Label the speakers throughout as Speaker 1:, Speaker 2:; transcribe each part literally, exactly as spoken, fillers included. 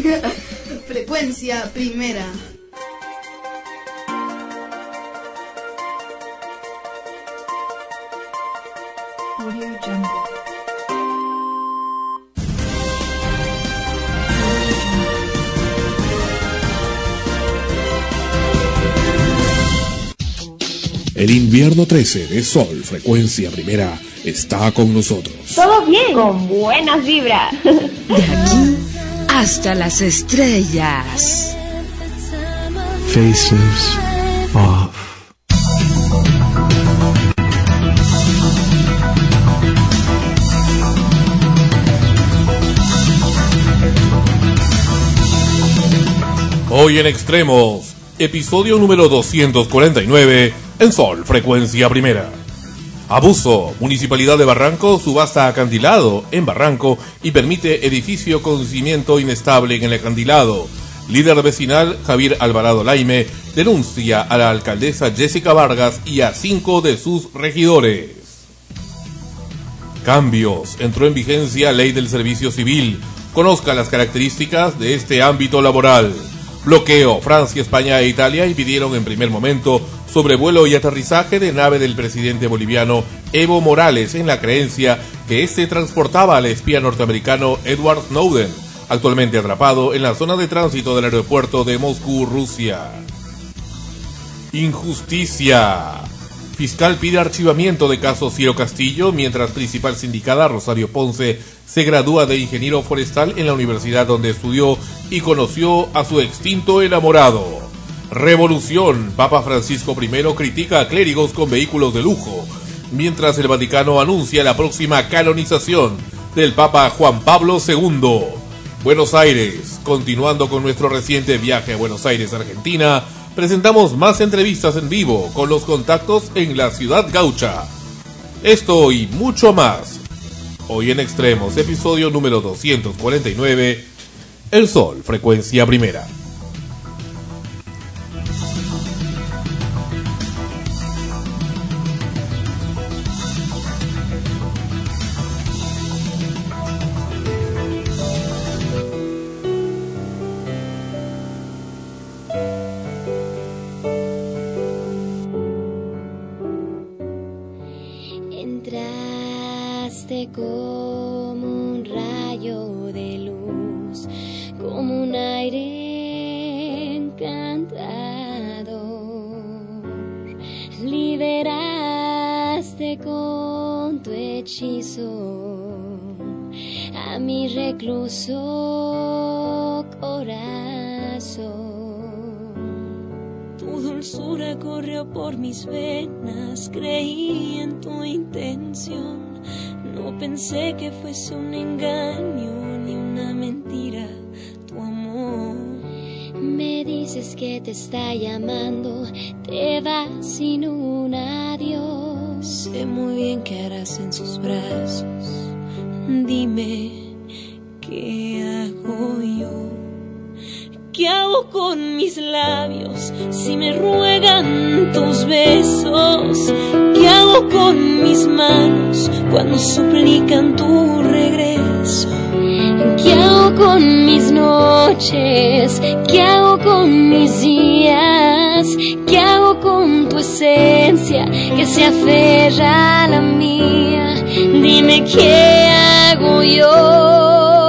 Speaker 1: Frecuencia primera.
Speaker 2: Audio Jungle.
Speaker 3: El invierno trece de Sol, frecuencia primera, está con nosotros.
Speaker 4: Todo bien, con buenas vibras.
Speaker 5: De aquí hasta las estrellas.
Speaker 6: Faces off.
Speaker 3: Hoy en Extremos, episodio número doscientos cuarenta y nueve en Sol, frecuencia primera. Abuso. Municipalidad de Barranco subasta acantilado en Barranco y permite edificio con cimiento inestable en el acantilado. Líder vecinal Javier Alvarado Laime denuncia a la alcaldesa Jessica Vargas y a cinco de sus regidores. Cambios. Entró en vigencia Ley del Servicio Civil. Conozca las características de este ámbito laboral. Bloqueo. Francia, España e Italia impidieron en primer momento sobrevuelo y aterrizaje de nave del presidente boliviano Evo Morales en la creencia que éste transportaba al espía norteamericano Edward Snowden, actualmente atrapado en la zona de tránsito del aeropuerto de Moscú, Rusia. Injusticia. Fiscal pide archivamiento de caso Ciro Castillo mientras principal sindicada Rosario Ponce se gradúa de ingeniero forestal en la universidad donde estudió y conoció a su extinto enamorado. Revolución. Papa Francisco primero critica a clérigos con vehículos de lujo, mientras el Vaticano anuncia la próxima canonización del Papa Juan Pablo segundo. Buenos Aires. Continuando con nuestro reciente viaje a Buenos Aires, Argentina, presentamos más entrevistas en vivo con los contactos en la ciudad gaucha. Esto y mucho más. Hoy en Extremos, episodio número doscientos cuarenta y nueve, El Sol, frecuencia primera.
Speaker 7: Entraste como un rayo de luz, como un aire encantador. Liberaste con tu hechizo a mi recluso corazón.
Speaker 8: Tu dulzura corrió por mis venas, creí en tu intención. No pensé que fuese un engaño ni una mentira, tu amor.
Speaker 7: Me dices que te está llamando, te vas sin un adiós.
Speaker 8: Sé muy bien qué harás en sus brazos. Dime, ¿qué hago yo? ¿Qué hago con mis labios si me ruegan tus besos? ¿Qué hago con mis manos cuando suplican tu regreso?
Speaker 7: ¿Qué hago con mis noches? ¿Qué hago con mis días? ¿Qué hago con tu esencia que se aferra a la mía? Dime, ¿qué hago yo?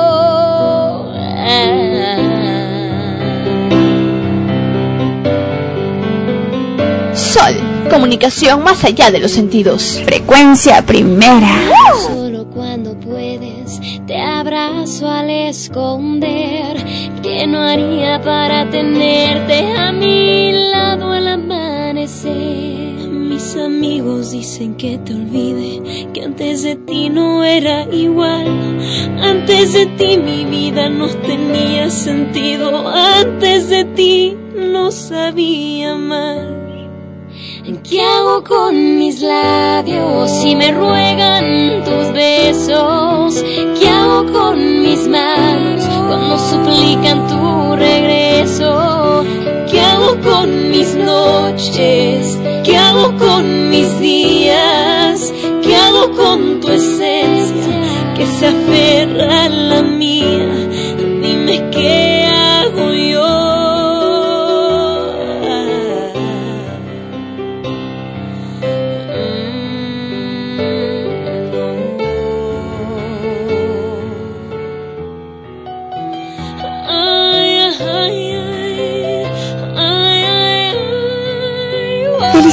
Speaker 2: Sol, comunicación más allá de los sentidos. Frecuencia primera.
Speaker 7: Solo cuando puedes te abrazo al esconder. ¿Qué no haría para tenerte a mi lado al amanecer?
Speaker 8: Mis amigos dicen que te olvide, que antes de ti no era igual. Antes de ti mi vida no tenía sentido. Antes de ti no sabía amar.
Speaker 7: ¿Qué hago con mis labios si me ruegan tus besos? ¿Qué hago con mis manos cuando suplican tu regreso?
Speaker 8: ¿Qué hago con mis noches? ¿Qué hago con mis días? ¿Qué hago con tu esencia que se aferra a la mía? Dime, ¿qué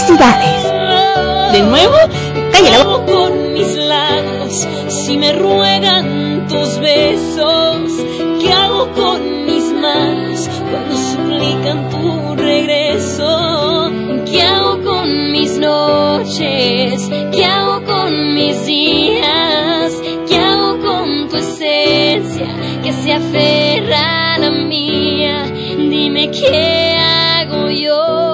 Speaker 2: Felicidades.
Speaker 7: ¿De nuevo? Cállala. Con mis labios, si me ruegan tus besos, ¿qué hago con mis manos cuando suplican tu regreso? ¿Qué hago con mis noches? ¿Qué hago con mis días? ¿Qué hago con tu esencia que se aferra a la mía? Dime qué hago yo.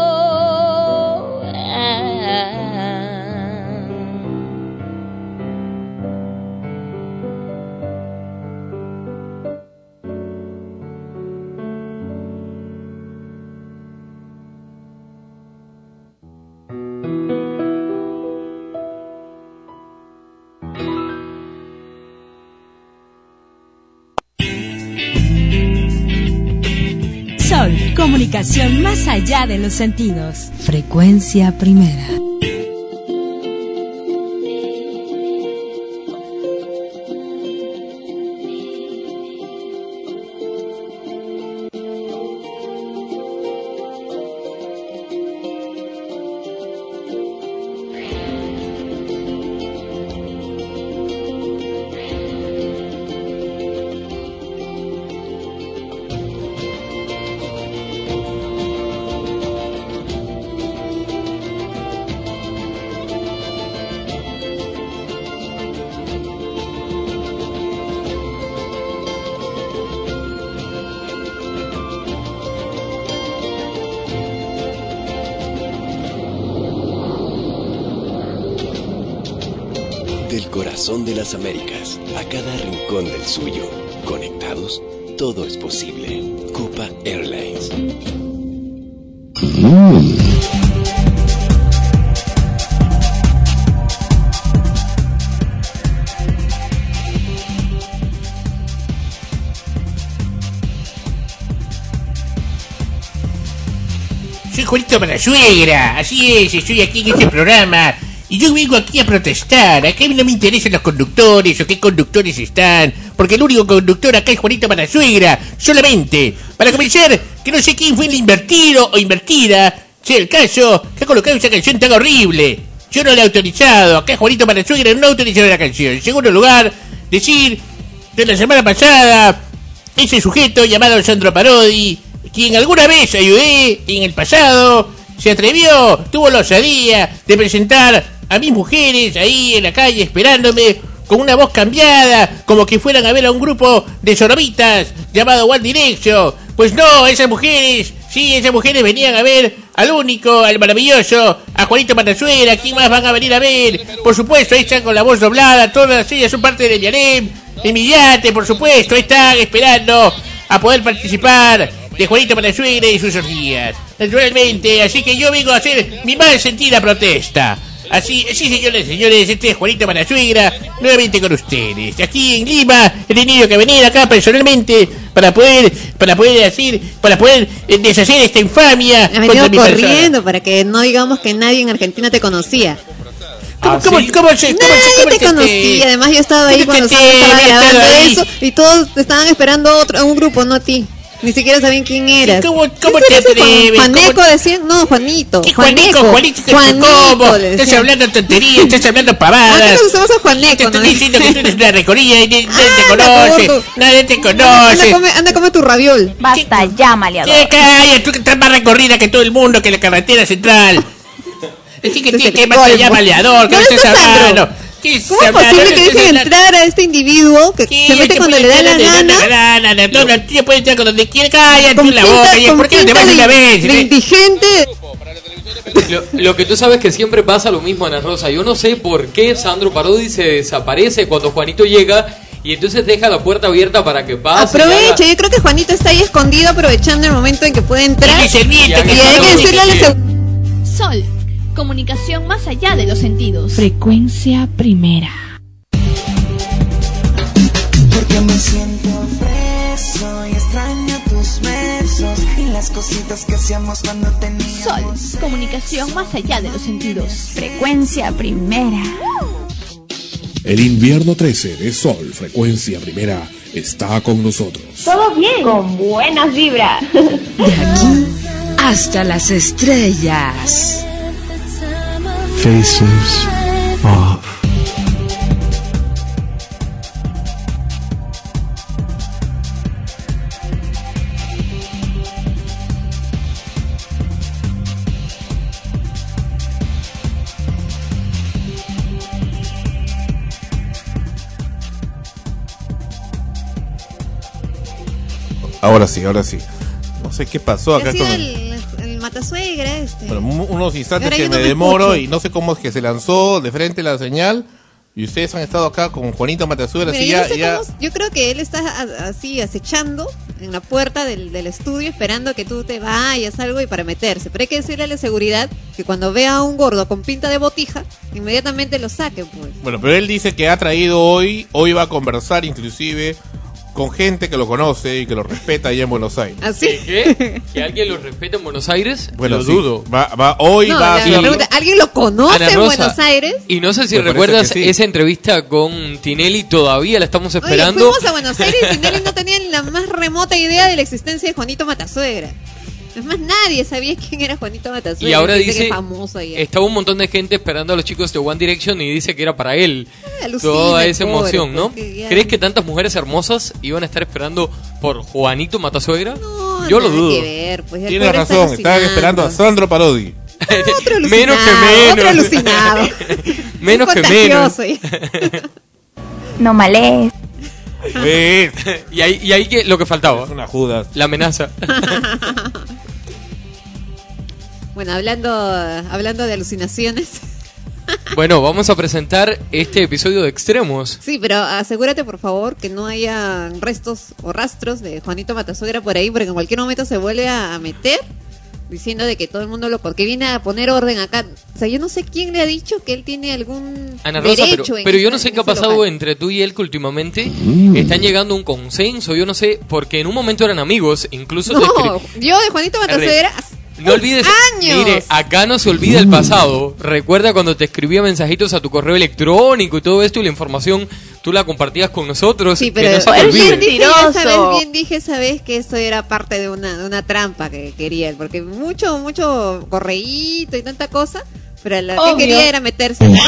Speaker 5: Sol, comunicación más allá de los sentidos. Frecuencia primera.
Speaker 1: Del corazón de las Américas a cada rincón del suyo. Conectados, todo es posible. Copa Airlines. Mm.
Speaker 6: Soy Juanito Manasuegra, así es, estoy aquí en este programa. Y yo vengo aquí a protestar. Acá no me interesan los conductores o qué conductores están, porque el único conductor acá es Juanito Manasuegra, solamente. Para comenzar, que no sé quién fue el invertido o invertida, sea el caso, que ha colocado esa canción tan horrible. Yo no la he autorizado. Acá Juanito Manasuegra no ha autorizado la canción. En segundo lugar, decir de la semana pasada, ese sujeto llamado Sandro Parodi, quien alguna vez ayudé en el pasado, se atrevió, tuvo la osadía de presentar a mis mujeres ahí en la calle esperándome con una voz cambiada, como que fueran a ver a un grupo de sorobitas llamado One Direction. Pues no, esas mujeres, sí, esas mujeres venían a ver al único, al maravilloso, a Juanito Manasuegra. ¿Quién más van a venir a ver? Por supuesto, ahí están con la voz doblada, todas ellas son parte de Vialem, de mi yate, por supuesto, ahí están esperando a poder participar de Juanito Manasuegra y sus orgías, naturalmente. Así que yo vengo a hacer mi más sentida protesta. Así, sí, señores, señores, este es Juanito Manasuegra, nuevamente con ustedes. Aquí en Lima he tenido que venir acá personalmente para poder, para poder decir, para poder eh, deshacer esta infamia.
Speaker 9: Ha venido corriendo para que no digamos que nadie en Argentina te conocía.
Speaker 6: ¿Cómo, cómo, cómo, cómo,
Speaker 9: nadie
Speaker 6: cómo, cómo
Speaker 9: te, te conocía, además yo estaba ahí cuando te, estaba grabando eso y todos estaban esperando a otro, a un grupo, no a ti. Ni siquiera sabían quién eras.
Speaker 6: ¿Cómo, cómo te atreves?
Speaker 9: Juaneco decían, no, Juanito.
Speaker 6: ¿Qué Juaneco? Juanito, Juanito, ¿cómo? Estás hablando tonterías, estás hablando pavadas.
Speaker 9: ¿A qué nos usamos a Juaneco?
Speaker 6: Te estoy diciendo que tú eres una recorrida y nadie te conoce. Nadie te conoce.
Speaker 9: Anda, come, anda, come tu raviol.
Speaker 2: Basta ya, maleador.
Speaker 6: ¿Qué calla? Tú que estás más recorrida que todo el mundo, que la carretera central. Así que tienes que más allá, maleador. ¿Qué estás hablando?
Speaker 9: ¿Cómo es posible que dejen entrar a este individuo que se mete cuando le da la gana?
Speaker 6: No, no, tú ya puedes entrar cuando te quiera. Cállate la boca. ¿Por qué no te vas una vez?
Speaker 9: De indigente.
Speaker 10: Lo, lo que tú sabes que siempre pasa lo mismo, Ana Rosa. Yo no sé por qué Sandro Parodi se desaparece cuando Juanito llega y entonces deja la puerta abierta para que pase.
Speaker 9: Aprovecha, yo creo que Juanito está ahí escondido aprovechando el momento en que puede entrar.
Speaker 6: Y hay
Speaker 9: que decirle a la
Speaker 2: Sol, comunicación más allá de los sentidos. Frecuencia primera.
Speaker 11: Porque me siento preso y extraño tus besos y las cositas que hacíamos cuando teníamos.
Speaker 2: Sol, comunicación más allá de los sentidos. Frecuencia primera.
Speaker 3: El invierno trece de Sol, frecuencia primera, está con nosotros.
Speaker 4: Todo bien, con buenas vibras.
Speaker 5: De aquí hasta las estrellas.
Speaker 12: faces off.
Speaker 3: Ahora sí, ahora sí. No sé qué pasó acá
Speaker 9: ¿Qué
Speaker 3: con
Speaker 9: hacía el, el matasuegra este?
Speaker 3: Bueno, un- unos instantes
Speaker 9: Ahora
Speaker 3: que
Speaker 9: yo no
Speaker 3: me
Speaker 9: me
Speaker 3: demoro
Speaker 9: escucho.
Speaker 3: y no sé cómo es que se lanzó de frente la señal y ustedes han estado acá con Juanito Matasuegra.
Speaker 9: Mira,
Speaker 3: Así
Speaker 9: yo,
Speaker 3: ya,
Speaker 9: no sé
Speaker 3: ya-
Speaker 9: cómo- yo creo que él está a- así acechando en la puerta del, del estudio esperando que tú te vayas algo y para meterse. Pero hay que decirle a la seguridad que cuando vea a un gordo con pinta de botija, inmediatamente lo saque, pues.
Speaker 3: Bueno, pero él dice que ha traído hoy, hoy va a conversar inclusive con gente que lo conoce y que lo respeta allá en Buenos Aires.
Speaker 9: ¿Así?
Speaker 10: ¿Qué? ¿Que alguien lo respeta en Buenos Aires?
Speaker 3: Bueno,
Speaker 10: lo
Speaker 3: sí.
Speaker 10: dudo.
Speaker 3: Va, va, hoy
Speaker 9: No,
Speaker 3: va
Speaker 9: la-
Speaker 3: a
Speaker 9: la
Speaker 3: ser-
Speaker 9: pregunta, ¿alguien lo conoce
Speaker 10: Ana
Speaker 9: en
Speaker 10: Rosa,
Speaker 9: Buenos Aires?
Speaker 10: Y no sé si
Speaker 3: Me parece
Speaker 10: recuerdas
Speaker 3: que sí.
Speaker 10: esa entrevista con Tinelli, todavía la estamos
Speaker 9: Oye,
Speaker 10: esperando.
Speaker 9: fuimos a Buenos Aires y Tinelli no tenía ni la más remota idea de la existencia de Juanito Matasuegra. Es más, nadie sabía quién era Juanito Matasuegra.
Speaker 10: Y ahora
Speaker 9: que
Speaker 10: dice,
Speaker 9: que es famoso ahí.
Speaker 10: estaba un montón de gente esperando a los chicos de One Direction y dice que era para él.
Speaker 9: alucina,
Speaker 10: Toda esa
Speaker 9: pobre,
Speaker 10: emoción, ¿no?
Speaker 9: porque ya-
Speaker 10: ¿Crees que tantas mujeres hermosas iban a estar esperando por Juanito Matasuegra?
Speaker 9: No,
Speaker 10: Yo lo
Speaker 9: nada
Speaker 10: dudo.
Speaker 9: que ver, pues, el
Speaker 3: Tienes
Speaker 9: pobre está
Speaker 3: razón, estaban
Speaker 9: alucinando.
Speaker 3: esperando a Sandro Parodi.
Speaker 9: Otro alucinado,
Speaker 10: Menos que menos.
Speaker 9: Otro alucinado.
Speaker 10: Menos
Speaker 9: Un
Speaker 10: que menos.
Speaker 9: contagioso.
Speaker 2: No males.
Speaker 3: ¿Ves?
Speaker 10: y ahí, y ahí que lo que faltaba.
Speaker 3: Es una Judas.
Speaker 10: La amenaza.
Speaker 9: Bueno, hablando, hablando de alucinaciones.
Speaker 10: Bueno, vamos a presentar este episodio de Extremos.
Speaker 9: Sí, pero asegúrate por favor que no haya restos o rastros de Juanito Matasuegra por ahí, porque en cualquier momento se vuelve a, a meter diciendo de que todo el mundo lo... Porque viene a poner orden acá. O sea, yo no sé quién le ha dicho que él tiene algún
Speaker 10: Ana Rosa, pero,
Speaker 9: derecho en
Speaker 10: pero yo
Speaker 9: esa-
Speaker 10: no sé
Speaker 9: en
Speaker 10: qué ha
Speaker 9: ese
Speaker 10: pasado
Speaker 9: local.
Speaker 10: entre tú y él que últimamente están llegando a un consenso, yo no sé, porque en un momento eran amigos, incluso te
Speaker 9: No,
Speaker 10: escri-
Speaker 9: yo de Juanito Matasuegra...
Speaker 10: No olvides,
Speaker 9: ¡Años!
Speaker 10: mire, acá no se olvida el pasado. Recuerda cuando te escribía mensajitos a tu correo electrónico y todo esto y la información tú la compartías con nosotros.
Speaker 9: Sí,
Speaker 10: que
Speaker 9: pero
Speaker 10: no se te
Speaker 9: él
Speaker 10: olvide.
Speaker 9: bien dije, ya
Speaker 2: Mentiroso.
Speaker 9: sabes, bien dije esa vez que eso era parte de una, de una trampa que quería él, porque mucho, mucho correíto y tanta cosa, pero lo
Speaker 2: Obvio.
Speaker 9: que quería era meterse mal.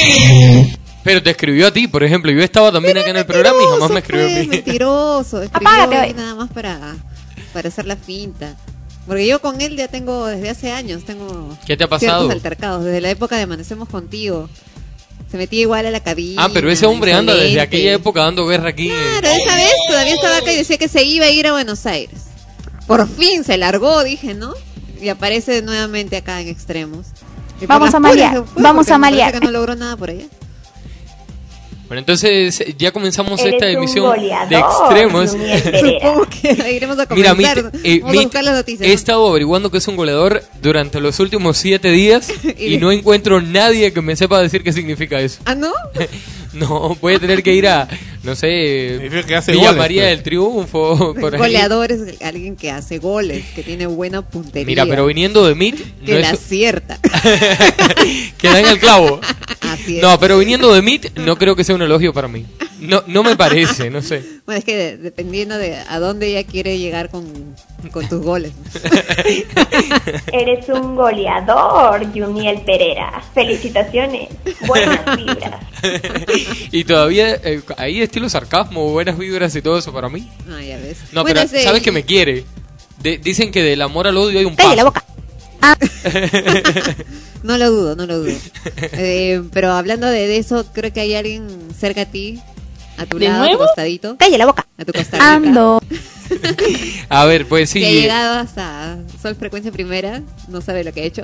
Speaker 10: Pero te escribió a ti, por ejemplo. Yo estaba también acá en el programa y jamás me escribió a
Speaker 9: Fue
Speaker 10: mí.
Speaker 9: mentiroso, escribió
Speaker 2: Apágate
Speaker 9: ahí
Speaker 2: hoy.
Speaker 9: nada más para, para hacer la finta. Porque yo con él ya tengo desde hace años, tengo
Speaker 10: ¿Qué te ha
Speaker 9: ciertos
Speaker 10: pasado?
Speaker 9: altercados, desde la época de Amanecemos Contigo. Se metía igual a la cabina.
Speaker 10: Ah, pero ese hombre anda desde
Speaker 9: insolente.
Speaker 10: aquella época dando guerra aquí.
Speaker 9: Claro, esa vez todavía estaba acá y decía que se iba a ir a Buenos Aires. Por fin se largó, dije, ¿no? Y aparece nuevamente acá en Extremos. Y por
Speaker 2: Vamos
Speaker 9: las
Speaker 2: a
Speaker 9: puras
Speaker 2: malear,
Speaker 9: se fue,
Speaker 2: vamos
Speaker 9: porque
Speaker 2: a
Speaker 9: me parece
Speaker 2: malear.
Speaker 9: que no logró nada por allá.
Speaker 10: Bueno, entonces ya comenzamos
Speaker 4: Eres
Speaker 10: esta
Speaker 4: un
Speaker 10: emisión
Speaker 4: goleador,
Speaker 10: de Extremos.
Speaker 4: Juniel Pereira.
Speaker 9: Supongo que iremos a
Speaker 10: Mira,
Speaker 9: comenzar.
Speaker 10: Mit, eh,
Speaker 9: Vamos a
Speaker 10: Mit,
Speaker 9: buscar las noticias.
Speaker 10: he estado averiguando que es un goleador durante los últimos siete días y no encuentro nadie que me sepa decir qué significa eso.
Speaker 9: ¿Ah, no?
Speaker 10: No, puede tener que ir a, no sé,
Speaker 3: Significa que hace
Speaker 10: Villa
Speaker 3: goles,
Speaker 10: María
Speaker 3: pues.
Speaker 10: del Triunfo, por ahí.
Speaker 9: Goleador es alguien que hace goles, que tiene buena puntería.
Speaker 10: Mira, pero viniendo de Mit,
Speaker 9: que
Speaker 10: no
Speaker 9: la
Speaker 10: es-
Speaker 9: acierta.
Speaker 10: que da en el clavo.
Speaker 9: Así es.
Speaker 10: No, pero viniendo de Mit, no creo que sea un elogio para mí. No, no me parece, no sé.
Speaker 9: Bueno, es que de- dependiendo de a dónde ella quiere llegar con, con tus goles.
Speaker 4: Eres un goleador, Juniel Pereira. Felicitaciones. Buenas vibras.
Speaker 10: Y todavía eh, ahí estilo sarcasmo, buenas vibras y todo eso para mí.
Speaker 9: Ah, ya ves.
Speaker 10: No,
Speaker 9: Bueno,
Speaker 10: pero
Speaker 9: ese-
Speaker 10: sabes que me quiere. De- dicen que del amor al odio hay un
Speaker 2: Cállate la
Speaker 10: paso.
Speaker 2: boca.
Speaker 9: No lo dudo, no lo dudo. Eh, pero hablando de, de eso, creo que hay alguien cerca a ti, a tu
Speaker 2: ¿De
Speaker 9: lado, a
Speaker 2: nuevo?
Speaker 9: tu costadito.
Speaker 2: Cállate la boca.
Speaker 9: A tu costadito.
Speaker 2: Ando.
Speaker 10: A ver, pues
Speaker 9: Que ha
Speaker 10: sí.
Speaker 9: llegado hasta Sol Frecuencia Primera, no sabe lo que ha hecho.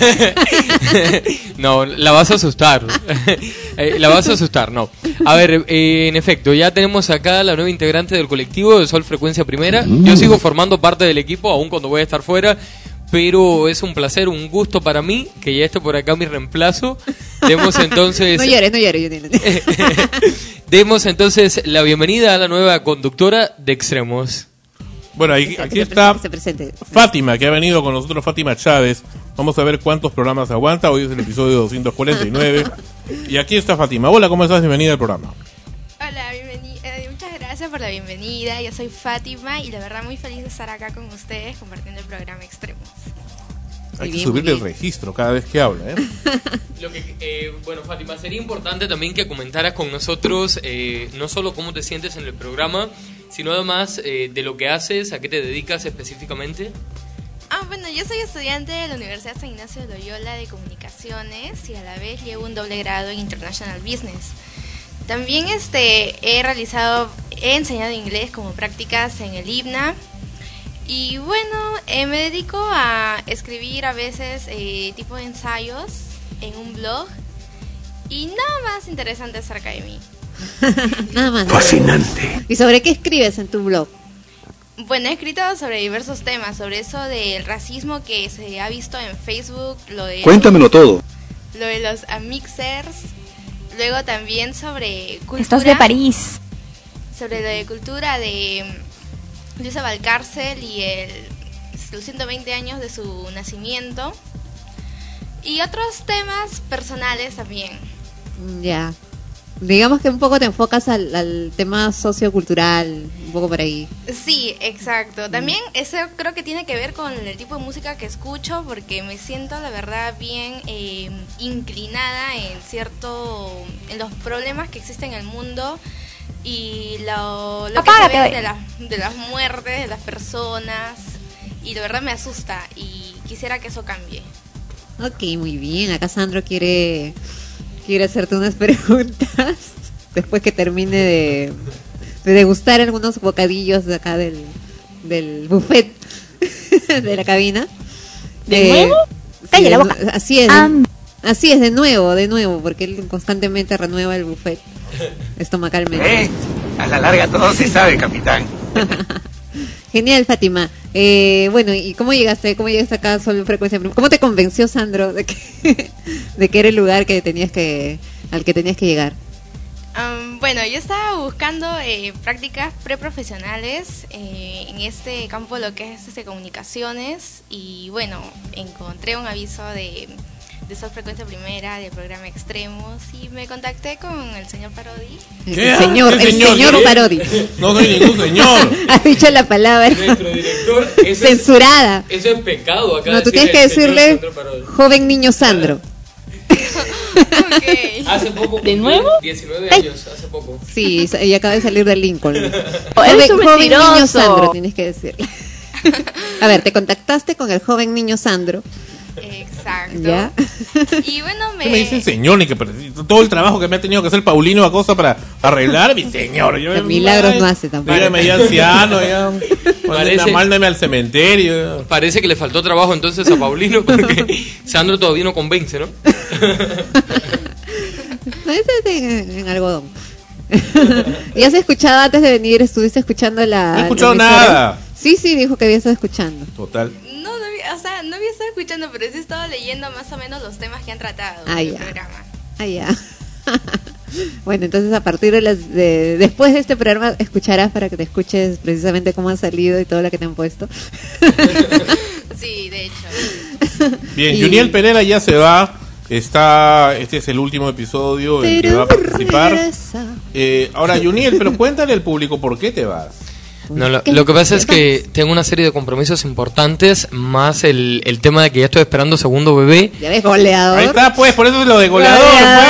Speaker 10: No, la vas a asustar. Eh, la vas a asustar, no. A ver, eh, en efecto, ya tenemos acá la nueva integrante del colectivo de Sol Frecuencia Primera. Yo sigo formando parte del equipo, aún cuando voy a estar fuera. Pero es un placer, un gusto para mí que ya esté por acá mi reemplazo. Demos entonces,
Speaker 9: No llores, no llores. Juniel.
Speaker 10: demos entonces la bienvenida a la nueva conductora de Extremos.
Speaker 3: Bueno, ahí-
Speaker 9: Que se-
Speaker 3: aquí
Speaker 9: que se
Speaker 3: está
Speaker 9: presente, que se presente.
Speaker 3: Fátima, que ha venido con nosotros, Fátima Chávez. Vamos a ver cuántos programas aguanta. Hoy es el episodio doscientos cuarenta y nueve. Y aquí está Fátima. Hola, ¿cómo estás? Bienvenida al programa.
Speaker 13: Hola, bienveni- eh, muchas gracias por la bienvenida. Yo soy Fátima y la verdad muy feliz de estar acá con ustedes compartiendo el programa Extremos.
Speaker 3: Hay
Speaker 9: Muy
Speaker 3: que
Speaker 9: bien,
Speaker 3: subirle
Speaker 9: muy
Speaker 3: el
Speaker 9: bien.
Speaker 3: registro cada vez que habla, ¿eh?
Speaker 10: Lo que, eh, bueno, Fátima, sería importante también que comentaras con nosotros eh, no solo cómo te sientes en el programa, sino además eh, de lo que haces, a qué te dedicas específicamente.
Speaker 13: Ah, bueno, yo soy estudiante de la Universidad San Ignacio de Loyola de Comunicaciones y a la vez llevo un doble grado en International Business. También este, he realizado, he enseñado inglés como prácticas en el I B N A. Y bueno, eh, me dedico a escribir a veces eh, tipo de ensayos en un blog. Y nada más interesante acerca de mí.
Speaker 9: Nada más.
Speaker 12: Fascinante.
Speaker 9: ¿Y sobre qué escribes en tu blog?
Speaker 13: Bueno, he escrito sobre diversos temas, sobre eso del racismo que se ha visto en Facebook, lo de
Speaker 12: Cuéntamelo todo.
Speaker 13: lo de los amixers, luego también sobre cultura.
Speaker 2: Estos de París.
Speaker 13: Sobre lo de cultura de Luisa Valcárcel y el, los ciento veinte años de su nacimiento. Y otros temas personales también.
Speaker 9: Ya. Digamos que un poco te enfocas al, al tema sociocultural, un poco por ahí.
Speaker 13: Sí, exacto. También eso creo que tiene que ver con el tipo de música que escucho, porque me siento, la verdad, bien eh, inclinada en cierto, en los problemas que existen en el mundo y lo, lo que se
Speaker 2: Apágate,
Speaker 13: ve
Speaker 2: oye.
Speaker 13: de, la, de las muertes de las personas, y la verdad me asusta y quisiera que eso cambie.
Speaker 9: Ok, muy bien. Acá Sandro quiere, quiere hacerte unas preguntas después que termine de, de degustar algunos bocadillos de acá del, del buffet de la cabina.
Speaker 2: ¿De
Speaker 9: Eh,
Speaker 2: nuevo?
Speaker 9: sí,
Speaker 2: Calla la
Speaker 9: de
Speaker 2: boca.
Speaker 9: nu- Así es. de-
Speaker 2: Ah.
Speaker 9: Así es, de nuevo, de nuevo, porque él constantemente renueva el buffet estomacalmente.
Speaker 14: Eh, a la larga todo se sabe, capitán.
Speaker 9: Genial, Fátima. Eh, bueno, ¿y cómo llegaste? ¿Cómo llegaste acá a Sol Frecuencia Prim- ¿Cómo te convenció Sandro de que, de que era el lugar que tenías que, al que tenías que llegar?
Speaker 13: Um, bueno, yo estaba buscando eh, prácticas preprofesionales eh, en este campo, lo que es este, comunicaciones, y bueno, encontré un aviso de, de Sol Frecuencia Primera, del programa Extremos, y me contacté con el señor Parodi.
Speaker 9: El señor,
Speaker 3: ¿Qué
Speaker 9: el
Speaker 3: señor?
Speaker 9: señor
Speaker 3: ¿Qué?
Speaker 9: Parodi.
Speaker 3: No soy ningún señor.
Speaker 9: Has dicho la palabra
Speaker 10: Nuestro director, eso
Speaker 9: censurada.
Speaker 10: Es, eso es pecado acá.
Speaker 9: No, tú
Speaker 10: decirle
Speaker 9: tienes que
Speaker 10: el señor
Speaker 9: decirle
Speaker 10: Sandro Parodi.
Speaker 9: joven niño Sandro.
Speaker 13: Okay.
Speaker 10: Hace poco
Speaker 2: ¿De
Speaker 10: cumplió
Speaker 2: nuevo?
Speaker 10: diecinueve años, hace poco.
Speaker 9: Sí, ella acaba de salir del Lincoln.
Speaker 2: Oh, eres un
Speaker 9: joven niño
Speaker 2: mentiroso.
Speaker 9: Sandro, tienes que decirle. A ver, te contactaste con el joven niño Sandro.
Speaker 13: Exacto.
Speaker 9: ¿Ya?
Speaker 13: Y bueno, me...
Speaker 3: ¿Qué me dicen señor? Ni que per- todo el trabajo que me ha tenido que hacer Paulino a cosa para arreglar mi señor. Yo,
Speaker 9: Milagros
Speaker 3: ay,
Speaker 9: no hace tampoco.
Speaker 3: Dígame ya anciano, ya.
Speaker 10: Parece-
Speaker 3: Mándame al cementerio.
Speaker 10: Parece que le faltó trabajo entonces a Paulino porque Sandro todavía no convence, ¿no?
Speaker 9: No, ese es en, en algodón. ¿Y has escuchado antes de venir? ¿Estuviste escuchando la.?
Speaker 3: No he escuchado
Speaker 9: la emisora?
Speaker 3: nada.
Speaker 9: Sí, sí, dijo que había estado escuchando.
Speaker 3: Total.
Speaker 13: No, no había, o sea, no había estado escuchando, pero sí he estado leyendo más o menos los temas que han tratado
Speaker 9: Ah,
Speaker 13: en el
Speaker 9: ya.
Speaker 13: programa.
Speaker 9: Ah, ya. Bueno, entonces a partir de las. De, después de este programa, escucharás para que te escuches precisamente cómo ha salido y todo lo que te han puesto.
Speaker 13: Sí, de hecho.
Speaker 3: Bien,
Speaker 9: Y-
Speaker 3: Juniel Pereira ya se va. Está, este es el último episodio en el que
Speaker 9: Pero
Speaker 3: va a participar.
Speaker 9: regresa.
Speaker 3: Eh, ahora, Juniel, pero cuéntale al público por qué te vas.
Speaker 10: No, lo, lo que pasa es que tengo una serie de compromisos importantes, más el, el tema de que ya estoy esperando segundo bebé.
Speaker 9: Ya ves, goleador.
Speaker 3: Ahí está, pues, por eso es lo de goleador,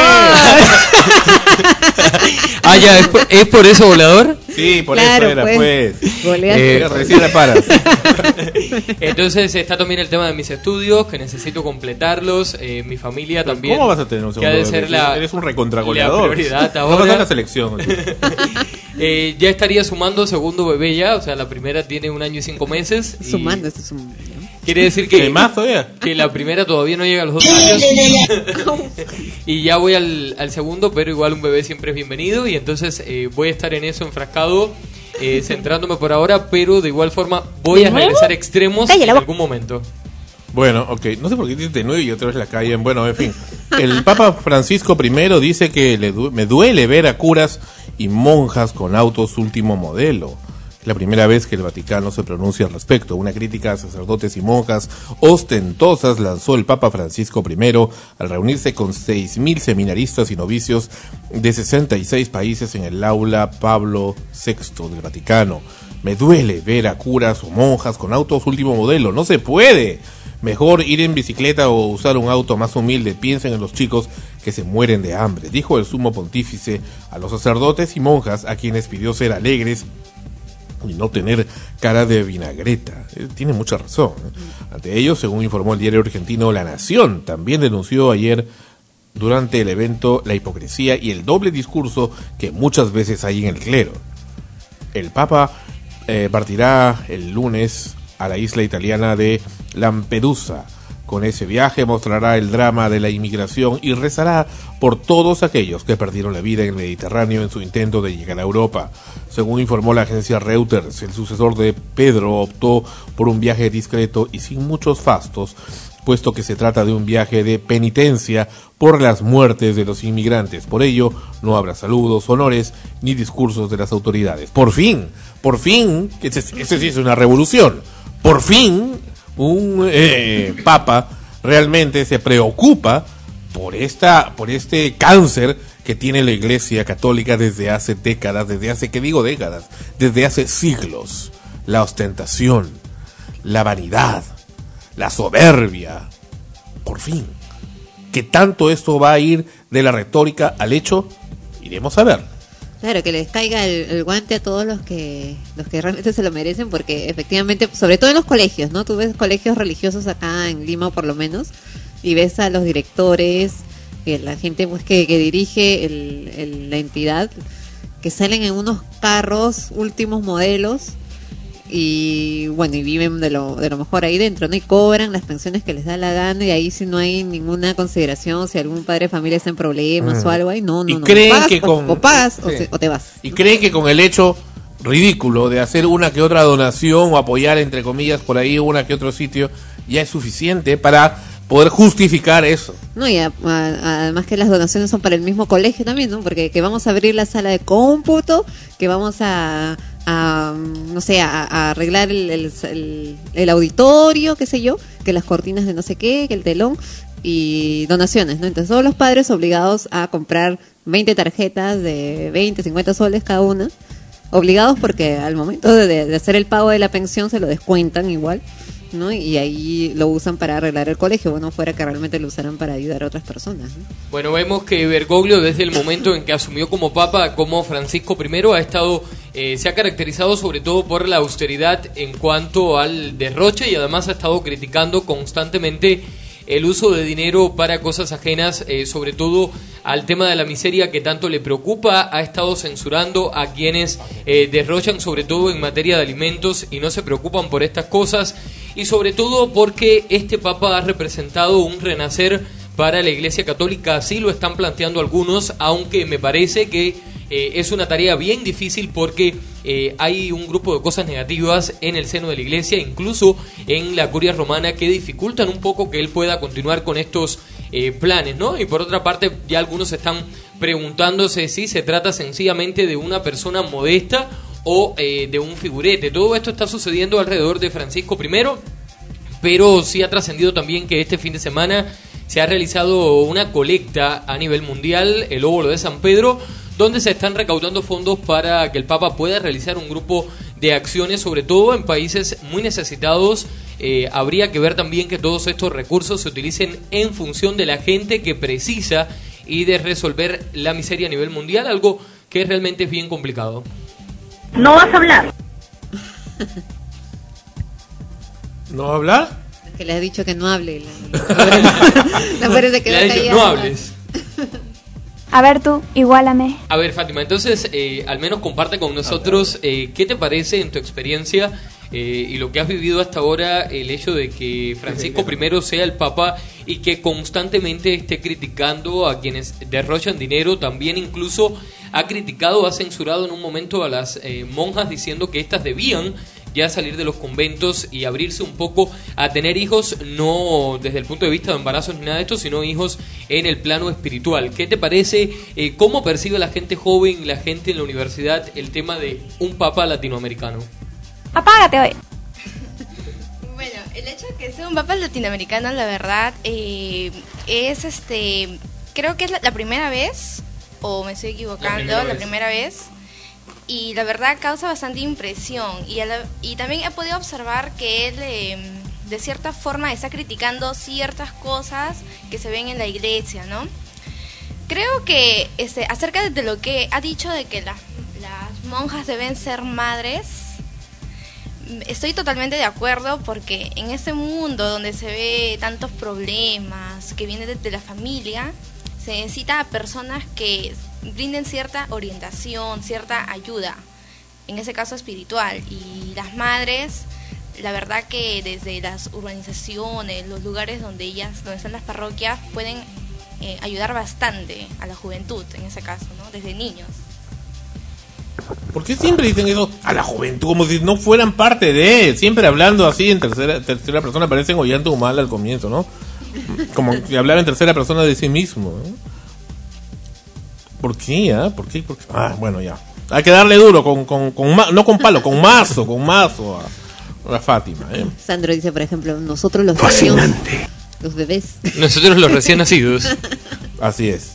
Speaker 10: Ah, ya, ¿es por, es por eso goleador?
Speaker 3: pues. Sí, por
Speaker 9: Claro,
Speaker 3: eso era,
Speaker 9: pues.
Speaker 3: pues.
Speaker 9: Goleaste.
Speaker 10: Eh,
Speaker 3: Recién la paras.
Speaker 10: Entonces está también el tema de mis estudios, que necesito completarlos, eh, mi familia también.
Speaker 3: ¿Cómo vas a tener un
Speaker 10: que ha
Speaker 3: segundo
Speaker 10: de ser
Speaker 3: bebé?
Speaker 10: la,
Speaker 3: Eres un recontragoleador.
Speaker 10: la prioridad
Speaker 3: No vas a
Speaker 10: ahora.
Speaker 3: la selección.
Speaker 10: Eh, ya estaría sumando segundo bebé ya, o sea, la primera tiene un año y cinco meses. y
Speaker 9: Sumando, esto es un.
Speaker 10: Quiere decir que,
Speaker 3: ¿Hay más todavía?
Speaker 10: que la primera todavía no llega a los dos años. Y ya voy al, al segundo, pero igual un bebé siempre es bienvenido. Y entonces eh, voy a estar en eso enfrascado, eh, centrándome por ahora, pero de igual forma voy
Speaker 2: ¿De
Speaker 10: a
Speaker 2: nuevo?
Speaker 10: regresar a extremos
Speaker 2: Calla
Speaker 10: en
Speaker 2: la boca.
Speaker 10: algún momento.
Speaker 3: Bueno, ok. No sé por qué dices de nuevo y otra vez la caen. Bueno, en fin. El Papa Francisco primero dice que le du- me duele ver a curas y monjas con autos último modelo. Es la primera vez que el Vaticano se pronuncia al respecto. Una crítica a sacerdotes y monjas ostentosas lanzó el Papa Francisco primero al reunirse con seis mil seminaristas y novicios de sesenta y seis países en el aula Pablo sexto del Vaticano. Me duele ver a curas o monjas con autos último modelo. No se puede. Mejor ir en bicicleta o usar un auto más humilde. Piensen en los chicos que se mueren de hambre, dijo el sumo pontífice a los sacerdotes y monjas, a quienes pidió ser alegres y no tener cara de vinagreta. Eh, tiene mucha razón, ¿eh? Ante ello, según informó el diario argentino La Nación, también denunció ayer durante el evento la hipocresía y el doble discurso que muchas veces hay en el clero. El Papa eh, partirá el lunes a la isla italiana de Lampedusa. Con ese viaje mostrará el drama de la inmigración y rezará por todos aquellos que perdieron la vida en el Mediterráneo en su intento de llegar a Europa. Según informó la agencia Reuters, el sucesor de Pedro optó por un viaje discreto y sin muchos fastos, puesto que se trata de un viaje de penitencia por las muertes de los inmigrantes. Por ello, no habrá saludos, honores, ni discursos de las autoridades. Por fin, por fin, ese, ese sí es una revolución, por fin un eh, papa realmente se preocupa por esta, por este cáncer que tiene la Iglesia Católica desde hace décadas, desde hace, ¿qué digo décadas? Desde hace siglos. La ostentación, la vanidad, la soberbia. Por fin. ¿Qué tanto esto va a ir de la retórica al hecho? Iremos a ver.
Speaker 9: Claro, que les caiga el, el guante a todos los que los que realmente se lo merecen, porque efectivamente, sobre todo en los colegios, ¿no? Tú ves colegios religiosos acá en Lima por lo menos, y ves a los directores, y la gente pues que, que dirige el, el, la entidad, que salen en unos carros últimos modelos, y bueno, y viven de lo de lo mejor ahí dentro, ¿no? Y cobran las pensiones que les da la gana, y ahí sí no hay ninguna consideración si algún padre de familia está en problemas mm. o algo ahí, no, no,
Speaker 3: y
Speaker 9: no.
Speaker 3: creen
Speaker 9: pagas,
Speaker 3: que
Speaker 9: o,
Speaker 3: con,
Speaker 9: o pagas
Speaker 3: sí.
Speaker 9: o, se, o te vas.
Speaker 3: Y creen que con el hecho ridículo de hacer una que otra donación o apoyar, entre comillas, por ahí una que otro sitio, ya es suficiente para poder justificar eso.
Speaker 9: No, y a, a, además que las donaciones son para el mismo colegio también, ¿no? Porque que vamos a abrir la sala de cómputo, que vamos a, a no sé, a, a arreglar el, el, el, el auditorio, qué sé yo, que las cortinas de no sé qué, que el telón, y donaciones, ¿no? Entonces todos los padres obligados a comprar veinte tarjetas de veinte, cincuenta soles cada una, obligados porque al momento de, de hacer el pago de la pensión se lo descuentan igual, ¿no? Y ahí lo usan para arreglar el colegio, bueno, fuera que realmente lo usaran para ayudar a otras personas, ¿no?
Speaker 10: Bueno, vemos que Bergoglio, desde el momento en que asumió como papa, como Francisco primero, ha estado, eh, se ha caracterizado sobre todo por la austeridad en cuanto al derroche, y además ha estado criticando constantemente el uso de dinero para cosas ajenas, eh, sobre todo al tema de la miseria que tanto le preocupa. Ha estado censurando a quienes eh, derrochan, sobre todo en materia de alimentos, y no se preocupan por estas cosas, y sobre todo porque este papa ha representado un renacer para la Iglesia Católica. Así lo están planteando algunos, aunque me parece que eh, es una tarea bien difícil, porque eh, hay un grupo de cosas negativas en el seno de la Iglesia, incluso en la Curia Romana, que dificultan un poco que él pueda continuar con estos eh, planes, ¿no? Y por otra parte, ya algunos están preguntándose si se trata sencillamente de una persona modesta o eh, de un figurete. Todo esto está sucediendo alrededor de Francisco primero, pero sí ha trascendido también que este fin de semana se ha realizado una colecta a nivel mundial, el óvulo de San Pedro, donde se están recaudando fondos para que el Papa pueda realizar un grupo de acciones, sobre todo en países muy necesitados. Eh, habría que ver también que todos estos recursos se utilicen en función de la gente que precisa y de resolver la miseria a nivel mundial, algo que realmente es bien complicado.
Speaker 4: No vas a hablar.
Speaker 3: ¿No va a hablar?
Speaker 9: Es que le ha dicho que no hable. La, la parece que
Speaker 10: le ha dicho,
Speaker 9: callada.
Speaker 10: no hables.
Speaker 2: A ver tú, iguálame.
Speaker 10: A ver, Fátima, entonces, eh, al menos comparte con nosotros eh, qué te parece en tu experiencia eh, y lo que has vivido hasta ahora, el hecho de que Francisco primero sea el Papa y que constantemente esté criticando a quienes derrochan dinero. También incluso ha criticado, ha censurado en un momento a las eh, monjas, diciendo que éstas debían ya salir de los conventos y abrirse un poco a tener hijos, no desde el punto de vista de embarazos ni nada de esto, sino hijos en el plano espiritual. ¿Qué te parece? Eh, ¿Cómo percibe la gente joven, la gente en la universidad, el tema de un papa latinoamericano?
Speaker 2: Apágate hoy.
Speaker 13: Bueno, el hecho de que sea un papa latinoamericano, la verdad, eh, es este, creo que es la, la primera vez, o me estoy equivocando, la primera, la primera vez. Y la verdad causa bastante impresión, y, la, y también he podido observar que él, eh, de cierta forma está criticando ciertas cosas que se ven en la iglesia, ¿no? Creo que este, acerca de lo que ha dicho de que la, las monjas deben ser madres, estoy totalmente de acuerdo, porque en este mundo donde se ve tantos problemas que vienen desde la familia, se necesita a personas que brinden cierta orientación, cierta ayuda, en ese caso espiritual, y las madres, la verdad que desde las urbanizaciones, los lugares donde ellas, donde están las parroquias, pueden eh, ayudar bastante a la juventud, en ese caso, ¿no? Desde niños.
Speaker 3: ¿Por qué siempre dicen eso a la juventud? Como si no fueran parte de... Siempre hablando así en tercera, tercera persona, parecen Ollanta Humala al comienzo, ¿no? Como que hablar en tercera persona de sí mismo, ¿no? ¿Por qué? ¿Ah? ¿Por qué? ¿Por qué? Ah, bueno, ya. Hay que darle duro, con, con, con ma- no con palo, con mazo, con mazo a, a Fátima, ¿eh?
Speaker 9: Sandro dice, por ejemplo, nosotros los niños, los bebés.
Speaker 10: Nosotros los recién nacidos.
Speaker 3: Así es.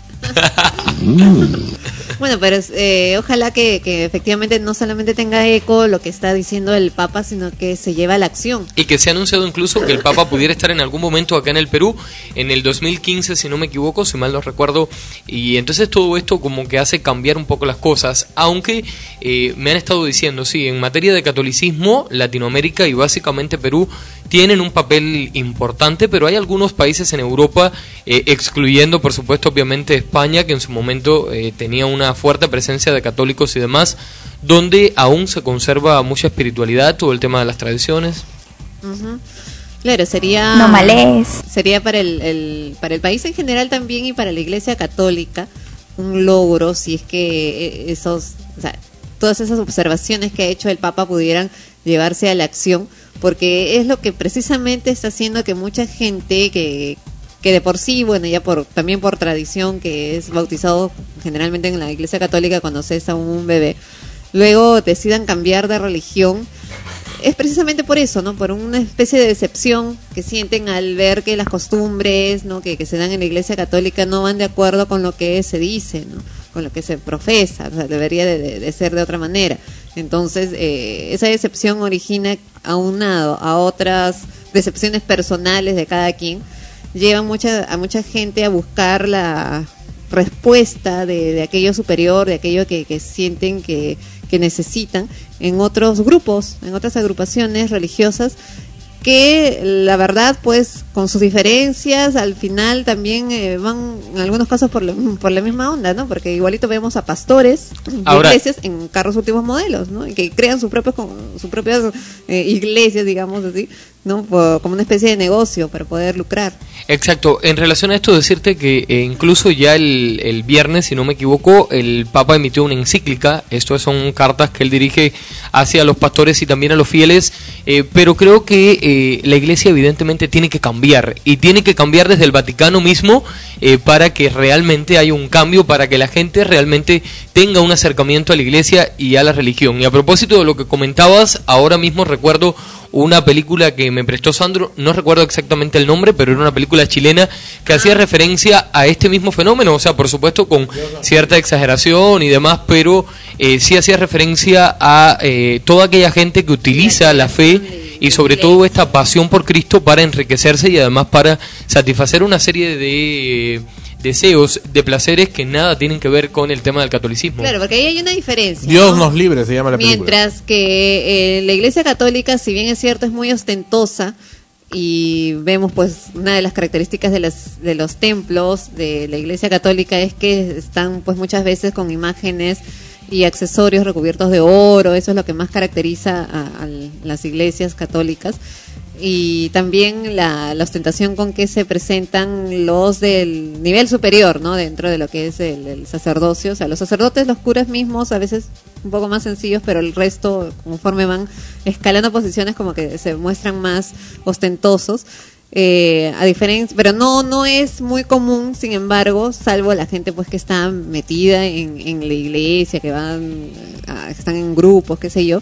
Speaker 9: Bueno, pero eh, ojalá que, que efectivamente no solamente tenga eco lo que está diciendo el Papa, sino que se lleve a la acción.
Speaker 10: Y que se ha anunciado incluso que el Papa pudiera estar en algún momento acá en el Perú, en el dos mil quince, si no me equivoco, si mal no recuerdo. Y entonces todo esto como que hace cambiar un poco las cosas, aunque eh, me han estado diciendo, sí, en materia de catolicismo, Latinoamérica y básicamente Perú tienen un papel importante, pero hay algunos países en Europa, eh, excluyendo por supuesto obviamente España, que en su momento eh, tenía una fuerte presencia de católicos y demás, donde aún se conserva mucha espiritualidad, todo el tema de las tradiciones.
Speaker 9: Uh-huh. Claro, sería
Speaker 2: No males.
Speaker 9: sería para el, el para el país en general también, y para la Iglesia Católica, un logro si es que esos, o sea, todas esas observaciones que ha hecho el Papa pudieran llevarse a la acción, porque es lo que precisamente está haciendo que mucha gente que que de por sí, bueno, ya por también por tradición, que es bautizado generalmente en la Iglesia Católica cuando se es aún un bebé, luego decidan cambiar de religión, es precisamente por eso, ¿no? Por una especie de decepción que sienten al ver que las costumbres, ¿no? que, que se dan en la Iglesia Católica no van de acuerdo con lo que se dice, ¿no? Con lo que se profesa, o sea, debería de, de, de ser de otra manera. Entonces, eh, esa decepción origina, aunado a otras decepciones personales de cada quien, lleva mucha, a mucha gente a buscar la respuesta de, de aquello superior, de aquello que, que sienten que, que necesitan en otros grupos, en otras agrupaciones religiosas, que la verdad, pues, con sus diferencias, al final también eh, van, en algunos casos, por la, por la misma onda, ¿no? Porque igualito vemos a pastores de
Speaker 10: Ahora,
Speaker 9: iglesias en carros últimos modelos, ¿no? Y que crean sus propios, sus propias eh, iglesias, digamos así, ¿no? Por, como una especie de negocio para poder lucrar.
Speaker 10: Exacto, en relación a esto decirte que eh, incluso ya el, el viernes, si no me equivoco, el Papa emitió una encíclica, esto son cartas que él dirige hacia los pastores y también a los fieles, eh, pero creo que eh, la Iglesia evidentemente tiene que cambiar, y tiene que cambiar desde el Vaticano mismo, eh, para que realmente haya un cambio, para que la gente realmente tenga un acercamiento a la Iglesia y a la religión. Y a propósito de lo que comentabas, ahora mismo recuerdo una película que me prestó Sandro, no recuerdo exactamente el nombre, pero era una película chilena que hacía referencia a este mismo fenómeno, o sea, por supuesto con cierta exageración y demás, pero eh, sí hacía referencia a eh, toda aquella gente que utiliza la fe y sobre todo esta pasión por Cristo para enriquecerse y además para satisfacer una serie de eh, deseos, de placeres que nada tienen que ver con el tema del catolicismo.
Speaker 9: Claro, porque ahí hay una diferencia.
Speaker 3: Dios
Speaker 9: ¿no?
Speaker 3: nos libre, se llama la película.
Speaker 9: Mientras que eh, la Iglesia Católica, si bien es cierto, es muy ostentosa, y vemos pues una de las características de los, de los templos de la Iglesia Católica es que están pues muchas veces con imágenes y accesorios recubiertos de oro, eso es lo que más caracteriza a, a las iglesias católicas. Y también la, la ostentación con que se presentan los del nivel superior, ¿no? Dentro de lo que es el, el sacerdocio, o sea, los sacerdotes, los curas mismos, a veces un poco más sencillos, pero el resto, conforme van escalando posiciones, como que se muestran más ostentosos. Eh, a diferencia, pero no no es muy común, sin embargo, salvo la gente pues que está metida en, en la iglesia, que van, a, que están en grupos, qué sé yo,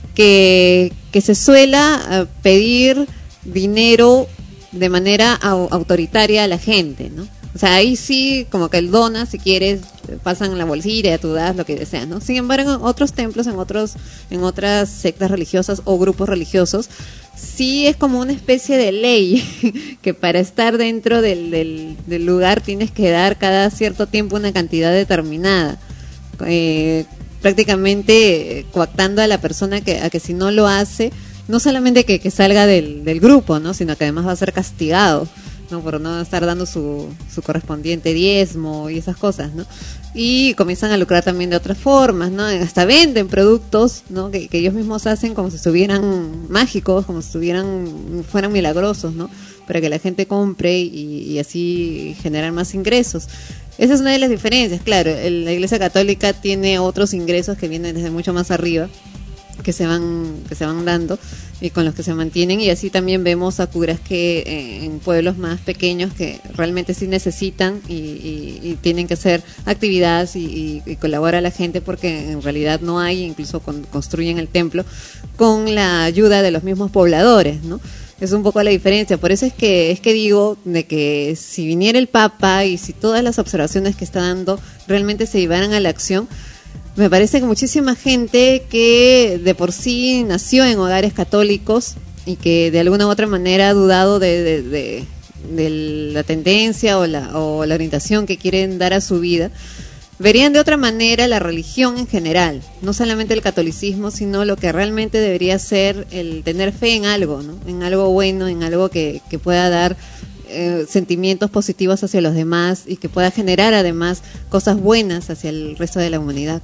Speaker 9: que, que se suela pedir dinero de manera au- autoritaria a la gente, ¿no? O sea, ahí sí, como que el dona, si quieres, pasan la bolsita y tú das lo que deseas, ¿no? Sin embargo, en otros templos, en otros, en otras sectas religiosas o grupos religiosos, sí es como una especie de ley que para estar dentro del, del, del lugar tienes que dar cada cierto tiempo una cantidad determinada. Eh, prácticamente eh, coactando a la persona que, a que si no lo hace, no solamente que, que salga del, del grupo, ¿no? Sino que además va a ser castigado, ¿no? Por no estar dando su, su correspondiente diezmo y esas cosas, ¿no? Y comienzan a lucrar también de otras formas, ¿no? Hasta venden productos, ¿no? Que, que ellos mismos hacen como si estuvieran mágicos, como si estuvieran, fueran milagrosos, ¿no? Para que la gente compre y, y así generar más ingresos. Esa es una de las diferencias, claro. El, la Iglesia Católica tiene otros ingresos que vienen desde mucho más arriba, que se van que se van dando y con los que se mantienen, y así también vemos a curas que eh, en pueblos más pequeños que realmente sí necesitan y, y, y tienen que hacer actividades y, y, y colabora a la gente porque en realidad no hay, incluso con, construyen el templo con la ayuda de los mismos pobladores, ¿no? Es un poco la diferencia, por eso es que es que digo de que si viniera el Papa y si todas las observaciones que está dando realmente se llevaran a la acción, me parece que muchísima gente que de por sí nació en hogares católicos y que de alguna u otra manera ha dudado de, de, de, de la tendencia o la, o la orientación que quieren dar a su vida, verían de otra manera la religión en general, no solamente el catolicismo, sino lo que realmente debería ser el tener fe en algo, ¿no? En algo bueno, en algo que, que pueda dar eh, sentimientos positivos hacia los demás y que pueda generar además cosas buenas hacia el resto de la humanidad.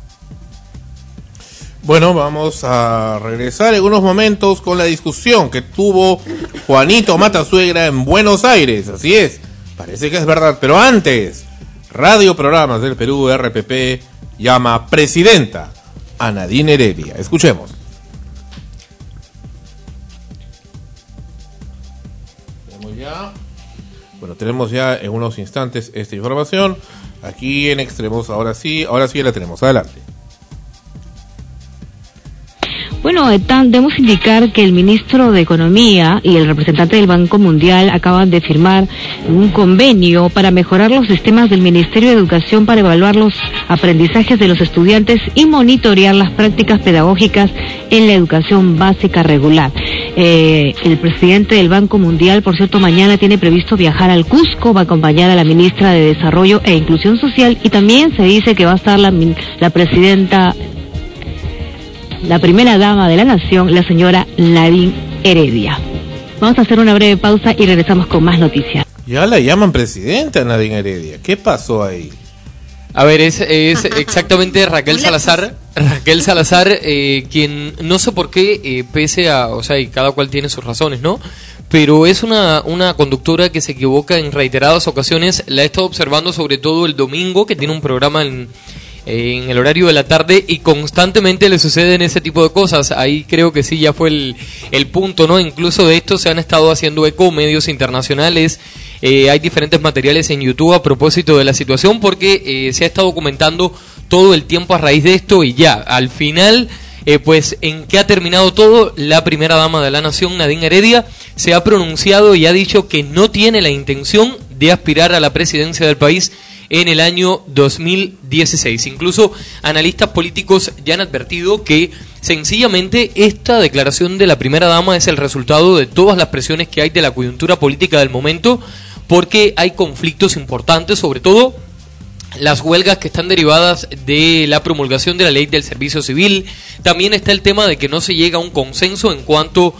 Speaker 3: Bueno, vamos a regresar en unos momentos con la discusión que tuvo Juanito Matasuegra en Buenos Aires. Así es, parece que es verdad, pero antes, Radio Programas del Perú, R P P, llama presidenta a Nadine Heredia. Escuchemos. Tenemos ya, bueno, tenemos ya en unos instantes esta información. Aquí en Extremos, ahora sí, ahora sí la tenemos. Adelante.
Speaker 15: Bueno, debemos indicar que el ministro de Economía y el representante del Banco Mundial acaban de firmar un convenio para mejorar los sistemas del Ministerio de Educación para evaluar los aprendizajes de los estudiantes y monitorear las prácticas pedagógicas en la educación básica regular. Eh, el presidente del Banco Mundial, por cierto, mañana tiene previsto viajar al Cusco, va a acompañar a la ministra de Desarrollo e Inclusión Social y también se dice que va a estar la, la presidenta... la primera dama de la nación, la señora Nadine Heredia. Vamos a hacer una breve pausa y regresamos con más noticias.
Speaker 3: Ya la llaman presidenta Nadine Heredia. ¿Qué pasó ahí?
Speaker 10: A ver, es, es exactamente Raquel Salazar, Raquel Salazar, eh, quien no sé por qué, eh, pese a, o sea, y cada cual tiene sus razones, ¿no? Pero es una, una conductora que se equivoca en reiteradas ocasiones. La he estado observando sobre todo el domingo, que tiene un programa en... en el horario de la tarde y constantemente le suceden ese tipo de cosas. Ahí creo que sí ya fue el, el punto, ¿no? Incluso de esto se han estado haciendo eco medios internacionales, eh, hay diferentes materiales en YouTube a propósito de la situación porque eh, se ha estado comentando todo el tiempo a raíz de esto y ya, al final, eh, pues en qué ha terminado todo, la primera dama de la nación, Nadine Heredia, se ha pronunciado y ha dicho que no tiene la intención de aspirar a la presidencia del país en el año dos mil dieciséis. Incluso analistas políticos ya han advertido que sencillamente esta declaración de la primera dama es el resultado de todas las presiones que hay de la coyuntura política del momento, porque hay conflictos importantes, sobre todo las huelgas que están derivadas de la promulgación de la ley del servicio civil. También está el tema de que no se llega a un consenso en cuanto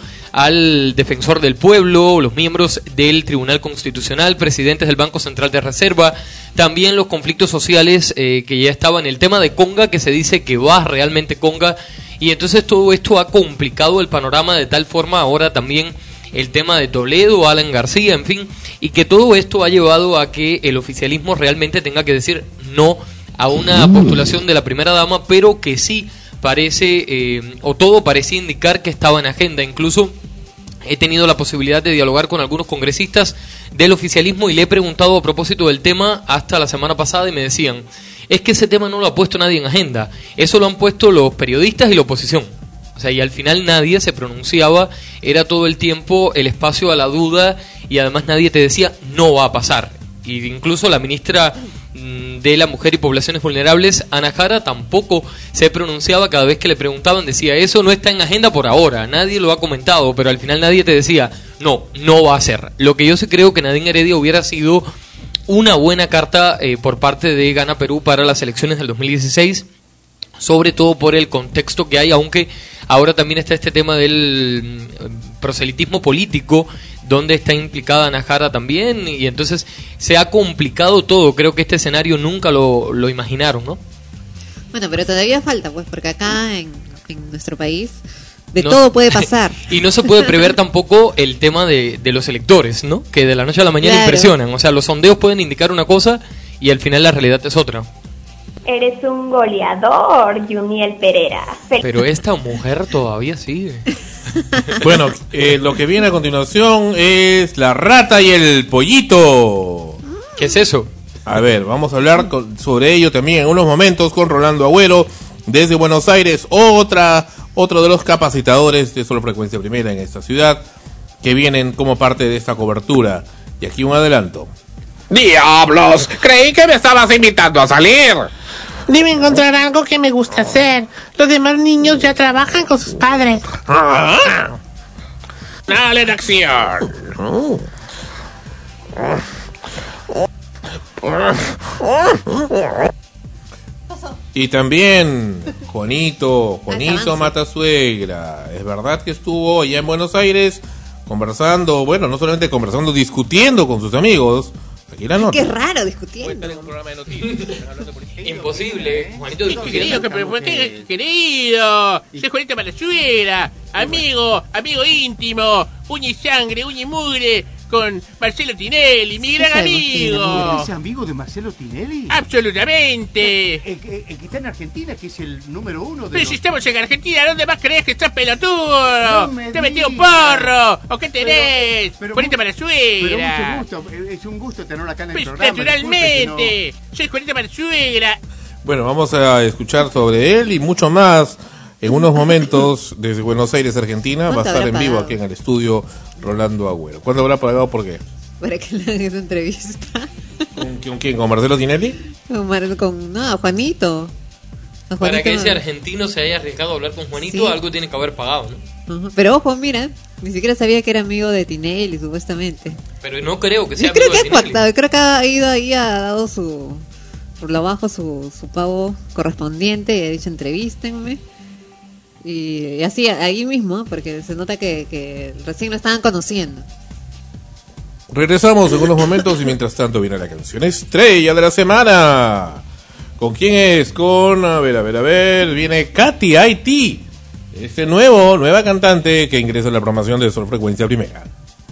Speaker 10: al defensor del pueblo, los miembros del Tribunal Constitucional, presidentes del Banco Central de Reserva, también los conflictos sociales eh, que ya estaban, el tema de Conga, que se dice que va realmente Conga, y entonces todo esto ha complicado el panorama de tal forma, ahora también el tema de Toledo, Alan García, en fin, y que todo esto ha llevado a que el oficialismo realmente tenga que decir no a una postulación de la primera dama, pero que sí parece, eh, o todo parecía indicar que estaba en agenda. Incluso he tenido la posibilidad de dialogar con algunos congresistas del oficialismo y le he preguntado a propósito del tema hasta la semana pasada y me decían, es que ese tema no lo ha puesto nadie en agenda, eso lo han puesto los periodistas y la oposición. O sea, y al final nadie se pronunciaba, era todo el tiempo el espacio a la duda y además nadie te decía no va a pasar. y incluso la ministra de la Mujer y Poblaciones Vulnerables, Ana Jara, tampoco se pronunciaba. Cada vez que le preguntaban decía, eso no está en agenda por ahora, nadie lo ha comentado, pero al final nadie te decía, no, no va a ser. Lo que yo sí creo que Nadine Heredia hubiera sido una buena carta eh, por parte de Gana Perú para las elecciones del dos mil dieciséis, sobre todo por el contexto que hay, aunque ahora también está este tema del proselitismo político, donde está implicada Ana Jara también, y entonces se ha complicado todo. Creo que este escenario nunca lo, lo imaginaron, ¿no?
Speaker 9: Bueno, pero todavía falta, pues, porque acá en, en nuestro país de
Speaker 10: no,
Speaker 9: todo puede pasar.
Speaker 10: Y no se puede prever tampoco el tema de, de los electores, ¿no? Que de la noche a la mañana
Speaker 9: Claro.
Speaker 10: impresionan. O sea, los sondeos pueden indicar una cosa y al final la realidad es otra.
Speaker 4: Eres un goleador, Juniel Pereira. Fel-
Speaker 10: Pero esta mujer todavía sigue.
Speaker 3: Bueno, eh, lo que viene a continuación es la rata y el pollito.
Speaker 10: ¿Qué es eso?
Speaker 3: A ver, vamos a hablar con- sobre ello también en unos momentos con Rolando Agüero desde Buenos Aires, otra otro de los capacitadores de Solo Frecuencia Primera en esta ciudad que vienen como parte de esta cobertura. Y aquí un adelanto.
Speaker 16: ¡Diablos! Creí que me estabas invitando a salir.
Speaker 17: Debe encontrar algo que me guste hacer. Los demás niños ya trabajan con sus padres.
Speaker 16: Ah. Dale en acción.
Speaker 3: Y también Juanito, Juanito Matasuegra. Es verdad que estuvo allá en Buenos Aires conversando, bueno, no solamente conversando, discutiendo con sus amigos. Aquí la nota.
Speaker 9: Qué raro discutiendo.
Speaker 10: Imposible, Juanito
Speaker 17: Querido, que, que, que- querido, soy Juanito Matasuegra, amigo, amigo íntimo, uña y sangre, uña y mugre, con Marcelo Tinelli, mi gran amigo.
Speaker 18: ¿Eres amigo de Marcelo Tinelli?
Speaker 17: Absolutamente.
Speaker 18: El, que- el que está en Argentina, que es el número uno de
Speaker 17: Pero
Speaker 18: los...
Speaker 17: si estamos en Argentina, ¿dónde más crees que estás pelotudo?
Speaker 18: No me
Speaker 17: ¿Te metí un
Speaker 18: digas.
Speaker 17: porro? ¿O qué tenés?
Speaker 18: Pero-
Speaker 17: Juanito
Speaker 18: Pero
Speaker 17: Matasuegra.
Speaker 18: mucho gusto, es un gusto tenerlo acá en el
Speaker 17: Pues
Speaker 18: programa.
Speaker 17: naturalmente, soy Juanito Matasuegra.
Speaker 3: Bueno, vamos a escuchar sobre él y mucho más en unos momentos desde Buenos Aires, Argentina. Va a
Speaker 9: ¿Cuánto
Speaker 3: estar
Speaker 9: habrá
Speaker 3: en vivo
Speaker 9: pagado?
Speaker 3: aquí en el estudio Rolando Agüero. ¿Cuándo habrá pagado? ¿Por qué?
Speaker 9: Para que le hagan esa entrevista.
Speaker 3: ¿Con, con quién? ¿Con Marcelo Tinelli?
Speaker 9: Con, Mar- con no, Juanito. A
Speaker 10: Para
Speaker 9: Juanito
Speaker 10: que ese
Speaker 9: no.
Speaker 10: argentino se haya arriesgado a hablar con Juanito,
Speaker 9: Sí.
Speaker 10: algo tiene que haber pagado, ¿no?
Speaker 9: Ajá. Pero ojo, mira, ni siquiera sabía que era amigo de Tinelli, supuestamente.
Speaker 10: Pero no creo que sea
Speaker 9: Yo creo
Speaker 10: amigo
Speaker 9: que
Speaker 10: de
Speaker 9: es
Speaker 10: Tinelli.
Speaker 9: pactado, creo que ha ido ahí, ha dado su, por lo bajo su, su pago correspondiente y ha dicho entrevístenme. Y, y así, ahí mismo, porque se nota que, que recién lo estaban conociendo.
Speaker 3: Regresamos en unos momentos y mientras tanto viene la canción estrella de la semana. ¿Con quién es? Con, a ver, a ver, a ver, viene Katy I T, este nuevo, nueva cantante que ingresa en la programación de Sol Frecuencia Primera.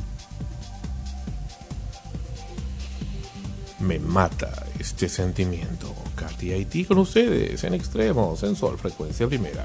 Speaker 3: Me mata este sentimiento. Katy I T con ustedes en Extremos, en Sol Frecuencia Primera.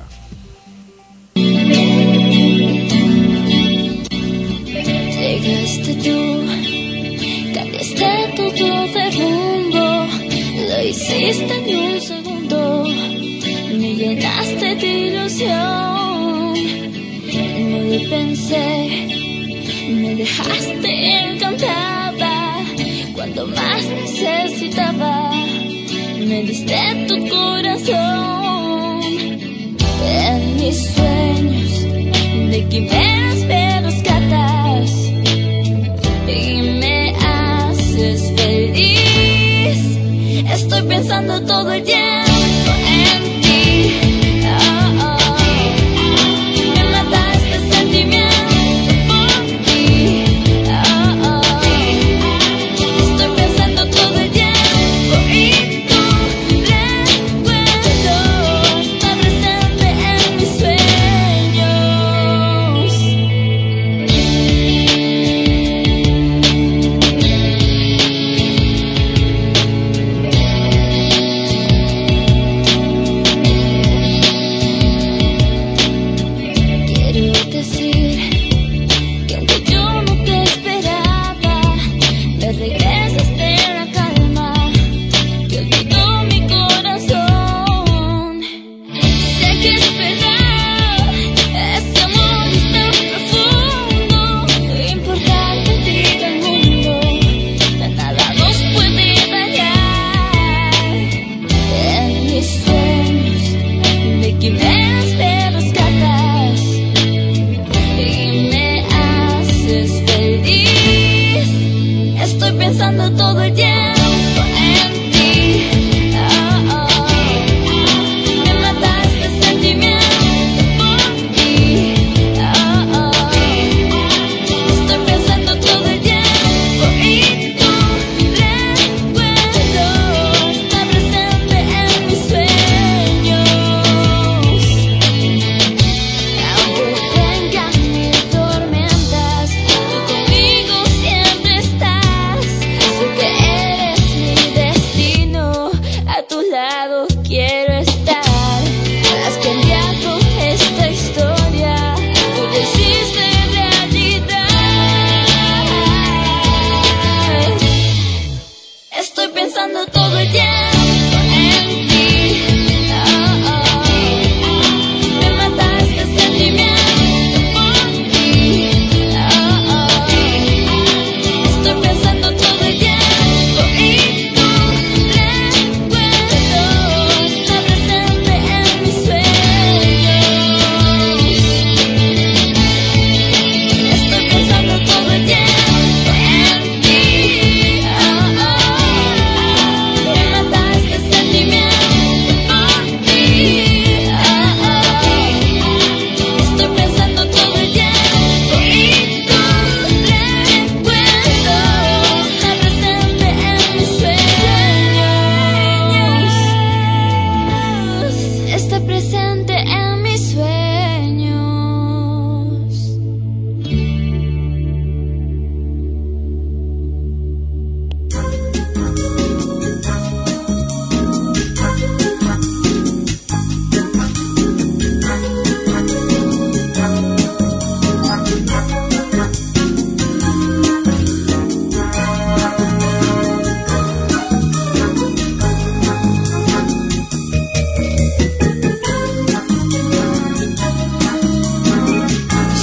Speaker 7: Llegaste tú, cambiaste todo de rumbo, lo hiciste en un segundo, me llenaste de ilusión, no lo pensé, me dejaste encantada, cuando más necesitaba, me diste tu corazón, en mis sueños, de quimeras me rescatas y me haces feliz. Estoy pensando todo el tiempo en ti. Oh, oh. Me mata este sentimiento por ti. Oh, oh. Estoy pensando todo el tiempo y tu recuerdo está presente en mis sueños.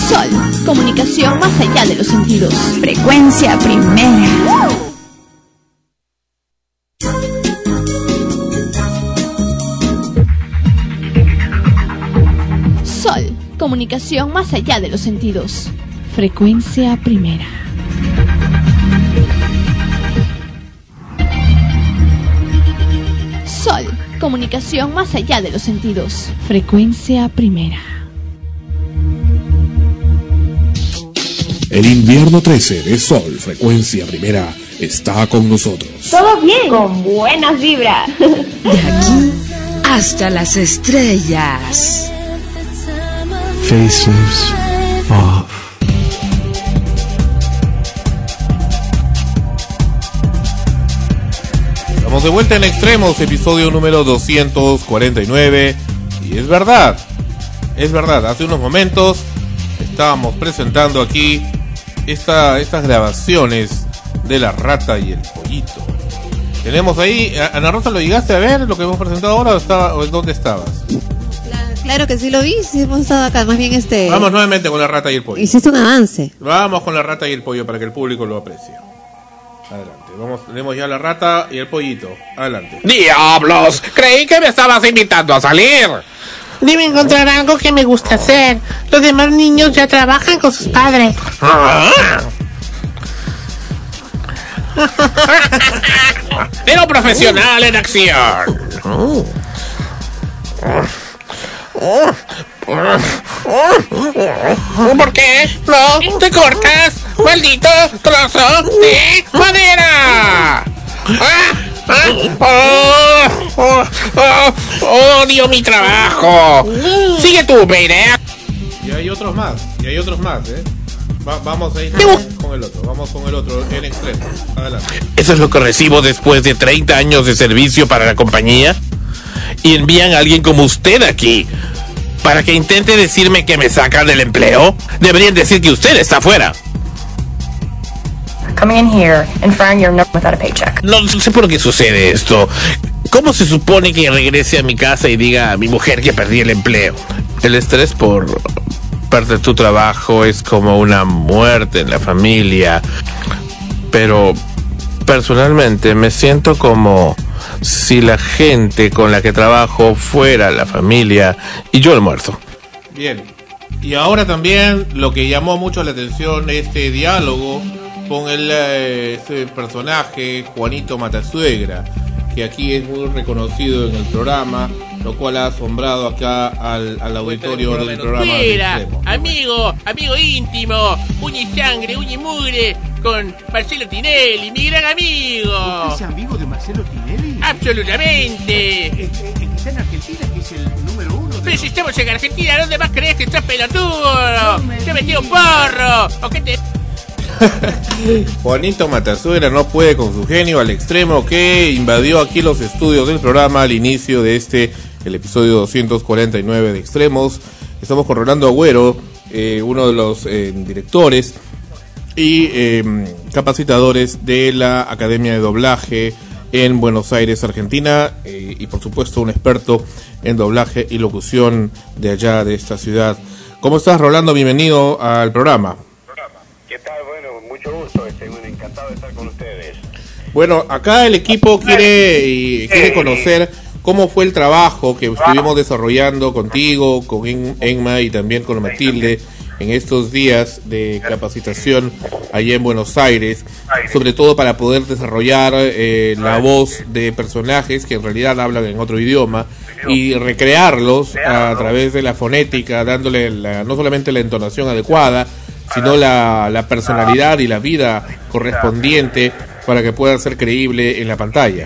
Speaker 2: Sol, comunicación más allá de los sentidos. Frecuencia primera. Sol, comunicación más allá de los sentidos. Frecuencia primera. Sol, comunicación más allá de los sentidos. Frecuencia primera.
Speaker 12: El invierno trece de Sol, frecuencia primera, está con nosotros.
Speaker 4: Todo bien, con buenas vibras.
Speaker 5: De aquí hasta las estrellas.
Speaker 12: Faces off.
Speaker 3: Estamos de vuelta en Extremos, episodio número doscientos cuarenta y nueve. Y es verdad, es verdad, hace unos momentos estábamos presentando aquí esta, estas grabaciones de La Rata y el Pollito. Tenemos ahí, Ana Rosa, ¿lo llegaste a ver lo que hemos presentado ahora o, estaba, o dónde estabas?
Speaker 9: Claro que sí lo vi, sí hemos estado acá, más bien este...
Speaker 3: Vamos nuevamente con La Rata y el Pollo.
Speaker 9: Hiciste un avance.
Speaker 3: Vamos con La Rata y el Pollo para que el público lo aprecie. Adelante, vamos, tenemos ya La Rata y el Pollito. Adelante.
Speaker 16: ¡Diablos! Creí que me estabas invitando a salir.
Speaker 6: Debe encontrar algo que me gusta hacer. Los demás niños ya trabajan con sus padres.
Speaker 16: Pero profesional en acción. ¿Por qué? No, te cortas, maldito trozo de madera. ¡Ah! ¡Ah! ¡Oh! ¡Oh! ¡Oh! ¡Odio mi trabajo! Sigue tú, Peire.
Speaker 3: Y hay otros más, y hay otros más, ¿eh? Va, vamos a ir con el otro, vamos con el otro en Extremo. Adelante.
Speaker 16: ¿Eso es lo que recibo después de treinta años de servicio para la compañía? Y envían a alguien como usted aquí para que intente decirme que me sacan del empleo. Deberían decir que usted está fuera.
Speaker 19: Coming in here and firing your number without a paycheck.
Speaker 16: No sé por qué sucede esto. ¿Cómo se supone que regrese a mi casa y diga a mi mujer que perdí el empleo? El estrés por perder tu trabajo es como una muerte en la familia. Pero personalmente me siento como si la gente con la que trabajo fuera la familia y yo el muerto.
Speaker 3: Bien. Y ahora también lo que llamó mucho la atención, este diálogo con el eh, ese personaje Juanito Matasuegra, que aquí es muy reconocido en el programa, lo cual ha asombrado acá al, al auditorio del programa.
Speaker 17: Fuera, amigo, amigo íntimo, uña y sangre, uña y mugre, con Marcelo Tinelli, mi gran amigo.
Speaker 18: ¿Usted es amigo de Marcelo Tinelli?
Speaker 17: Absolutamente.
Speaker 18: Eh, eh, eh, que está en Argentina, que es el número uno.
Speaker 17: Pero si estamos en Argentina, ¿dónde más crees que estás pelotudo? Te metí un porro. ¿O qué te...?
Speaker 3: Juanito Matasuegra no puede con su genio al extremo que invadió aquí los estudios del programa al inicio de este, el episodio doscientos cuarenta y nueve de Extremos. Estamos con Rolando Agüero, eh, uno de los eh, directores y eh, capacitadores de la Academia de Doblaje en Buenos Aires, Argentina, eh, y por supuesto un experto en doblaje y locución de allá de esta ciudad. ¿Cómo estás, Rolando? Bienvenido al programa.
Speaker 20: ¿Qué tal? Bueno, mucho gusto, estoy muy encantado de estar con ustedes.
Speaker 3: Bueno, acá el equipo quiere y quiere conocer cómo fue el trabajo que estuvimos desarrollando contigo, con Enma y también con Matilde en estos días de capacitación allá en Buenos Aires, sobre todo para poder desarrollar eh, la voz de personajes que en realidad hablan en otro idioma y recrearlos a través de la fonética, dándole la, no solamente la entonación adecuada, sino la, la personalidad y la vida correspondiente para que pueda ser creíble en la pantalla.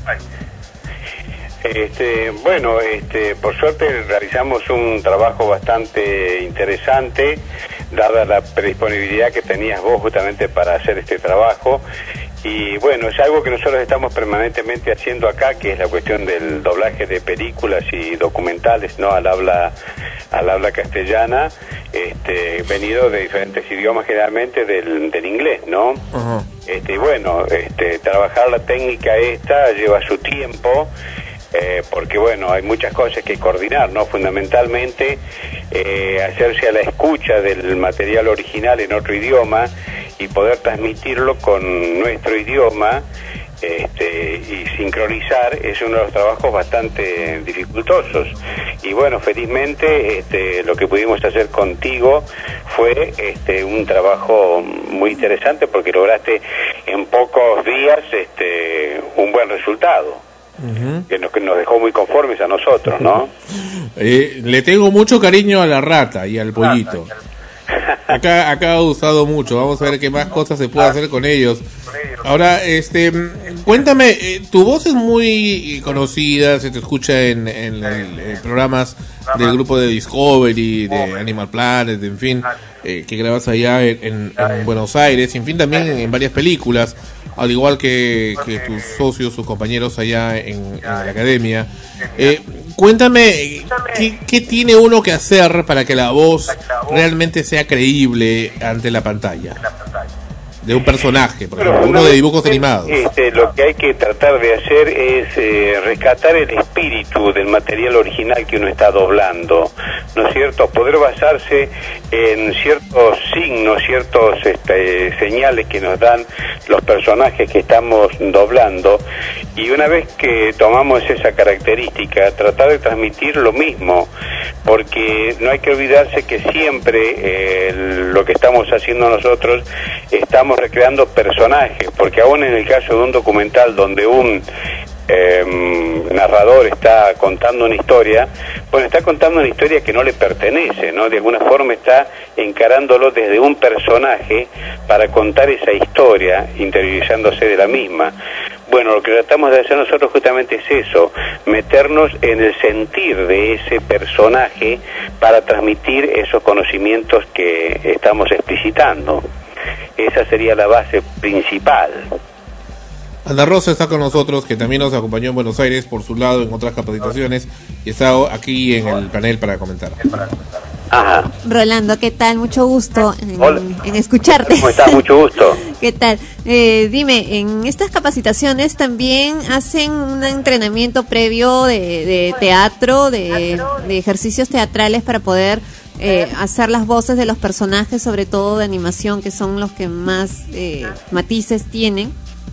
Speaker 20: Este, bueno, este, por suerte realizamos un trabajo bastante interesante, dada la predisponibilidad que tenías vos justamente para hacer este trabajo. Y bueno, es algo que nosotros estamos permanentemente haciendo acá, que es la cuestión del doblaje de películas y documentales, ¿no? Al habla, al habla castellana, este, venido de diferentes idiomas, generalmente del, del inglés, ¿no? Uh-huh. Este, y bueno, este, trabajar la técnica esta lleva su tiempo. Eh, porque bueno, hay muchas cosas que coordinar, ¿no? Fundamentalmente eh, hacerse a la escucha del material original en otro idioma y poder transmitirlo con nuestro idioma, este, y sincronizar es uno de los trabajos bastante dificultosos. Y bueno, felizmente este, lo que pudimos hacer contigo fue este, un trabajo muy interesante porque lograste en pocos días este, un buen resultado. Uh-huh. Que, nos, que nos dejó muy conformes a nosotros, ¿no?
Speaker 3: Eh, le tengo mucho cariño a la rata y al pollito. Acá, acá ha gustado mucho. Vamos a ver qué más cosas se puede hacer con ellos. Ahora, este, cuéntame, eh, tu voz es muy conocida, se te escucha en, en, en, en programas del grupo de Discovery, de Animal Planet, en fin, eh, que grabas allá en, en, en Buenos Aires, en fin, también en, en varias películas, al igual que, que tus socios, sus compañeros allá en, en la academia. Eh, cuéntame, ¿qué, ¿qué tiene uno que hacer para que la voz realmente sea creíble ante la pantalla? De un personaje, por ejemplo, uno de dibujos animados.
Speaker 20: Este, lo que hay que tratar de hacer es eh, rescatar el espíritu del material original que uno está doblando, ¿no es cierto? Poder basarse en ciertos signos, ciertos este, señales que nos dan los personajes que estamos doblando, y una vez que tomamos esa característica, tratar de transmitir lo mismo, porque no hay que olvidarse que siempre eh, lo que estamos haciendo nosotros, estamos recreando personajes, porque aún en el caso de un documental donde un eh, narrador está contando una historia, bueno, está contando una historia que no le pertenece, ¿no? De alguna forma está encarándolo desde un personaje para contar esa historia, interiorizándose de la misma. Bueno, lo que tratamos de hacer nosotros justamente es eso, meternos en el sentir de ese personaje para transmitir esos conocimientos que estamos explicitando. Esa sería la base principal.
Speaker 3: Ana Rosa está con nosotros, que también nos acompañó en Buenos Aires por su lado en otras capacitaciones y está aquí en el panel para comentar.
Speaker 20: Ajá.
Speaker 9: Rolando, ¿qué tal? Mucho gusto en, en escucharte.
Speaker 20: ¿Cómo estás? Mucho gusto.
Speaker 9: ¿Qué tal? Eh, dime, en estas capacitaciones también hacen un entrenamiento previo de, de teatro, de, de ejercicios teatrales para poder eh, hacer las voces de los personajes, sobre todo de animación, que son los que más eh, matices tienen.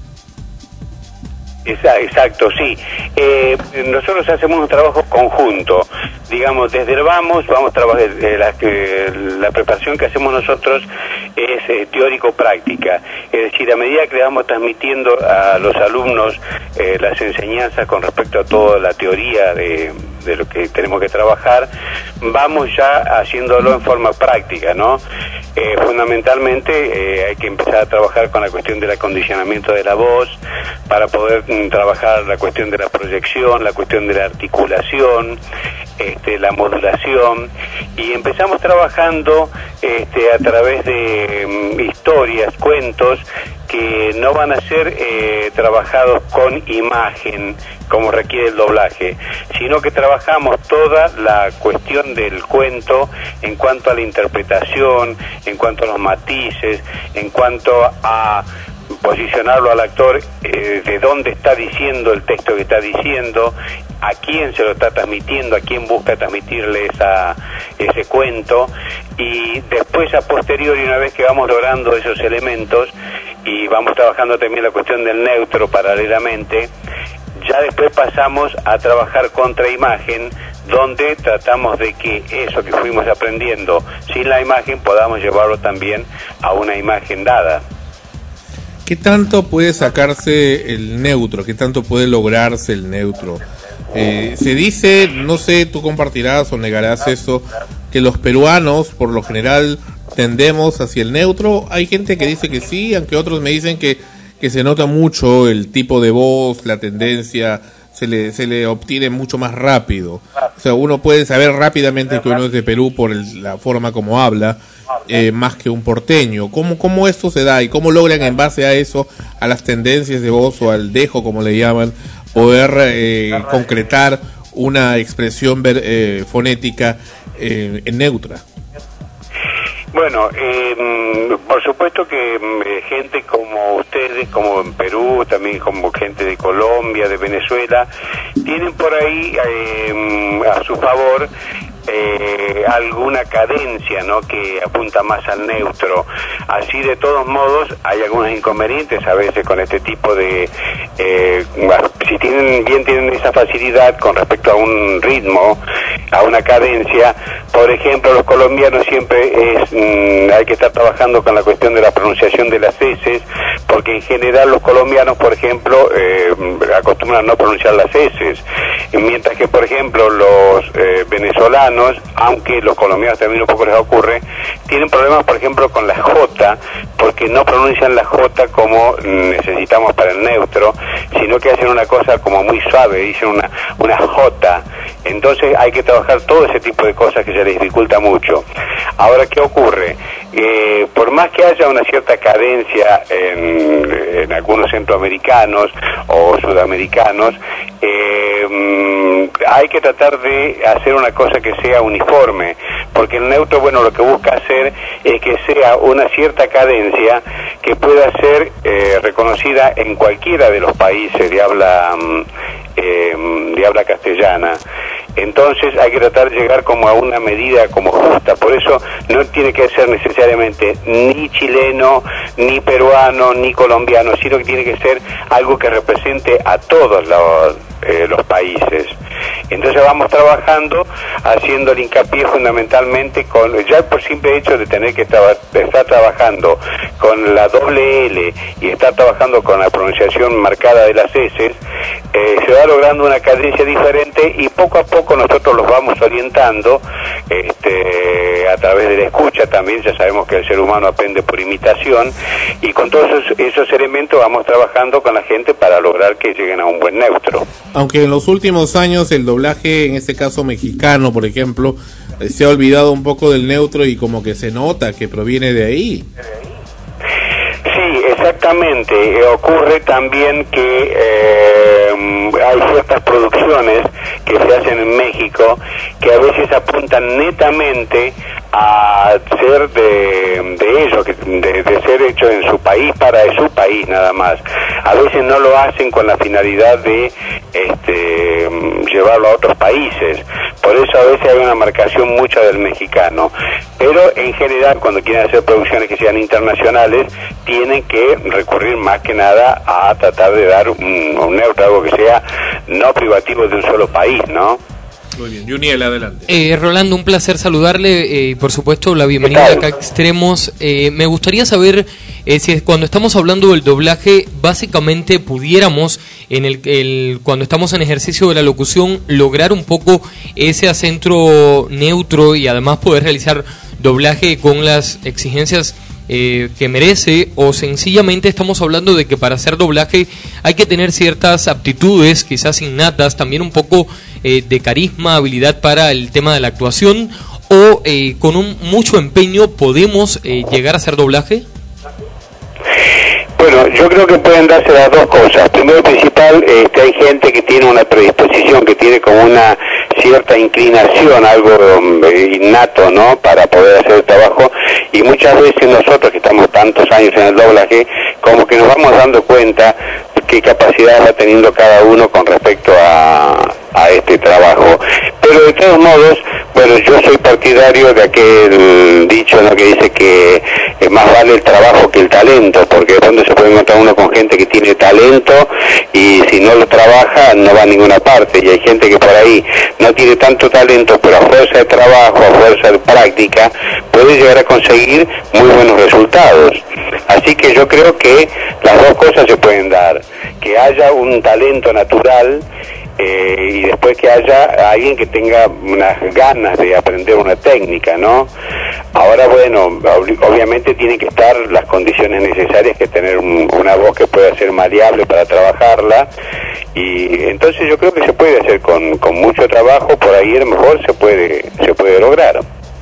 Speaker 20: Exacto, sí. Eh, nosotros hacemos un trabajo conjunto, digamos, desde el vamos, vamos a trabajar, eh, la, eh, la preparación que hacemos nosotros es eh, teórico-práctica, es decir, a medida que le vamos transmitiendo a los alumnos eh, las enseñanzas con respecto a toda la teoría de, de lo que tenemos que trabajar, vamos ya haciéndolo en forma práctica, ¿no? Eh, fundamentalmente eh, hay que empezar a trabajar con la cuestión del acondicionamiento de la voz para poder mm, trabajar la cuestión de la proyección, la cuestión de la articulación, este, la modulación, y empezamos trabajando este, a través de mm, historias, cuentos que no van a ser eh, trabajados con imagen como requiere el doblaje, sino que trabajamos toda la cuestión del cuento en cuanto a la interpretación, en cuanto a los matices, en cuanto a posicionarlo al actor, eh, de dónde está diciendo el texto que está diciendo, a quién se lo está transmitiendo, a quién busca transmitirle esa, ese cuento, y después a posteriori, una vez que vamos logrando esos elementos y vamos trabajando también la cuestión del neutro paralelamente, ya después pasamos a trabajar contra imagen, donde tratamos de que eso que fuimos aprendiendo sin la imagen podamos llevarlo también a una imagen dada.
Speaker 3: ¿Qué tanto puede sacarse el neutro? ¿Qué tanto puede lograrse el neutro? Eh, se dice, no sé, tú compartirás o negarás eso, que los peruanos por lo general tendemos hacia el neutro. Hay gente que dice que sí, aunque otros me dicen que, que se nota mucho el tipo de voz, la tendencia, se le, se le obtiene mucho más rápido. O sea, uno puede saber rápidamente que uno es de Perú por el, la forma como habla, eh, más que un porteño. ¿Cómo, ¿Cómo esto se da y cómo logran en base a eso, a las tendencias de voz o al dejo, como le llaman, poder eh, concretar una expresión ver, eh, fonética eh, en neutra?
Speaker 20: Bueno, eh, por supuesto que eh, gente como ustedes, como en Perú, también como gente de Colombia, de Venezuela, tienen por ahí eh, a su favor eh, alguna cadencia, ¿no?, que apunta más al neutro. Así, de todos modos, hay algunos inconvenientes a veces con este tipo de eh, si tienen bien tienen esa facilidad con respecto a un ritmo, a una cadencia. Por ejemplo, los colombianos siempre es mmm, hay que estar trabajando con la cuestión de la pronunciación de las eses, porque en general los colombianos, por ejemplo, eh, acostumbran a no pronunciar las eses, mientras que, por ejemplo, los eh, venezolanos, aunque los colombianos también un poco les ocurre, tienen problemas, por ejemplo, con la J, porque no pronuncian la J como necesitamos para el neutro, sino que hacen una cosa como muy suave, dicen una, una J. Entonces hay que trabajar todo ese tipo de cosas que se les dificulta mucho. Ahora, ¿qué ocurre? Eh, por más que haya una cierta cadencia en, en algunos centroamericanos o sudamericanos, eh, hay que tratar de hacer una cosa que sea uniforme, porque el neutro, bueno, lo que busca hacer es que sea una cierta cadencia que pueda ser eh, reconocida en cualquiera de los países de habla eh, de habla castellana. Entonces hay que tratar de llegar como a una medida como justa. Por eso no tiene que ser necesariamente ni chileno, ni peruano, ni colombiano, sino que tiene que ser algo que represente a todos los, eh, los países. Entonces vamos trabajando, haciendo el hincapié fundamentalmente con, ya por simple hecho de tener que estar, estar trabajando con la doble L y estar trabajando con la pronunciación marcada de las eses, eh, se va logrando una cadencia diferente y poco a poco nosotros los vamos orientando este, a través de la escucha también. Ya sabemos que el ser humano aprende por imitación, y con todos esos, esos elementos vamos trabajando con la gente para lograr que lleguen a un buen neutro.
Speaker 3: Aunque en los últimos años el doblaje, en este caso mexicano, por ejemplo, se ha olvidado un poco del neutro y como que se nota que proviene de ahí.
Speaker 20: Sí, exactamente. Eh, ocurre también que eh, hay ciertas producciones que se hacen en México que a veces apuntan netamente a ser de, de ellos, de, de ser hecho en su país, para su país nada más. A veces no lo hacen con la finalidad de este, llevarlo a otros países. Por eso a veces hay una marcación mucha del mexicano. Pero en general, cuando quieren hacer producciones que sean internacionales, tienen que recurrir más que nada a tratar de dar un, un neutro, algo que sea no privativo de un solo país, ¿no?
Speaker 3: Muy bien, Juniel, adelante.
Speaker 10: Eh, Rolando, un placer saludarle, eh, por supuesto la bienvenida acá a Extremos. Eh, me gustaría saber eh, si es, cuando estamos hablando del doblaje, básicamente pudiéramos, en el, el cuando estamos en ejercicio de la locución, lograr un poco ese acento neutro y además poder realizar doblaje con las exigencias Eh, que merece, o sencillamente estamos hablando de que para hacer doblaje hay que tener ciertas aptitudes, quizás innatas, también un poco eh, de carisma, habilidad para el tema de la actuación, o eh, con un mucho empeño podemos eh, llegar a hacer doblaje?
Speaker 20: Bueno, yo creo que pueden darse las dos cosas. Primero y principal, este, hay gente que tiene una predisposición, que tiene como una cierta inclinación, algo eh, innato, ¿no?, para poder hacer el trabajo, y muchas veces nosotros que estamos tantos años en el doblaje, como que nos vamos dando cuenta qué capacidad va teniendo cada uno con respecto a, a este trabajo. Pero de todos modos, bueno, yo soy partidario de aquel dicho, ¿no?, que dice que eh, más vale el trabajo que el talento, porque de pronto se puede encontrar uno con gente que tiene talento y si no lo trabaja no va a ninguna parte, y hay gente que por ahí no tiene tanto talento, pero a fuerza de trabajo, a fuerza de práctica, puede llegar a conseguir muy buenos resultados. Así que yo creo que las dos cosas se pueden dar, que haya un talento natural eh, y después que haya alguien que tenga unas ganas de aprender una técnica, ¿no? Ahora, bueno, ob- obviamente tienen que estar las condiciones necesarias, que tener un, una voz que pueda ser maleable para trabajarla, y entonces yo creo que se puede hacer con, con mucho trabajo, por ahí a lo mejor se puede, se puede lograr.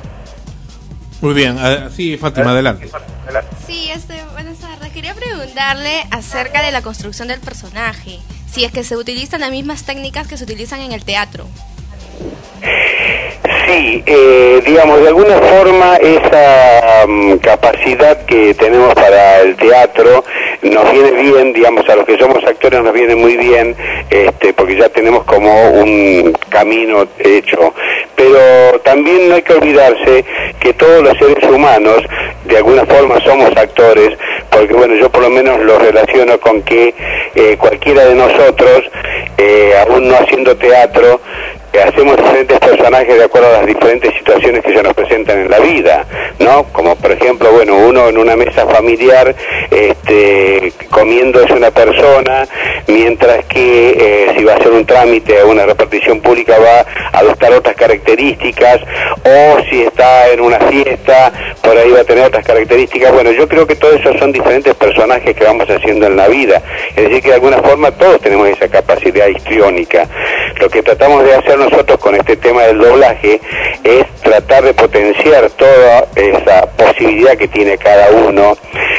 Speaker 3: Muy bien, sí, Fátima, adelante.
Speaker 13: Sí, este, buenas tardes. Quería preguntarle acerca de la construcción del personaje, si es que se utilizan las mismas técnicas que se utilizan en el teatro.
Speaker 20: Sí, eh, digamos, de alguna forma esa um, capacidad que tenemos para el teatro nos viene bien, digamos, a los que somos actores nos viene muy bien, este, porque ya tenemos como un camino hecho. Pero también no hay que olvidarse que todos los seres humanos, de alguna forma, somos actores, porque bueno, yo por lo menos lo relaciono con que eh, cualquiera de nosotros, eh, aún no haciendo teatro, hacemos diferentes personajes de acuerdo a las diferentes situaciones que se nos presentan en la vida, ¿no? Como por ejemplo, bueno, uno en una mesa familiar, este, comiendo es una persona, mientras que eh, si va a hacer un trámite o una repartición pública va a adoptar otras características, o si está en una fiesta, por ahí va a tener otras características. Bueno, yo creo que todos esos son diferentes personajes que vamos haciendo en la vida, es decir, que de alguna forma todos tenemos esa capacidad histriónica. Lo que tratamos de hacer nosotros con este tema del doblaje es tratar de potenciar toda esa posibilidad que tiene cada uno,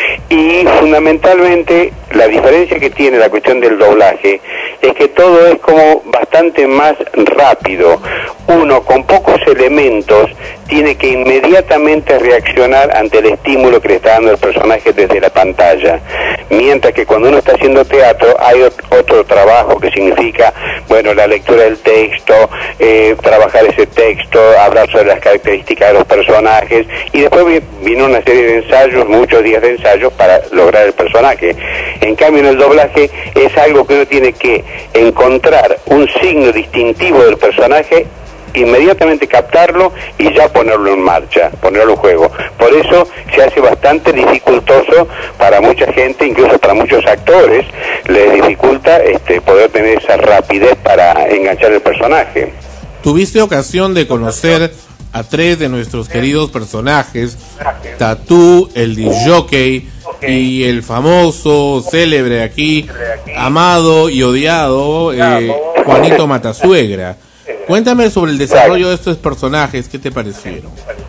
Speaker 20: y fundamentalmente la diferencia que tiene la cuestión del doblaje es que todo es como bastante más rápido. Uno con pocos elementos tiene que inmediatamente reaccionar ante el estímulo que le está dando el personaje desde la pantalla, mientras que cuando uno está haciendo teatro hay otro trabajo que significa, bueno, la lectura del texto, eh, trabajar ese texto, hablar sobre las características de los personajes, y después viene una serie de ensayos, muchos días de ensayos para lograr el personaje. En cambio, en el doblaje es algo que uno tiene que encontrar un signo distintivo del personaje, inmediatamente captarlo y ya ponerlo en marcha, ponerlo en juego. Por eso se hace bastante dificultoso para mucha gente, incluso para muchos actores, les dificulta este, poder tener esa rapidez para enganchar el personaje.
Speaker 3: ¿Tuviste ocasión de conocer a tres de nuestros queridos personajes, Tatú, el disjockey y el famoso, célebre aquí, amado y odiado eh, Juanito Matasuegra? Cuéntame sobre el desarrollo de estos personajes, ¿qué te parecieron?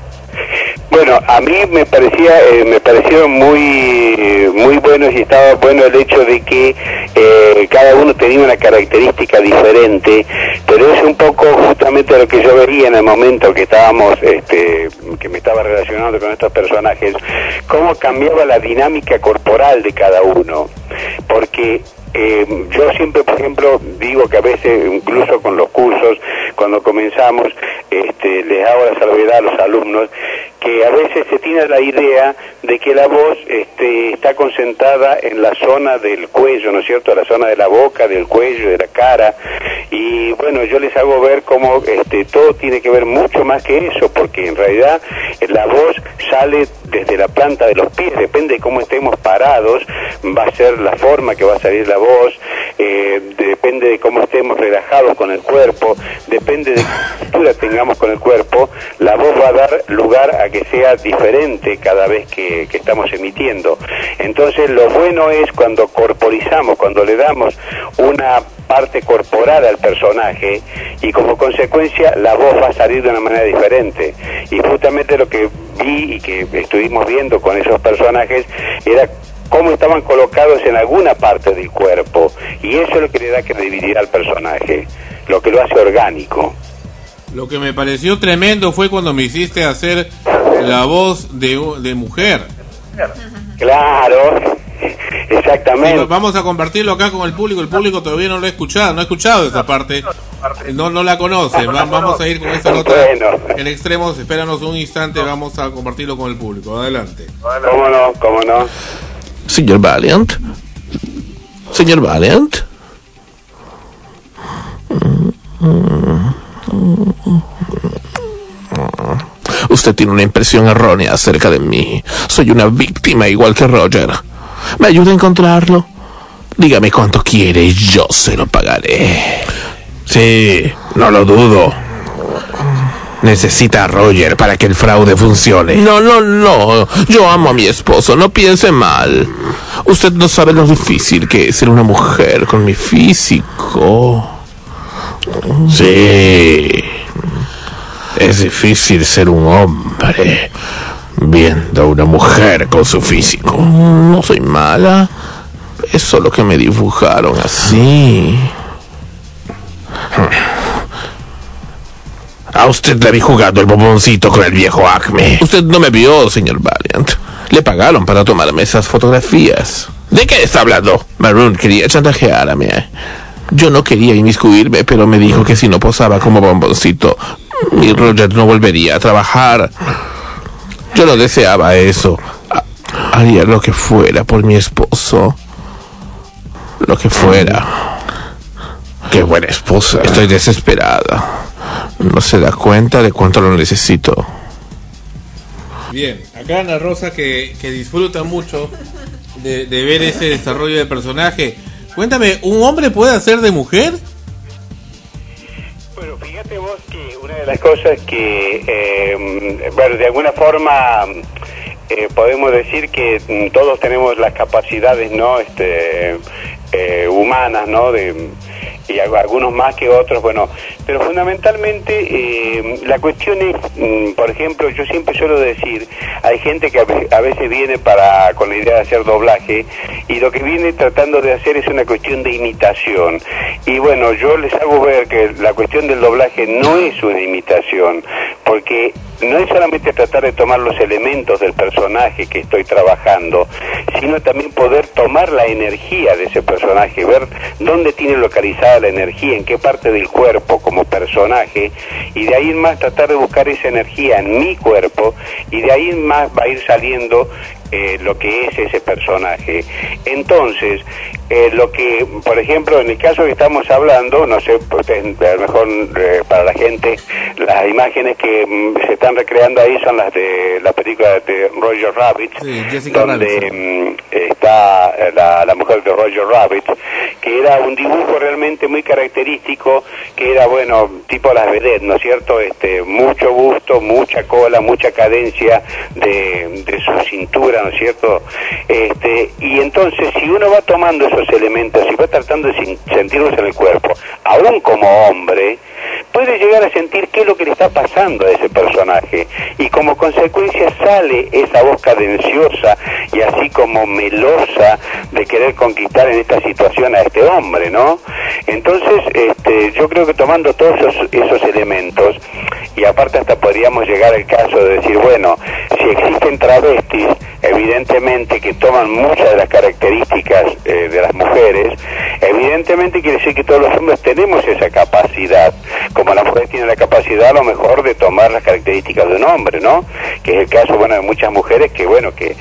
Speaker 20: Bueno, a mí me parecía, eh, me parecieron muy, muy buenos, y estaba bueno el hecho de que eh, cada uno tenía una característica diferente, pero es un poco justamente lo que yo veía en el momento que estábamos, este, que me estaba relacionando con estos personajes, cómo cambiaba la dinámica corporal de cada uno, porque Eh, yo siempre, por ejemplo, digo que a veces, incluso con los cursos, cuando comenzamos, este, les hago la salvedad a los alumnos, que a veces se tiene la idea de que la voz este, está concentrada en la zona del cuello, ¿no es cierto?, la zona de la boca, del cuello, de la cara, y bueno, yo les hago ver cómo este, todo tiene que ver mucho más que eso, porque en realidad la voz sale desde la planta de los pies, depende de cómo estemos parados, va a ser la forma que va a salir la voz, eh, depende de cómo estemos relajados con el cuerpo, depende de qué postura tengamos con el cuerpo, la voz va a dar lugar a que sea diferente cada vez que, que estamos emitiendo. Entonces lo bueno es cuando corporizamos, cuando le damos una parte corporal al personaje, y como consecuencia la voz va a salir de una manera diferente. Y justamente lo que vi y que estuvimos viendo con esos personajes era cómo estaban colocados en alguna parte del cuerpo, y eso es lo que le da credibilidad al personaje, lo que lo hace orgánico.
Speaker 3: Lo que me pareció tremendo fue cuando me hiciste hacer la voz de, de mujer.
Speaker 20: Claro, exactamente.
Speaker 3: Sí, vamos a compartirlo acá con el público. El público todavía no lo ha escuchado, no ha escuchado esa parte, no no la conoce. Va, vamos a ir con esta nota en extremos. Espéranos un instante, vamos a compartirlo con el público. Adelante.
Speaker 20: ¿Cómo no? ¿Cómo no?
Speaker 16: Señor Valiant. Señor Valiant. Usted tiene una impresión errónea acerca de mí. Soy una víctima igual que Roger. ¿Me ayuda a encontrarlo? Dígame cuánto quiere y yo se lo pagaré. Sí, no lo dudo. Necesita a Roger para que el fraude funcione. No, no, no. Yo amo a mi esposo, no piense mal. Usted no sabe lo difícil que es ser una mujer con mi físico. Sí. Es difícil ser un hombre viendo a una mujer con su físico. No soy mala. Es solo que me dibujaron así. A usted le vi jugando el bomboncito con el viejo Acme. Usted no me vio, señor Valiant. Le pagaron para tomarme esas fotografías. ¿De qué está hablando? Maroon quería chantajearme. Yo no quería inmiscuirme, pero me dijo que si no posaba como bomboncito, mi Roger no volvería a trabajar. Yo no deseaba eso. Haría lo que fuera por mi esposo. Lo que fuera. Qué buena esposa. Estoy desesperada. No se da cuenta de cuánto lo necesito.
Speaker 3: Bien, acá Ana Rosa que, que disfruta mucho de, de ver ese desarrollo de personaje. Cuéntame, ¿un hombre puede hacer de mujer?
Speaker 20: Bueno, fíjate vos que una de las cosas que, eh, bueno, de alguna forma eh, podemos decir que mm, todos tenemos las capacidades, ¿no? Este, eh, humanas, ¿no? De, y algunos más que otros, bueno, pero fundamentalmente eh, la cuestión es, mm, por ejemplo, yo siempre suelo decir, hay gente que a ve- a veces viene para con la idea de hacer doblaje y lo que viene tratando de hacer es una cuestión de imitación, y bueno, yo les hago ver que la cuestión del doblaje no es una imitación, porque no es solamente tratar de tomar los elementos del personaje que estoy trabajando, sino también poder tomar la energía de ese personaje, ver dónde tiene localizada la energía, en qué parte del cuerpo como personaje, y de ahí en más tratar de buscar esa energía en mi cuerpo, y de ahí en más va a ir saliendo eh, lo que es ese personaje. Entonces, eh, lo que, por ejemplo, en el caso que estamos hablando, no sé, pues, a lo mejor eh, para la gente, las imágenes que mm, se están recreando ahí son las de la película de Roger Rabbit,
Speaker 3: Sí, Jessica
Speaker 20: donde
Speaker 3: Rabbit.
Speaker 20: mm, está la, la mujer de Roger Rabbit, que era un dibujo realmente muy característico, que era, bueno, tipo las vedettes, ¿no es cierto? Este, mucho busto, mucha cola, mucha cadencia de, de su cintura, ¿no es cierto? Este, y entonces, si uno va tomando esos elementos y va tratando de sin- sentirlos en el cuerpo, aún como hombre, puede llegar a sentir qué es lo que le está pasando a ese personaje, y como consecuencia sale esa voz cadenciosa y así como melosa de querer conquistar en esta situación a este hombre, ¿no? Entonces, este, yo creo que tomando todos esos, esos elementos, y aparte hasta podríamos llegar al caso de decir, bueno, si existen travestis, evidentemente que toman muchas de las características eh, de las mujeres, evidentemente quiere decir que todos los hombres tenemos esa capacidad, como la mujer tiene la capacidad a lo mejor de tomar las características de un hombre, ¿no? Que es el caso, bueno, de muchas mujeres que, bueno, que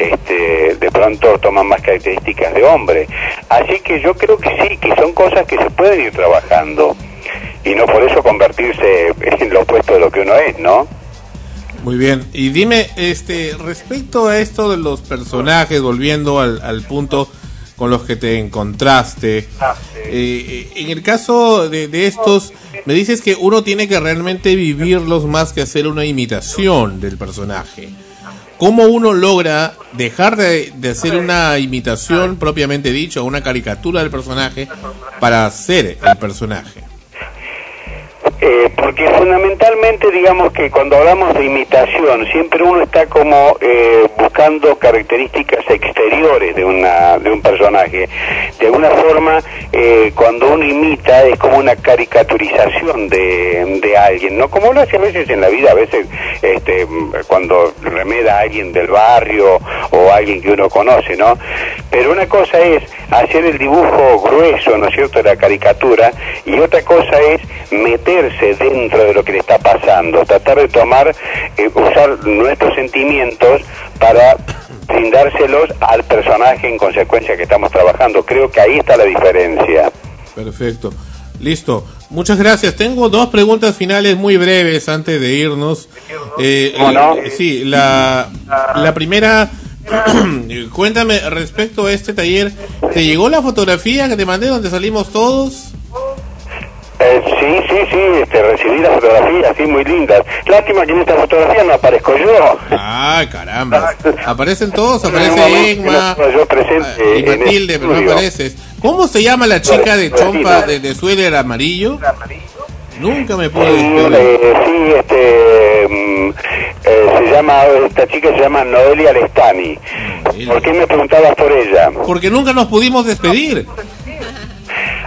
Speaker 20: este, de pronto toman más características de hombre. Así que yo creo que sí, que son cosas que se pueden ir trabajando, y no por eso convertirse en lo opuesto de lo que uno es, ¿no?
Speaker 3: Muy bien, y dime, este, respecto a esto de los personajes, volviendo al, al punto con los que te encontraste, eh, en el caso de, de estos, me dices que uno tiene que realmente vivirlos más que hacer una imitación del personaje. ¿Cómo uno logra dejar de, de hacer una imitación propiamente dicho, una caricatura del personaje, para hacer el personaje?
Speaker 20: Eh, porque fundamentalmente, digamos que cuando hablamos de imitación, siempre uno está como eh, buscando características exteriores de una de un personaje. De alguna forma, eh, cuando uno imita es como una caricaturización de, de alguien, ¿no? Como lo hace a veces en la vida, a veces este, cuando remeda a alguien del barrio o a alguien que uno conoce, ¿no? Pero una cosa es hacer el dibujo grueso, ¿no es cierto?, de la caricatura, y otra cosa es meterse dentro de lo que le está pasando, tratar de tomar, eh, usar nuestros sentimientos para brindárselos al personaje en consecuencia que estamos trabajando. Creo que ahí está la diferencia.
Speaker 3: Perfecto, listo, muchas gracias. Tengo dos preguntas finales muy breves antes de irnos. Eh,
Speaker 20: ¿Cómo no?
Speaker 3: eh, sí, la, la primera, cuéntame respecto a este taller, ¿te llegó la fotografía que te mandé donde salimos todos?
Speaker 20: Eh, sí, sí, sí, este, recibí las fotografías, sí, muy lindas. Lástima que en esta fotografía no aparezco yo.
Speaker 3: Ay, caramba. Aparecen todos,
Speaker 20: No,
Speaker 3: aparece
Speaker 20: no,
Speaker 3: Egma
Speaker 20: no, yo presente
Speaker 3: y
Speaker 20: en
Speaker 3: Matilde,
Speaker 20: el
Speaker 3: pero no
Speaker 20: estudio.
Speaker 3: apareces. ¿Cómo se llama la chica de chompa de, de suéter amarillo? Nunca me pude
Speaker 20: Sí,
Speaker 3: despedir.
Speaker 20: eh, sí, este, mm, eh, se llama, esta chica se llama Noelia Lestani. ¿Por qué me preguntabas por ella?
Speaker 3: Porque nunca nos pudimos despedir.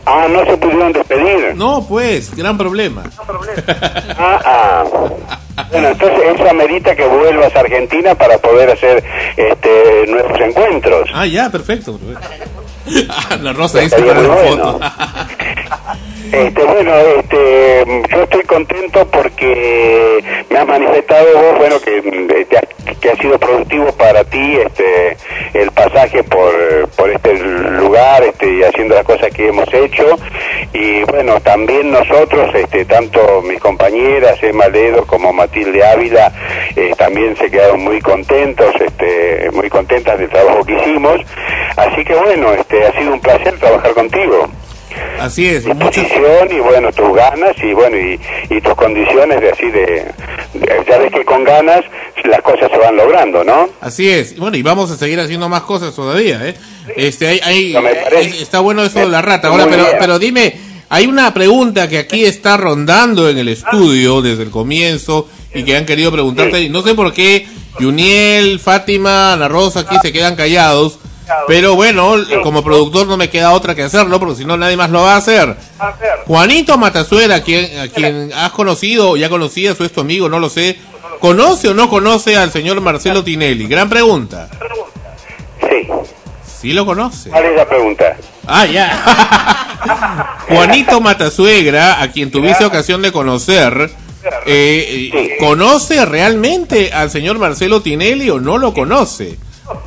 Speaker 20: Ah, no se pudieron despedir.
Speaker 3: No, pues, gran problema.
Speaker 20: Ah, ah. Bueno, entonces eso amerita que vuelvas a Argentina para poder hacer este nuevos encuentros.
Speaker 3: Ah, ya, perfecto. Ah, la Rosa dice
Speaker 20: Estaría
Speaker 3: para
Speaker 20: muy
Speaker 3: la
Speaker 20: bueno.
Speaker 3: foto.
Speaker 20: Este, bueno, este, yo estoy contento porque me has manifestado vos, bueno, que, que ha sido productivo para ti este el pasaje por, por este lugar, este, y haciendo las cosas que hemos hecho. Y bueno, también nosotros, este, tanto mis compañeras, Emma Ledo como Matilde Ávila, eh, también se quedaron muy contentos, este, muy contentas del trabajo que hicimos. Así que bueno, este, ha sido un placer trabajar contigo.
Speaker 3: Así es,
Speaker 20: tu posición y bueno, tus ganas y bueno, y, y tus condiciones de así de, de, ya ves que con ganas las cosas se van logrando, ¿no?
Speaker 3: Así es, bueno, y vamos a seguir haciendo más cosas todavía, ¿eh? Este, hay, hay,
Speaker 20: No me parece.
Speaker 3: es- está bueno eso de la rata. Ahora,
Speaker 20: Muy
Speaker 3: pero,
Speaker 20: bien.
Speaker 3: pero dime, hay una pregunta que aquí está rondando en el estudio desde el comienzo y que han querido preguntarte, y no sé por qué Juniel, Fátima, Ana Rosa aquí se quedan callados. Pero bueno, como productor no me queda otra que hacerlo, porque si no nadie más lo va a hacer. Juanito Matasuegra, a quien, a quien has conocido o ya conocías o es tu amigo, no lo sé, ¿conoce o no conoce al señor Marcelo Tinelli? Gran pregunta.
Speaker 20: Sí.
Speaker 3: Sí lo conoce.
Speaker 20: ¿Cuál es la pregunta?
Speaker 3: Ah, ya. Juanito Matasuegra, a quien tuviste ocasión de conocer, eh, eh, ¿conoce realmente al señor Marcelo Tinelli o no lo conoce?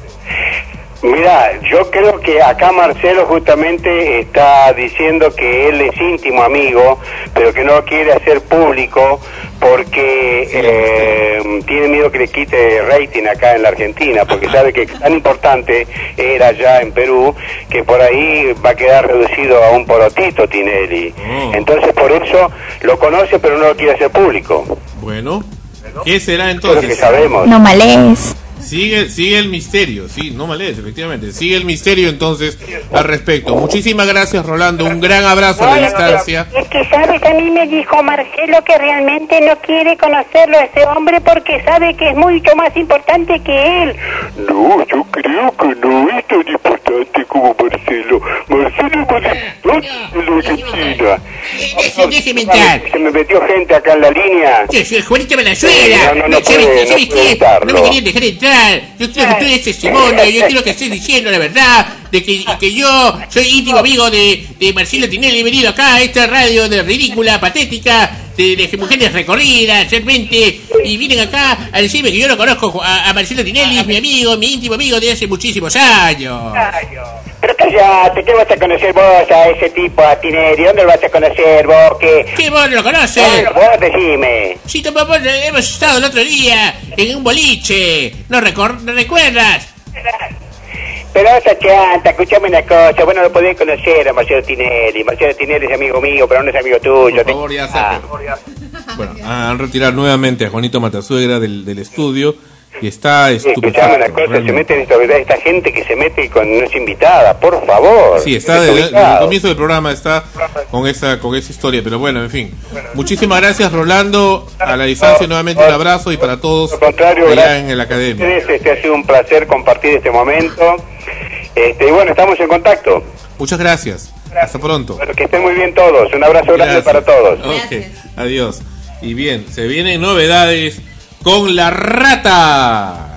Speaker 20: Mira, yo creo que acá Marcelo justamente está diciendo que él es íntimo amigo, pero que no lo quiere hacer público porque eh, tiene miedo que le quite rating acá en la Argentina, porque sabe que tan importante era allá en Perú que por ahí va a quedar reducido a un porotito Tinelli. Entonces por eso lo conoce pero no lo quiere hacer público.
Speaker 3: Bueno, ¿qué será
Speaker 20: Eso es lo
Speaker 3: entonces?
Speaker 20: que sabemos.
Speaker 2: No males.
Speaker 3: Sigue, sigue el misterio, sí, no males, efectivamente. Sigue el misterio entonces al respecto. Muchísimas gracias, Rolando. Un gran abrazo a la distancia.
Speaker 21: Es que sabes, a mí me dijo Marcelo que realmente no quiere conocerlo a ese hombre porque sabe que es mucho más importante que él.
Speaker 20: No, yo creo que no es tan importante como Marcelo. Marcelo es más importante de la Argentina.
Speaker 6: Déjeme entrar.
Speaker 20: Se me metió gente acá en la línea.
Speaker 6: Yo soy Juanito Venezuela.
Speaker 20: No, no, no
Speaker 6: ¿Sabes
Speaker 20: puede-
Speaker 6: qué? ¿Sabes
Speaker 20: no puede
Speaker 6: qué?
Speaker 20: estarlo.
Speaker 6: No me querían dejar entrar. Yo quiero que tú des testimonio. Yo quiero que estés diciendo la verdad. De que, que yo soy íntimo amigo de, de Marcelo Tinelli. He venido acá a esta radio de ridícula, patética, de, de mujeres recorridas, realmente. Y vienen acá a decirme que yo no conozco a, a Marcelo Tinelli. Es mi amigo, mi íntimo amigo de hace muchísimos años.
Speaker 21: Pero cállate, ¿qué vas a conocer vos a ese tipo, a Tinelli? ¿Dónde lo vas a conocer vos? ¿Qué?
Speaker 6: ¿Qué vos no lo conoces?
Speaker 21: Bueno, vos decime.
Speaker 6: Sí, tu papá, hemos estado el otro día en un boliche. ¿No, recor- no recuerdas?
Speaker 21: Pero esa chanta, escuchame una cosa, vos no lo podés conocer a Marcelo Tinelli. Marcelo Tinelli es amigo mío, pero no es amigo tuyo.
Speaker 3: Por favor, ya saca. Bueno, han retirado nuevamente a Juanito Matasuegra del, del estudio y está
Speaker 20: Sí, escuchame
Speaker 3: estupefacto.
Speaker 20: una cosa, se
Speaker 3: realmente.
Speaker 20: meten esta, esta gente que se mete con no es invitada, por favor.
Speaker 3: Sí, está desde, desde el
Speaker 20: Desubicado.
Speaker 3: comienzo del programa, está con esa con esa historia, pero bueno, en fin. Muchísimas gracias, Rolando. A la distancia nuevamente un abrazo y para todos
Speaker 20: contrario,
Speaker 3: allá
Speaker 20: gracias.
Speaker 3: en la academia.
Speaker 20: Ustedes, este, ha sido un placer compartir este momento. Este, y bueno, estamos en contacto.
Speaker 3: Muchas gracias. Hasta pronto.
Speaker 20: Bueno, que estén muy bien todos. Un abrazo grande
Speaker 3: Gracias.
Speaker 20: para todos.
Speaker 3: Ok, adiós. Y bien, se vienen novedades con la rata.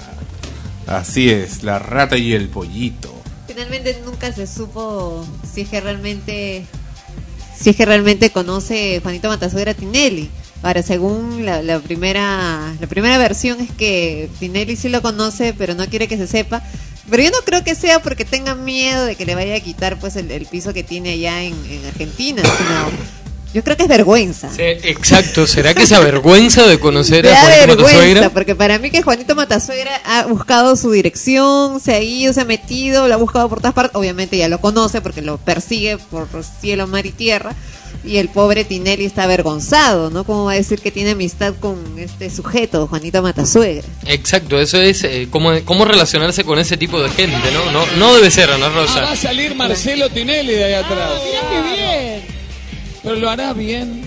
Speaker 3: Así es, la rata y el pollito.
Speaker 9: Finalmente nunca se supo si es que realmente si es que realmente conoce Juanito Matasuegra a Tinelli. Ahora, según la, la primera la primera versión es que Tinelli sí lo conoce, pero no quiere que se sepa. Pero yo no creo que sea porque tenga miedo de que le vaya a quitar pues el, el piso que tiene allá en, en Argentina, sino yo creo que es vergüenza.
Speaker 10: Sí, exacto, ¿será que se avergüenza de conocer
Speaker 9: Me
Speaker 10: a
Speaker 9: da
Speaker 10: Juanito
Speaker 9: vergüenza,
Speaker 10: Matasuegra?
Speaker 9: porque para mí que Juanito Matasuegra ha buscado su dirección, se ha ido, se ha metido, lo ha buscado por todas partes, obviamente ya lo conoce porque lo persigue por cielo, mar y tierra, y el pobre Tinelli está avergonzado, ¿no? ¿Cómo va a decir que tiene amistad con este sujeto, Juanito Matasuegra?
Speaker 10: Exacto, eso es eh, cómo, cómo relacionarse con ese tipo de gente, ¿no? No, no debe ser, Ana
Speaker 22: Ah, va
Speaker 10: Rosa.
Speaker 22: a salir Marcelo Tinelli de ahí atrás.
Speaker 23: Mirá qué bien.
Speaker 22: Pero lo hará bien.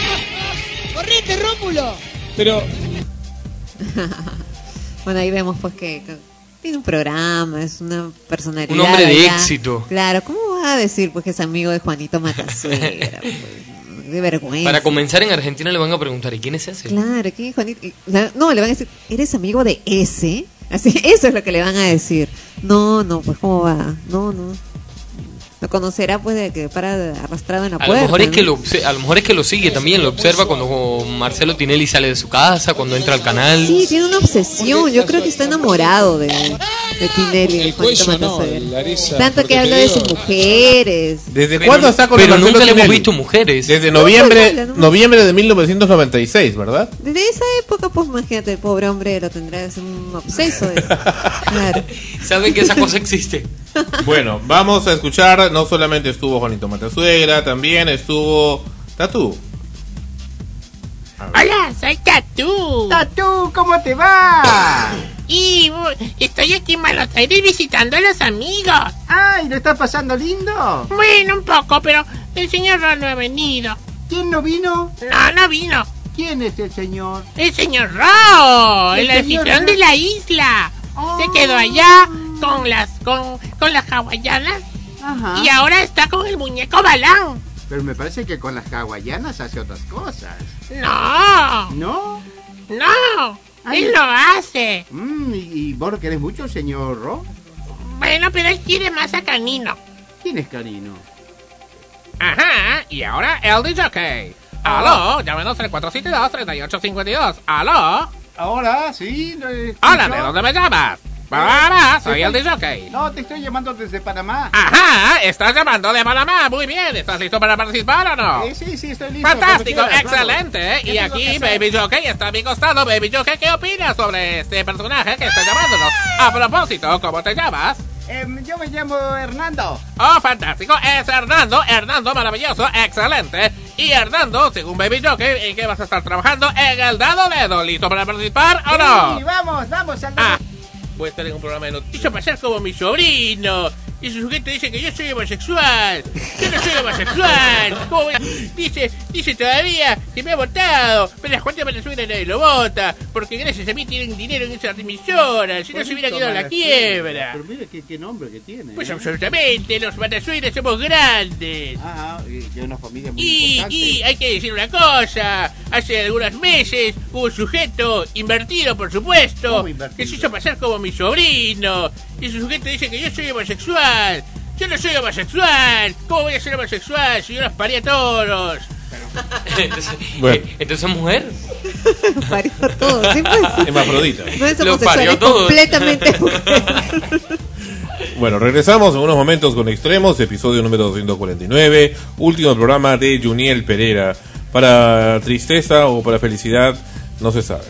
Speaker 23: ¡Correte, Rómulo!
Speaker 22: Pero
Speaker 9: Bueno, ahí vemos pues que, que tiene un programa, es una personalidad.
Speaker 10: Un hombre de
Speaker 9: allá.
Speaker 10: éxito.
Speaker 9: Claro, ¿cómo va va a decir pues que es amigo de Juanito Matasuegra? Pues, de vergüenza.
Speaker 10: Para comenzar en Argentina le van a preguntar, ¿y quién es ese?
Speaker 9: Claro, ¿quién es Juanito? No, le van a decir, ¿eres amigo de ese? Así, eso es lo que le van a decir. No, no, pues ¿cómo va? No, no. Lo conocerá pues de que para arrastrado en la
Speaker 10: a
Speaker 9: puerta.
Speaker 10: Lo mejor es
Speaker 9: ¿no?
Speaker 10: que lo, a lo mejor es que lo sigue también, lo observa cuando Marcelo Tinelli sale de su casa, cuando entra al canal.
Speaker 9: Sí, tiene una obsesión. Yo creo que está enamorado de, de Tinelli.
Speaker 22: El cuello no, Larisa,
Speaker 9: tanto que habla de sus mujeres.
Speaker 3: ¿Desde
Speaker 10: Pero-
Speaker 3: cuándo está con
Speaker 10: pero
Speaker 3: Marcelo
Speaker 10: nunca le hemos
Speaker 3: Tinelli?
Speaker 10: visto mujeres.
Speaker 3: Desde
Speaker 9: No,
Speaker 3: noviembre,
Speaker 9: no, no.
Speaker 3: noviembre de mil novecientos noventa y seis, ¿verdad?
Speaker 9: Desde esa época, pues imagínate, el pobre hombre lo tendrá, es un obseso. de- Claro.
Speaker 10: Saben que esa cosa existe.
Speaker 3: Bueno, vamos a escuchar, no solamente estuvo Juanito Matasuegra, también estuvo Tatú.
Speaker 17: Hola, soy Tatú.
Speaker 18: Tatú, ¿cómo te va?
Speaker 17: Y uh, estoy aquí en Buenos Aires visitando a los amigos.
Speaker 18: Ay, ¿lo estás pasando lindo?
Speaker 17: Bueno, un poco, pero el señor Ro no ha venido.
Speaker 18: ¿Quién no vino?
Speaker 17: No, no vino.
Speaker 18: ¿Quién es el señor?
Speaker 17: El señor Ro,
Speaker 18: El
Speaker 17: el
Speaker 18: señor
Speaker 17: anfitrión
Speaker 18: Ro.
Speaker 17: de la isla. Se quedó allá con las con, con las hawaianas
Speaker 18: Ajá.
Speaker 17: y ahora está con el muñeco Balán.
Speaker 18: Pero me parece que con las hawaianas hace otras cosas.
Speaker 17: No,
Speaker 18: ¿No?
Speaker 17: no,
Speaker 18: Ay.
Speaker 17: él lo hace.
Speaker 18: Mm, ¿y, ¿Y vos lo querés mucho, señor Ro?
Speaker 17: Bueno, pero él quiere más a Canino.
Speaker 18: ¿Quién es Carino?
Speaker 17: Ajá, y ahora el D J. Aló, llámenos al cuatro siete dos, tres ocho cinco dos. Aló.
Speaker 18: Ahora, sí. lo escucho.
Speaker 17: Hola, ¿de dónde me llamas? Hola, soy el D J.
Speaker 18: No, te estoy llamando desde Panamá.
Speaker 17: Ajá, estás llamando de Panamá. Muy bien, ¿estás listo para participar o no?
Speaker 18: Eh, sí, sí, estoy listo.
Speaker 17: Fantástico,
Speaker 18: cuando quieras,
Speaker 17: excelente.
Speaker 18: claro. ¿Qué
Speaker 17: Y
Speaker 18: tengo que
Speaker 17: aquí
Speaker 18: hacer?
Speaker 17: Baby Jockey está a mi costado. Baby Jockey, ¿qué opinas sobre este personaje que está llamándonos? A propósito, ¿cómo te llamas?
Speaker 18: Em, yo me llamo Hernando.
Speaker 17: Oh, fantástico, es Hernando, Hernando maravilloso, excelente. Y Hernando, según Baby Jockey, ¿en qué vas a estar trabajando? En el dado dedo, ¿listo para participar o no?
Speaker 18: Sí, vamos, vamos al
Speaker 17: Ah, voy a estar en un programa de noticias pasar como mi sobrino. Y su sujeto dice que yo soy homosexual. Yo no soy homosexual. ¿Cómo voy a- Dice, dice todavía que me ha votado. Pero las cuentas para la suegra nadie lo vota. Porque gracias a mí tienen dinero en esa emisora. Si no se hubiera quedado en la quiebra.
Speaker 18: Pero mira qué, qué nombre que tiene.
Speaker 17: Pues
Speaker 18: ¿eh?
Speaker 17: absolutamente, los Matasuegras somos grandes.
Speaker 18: Ah, y que una familia muy
Speaker 17: Y,
Speaker 18: importante.
Speaker 17: y hay que decir una cosa, hace algunos meses hubo un sujeto invertido, por supuesto,
Speaker 18: ¿Cómo invertido?
Speaker 17: que se hizo pasar como mi sobrino, y su sujeto dice que yo soy homosexual. Yo no soy homosexual. ¿Cómo voy a ser homosexual si yo los parí a todos?
Speaker 10: Entonces,
Speaker 3: Bueno.
Speaker 10: eh, entonces mujer.
Speaker 9: Parió todo, sí, pues.
Speaker 3: Hermafrodita.
Speaker 9: No es
Speaker 10: Lo
Speaker 9: homosexual,
Speaker 10: parió
Speaker 9: es
Speaker 10: todo.
Speaker 9: completamente mujer.
Speaker 3: Bueno, regresamos en unos momentos con Extremos, episodio número doscientos cuarenta y nueve, último programa de Juniel Pereira. Para tristeza o para felicidad, no se sabe.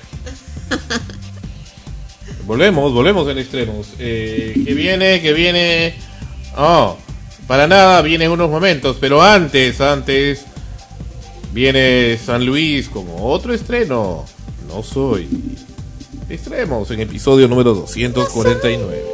Speaker 3: Volvemos, volvemos en Extremos. Eh, que viene, que viene... Oh, para nada, viene en unos momentos, pero antes, antes... Viene San Luis como otro estreno. No soy. Extremos en episodio número doscientos cuarenta y nueve.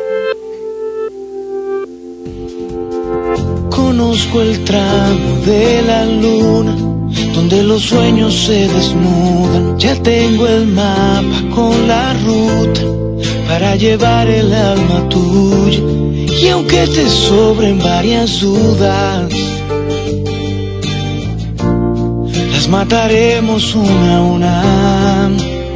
Speaker 1: Conozco el tramo de la luna donde los sueños se desnudan. Ya tengo el mapa con la ruta para llevar el alma tuya. Y aunque te sobren varias dudas, las mataremos una a una.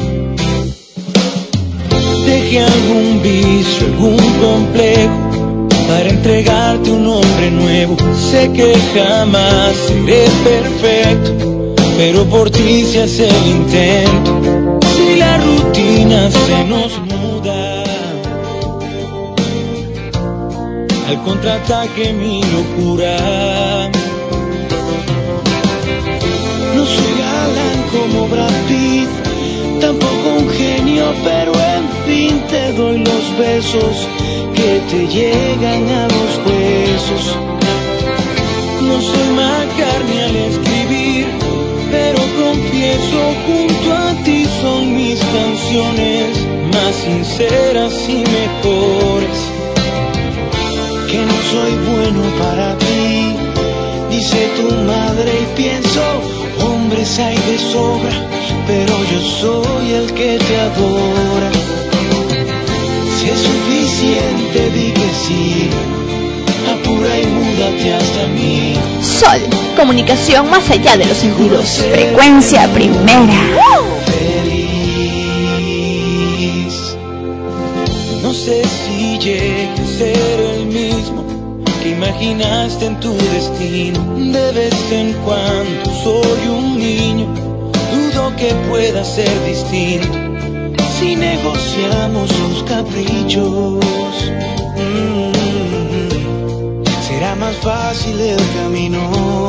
Speaker 1: Deje algún vicio, algún complejo para entregarte un hombre nuevo. Sé que jamás seré perfecto, pero por ti se hace el intento. Si la rutina se nos muda, al contraataque mi locura. No soy galán como Brad Pitt, tampoco un genio, pero en fin te doy los besos que te llegan a los huesos. No soy McCartney al escribir, pero confieso junto a ti son mis canciones más sinceras y mejores. Que no soy bueno para ti, dice tu madre, y pienso, hombres hay de sobra, pero yo soy el que te adora. Si es suficiente, di que sí, a pura y muda múdate hasta mí.
Speaker 2: Sol, comunicación más allá de los sentidos. Frecuencia primera.
Speaker 1: Feliz. No sé si llegue a ser el mismo que imaginaste en tu destino. De vez en cuando soy un niño, dudo que pueda ser distinto si negociamos los caprichos. Mm, será más fácil el camino.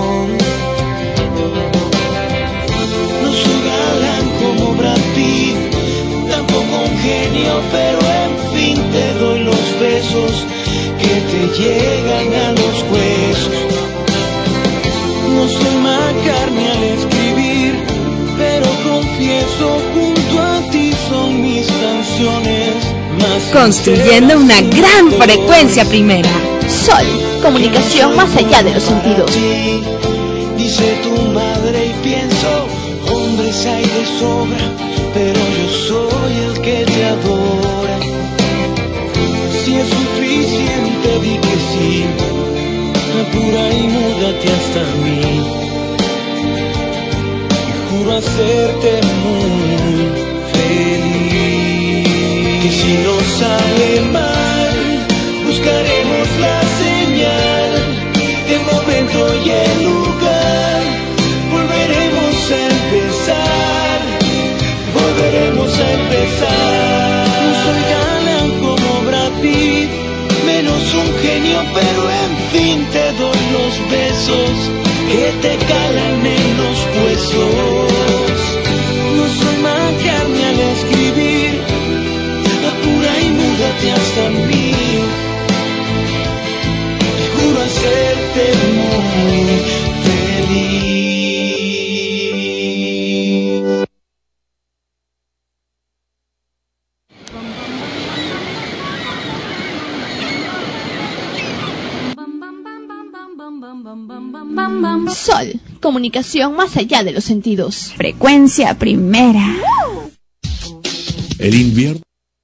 Speaker 1: No soy galán como Brad Pitt, tampoco un genio, pero en fin te doy los besos que te llegan a los huesos. No soy McCartney al escribir, pero confieso junto a ti son mis canciones más
Speaker 5: construyendo una gran frecuencia primera.
Speaker 2: Sol, comunicación más allá de los sentidos.
Speaker 1: Dice tu madre y pienso, hombres hay de sobra, pero yo soy el que te adora. Si es suficiente di que sí, apura y múdate hasta mí. Y juro hacerte muy feliz. Que si nos sale mal, buscaremos la señal, el momento y el lugar. Volveremos a empezar, volveremos a empezar. No soy galán como Brad Pitt, menos un genio, pero en fin te doy los besos que te calan en los huesos. No soy McCartney al escribir, apura y múdate hasta mí. Y juro hacerte muy feliz.
Speaker 2: Sol, comunicación más allá de los sentidos. Frecuencia primera.
Speaker 12: El invierno.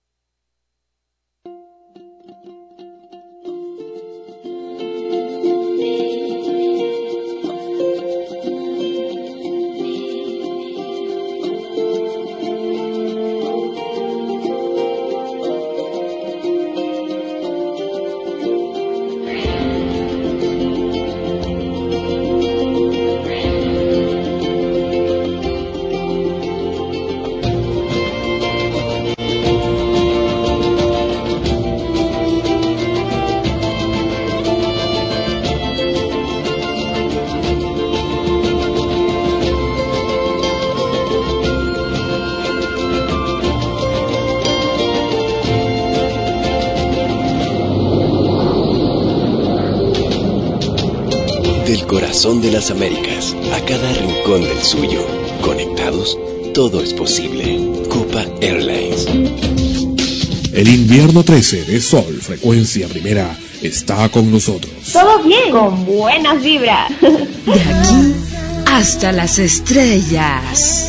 Speaker 8: Corazón de las Américas, a cada rincón del suyo. Conectados, todo es posible. Copa Airlines.
Speaker 12: El invierno trece de Sol, frecuencia primera, está con nosotros.
Speaker 4: Todo bien, con buenas vibras.
Speaker 5: De aquí hasta las estrellas.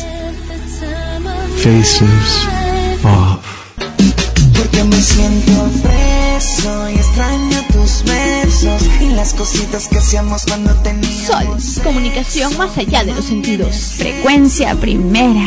Speaker 11: Faces off.
Speaker 1: Porque me siento preso y extraño tus besos y las cositas que hacíamos cuando teníamos.
Speaker 2: Sol, comunicación más allá de los sentidos. Frecuencia primera.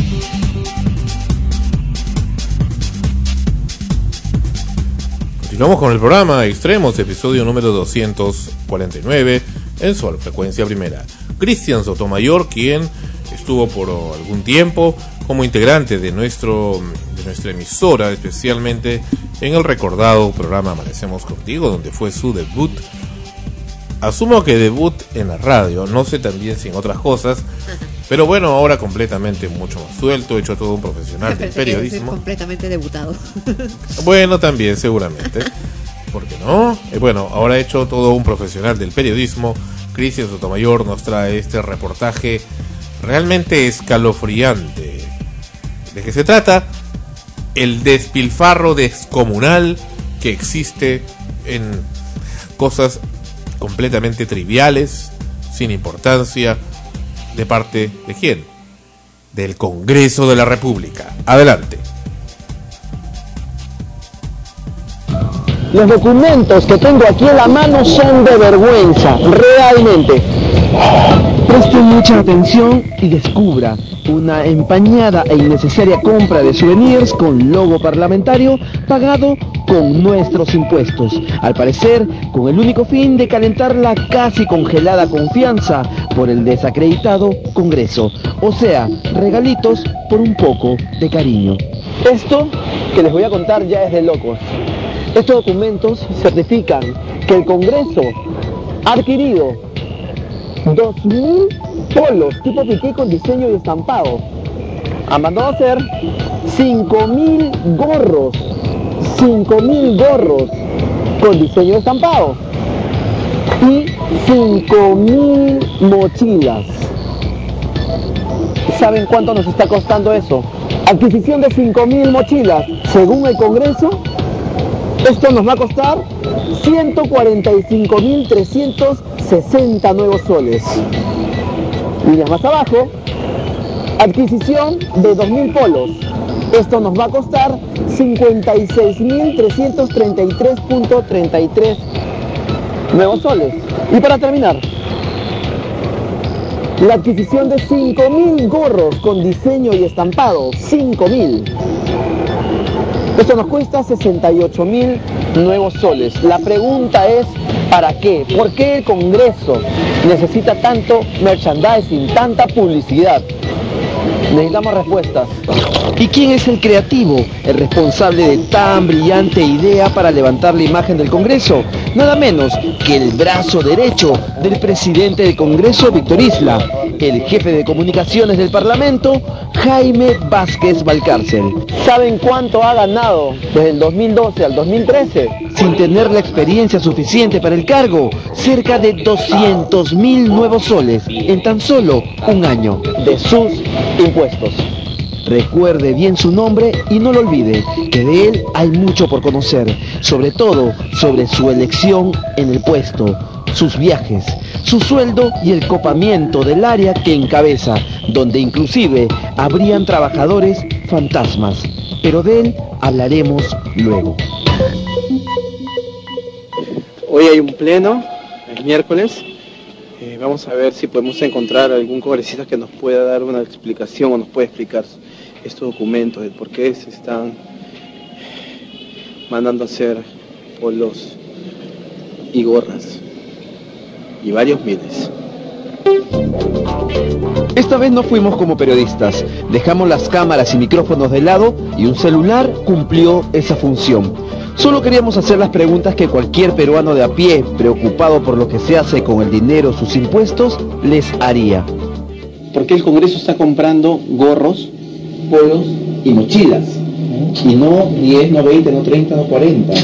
Speaker 3: Continuamos con el programa Extremos, episodio número doscientos cuarenta y nueve, en Sol, frecuencia primera. Cristian Sotomayor, quien estuvo por algún tiempo como integrante de nuestro de nuestra emisora, especialmente en el recordado programa Amanecemos Contigo, donde fue su debut. Asumo que debut en la radio, no sé también si en otras cosas, pero bueno, ahora completamente mucho más suelto, hecho todo un profesional del periodismo.
Speaker 9: Completamente debutado.
Speaker 3: Bueno, también seguramente, ¿por qué no? Eh, bueno, ahora hecho todo un profesional del periodismo, Cristian Sotomayor nos trae este reportaje realmente escalofriante. ¿De qué se trata? El despilfarro descomunal que existe en cosas completamente triviales, sin importancia, ¿de parte de quién? Del Congreso de la República. Adelante.
Speaker 11: Los documentos que tengo aquí en la mano son de vergüenza, realmente. Preste mucha atención y descubra una empañada e innecesaria compra de souvenirs con logo parlamentario pagado con nuestros impuestos. Al parecer, con el único fin de calentar la casi congelada confianza por el desacreditado Congreso. O sea, regalitos por un poco de cariño. Esto que les voy a contar ya es de locos. Estos documentos certifican que el Congreso ha adquirido dos mil polos tipo piqué con diseño y estampado. Han mandado a hacer cinco mil gorros, cinco mil gorros con diseño y estampado y cinco mil mochilas. ¿Saben cuánto nos está costando eso? Adquisición de cinco mil mochilas, según el Congreso, esto nos va a costar ciento cuarenta y cinco mil trescientos sesenta nuevos soles. Líneas más abajo, adquisición de dos mil polos. Esto nos va a costar cincuenta y seis mil trescientos treinta y tres punto treinta y tres nuevos soles. Y para terminar, la adquisición de cinco mil gorros con diseño y estampado. cinco mil. Esto nos cuesta sesenta y ocho mil nuevos soles. La pregunta es, ¿para qué? ¿Por qué el Congreso necesita tanto merchandising, tanta publicidad? Necesitamos respuestas. ¿Y quién es el creativo, el responsable de tan brillante idea para levantar la imagen del Congreso? Nada menos que el brazo derecho del presidente del Congreso, Víctor Isla, el jefe de comunicaciones del Parlamento, Jaime Vázquez Valcárcel. ¿Saben cuánto ha ganado desde el dos mil doce al dos mil trece? Sin tener la experiencia suficiente para el cargo, cerca de doscientos mil nuevos soles en tan solo un año de sus impuestos. Recuerde bien su nombre y no lo olvide, que de él hay mucho por conocer, sobre todo sobre su elección en el puesto, sus viajes, su sueldo y el copamiento del área que encabeza, donde inclusive habrían trabajadores fantasmas. Pero de él hablaremos luego.
Speaker 14: Hoy hay un pleno, el miércoles. Eh, vamos a ver si podemos encontrar algún congresista que nos pueda dar una explicación o nos pueda explicar estos documentos, el por qué se están mandando a hacer polos y gorras. Y varios miles.
Speaker 11: Esta vez no fuimos como periodistas, dejamos las cámaras y micrófonos de lado y un celular cumplió esa función. Solo queríamos hacer las preguntas que cualquier peruano de a pie, preocupado por lo que se hace con el dinero, sus impuestos, les haría.
Speaker 14: ¿Por qué el Congreso está comprando gorros, polos y mochilas? Y no diez, no veinte, no treinta, no cuarenta.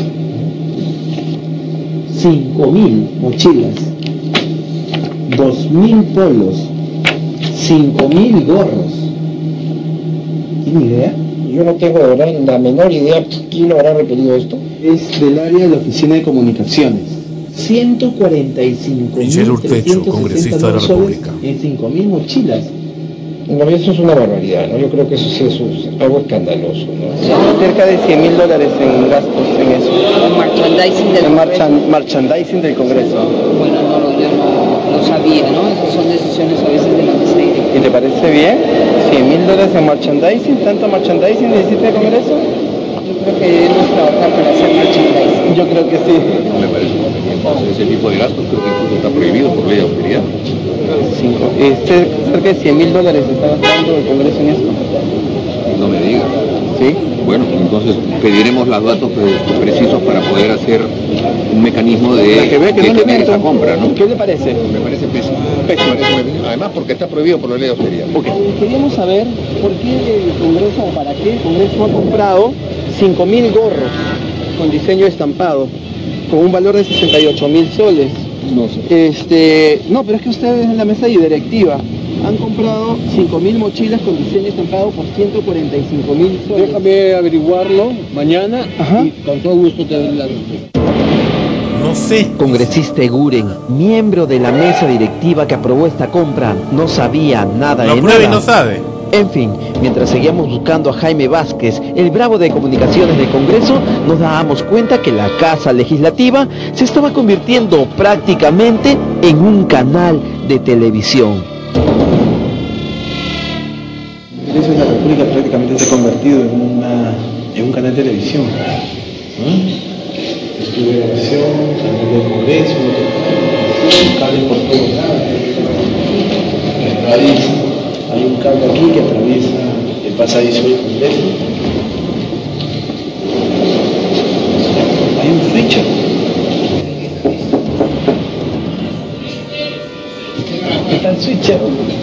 Speaker 14: cinco mil mochilas, dos mil polos, cinco mil gorros. ¿Tiene idea?
Speaker 15: Yo no tengo de verdad la menor idea quién habrá repetido esto.
Speaker 14: Es del área de la Oficina de Comunicaciones. ciento cuarenta y cinco mil trescientos sesenta de la República. En cinco mil mochilas.
Speaker 15: No, eso es una barbaridad, ¿no? Yo creo que eso sí es un- algo escandaloso, ¿no?
Speaker 14: Cerca de cien mil dólares en gastos en eso.
Speaker 24: El merchandising del
Speaker 14: En
Speaker 24: Congreso.
Speaker 14: marchan- merchandising del Congreso.
Speaker 24: Bueno, no, lo- yo no, no sabía, ¿no? Esas son decisiones a veces de la mesa directiva.
Speaker 14: ¿Y te parece bien? cien mil dólares en merchandising, tanto merchandising necesita el Congreso.
Speaker 24: Yo creo que debemos trabajar para hacer merchandising.
Speaker 14: Yo creo que sí.
Speaker 25: No me parece conveniente hacer ese tipo de gastos, creo que incluso está prohibido por ley de austeridad.
Speaker 14: Cinco. Este, cerca de cien mil dólares está gastando el Congreso en esto.
Speaker 25: No me diga.
Speaker 14: ¿Sí?
Speaker 25: Bueno, entonces pediremos los datos pre- precisos para poder hacer un mecanismo de
Speaker 14: Para que vea que no le
Speaker 25: detener
Speaker 14: miento.
Speaker 25: esa compra, ¿no?
Speaker 14: ¿Qué le parece?
Speaker 25: Me parece pésimo. Pésimo. Además porque está prohibido por la ley de austeridad.
Speaker 14: Queríamos saber por qué el Congreso, o para qué el Congreso ha comprado cinco mil gorros con diseño estampado, con un valor de sesenta y ocho mil soles.
Speaker 25: No sé.
Speaker 14: Este, no, pero es que ustedes en la mesa directiva han comprado cinco mil mochilas con diseño estampado por ciento cuarenta y cinco mil soles.
Speaker 15: Déjame averiguarlo mañana y con todo gusto te doy la respuesta.
Speaker 3: No sé.
Speaker 11: Congresista Eguren, miembro de la mesa directiva que aprobó esta compra, no sabía nada
Speaker 3: Lo
Speaker 11: de
Speaker 3: prueba y
Speaker 11: nada.
Speaker 3: no sabe.
Speaker 11: En fin, mientras seguíamos buscando a Jaime Vázquez, el bravo de comunicaciones del Congreso, nos dábamos cuenta que la Casa Legislativa se estaba convirtiendo prácticamente en un canal de televisión.
Speaker 14: El Congreso de la República prácticamente se ha convertido en, una, en un canal de televisión. ¿Mm? Estudio de grabación, canal del Congreso, cables por todos lados. Hay un cable aquí que atraviesa el pasadizo del Congreso. Hay un switcher. Está el switcher.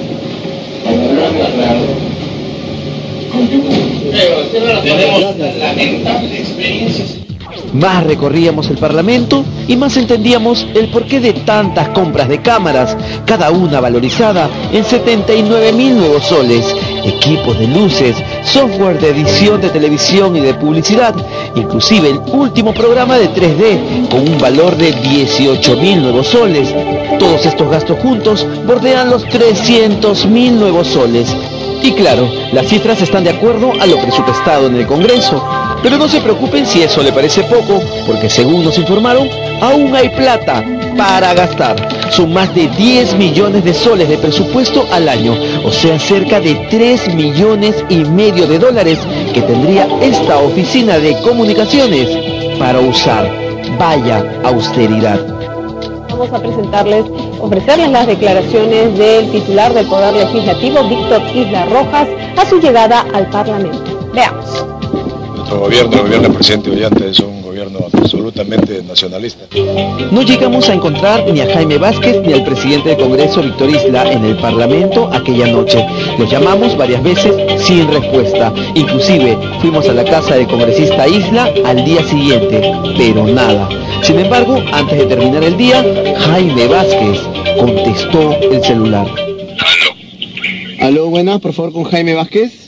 Speaker 1: Tenemos lamentable experiencia.
Speaker 11: Más recorríamos el Parlamento y más entendíamos el porqué de tantas compras de cámaras, cada una valorizada en setenta y nueve mil nuevos soles, equipos de luces, software de edición de televisión y de publicidad, inclusive el último programa de tres D con un valor de dieciocho mil nuevos soles. Todos estos gastos juntos bordean los trescientos mil nuevos soles. Y claro, las cifras están de acuerdo a lo presupuestado en el Congreso. Pero no se preocupen si eso le parece poco, porque según nos informaron, aún hay plata para gastar. Son más de diez millones de soles de presupuesto al año, o sea, cerca de tres millones y medio de dólares que tendría esta oficina de comunicaciones para usar. Vaya austeridad.
Speaker 6: Vamos a presentarles, ofrecerles las declaraciones del titular del Poder Legislativo, Víctor Isla Rojas, a su llegada al Parlamento. Veamos.
Speaker 22: Nuestro gobierno, el gobierno del presidente Ollanta, es un gobierno absolutamente nacionalista.
Speaker 11: No llegamos a encontrar ni a Jaime Vázquez ni al presidente del Congreso, Víctor Isla, en el Parlamento aquella noche. Los llamamos varias veces sin respuesta. Inclusive fuimos a la casa del congresista Isla al día siguiente, pero nada. Sin embargo, antes de terminar el día, Jaime Vázquez contestó el celular.
Speaker 14: Aló, buenas, por favor, con Jaime Vázquez.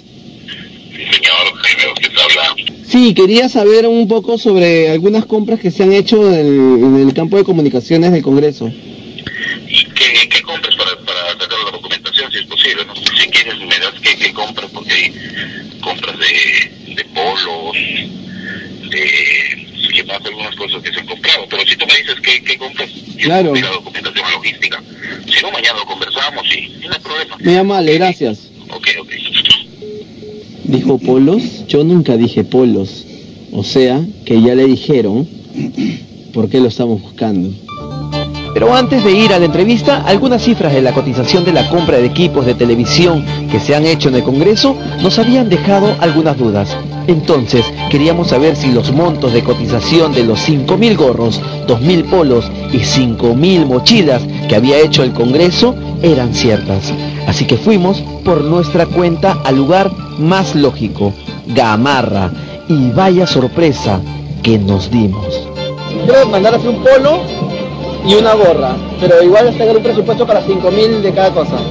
Speaker 14: Sí, quería saber un poco sobre algunas compras que se han hecho en el, en el campo de comunicaciones del Congreso.
Speaker 20: ¿Qué, qué compras para, para sacar la documentación, si es posible? No sé si quieres, me das qué, qué compras, porque hay compras de, de polos, de que más algunas cosas que se han comprado. Pero si tú me dices qué, qué compras, yo
Speaker 14: claro.
Speaker 20: la documentación logística. Si no, mañana lo conversamos y no hay problema.
Speaker 14: Muy amable, gracias.
Speaker 20: Ok, ok.
Speaker 14: ¿Dijo polos? Yo nunca dije polos. O sea, que ya le dijeron por qué lo estamos buscando.
Speaker 11: Pero antes de ir a la entrevista, algunas cifras de la cotización de la compra de equipos de televisión que se han hecho en el Congreso nos habían dejado algunas dudas. Entonces, queríamos saber si los montos de cotización de los cinco mil gorros, dos mil polos y cinco mil mochilas que había hecho el Congreso eran ciertas. Así que fuimos por nuestra cuenta al lugar más lógico, Gamarra. Y vaya sorpresa que nos dimos.
Speaker 14: Quiero mandar a hacer un polo y una gorra, pero igual les tengo un presupuesto para cinco mil de cada cosa.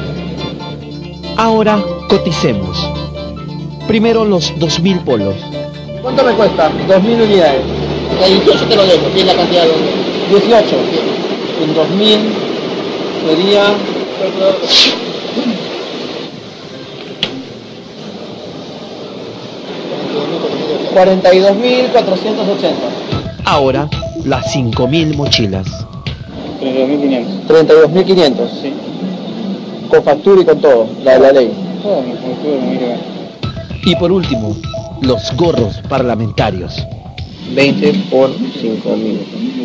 Speaker 11: Ahora coticemos. Primero los dos mil polos.
Speaker 14: ¿Cuánto me cuesta? dos mil unidades.
Speaker 7: A dieciocho te lo dejo, tiene la cantidad de
Speaker 14: dieciocho. En dos mil sería... cuarenta y dos mil cuatrocientos ochenta.
Speaker 11: Ahora, las cinco mil mochilas.
Speaker 14: treinta y dos mil quinientos. treinta y dos mil quinientos. Sí. Con factura y con todo, la de la ley. Todo, con factura, con legal.
Speaker 11: Y por último, los gorros parlamentarios.
Speaker 14: veinte por cinco mil.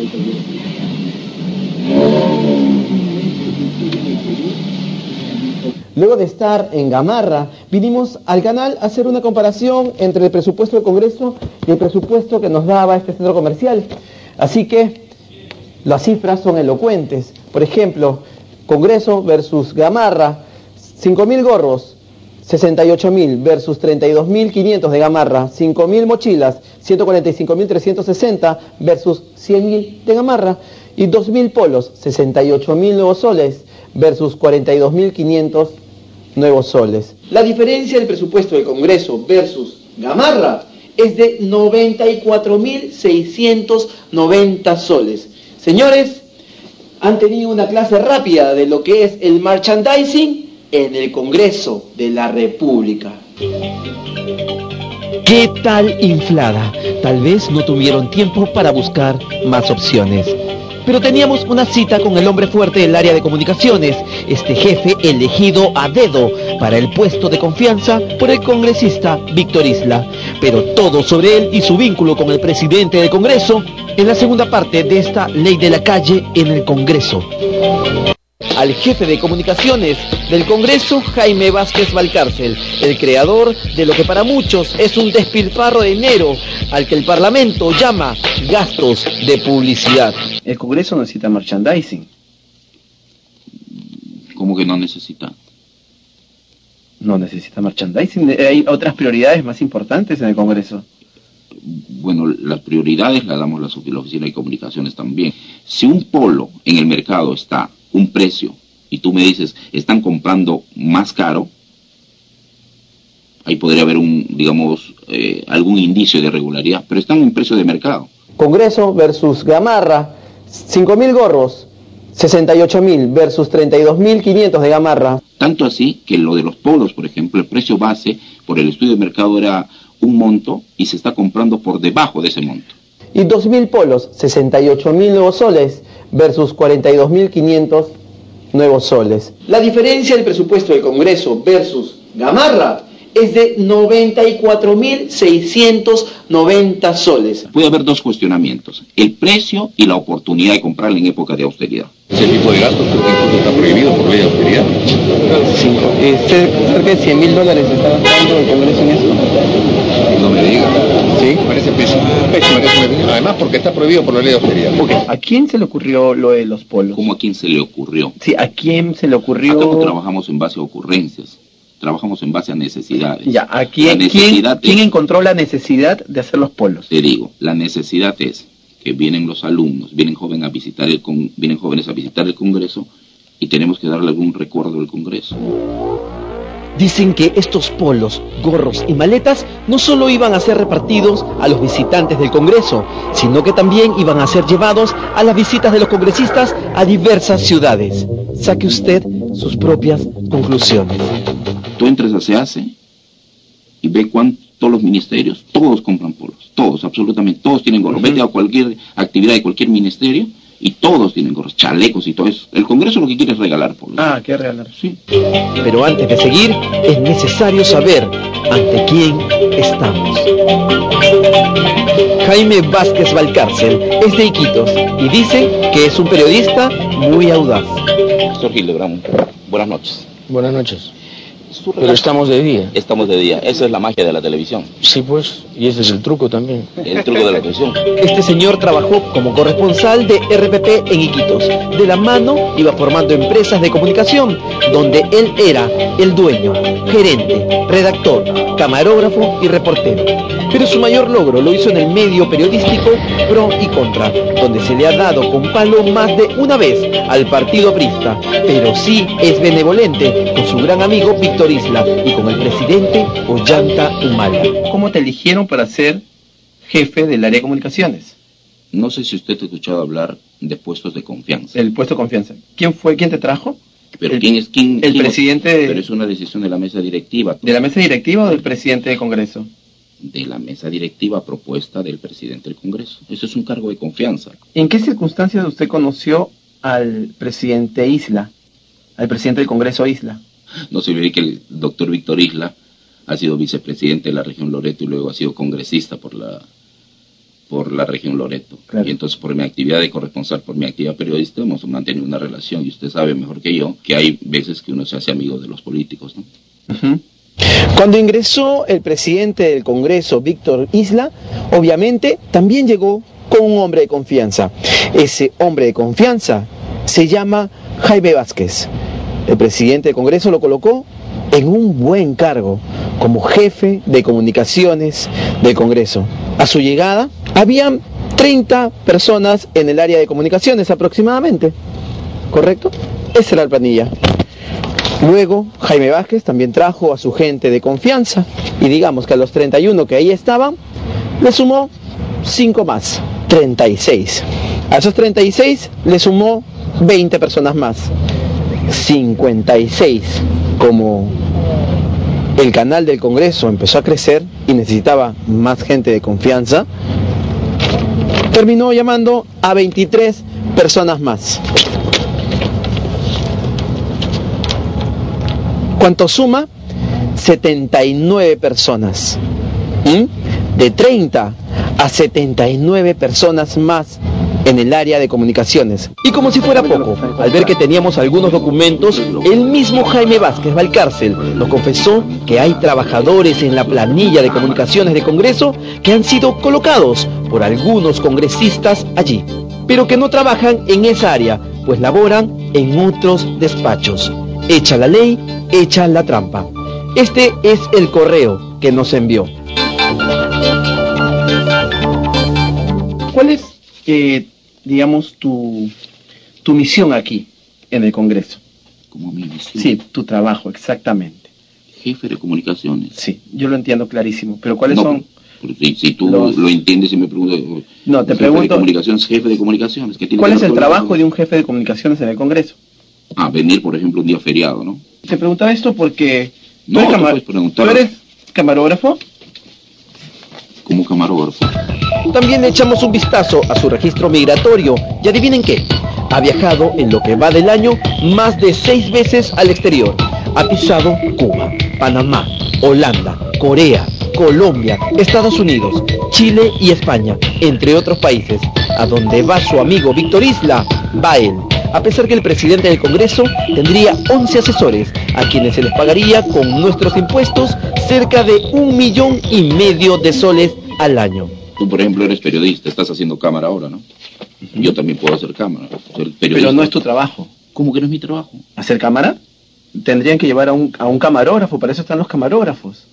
Speaker 14: Luego de estar en Gamarra, vinimos al canal a hacer una comparación entre el presupuesto del Congreso y el presupuesto que nos daba este centro comercial. Así que las cifras son elocuentes. Por ejemplo, Congreso versus Gamarra, cinco mil gorros, sesenta y ocho mil versus treinta y dos mil quinientos de Gamarra, cinco mil mochilas, ciento cuarenta y cinco mil trescientos sesenta versus cien mil de Gamarra, y dos mil polos, sesenta y ocho mil nuevos soles versus cuarenta y dos mil quinientos nuevos soles. La diferencia del presupuesto del Congreso versus Gamarra es de noventa y cuatro mil seiscientos noventa soles. Señores, han tenido una clase rápida de lo que es el merchandising
Speaker 11: en el Congreso de la República. ¿Qué tal inflada? Tal vez no tuvieron tiempo para buscar más opciones. Pero teníamos una cita con el hombre fuerte del área de comunicaciones, este jefe elegido a dedo para el puesto de confianza por el congresista Víctor Isla. Pero todo sobre él y su vínculo con el presidente del Congreso en la segunda parte de esta Ley de la Calle en el Congreso. Al jefe de comunicaciones del Congreso, Jaime Vázquez Valcárcel, el creador de lo que para muchos es un despilfarro de dinero, al que el Parlamento llama gastos de publicidad.
Speaker 14: El Congreso necesita merchandising.
Speaker 25: ¿Cómo que no necesita?
Speaker 14: No necesita merchandising. Hay otras prioridades más importantes en el Congreso.
Speaker 25: Bueno, las prioridades las damos la Oficina de Comunicaciones también. Si un polo en el mercado está un precio y tú me dices están comprando más caro, ahí podría haber un, digamos, eh, algún indicio de irregularidad, pero están en precio de mercado.
Speaker 11: Congreso versus Gamarra, cinco mil gorros, sesenta y ocho mil versus treinta y dos mil quinientos de Gamarra.
Speaker 25: Tanto así que lo de los polos, por ejemplo, el precio base por el estudio de mercado era un monto y se está comprando por debajo de ese monto.
Speaker 11: Y dos mil polos, sesenta y ocho mil nuevos soles versus cuarenta y dos mil quinientos nuevos soles. La diferencia del presupuesto del Congreso versus Gamarra es de noventa y cuatro mil seiscientos noventa soles.
Speaker 25: Puede haber dos cuestionamientos, el precio y la oportunidad de comprarla en época de austeridad.
Speaker 22: Ese tipo de gastos creo que incluso está prohibido por ley de austeridad.
Speaker 14: Sí, este, cerca de cien mil dólares está gastando el Congreso en eso.
Speaker 22: No me diga.
Speaker 14: Sí.
Speaker 22: Me parece pésimo. Pésimo, pésimo. Además porque está prohibido por la ley de austeridad.
Speaker 14: Okay. ¿A quién se le ocurrió lo de los polos?
Speaker 25: ¿Cómo a quién se le ocurrió?
Speaker 14: Sí, ¿a quién se le ocurrió?
Speaker 25: Acá no trabajamos en base a ocurrencias. Trabajamos en base a necesidades.
Speaker 14: Ya, ¿a quién, ¿quién, es, ¿quién encontró la necesidad de hacer los polos?
Speaker 25: Te digo, la necesidad es que vienen los alumnos, vienen jóvenes a visitar el con, vienen jóvenes a visitar el Congreso y tenemos que darle algún recuerdo al Congreso.
Speaker 11: Dicen que estos polos, gorros y maletas no solo iban a ser repartidos a los visitantes del Congreso, sino que también iban a ser llevados a las visitas de los congresistas a diversas ciudades. Saque usted sus propias conclusiones.
Speaker 25: Tú entras a SEACE y ve cuántos todos los ministerios, todos compran polos, todos, absolutamente, todos tienen gorros. Uh-huh. Vete a cualquier actividad de cualquier ministerio y todos tienen gorros, chalecos y todo eso. El Congreso lo que quiere es regalar polos.
Speaker 14: Ah, ¿qué regalar?
Speaker 25: Sí.
Speaker 11: Pero antes de seguir, es necesario saber ante quién estamos. Jaime Vázquez Valcárcel es de Iquitos y dice que es un periodista muy audaz.
Speaker 25: Doctor Hildebrand, buenas noches.
Speaker 15: Buenas noches. Pero estamos de día.
Speaker 25: Estamos de día. Esa es la magia de la televisión.
Speaker 15: Sí, pues. Y ese es el truco también.
Speaker 25: El truco de la televisión.
Speaker 11: Este señor trabajó como corresponsal de R P P en Iquitos. De la mano iba formando empresas de comunicación, donde él era el dueño, gerente, redactor, camarógrafo y reportero. Pero su mayor logro lo hizo en el medio periodístico Pro y Contra, donde se le ha dado con palo más de una vez al partido aprista. Pero sí es benevolente con su gran amigo Víctor Isla y con el presidente Ollanta Humala.
Speaker 14: ¿Cómo te eligieron para ser jefe del área de comunicaciones?
Speaker 25: No sé si usted ha escuchado hablar de puestos de confianza.
Speaker 14: El puesto de confianza. ¿Quién fue? ¿Quién te trajo?
Speaker 25: Pero
Speaker 14: el,
Speaker 25: quién es quién.
Speaker 14: El
Speaker 25: quién
Speaker 14: presidente.
Speaker 25: De... Pero es una decisión de la mesa directiva.
Speaker 14: ¿De la mesa directiva o del presidente del Congreso?
Speaker 25: De la mesa directiva a propuesta del presidente del Congreso. Eso es un cargo de confianza.
Speaker 14: ¿En qué circunstancias usted conoció al presidente Isla? Al presidente del Congreso Isla.
Speaker 25: No se olvide que el doctor Víctor Isla ha sido vicepresidente de la región Loreto y luego ha sido congresista por la por la región Loreto. Claro. Y entonces por mi actividad de corresponsal, por mi actividad periodista, hemos mantenido una relación y usted sabe mejor que yo que hay veces que uno se hace amigo de los políticos, ¿no?
Speaker 11: Uh-huh. Cuando ingresó el presidente del Congreso, Víctor Isla, obviamente también llegó con un hombre de confianza. Ese hombre de confianza se llama Jaime Vázquez. El presidente del Congreso lo colocó en un buen cargo como jefe de comunicaciones del Congreso. A su llegada, habían treinta personas en el área de comunicaciones aproximadamente, ¿correcto? Esa era la planilla. Luego, Jaime Vázquez también trajo a su gente de confianza y digamos que a los treinta y uno que ahí estaban, le sumó cinco más, treinta y seis. A esos treinta y seis le sumó veinte personas más. cincuenta y seis. como el canal del Congreso empezó a crecer y necesitaba más gente de confianza, terminó llamando a veintitrés personas más. ¿Cuánto suma? setenta y nueve personas. ¿Mm? De treinta a setenta y nueve personas más en el área de comunicaciones. Y como si fuera poco, al ver que teníamos algunos documentos, el mismo Jaime Vázquez Valcárcel nos confesó que hay trabajadores en la planilla de comunicaciones de Congreso que han sido colocados por algunos congresistas allí, pero que no trabajan en esa área, pues laboran en otros despachos. Echa la ley, echa la trampa. Este es el correo que nos envió. ¿Cuál es, eh, digamos, tu, tu misión aquí, en el Congreso?
Speaker 25: ¿Cómo mi misión?
Speaker 11: Sí, tu trabajo, exactamente.
Speaker 25: Jefe de comunicaciones.
Speaker 11: Sí, yo lo entiendo clarísimo, pero ¿cuáles
Speaker 25: no,
Speaker 11: son?
Speaker 25: Si, si tú
Speaker 11: los...
Speaker 25: lo entiendes y me preguntas...
Speaker 11: No, te
Speaker 25: jefe
Speaker 11: pregunto...
Speaker 25: de comunicaciones, jefe de comunicaciones. ¿Qué tiene
Speaker 11: ¿Cuál
Speaker 25: que
Speaker 11: es
Speaker 25: ver
Speaker 11: el
Speaker 25: con
Speaker 11: trabajo de un jefe de comunicaciones en el Congreso?
Speaker 25: Ah, venir, por ejemplo, un día feriado, ¿no?
Speaker 11: Te preguntaba esto porque...
Speaker 25: No,
Speaker 11: ¿tú eres,
Speaker 25: no
Speaker 11: camar...
Speaker 25: puedes preguntar.
Speaker 11: ¿Tú eres camarógrafo?
Speaker 25: Como camarógrafo.
Speaker 11: También le echamos un vistazo a su registro migratorio y adivinen qué, ha viajado en lo que va del año más de seis veces al exterior. Ha pisado Cuba, Panamá, Holanda, Corea, Colombia, Estados Unidos, Chile y España, entre otros países. A donde va su amigo Víctor Isla, va él. A pesar que el presidente del Congreso tendría once asesores, a quienes se les pagaría con nuestros impuestos cerca de un millón y medio de soles al año.
Speaker 25: Tú, por ejemplo, eres periodista, estás haciendo cámara ahora, ¿no? Uh-huh. Yo también puedo hacer cámara. Ser
Speaker 11: Pero no es tu trabajo.
Speaker 25: ¿Cómo que no es mi trabajo?
Speaker 11: ¿Hacer cámara? Tendrían que llevar a un, a un camarógrafo, para eso están los camarógrafos.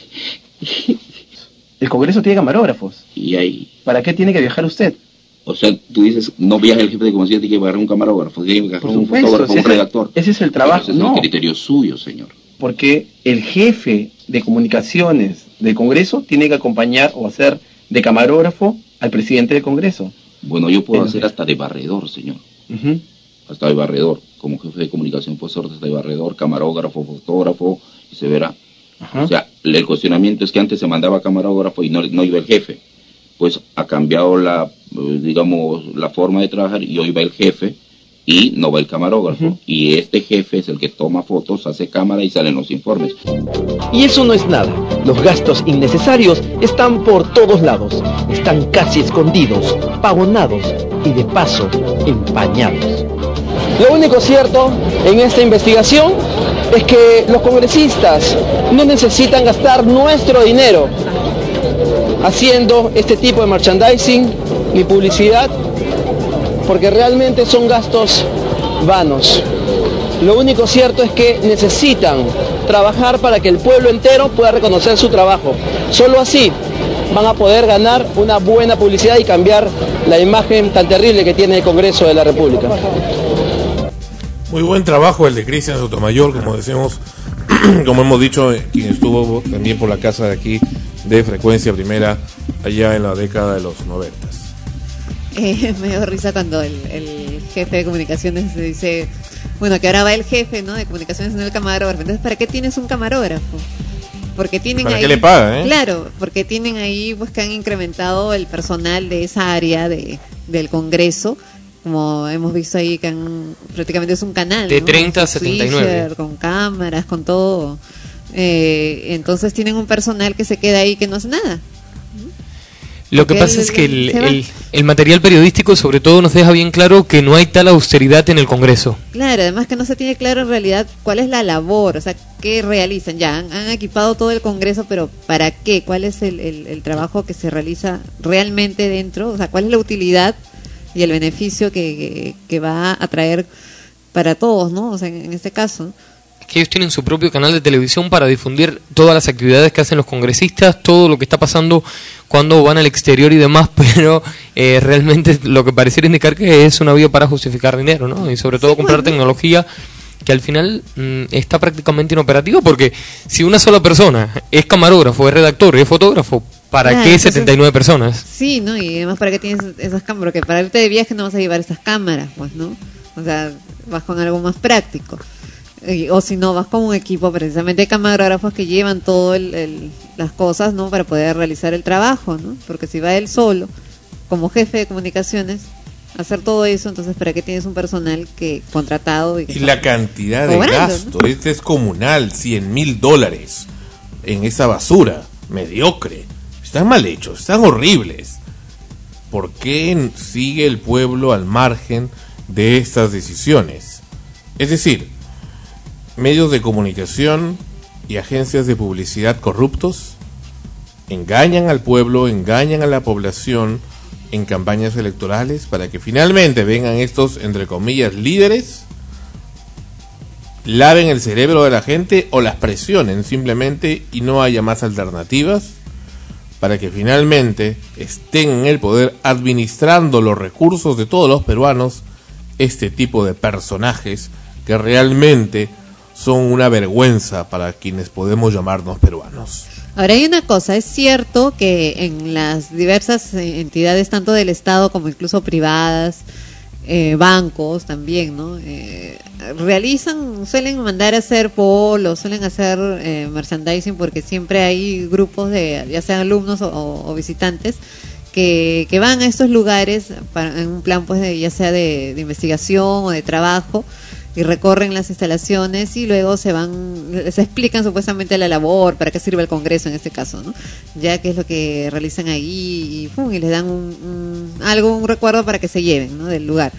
Speaker 11: El Congreso tiene camarógrafos.
Speaker 25: ¿Y ahí?
Speaker 11: ¿Para qué tiene que viajar usted?
Speaker 25: O sea, tú dices, no viaja el jefe de comunicaciones, tiene que viajar un camarógrafo, tiene que viajar
Speaker 11: Por
Speaker 25: un
Speaker 11: supuesto,
Speaker 25: fotógrafo,
Speaker 11: si
Speaker 25: un
Speaker 11: ese,
Speaker 25: redactor.
Speaker 11: Ese es el trabajo.
Speaker 25: Ese es
Speaker 11: no.
Speaker 25: el criterio suyo, señor.
Speaker 11: Porque el jefe de comunicaciones del Congreso tiene que acompañar o hacer de camarógrafo al presidente del Congreso.
Speaker 25: Bueno, yo puedo
Speaker 11: Entonces,
Speaker 25: hacer hasta de barredor, señor.
Speaker 11: Uh-huh.
Speaker 25: Hasta de barredor. Como jefe de comunicación puedo ser hasta de barredor, camarógrafo, fotógrafo, y se verá. Uh-huh. O sea, el cuestionamiento es que antes se mandaba camarógrafo y no, no iba el jefe. Pues ha cambiado la, digamos, la forma de trabajar y hoy va el jefe y no va el camarógrafo. Uh-huh. Y este jefe es el que toma fotos, hace cámara y salen los informes.
Speaker 11: Y eso no es nada. Los gastos innecesarios están por todos lados. Están casi escondidos, pavonados y de paso empañados. Lo único cierto en esta investigación es que los congresistas no necesitan gastar nuestro dinero haciendo este tipo de merchandising ni publicidad, porque realmente son gastos vanos. Lo único cierto es que necesitan trabajar para que el pueblo entero pueda reconocer su trabajo. Solo así van a poder ganar una buena publicidad y cambiar la imagen tan terrible que tiene el Congreso de la República.
Speaker 3: Muy buen trabajo el de Cristian Sotomayor, como decimos, como hemos dicho, quien estuvo también por la casa de aquí de Frecuencia Primera allá en la década de los noventas.
Speaker 9: Eh, me dio risa cuando el, el jefe de comunicaciones dice, bueno, que ahora va el jefe, ¿no?, de comunicaciones, no el camarógrafo. Entonces, ¿para qué tienes un camarógrafo? Porque tienen
Speaker 3: ¿Para
Speaker 9: ahí,
Speaker 3: qué le pagan, eh?
Speaker 9: Claro, porque tienen ahí, pues, que han incrementado el personal de esa área de, del Congreso. Como hemos visto ahí que han, prácticamente es un canal,
Speaker 10: de
Speaker 9: ¿no?
Speaker 10: treinta a setenta y nueve,
Speaker 9: Switcher, con cámaras, con todo. Eh, entonces tienen un personal que se queda ahí que no hace nada.
Speaker 10: Lo que pasa es que el, el, el material periodístico sobre todo nos deja bien claro que no hay tal austeridad en el Congreso.
Speaker 9: Claro, además que no se tiene claro en realidad cuál es la labor, o sea, qué realizan. Ya han, han equipado todo el Congreso, pero ¿para qué? ¿Cuál es el, el, el trabajo que se realiza realmente dentro? O sea, ¿cuál es la utilidad y el beneficio que, que, que va a traer para todos, ¿no? O sea, en, en este caso.
Speaker 10: Es que ellos tienen su propio canal de televisión para difundir todas las actividades que hacen los congresistas, todo lo que está pasando cuando van al exterior y demás, pero eh, realmente lo que pareciera indicar que es una vía para justificar dinero, ¿no? Y sobre todo sí, comprar bueno. tecnología que al final mmm, está prácticamente inoperativa, porque si una sola persona es camarógrafo, es redactor y es fotógrafo, ¿para claro, qué setenta y nueve personas?
Speaker 9: Sí, ¿no? Y además, ¿para qué tienes esas cámaras? Porque para irte de viaje no vas a llevar esas cámaras, pues, ¿no? O sea, vas con algo más práctico. Eh, o si no, vas con un equipo precisamente de camarógrafos que llevan todo el, el, las cosas, ¿no? Para poder realizar el trabajo, ¿no? Porque si va él solo, como jefe de comunicaciones, a hacer todo eso, entonces ¿para qué tienes un personal que contratado? Y, que
Speaker 3: y la cantidad de
Speaker 9: cobrando,
Speaker 3: gasto,
Speaker 9: ¿no?
Speaker 3: es descomunal, cien mil dólares en esa basura, mediocre. Están mal hechos, están horribles. ¿Por qué sigue el pueblo al margen de estas decisiones? Es decir, medios de comunicación y agencias de publicidad corruptos engañan al pueblo, engañan a la población en campañas electorales para que finalmente vengan estos, entre comillas, líderes, laven el cerebro de la gente o las presionen simplemente y no haya más alternativas para que finalmente estén en el poder administrando los recursos de todos los peruanos, este tipo de personajes que realmente son una vergüenza para quienes podemos llamarnos peruanos.
Speaker 9: Ahora hay una cosa, es cierto que en las diversas entidades, tanto del Estado como incluso privadas, eh, bancos también, ¿no? Eh, realizan, suelen mandar a hacer polos, suelen hacer eh, merchandising, porque siempre hay grupos de, ya sean alumnos o, o visitantes, que, que van a estos lugares para, en un plan pues de, ya sea de, de investigación o de trabajo, y recorren las instalaciones y luego se van, les explican supuestamente la labor, para qué sirve el Congreso en este caso, ¿no? Ya que es lo que realizan ahí y, pum, y les dan un, un, algo, un recuerdo para que se lleven, ¿no? Del lugar.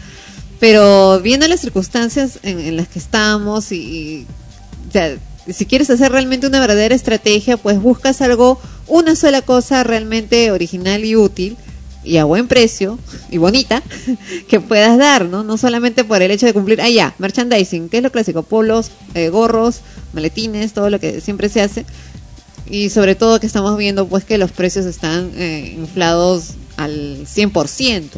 Speaker 9: Pero viendo las circunstancias en, en las que estamos y, y o sea, si quieres hacer realmente una verdadera estrategia, pues buscas algo, una sola cosa realmente original y útil y a buen precio y bonita que puedas dar, ¿no? No solamente por el hecho de cumplir, ah ya, merchandising, que es lo clásico, polos, eh, gorros, maletines, todo lo que siempre se hace, y sobre todo que estamos viendo pues que los precios están eh, inflados al cien por ciento.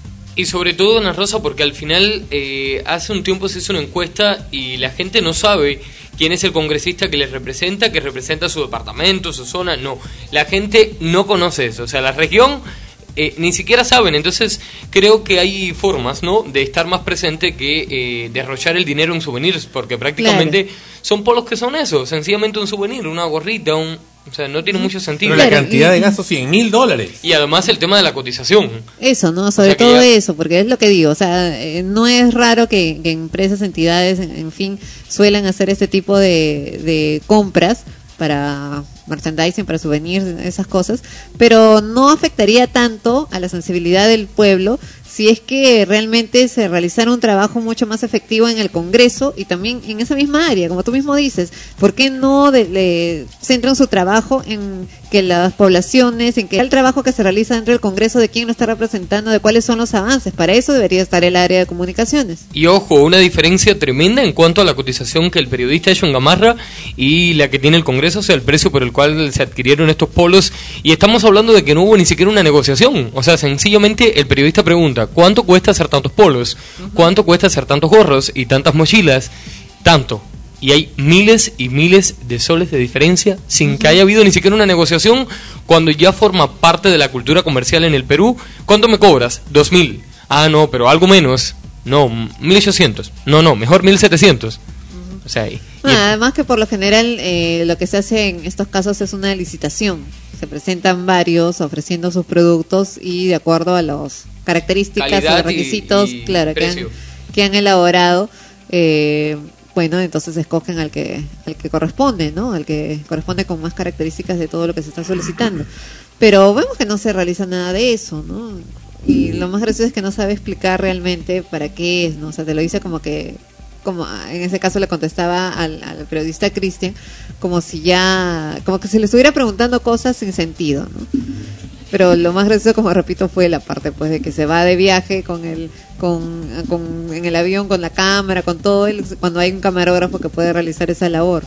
Speaker 10: Y sobre todo, Ana Rosa, porque al final eh, hace un tiempo se hizo una encuesta y la gente no sabe quién es el congresista que les representa, que representa su departamento, su zona, no. La gente no conoce eso, o sea, la región eh, ni siquiera saben. Entonces creo que hay formas, ¿no?, de estar más presente que eh, derrochar el dinero en souvenirs, porque prácticamente claro, son polos que son eso, sencillamente un souvenir, una gorrita, un... O sea, no tiene mucho sentido.
Speaker 3: Pero la cantidad de gastos, cien mil dólares.
Speaker 10: Y además el tema de la cotización.
Speaker 9: Eso, ¿no? Sobre o sea, todo ya... eso, porque es lo que digo. O sea, eh, no es raro que, que empresas, entidades, en, en fin, suelan hacer este tipo de, de compras para merchandising, para souvenirs, esas cosas. Pero no afectaría tanto a la sensibilidad del pueblo si es que realmente se realizara un trabajo mucho más efectivo en el Congreso y también en esa misma área, como tú mismo dices. ¿Por qué no de, le centran su trabajo en que las poblaciones, en que el trabajo que se realiza dentro del Congreso, de quién lo está representando, de cuáles son los avances? Para eso debería estar el área de comunicaciones.
Speaker 10: Y ojo, una diferencia tremenda en cuanto a la cotización que el periodista ha hecho en Gamarra y la que tiene el Congreso, o sea, el precio por el cual se adquirieron estos polos. Y estamos hablando de que no hubo ni siquiera una negociación. O sea, sencillamente el periodista pregunta: ¿cuánto cuesta hacer tantos polos? ¿Cuánto cuesta hacer tantos gorros y tantas mochilas? Tanto. Y hay miles y miles de soles de diferencia sin que haya habido ni siquiera una negociación, cuando ya forma parte de la cultura comercial en el Perú. ¿Cuánto me cobras? Dos mil. Ah, no, pero algo menos. No, mil ochocientos. No, no, mejor mil setecientos. O sea, y,
Speaker 9: bueno, y... además que por lo general eh, lo que se hace en estos casos es una licitación. Se presentan varios ofreciendo sus productos y de acuerdo a las características, a los requisitos, y, y claro, que han, que han elaborado, eh, bueno, entonces escogen al que al que corresponde, ¿no? Al que corresponde con más características de todo lo que se está solicitando. Pero vemos que no se realiza nada de eso, ¿no? Y lo más gracioso es que no sabe explicar realmente para qué es, ¿no? O sea, te lo dice como que, como en ese caso le contestaba al, al periodista Cristian, como si ya, como que se le estuviera preguntando cosas sin sentido, ¿no? Pero lo más gracioso, como repito, fue la parte pues de que se va de viaje con el, con, con en el avión, con la cámara, con todo, el, cuando hay un camarógrafo que puede realizar esa labor.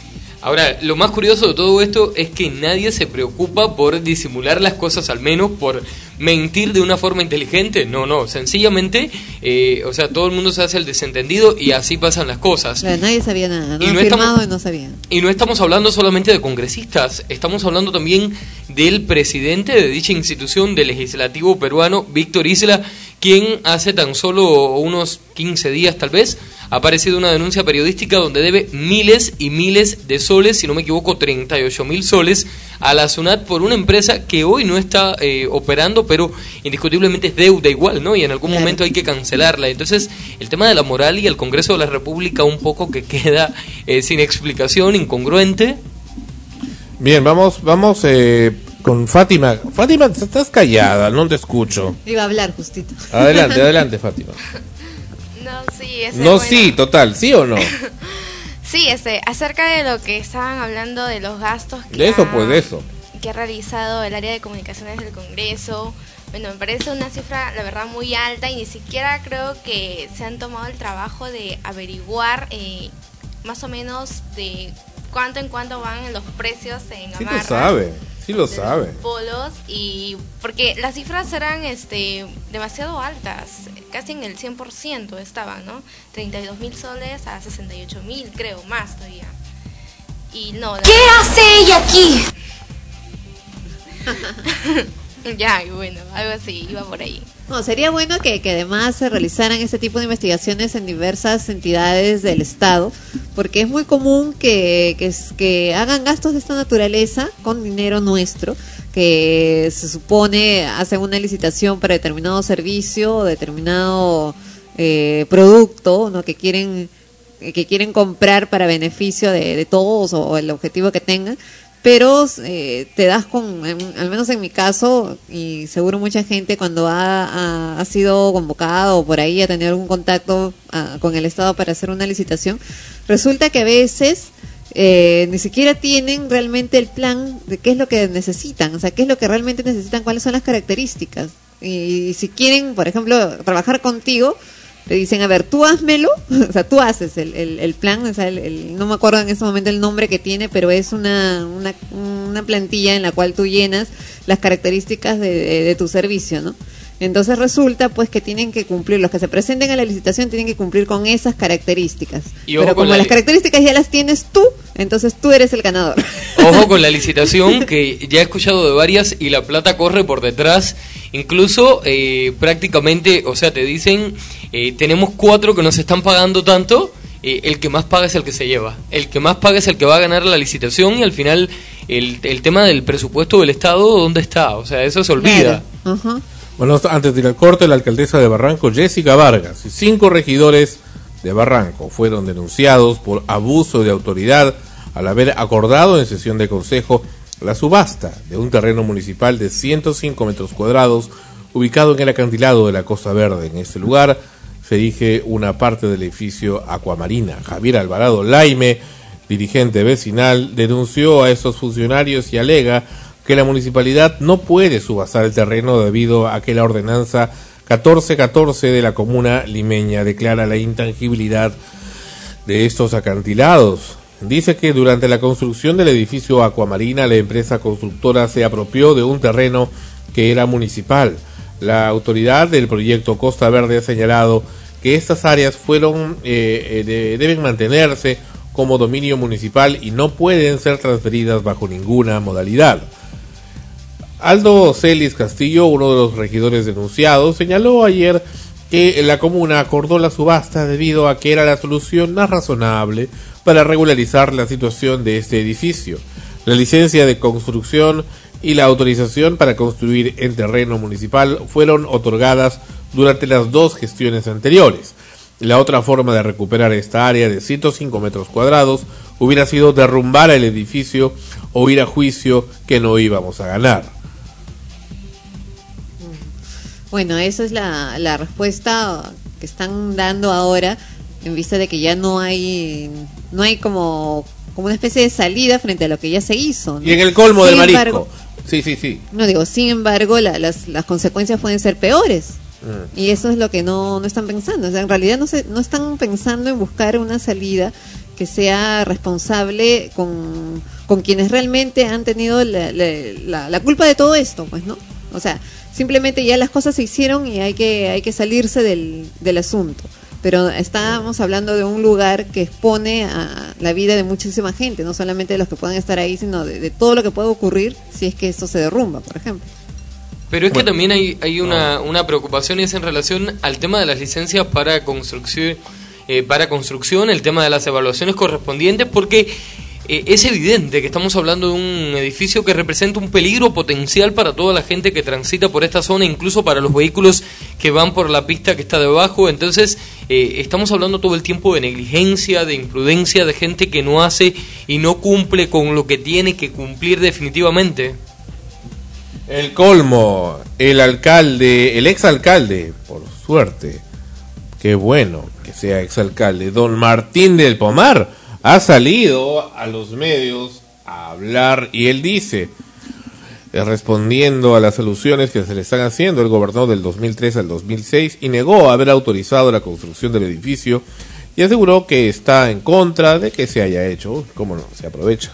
Speaker 10: Ahora, lo más curioso de todo esto es que nadie se preocupa por disimular las cosas, al menos por mentir de una forma inteligente. No, no, sencillamente, eh, o sea, todo el mundo se hace el desentendido y así pasan las cosas.
Speaker 9: Pero nadie sabía nada, no, y no han firmado estamos, y no sabían.
Speaker 10: Y no estamos hablando solamente de congresistas, estamos hablando también del presidente de dicha institución, del legislativo peruano, Víctor Isla, quien hace tan solo unos quince días tal vez ha aparecido una denuncia periodística donde debe miles y miles de soles, si no me equivoco treinta y ocho mil soles, a la SUNAT por una empresa que hoy no está eh, operando, pero indiscutiblemente es deuda igual, ¿no? Y en algún claro. momento hay que cancelarla. Entonces, el tema de la moral y el Congreso de la República un poco que queda eh, sin explicación, incongruente.
Speaker 3: Bien, vamos, vamos eh, con Fátima. Fátima, estás callada, no te escucho.
Speaker 9: Iba a hablar justito.
Speaker 3: Adelante, adelante, Fátima.
Speaker 13: No, sí, ese,
Speaker 3: No,
Speaker 13: bueno.
Speaker 3: sí, total, ¿sí o no?
Speaker 13: Sí, este, acerca de lo que estaban hablando de los gastos que,
Speaker 3: de eso,
Speaker 13: ha,
Speaker 3: pues, de eso.
Speaker 13: que ha realizado el área de comunicaciones del Congreso. Bueno, me parece una cifra, la verdad, muy alta y ni siquiera creo que se han tomado el trabajo de averiguar eh, más o menos de cuánto en cuánto van los precios en
Speaker 3: sí
Speaker 13: Gamarra.
Speaker 3: Lo sabe, sí lo sabe.
Speaker 13: Polos, y porque las cifras eran este demasiado altas, casi en el cien por ciento estaban, ¿no? treinta y dos mil soles a sesenta y ocho mil, creo, más todavía. Y no.
Speaker 2: ¿Qué hace ella aquí?
Speaker 13: Ya, bueno, algo así, iba por ahí.
Speaker 9: No, sería bueno que, que además se realizaran este tipo de investigaciones en diversas entidades del Estado, porque es muy común que, que, que hagan gastos de esta naturaleza con dinero nuestro, que se supone hacen una licitación para determinado servicio o determinado eh, producto, ¿no? que quieren que quieren comprar para beneficio de, de todos o, o el objetivo que tengan. Pero eh, te das con, en, al menos en mi caso, y seguro mucha gente cuando ha, ha, ha sido convocado o por ahí a tener algún contacto a, con el Estado para hacer una licitación, resulta que a veces eh, ni siquiera tienen realmente el plan de qué es lo que necesitan, o sea, qué es lo que realmente necesitan, cuáles son las características. Y, y si quieren, por ejemplo, trabajar contigo, te dicen, a ver, tú házmelo, o sea, tú haces el, el, el plan, o sea, el, el, no me acuerdo en ese momento el nombre que tiene, pero es una, una, una plantilla en la cual tú llenas las características de, de, de tu servicio, ¿no? Entonces resulta pues que tienen que cumplir, los que se presenten a la licitación tienen que cumplir con esas características.
Speaker 10: Y
Speaker 9: pero como las características ya las tienes tú, entonces tú eres el ganador.
Speaker 10: Ojo con la licitación, que ya he escuchado de varias y la plata corre por detrás. Incluso eh, prácticamente, o sea, te dicen, eh, tenemos cuatro que nos están pagando tanto, eh, el que más paga es el que se lleva. El que más paga es el que va a ganar la licitación y al final el, el tema del presupuesto del Estado, ¿dónde está? O sea, eso se olvida.
Speaker 9: Claro. Uh-huh.
Speaker 3: Bueno, antes de ir al corte, la alcaldesa de Barranco, Jessica Vargas, y cinco regidores de Barranco fueron denunciados por abuso de autoridad al haber acordado en sesión de consejo la subasta de un terreno municipal de ciento cinco metros cuadrados ubicado en el acantilado de la Costa Verde. En este lugar se erige una parte del edificio Aquamarina. Javier Alvarado Laime, dirigente vecinal, denunció a estos funcionarios y alega que la municipalidad no puede subastar el terreno debido a que la ordenanza catorce catorce de la comuna limeña declara la intangibilidad de estos acantilados. Dice que durante la construcción del edificio Aquamarina, la empresa constructora se apropió de un terreno que era municipal. La autoridad del proyecto Costa Verde ha señalado que estas áreas fueron eh, de, deben mantenerse como dominio municipal y no pueden ser transferidas bajo ninguna modalidad. Aldo Celis Castillo, uno de los regidores denunciados, señaló ayer que la comuna acordó la subasta debido a que era la solución más razonable para regularizar la situación de este edificio. La licencia de construcción y la autorización para construir en terreno municipal fueron otorgadas durante las dos gestiones anteriores. La otra forma de recuperar esta área de ciento cinco metros cuadrados hubiera sido derrumbar el edificio o ir a juicio, que no íbamos a ganar.
Speaker 9: Bueno, esa es la, la respuesta que están dando ahora, en vista de que ya no hay no hay como, como una especie de salida frente a lo que ya se hizo, ¿no?
Speaker 3: Y en el colmo del marisco.
Speaker 9: Embargo,
Speaker 3: sí, sí, sí.
Speaker 9: No digo, sin embargo, la, las, las consecuencias pueden ser peores. Mm. Y eso es lo que no, no están pensando. O sea, en realidad no, se, no están pensando en buscar una salida que sea responsable con, con quienes realmente han tenido la, la, la, la culpa de todo esto, pues, ¿no? O sea, simplemente ya las cosas se hicieron y hay que hay que salirse del, del asunto. Pero estábamos hablando de un lugar que expone a la vida de muchísima gente, no solamente de los que puedan estar ahí, sino de, de todo lo que puede ocurrir si es que esto se derrumba, por ejemplo.
Speaker 10: Pero es
Speaker 3: Bueno,
Speaker 10: que también hay, hay una, una preocupación, y es en relación al tema de las licencias para construcción, eh, para construcción, el tema de las evaluaciones correspondientes, porque eh, es evidente que estamos hablando de un edificio que representa un peligro potencial para toda la gente que transita por esta zona, incluso para los vehículos que van por la pista que está debajo. Entonces eh, estamos hablando todo el tiempo de negligencia, de imprudencia, de gente que no hace y no cumple con lo que tiene que cumplir definitivamente.
Speaker 3: El colmo, el alcalde, el exalcalde, por suerte, qué bueno que sea exalcalde, don Martín del Pomar, ha salido a los medios a hablar y él dice, eh, respondiendo a las alusiones que se le están haciendo, él gobernó del dos mil tres al dos mil seis y negó haber autorizado la construcción del edificio y aseguró que está en contra de que se haya hecho. Uy, cómo no, se aprovecha.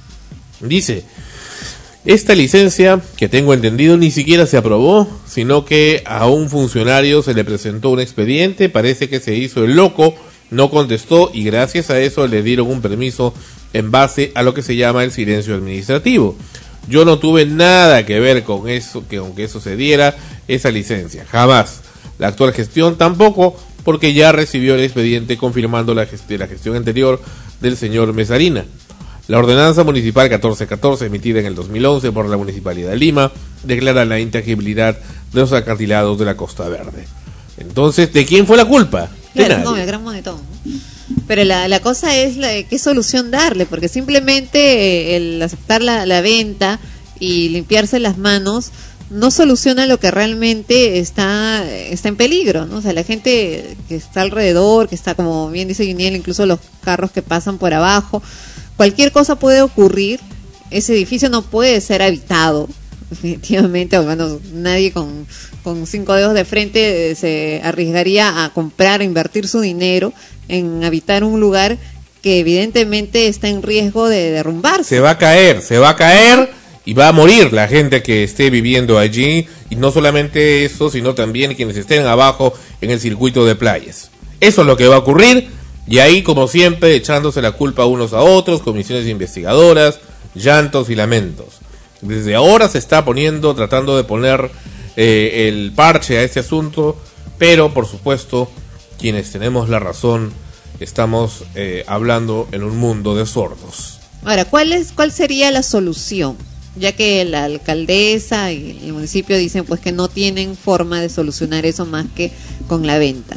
Speaker 3: Dice, esta licencia, que tengo entendido, ni siquiera se aprobó, sino que a un funcionario se le presentó un expediente, parece que se hizo el loco, no contestó y gracias a eso le dieron un permiso en base a lo que se llama el silencio administrativo. Yo no tuve nada que ver con eso, que aunque eso se diera, esa licencia, jamás. La actual gestión tampoco, porque ya recibió el expediente confirmando la, gest- la gestión anterior del señor Mesarina. La ordenanza municipal catorce catorce, emitida en el dos mil once por la Municipalidad de Lima, declara la intangibilidad de los acantilados de la Costa Verde. Entonces, ¿de quién fue la culpa? De
Speaker 9: Claro,
Speaker 3: nadie.
Speaker 9: no, el gran monetón. Pero la, la cosa es la, qué solución darle, porque simplemente eh, el aceptar la, la venta y limpiarse las manos no soluciona lo que realmente está está en peligro, ¿no? O sea, la gente que está alrededor, que está, como bien dice Juniel, incluso los carros que pasan por abajo, cualquier cosa puede ocurrir. Ese edificio no puede ser habitado, definitivamente, o bueno, nadie con, con cinco dedos de frente eh, se arriesgaría a comprar, a invertir su dinero en habitar un lugar que evidentemente está en riesgo de derrumbarse.
Speaker 3: Se va a caer, se va a caer y va a morir la gente que esté viviendo allí, y no solamente eso, sino también quienes estén abajo en el circuito de playas. Eso es lo que va a ocurrir, y ahí, como siempre, echándose la culpa unos a otros, comisiones investigadoras, llantos y lamentos. Desde ahora se está poniendo, tratando de poner eh, el parche a este asunto, pero por supuesto, quienes tenemos la razón, estamos eh, hablando en un mundo de sordos.
Speaker 9: Ahora, ¿cuál es, cuál sería la solución? Ya que la alcaldesa y el municipio dicen pues que no tienen forma de solucionar eso más que con la venta.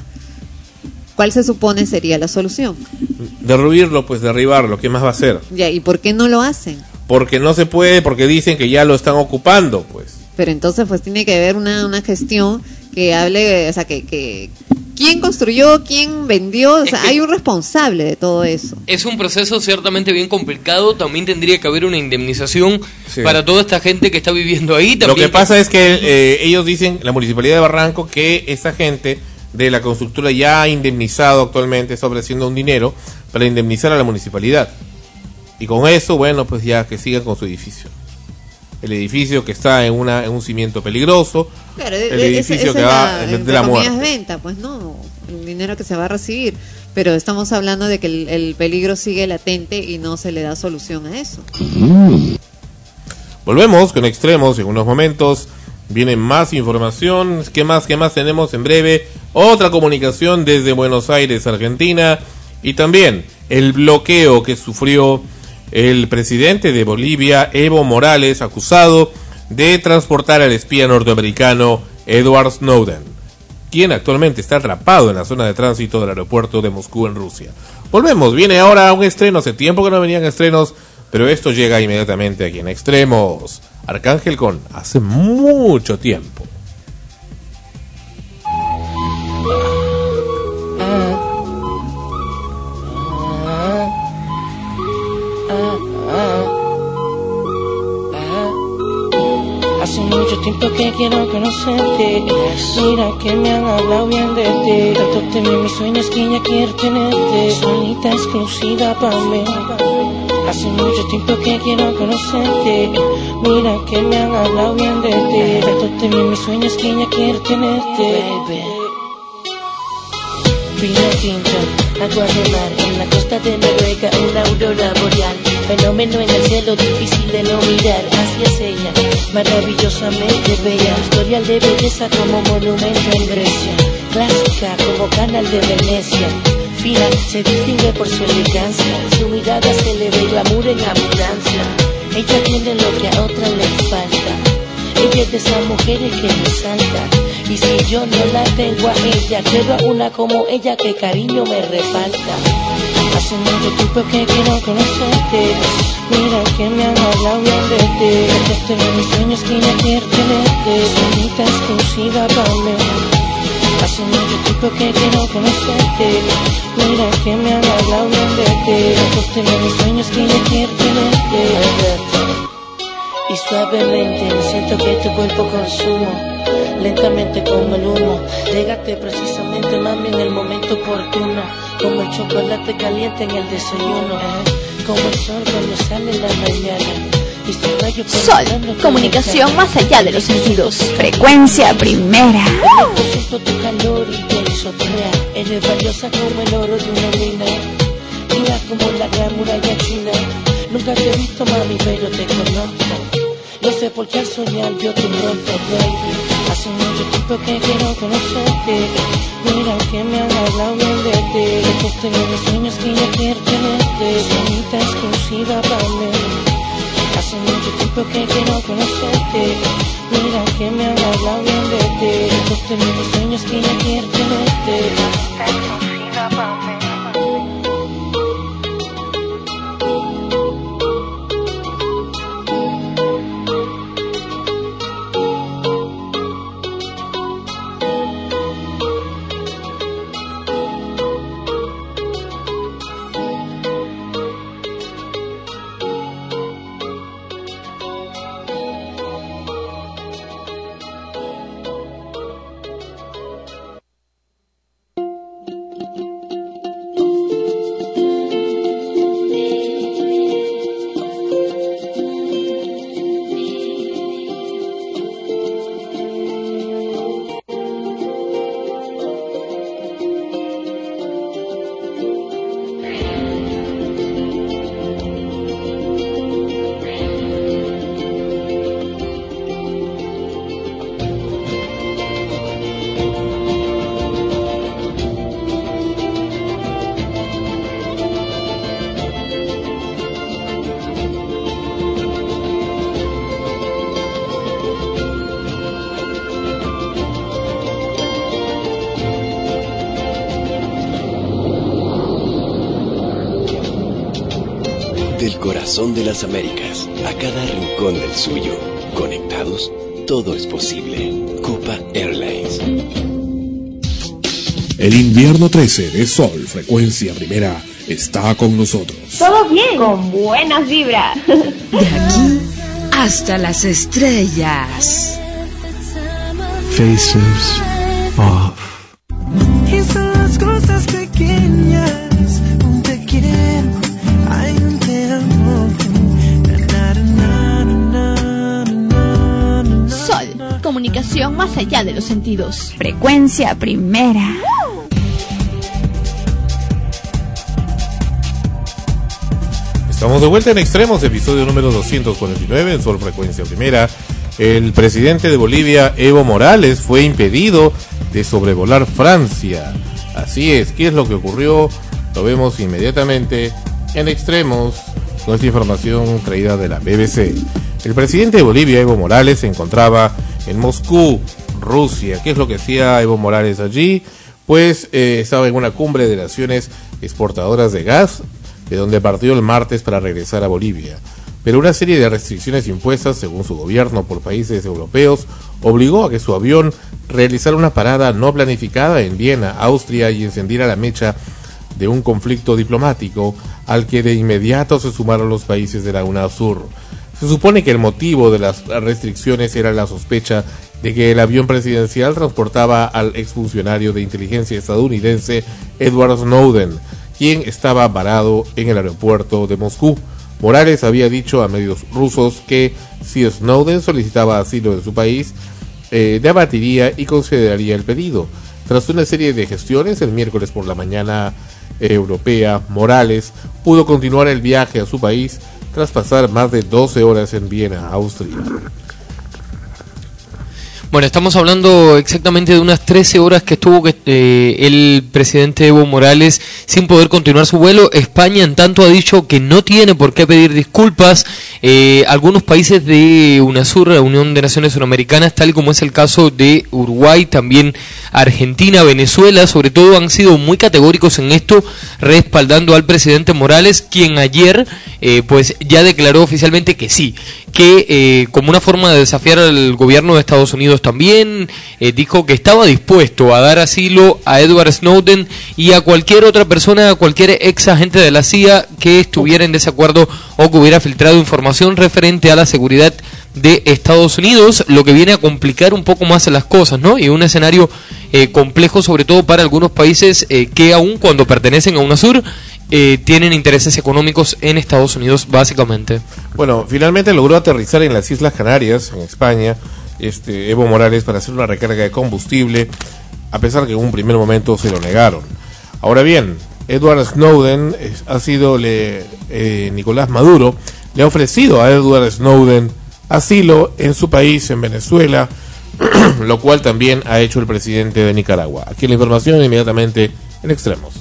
Speaker 9: ¿Cuál se supone sería la solución?
Speaker 3: Derruirlo, pues derribarlo, ¿qué más va a hacer?
Speaker 9: Ya, ¿y por qué no lo hacen?
Speaker 3: Porque no se puede, porque dicen que ya lo están ocupando, pues.
Speaker 9: Pero entonces pues tiene que haber una, una gestión que hable, o sea, que, que quién construyó, quién vendió, o sea, hay un responsable de todo eso.
Speaker 10: Es un proceso ciertamente bien complicado, también tendría que haber una indemnización
Speaker 3: Sí.
Speaker 10: para toda esta gente que está viviendo ahí. También
Speaker 3: Lo que pasa es que eh, ellos dicen, la Municipalidad de Barranco, que esa gente de la constructora ya ha indemnizado actualmente, está ofreciendo un dinero para indemnizar a la municipalidad. Y con eso, bueno, pues ya que sigan con su edificio. El edificio que está en una en un cimiento peligroso,
Speaker 9: Claro,
Speaker 3: el
Speaker 9: ese-
Speaker 3: edificio
Speaker 9: esa
Speaker 3: que
Speaker 9: es
Speaker 3: va
Speaker 9: la,
Speaker 3: de
Speaker 9: entre
Speaker 3: la
Speaker 9: comillas,
Speaker 3: muerte.
Speaker 9: venta, pues no, el dinero que se va a recibir. Pero estamos hablando de que el, el peligro sigue latente y no se le da solución a eso.
Speaker 3: Volvemos con Extremos en unos momentos. Viene más información. ¿Qué más? ¿Qué más tenemos en breve? Otra comunicación desde Buenos Aires, Argentina. Y también el bloqueo que sufrió el presidente de Bolivia, Evo Morales, acusado de transportar al espía norteamericano Edward Snowden, quien actualmente está atrapado en la zona de tránsito del aeropuerto de Moscú en Rusia. Volvemos, viene ahora un estreno. Hace tiempo que no venían estrenos, pero esto llega inmediatamente aquí en Extremos. Arcángel con Hace mucho tiempo.
Speaker 1: Hace mucho tiempo que quiero conocerte. Mira que me han hablado bien de ti. Tanto temí mis sueños que ya quiero tenerte. Solita exclusiva para mí. Hace mucho tiempo que quiero conocerte. Mira que me han hablado bien de ti. Tanto temí mis sueños que ya quiero tenerte, baby. vino tinto, agua de mar, en la costa de Noruega una aurora boreal, fenómeno en el cielo difícil de no mirar, así es ella, maravillosamente bella, historial de belleza como monumento en Grecia, clásica como canal de Venecia, fina, se distingue por su elegancia, en su mirada se le ve glamour en abundancia, ella tiene lo que a otra le falta, ella es de esas mujeres que resalta. Y si yo no la tengo a ella, quiero a una como ella que cariño me refalta. Hace mucho tiempo que quiero conocerte, mira que me han hablado bien de ti. Estoy en mis sueños que ya quiero tenerte, solita exclusiva para mí. Hace mucho tiempo que quiero conocerte, mira que me han hablado bien de ti. Estoy en mis sueños que ya quiero tenerte. Y suavemente siento que tu cuerpo consumo, lentamente como el humo, llégate precisamente mami en el momento oportuno, como el chocolate caliente en el desayuno, eh, como el sol cuando sale en la mañana. Y su rayo
Speaker 2: Sol, comunicación más allá de los sentidos. Frecuencia primera.
Speaker 1: Siento tu calor y te pisotea, eres valiosa como el oro de una mina, mira como la gran muralla china. Nunca te he visto mami pero te conozco, no sé por qué al soñar yo te rompo baby. Hace mucho tiempo que quiero conocerte, mira que me han hablado bien de ti. Estoy en mis sueños que ya quiero tenerte, bonita exclusiva para mí. Hace mucho tiempo que quiero conocerte, mira que me han hablado bien de ti. Estoy en mis sueños que ya quiero tenerte, bonita exclusiva para mí.
Speaker 8: Del corazón de las Américas a cada rincón del suyo, conectados, todo es posible. Copa Airlines.
Speaker 12: El invierno trece de Sol, frecuencia primera, está con nosotros.
Speaker 4: Todo bien, con buenas vibras.
Speaker 5: De aquí hasta las estrellas.
Speaker 16: Faces off.
Speaker 1: Y son las cosas pequeñas, un te quiero, hay un te amo.
Speaker 2: Sol, comunicación más allá de los sentidos. Frecuencia primera.
Speaker 3: Estamos de vuelta en Extremos, episodio número doscientos cuarenta y nueve en Sol Frecuencia Primera. El presidente de Bolivia, Evo Morales, fue impedido de sobrevolar Francia. Así es, ¿qué es lo que ocurrió? Lo vemos inmediatamente en Extremos, con esta información traída de la B B C. El presidente de Bolivia, Evo Morales, se encontraba en Moscú, Rusia. ¿Qué es lo que hacía Evo Morales allí? Pues eh, estaba en una cumbre de naciones exportadoras de gas, de donde partió el martes para regresar a Bolivia. Pero una serie de restricciones impuestas, según su gobierno, por países europeos, obligó a que su avión realizara una parada no planificada en Viena, Austria, y encendiera la mecha de un conflicto diplomático al que de inmediato se sumaron los países de la UNASUR. Se supone que el motivo de las restricciones era la sospecha de que el avión presidencial transportaba al exfuncionario de inteligencia estadounidense Edward Snowden, quien estaba varado en el aeropuerto de Moscú. Morales había dicho a medios rusos que si Snowden solicitaba asilo en su país, eh, debatiría y consideraría el pedido. Tras una serie de gestiones, el miércoles por la mañana eh, europea, Morales pudo continuar el viaje a su país tras pasar más de doce horas en Viena, Austria.
Speaker 10: Bueno, estamos hablando exactamente de unas trece horas que estuvo eh, el presidente Evo Morales sin poder continuar su vuelo. España, en tanto, ha dicho que no tiene por qué pedir disculpas. Eh, algunos países de UNASUR, la Unión de Naciones Suramericanas, tal como es el caso de Uruguay, también Argentina, Venezuela, sobre todo, han sido muy categóricos en esto, respaldando al presidente Morales, quien ayer eh, pues ya declaró oficialmente que sí, que eh, como una forma de desafiar al gobierno de Estados Unidos también, eh, dijo que estaba dispuesto a dar asilo a Edward Snowden y a cualquier otra persona, a cualquier ex agente de la C I A que estuviera en desacuerdo o que hubiera filtrado información referente a la seguridad de Estados Unidos, lo que viene a complicar un poco más las cosas, ¿no? Y un escenario eh, complejo, sobre todo para algunos países eh, que aún cuando pertenecen a UNASUR eh, tienen intereses económicos en Estados Unidos, básicamente.
Speaker 3: Bueno, finalmente logró aterrizar en las Islas Canarias, en España, este Evo Morales, para hacer una recarga de combustible, a pesar que en un primer momento se lo negaron. Ahora bien, Edward Snowden eh, ha sido le, eh, Nicolás Maduro le ha ofrecido a Edward Snowden asilo en su país, en Venezuela, lo cual también ha hecho el presidente de Nicaragua. Aquí la información inmediatamente en extremos.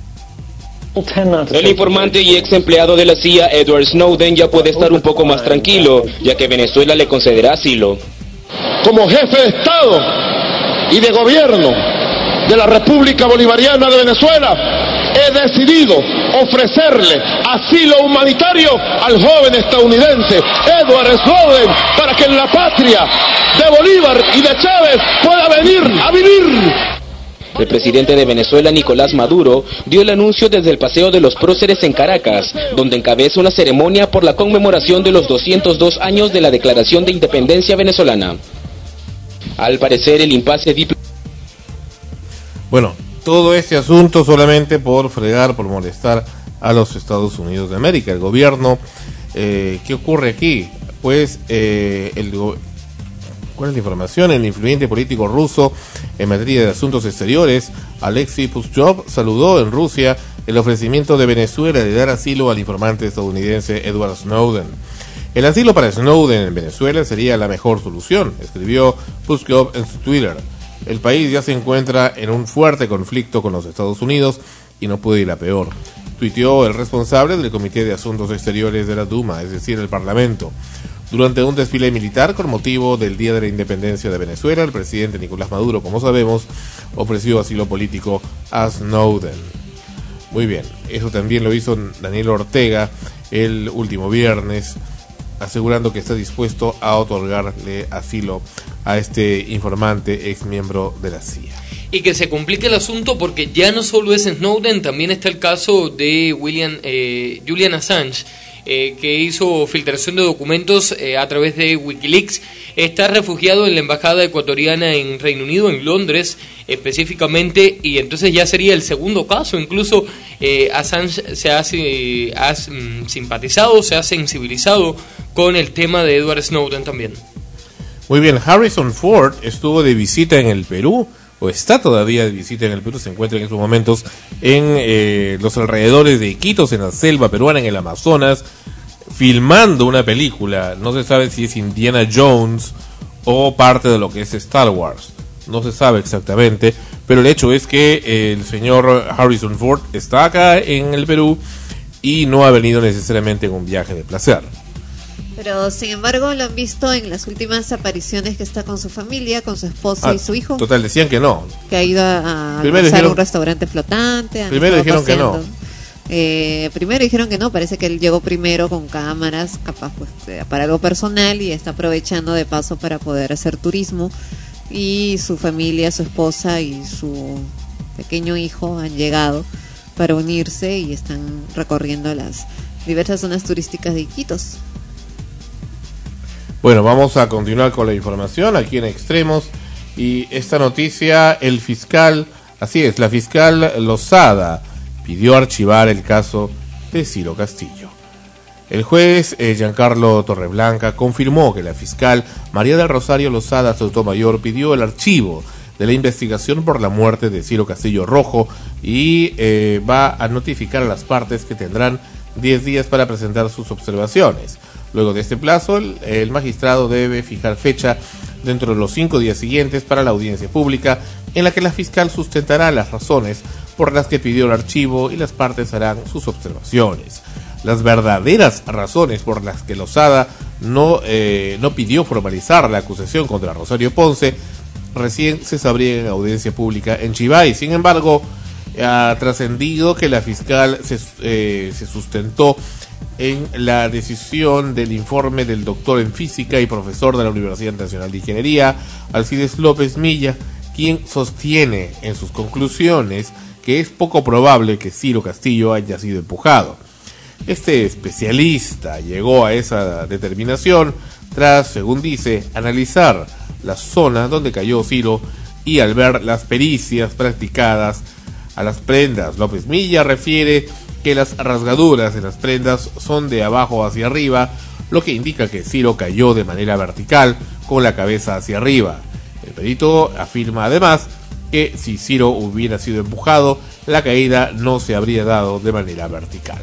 Speaker 16: El informante y ex empleado de la C I A, Edward Snowden, ya puede estar un poco más tranquilo, ya que Venezuela le concederá asilo.
Speaker 18: Como jefe de Estado y de gobierno de la República Bolivariana de Venezuela, he decidido ofrecerle asilo humanitario al joven estadounidense Edward Snowden para que en la patria de Bolívar y de Chávez pueda venir a vivir.
Speaker 16: El presidente de Venezuela, Nicolás Maduro, dio el anuncio desde el Paseo de los Próceres en Caracas, donde encabeza una ceremonia por la conmemoración de los doscientos dos años de la Declaración de Independencia venezolana. Al parecer, el impasse diplomático...
Speaker 3: Bueno, todo este asunto solamente por fregar, por molestar a los Estados Unidos de América, el gobierno. Eh, ¿Qué ocurre aquí? Pues, eh, el ¿cuál es la información? El influyente político ruso en materia de asuntos exteriores, Alexei Pushkov, saludó en Rusia el ofrecimiento de Venezuela de dar asilo al informante estadounidense Edward Snowden. El asilo para Snowden en Venezuela sería la mejor solución, escribió Pushkov en su Twitter. El país ya se encuentra en un fuerte conflicto con los Estados Unidos y no puede ir a peor, tuiteó el responsable del Comité de Asuntos Exteriores de la Duma, es decir, el Parlamento. Durante un desfile militar con motivo del Día de la Independencia de Venezuela, el presidente Nicolás Maduro, como sabemos, ofreció asilo político a Snowden. Muy bien, eso también lo hizo Daniel Ortega el último viernes, asegurando que está dispuesto a otorgarle asilo a este informante ex miembro de la C I A.
Speaker 10: Y que se complique el asunto porque ya no solo es Snowden, también está el caso de William eh, Julian Assange, eh, que hizo filtración de documentos eh, a través de Wikileaks. Está refugiado en la embajada ecuatoriana en Reino Unido, en Londres específicamente, y entonces ya sería el segundo caso. Incluso eh, Assange se ha, se ha mm, simpatizado, se ha sensibilizado con el tema de Edward Snowden también.
Speaker 3: Muy bien, Harrison Ford estuvo de visita en el Perú, o está todavía de visita en el Perú, se encuentra en estos momentos en eh, los alrededores de Iquitos, en la selva peruana, en el Amazonas, filmando una película. No se sabe si es Indiana Jones o parte de lo que es Star Wars, no se sabe exactamente, pero el hecho es que el señor Harrison Ford está acá en el Perú y no ha venido necesariamente en un viaje de placer.
Speaker 9: Pero sin embargo lo han visto en las últimas apariciones que está con su familia, con su esposa ah, y su hijo.
Speaker 3: Total, decían que no.
Speaker 9: Que ha ido a, a almorzar a un restaurante flotante.
Speaker 3: Primero dijeron paseando. que no.
Speaker 9: Eh, primero dijeron que no, parece que él llegó primero con cámaras, capaz pues para algo personal, y está aprovechando de paso para poder hacer turismo. Y su familia, su esposa y su pequeño hijo han llegado para unirse y están recorriendo las diversas zonas turísticas de Iquitos.
Speaker 3: Bueno, vamos a continuar con la información aquí en Extremos, y esta noticia, el fiscal, así es, la fiscal Lozada pidió archivar el caso de Ciro Castillo. El juez eh, Giancarlo Torreblanca confirmó que la fiscal María del Rosario Lozada Sotomayor pidió el archivo de la investigación por la muerte de Ciro Castillo Rojo y eh, va a notificar a las partes que tendrán diez días para presentar sus observaciones. Luego de este plazo, el, el magistrado debe fijar fecha dentro de los cinco días siguientes para la audiencia pública, en la que la fiscal sustentará las razones por las que pidió el archivo y las partes harán sus observaciones. Las verdaderas razones por las que Lozada no, eh, no pidió formalizar la acusación contra Rosario Ponce recién se sabrían en audiencia pública en Chivay. Sin embargo, ha trascendido que la fiscal se, eh, se sustentó en la decisión del informe del doctor en física y profesor de la Universidad Nacional de Ingeniería, Alcides López Milla, quien sostiene en sus conclusiones que es poco probable que Ciro Castillo haya sido empujado. Este especialista llegó a esa determinación tras, según dice, analizar la zona donde cayó Ciro y al ver las pericias practicadas a las prendas. López Milla refiere que las rasgaduras en las prendas son de abajo hacia arriba, lo que indica que Ciro cayó de manera vertical con la cabeza hacia arriba. El perito afirma además que si Ciro hubiera sido empujado, la caída no se habría dado de manera vertical.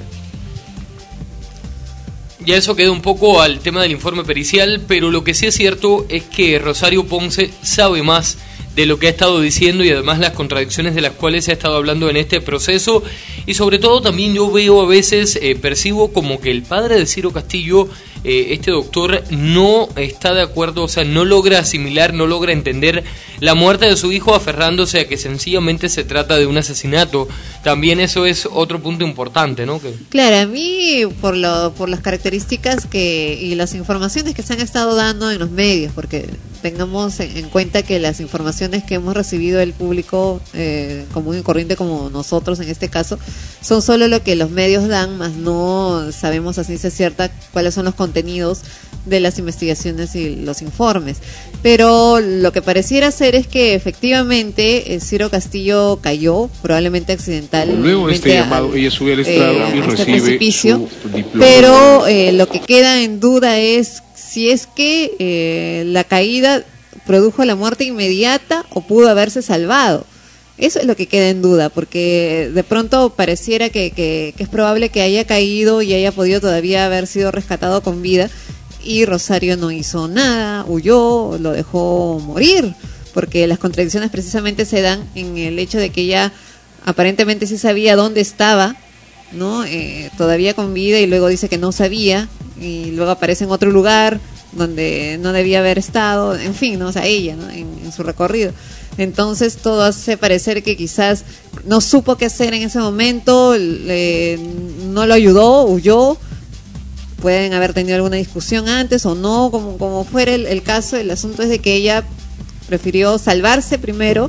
Speaker 10: Ya eso queda un poco al tema del informe pericial, pero lo que sí es cierto es que Rosario Ponce sabe más de lo que ha estado diciendo y además las contradicciones de las cuales se ha estado hablando en este proceso, y sobre todo también yo veo a veces, eh, percibo como que el padre de Ciro Castillo, eh, este doctor, no está de acuerdo, o sea, no logra asimilar, no logra entender la muerte de su hijo, aferrándose a que sencillamente se trata de un asesinato. También eso es otro punto importante, ¿no? Que...
Speaker 9: Claro, a mí por lo, por las características que y las informaciones que se han estado dando en los medios, porque tengamos en, en cuenta que las informaciones que hemos recibido del público eh, común y corriente como nosotros en este caso, son solo lo que los medios dan, más no sabemos a ciencia cierta cuáles son los contenidos de las investigaciones y los informes. Pero lo que pareciera ser es que efectivamente eh, Ciro Castillo cayó, probablemente accidentalmente.
Speaker 17: Luego de este llamado,
Speaker 9: al,
Speaker 17: ella sube al estrado
Speaker 9: eh,
Speaker 17: y
Speaker 9: este
Speaker 17: recibe
Speaker 9: precipicio,
Speaker 17: su diploma.
Speaker 9: pero eh, lo que queda en duda es si es que eh, la caída produjo la muerte inmediata o pudo haberse salvado. Eso es lo que queda en duda, porque de pronto pareciera que, que, que es probable que haya caído y haya podido todavía haber sido rescatado con vida, y Rosario no hizo nada, huyó, lo dejó morir, porque las contradicciones precisamente se dan en el hecho de que ella aparentemente sí sabía dónde estaba, ¿no? Eh, todavía con vida, y luego dice que no sabía, y luego aparece en otro lugar donde no debía haber estado, en fin, ¿no? O sea, ella, ¿no? en, en su recorrido. Entonces todo hace parecer que quizás no supo qué hacer en ese momento, le, no lo ayudó, huyó, pueden haber tenido alguna discusión antes o no, como, como fuera el, el caso. El asunto es de que ella prefirió salvarse primero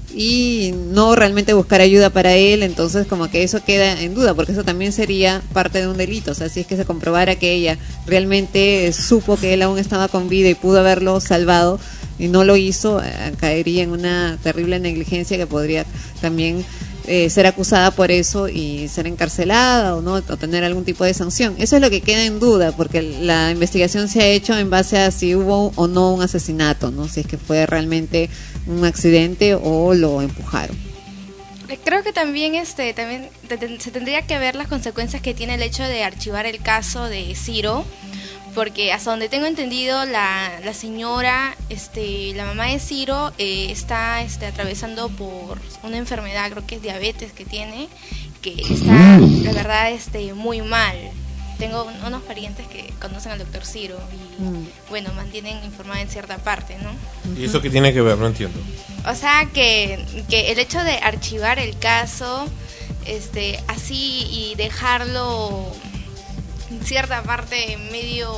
Speaker 9: y no realmente buscar ayuda para él, entonces como que eso queda en duda, porque eso también sería parte de un delito. O sea, si es que se comprobara que ella realmente supo que él aún estaba con vida y pudo haberlo salvado y no lo hizo, eh, caería en una terrible negligencia que podría también eh, ser acusada por eso y ser encarcelada o no, o tener algún tipo de sanción. Eso es lo que queda en duda, porque la investigación se ha hecho en base a si hubo o no un asesinato, ¿no? Si es que fue realmente un accidente o lo empujaron.
Speaker 13: Creo que también este también se tendría que ver las consecuencias que tiene el hecho de archivar el caso de Ciro, porque hasta donde tengo entendido la, la señora, este, la mamá de Ciro eh, está este, atravesando por una enfermedad, creo que es diabetes que tiene, que está la verdad este muy mal. Tengo un, unos parientes que conocen al doctor Ciro y mm. bueno, mantienen informada en cierta parte, ¿no?
Speaker 3: ¿Y eso qué tiene que ver? No entiendo.
Speaker 13: O sea, que, que el hecho de archivar el caso este así y dejarlo en cierta parte medio...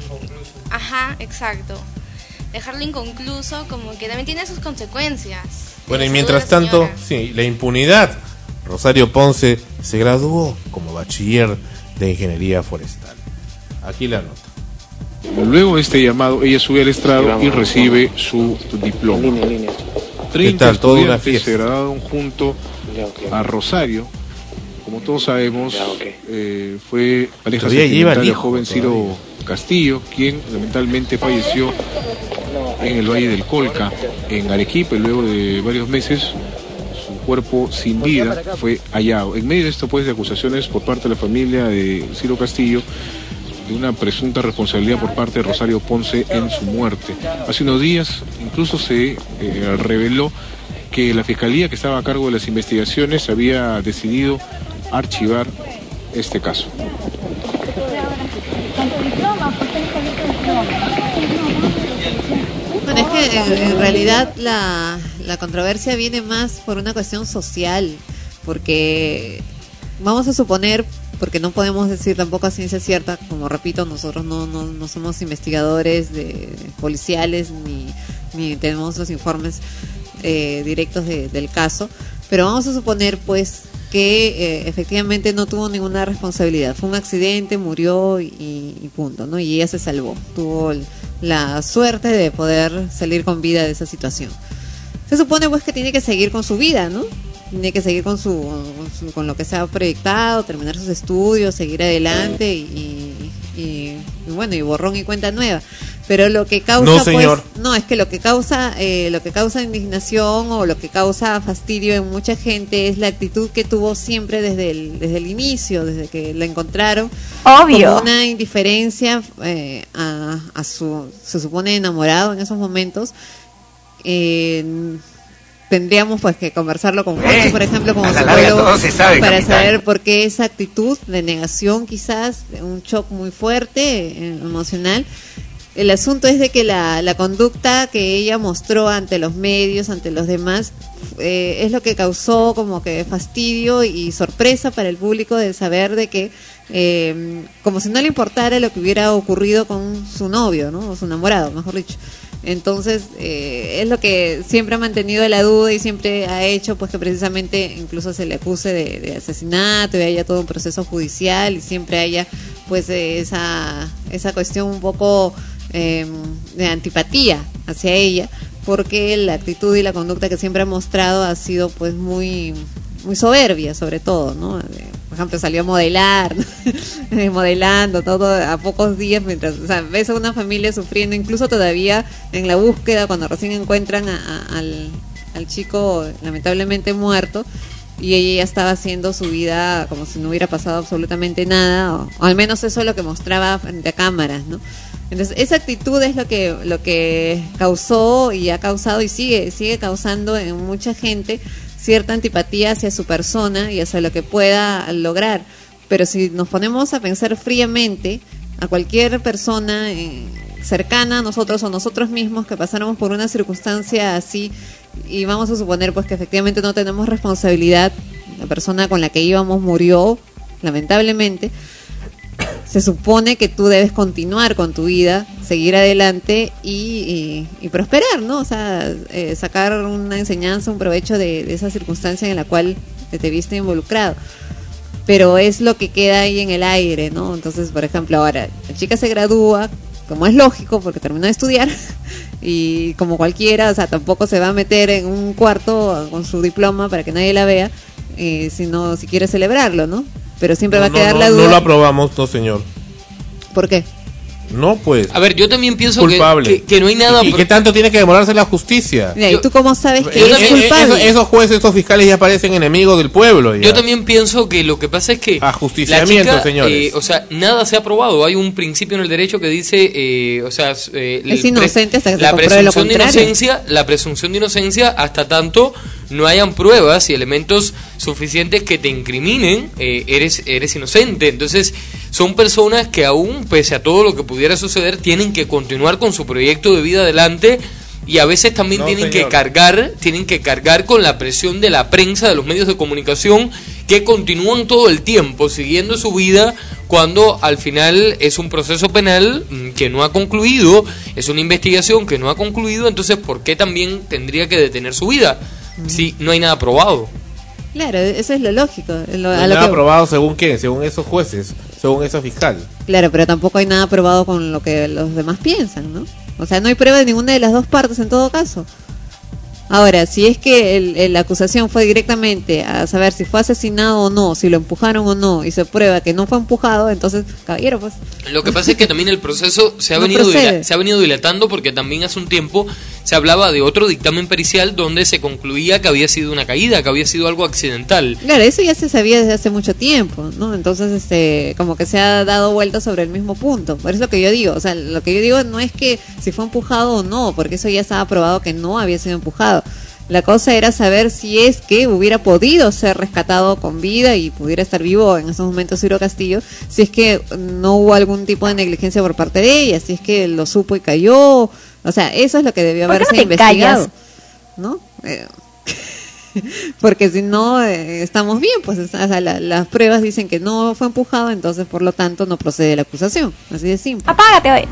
Speaker 13: Ajá, exacto. Dejarlo inconcluso como que también tiene sus consecuencias.
Speaker 3: Bueno, y mientras tanto, sí, la impunidad. Rosario Ponce se graduó como bachiller de Ingeniería Forestal. Aquí la nota.
Speaker 17: Luego de este llamado, ella sube al estrado y recibe su diploma. treinta estudiantes se graduaron junto a Rosario. Como todos sabemos, eh, fue pareja sentimental del joven Ciro Castillo, quien lamentablemente falleció en el Valle del Colca, en Arequipa, y luego de varios meses su cuerpo sin vida fue hallado. En medio de esto, pues, de acusaciones por parte de la familia de Ciro Castillo de una presunta responsabilidad por parte de Rosario Ponce en su muerte. Hace unos días incluso se eh, reveló que la fiscalía que estaba a cargo de las investigaciones había decidido archivar este caso.
Speaker 9: Bueno, es que en, en realidad la, la controversia viene más por una cuestión social, porque vamos a suponer, porque no podemos decir tampoco a ciencia cierta, como repito, nosotros no, no, no somos investigadores de policiales ni, ni tenemos los informes eh, directos de, del caso, pero vamos a suponer pues que eh, efectivamente no tuvo ninguna responsabilidad, fue un accidente, murió y, y punto, ¿no? Y ella se salvó, tuvo el, la suerte de poder salir con vida de esa situación. Se supone pues que tiene que seguir con su vida, ¿no? Tiene que seguir con su, con su con lo que se ha proyectado, terminar sus estudios, seguir adelante y, y, y, y bueno, y borrón y cuenta nueva. Pero lo que causa
Speaker 3: no, señor.
Speaker 9: pues no es que lo que causa eh, lo que causa indignación o lo que causa fastidio en mucha gente es la actitud que tuvo siempre desde el desde el inicio, desde que la encontraron.
Speaker 2: Obvio.
Speaker 9: Como una indiferencia eh, a, a su se supone enamorado en esos momentos. Eh, tendríamos pues que conversarlo con Juanchi, por ejemplo, como psicólogo, se sabe, para capitán. Saber por qué esa actitud de negación, quizás un shock muy fuerte eh, emocional. El asunto es de que la, la conducta que ella mostró ante los medios, ante los demás, eh, es lo que causó como que fastidio y sorpresa para el público de saber de que eh, como si no le importara lo que hubiera ocurrido con su novio, ¿no? O su enamorado, mejor dicho. Entonces, eh, es lo que siempre ha mantenido la duda y siempre ha hecho pues que precisamente incluso se le acuse de, de asesinato y haya todo un proceso judicial y siempre haya pues eh, esa, esa cuestión un poco eh, de antipatía hacia ella, porque la actitud y la conducta que siempre ha mostrado ha sido pues muy, muy soberbia, sobre todo, ¿no? Por ejemplo, salió a modelar, ¿no? modelando todo a pocos días, mientras, o sea, ves a una familia sufriendo, incluso todavía en la búsqueda, cuando recién encuentran a, a, al, al chico lamentablemente muerto, y ella ya estaba haciendo su vida como si no hubiera pasado absolutamente nada, o, o al menos eso es lo que mostraba frente a cámaras, ¿no? Entonces, esa actitud es lo que lo que causó y ha causado y sigue sigue causando en mucha gente cierta antipatía hacia su persona y hacia lo que pueda lograr. Pero si nos ponemos a pensar fríamente, a cualquier persona eh, cercana a nosotros o nosotros mismos que pasáramos por una circunstancia así, y vamos a suponer pues que efectivamente no tenemos responsabilidad, la persona con la que íbamos murió, lamentablemente, se supone que tú debes continuar con tu vida, seguir adelante y, y, y prosperar, ¿no? O sea, eh, sacar una enseñanza, un provecho de, de esa circunstancia en la cual te viste involucrado. Pero es lo que queda ahí en el aire, ¿no? Entonces, por ejemplo, ahora la chica se gradúa, como es lógico, porque terminó de estudiar, y como cualquiera, o sea, tampoco se va a meter en un cuarto con su diploma para que nadie la vea, eh, sino si quiere celebrarlo, ¿no? Pero siempre
Speaker 3: no,
Speaker 9: va a quedar
Speaker 3: no,
Speaker 9: la duda.
Speaker 3: No lo aprobamos, no, señor.
Speaker 9: ¿Por qué?
Speaker 3: No, pues.
Speaker 10: A ver, yo también pienso
Speaker 3: culpable.
Speaker 10: Que, que, que no hay nada.
Speaker 3: ¿Y, y qué tanto tiene que demorarse la justicia?
Speaker 9: Mira, ¿y tú cómo sabes que
Speaker 10: yo
Speaker 9: es
Speaker 10: también,
Speaker 9: culpable?
Speaker 3: Esos, esos jueces, esos fiscales ya parecen enemigos del pueblo. Ya.
Speaker 10: Yo también pienso que lo que pasa es que.
Speaker 3: Ajusticiamiento,
Speaker 10: la chica,
Speaker 3: señores.
Speaker 10: Eh, o sea, nada se ha probado. Hay un principio en el derecho que dice. Eh, o sea, eh,
Speaker 9: es inocente hasta que
Speaker 10: la
Speaker 9: se compruebe lo
Speaker 10: presunción de
Speaker 9: contrario.
Speaker 10: inocencia, la presunción de inocencia hasta tanto no hayan pruebas y elementos suficientes que te incriminen, eh, eres eres inocente. Entonces, son personas que aún, pese a todo lo que pudiera suceder, tienen que continuar con su proyecto de vida adelante y a veces también
Speaker 3: no,
Speaker 10: tienen
Speaker 3: señor.
Speaker 10: que cargar, tienen que cargar con la presión de la prensa, de los medios de comunicación, que continúan todo el tiempo siguiendo su vida cuando al final es un proceso penal que no ha concluido, es una investigación que no ha concluido. Entonces, ¿por qué también tendría que detener su vida si no hay nada probado?
Speaker 9: Claro, eso es lo lógico. Lo,
Speaker 3: No
Speaker 9: a
Speaker 3: hay
Speaker 9: lo
Speaker 3: nada
Speaker 9: que...
Speaker 3: probado según qué, según esos jueces, según esa fiscal.
Speaker 9: Claro, pero tampoco hay nada probado con lo que los demás piensan, ¿no? O sea, no hay prueba de ninguna de las dos partes en todo caso. Ahora, si es que el, el, la acusación fue directamente a saber si fue asesinado o no, si lo empujaron o no, y se prueba que no fue empujado, entonces, caballero, pues...
Speaker 10: Lo que pasa es que también el proceso se ha,
Speaker 9: no
Speaker 10: venido, dila, se ha venido dilatando porque también hace un tiempo se hablaba de otro dictamen pericial donde se concluía que había sido una caída, que había sido algo accidental.
Speaker 9: Claro, eso ya se sabía desde hace mucho tiempo, ¿no? Entonces, este, como que se ha dado vuelta sobre el mismo punto. Por eso lo que yo digo, o sea, lo que yo digo no es que si fue empujado o no, porque eso ya estaba probado que no había sido empujado. La cosa era saber si es que hubiera podido ser rescatado con vida y pudiera estar vivo en esos momentos Ciro Castillo, si es que no hubo algún tipo de negligencia por parte de ella, si es que lo supo y cayó, o sea, eso es lo que debió haberse
Speaker 2: no
Speaker 9: investigado, ¿no? Eh, porque si no, eh, estamos bien, pues o sea, la, las pruebas dicen que no fue empujado, entonces por lo tanto no procede la acusación, así de simple.
Speaker 2: Apágate hoy.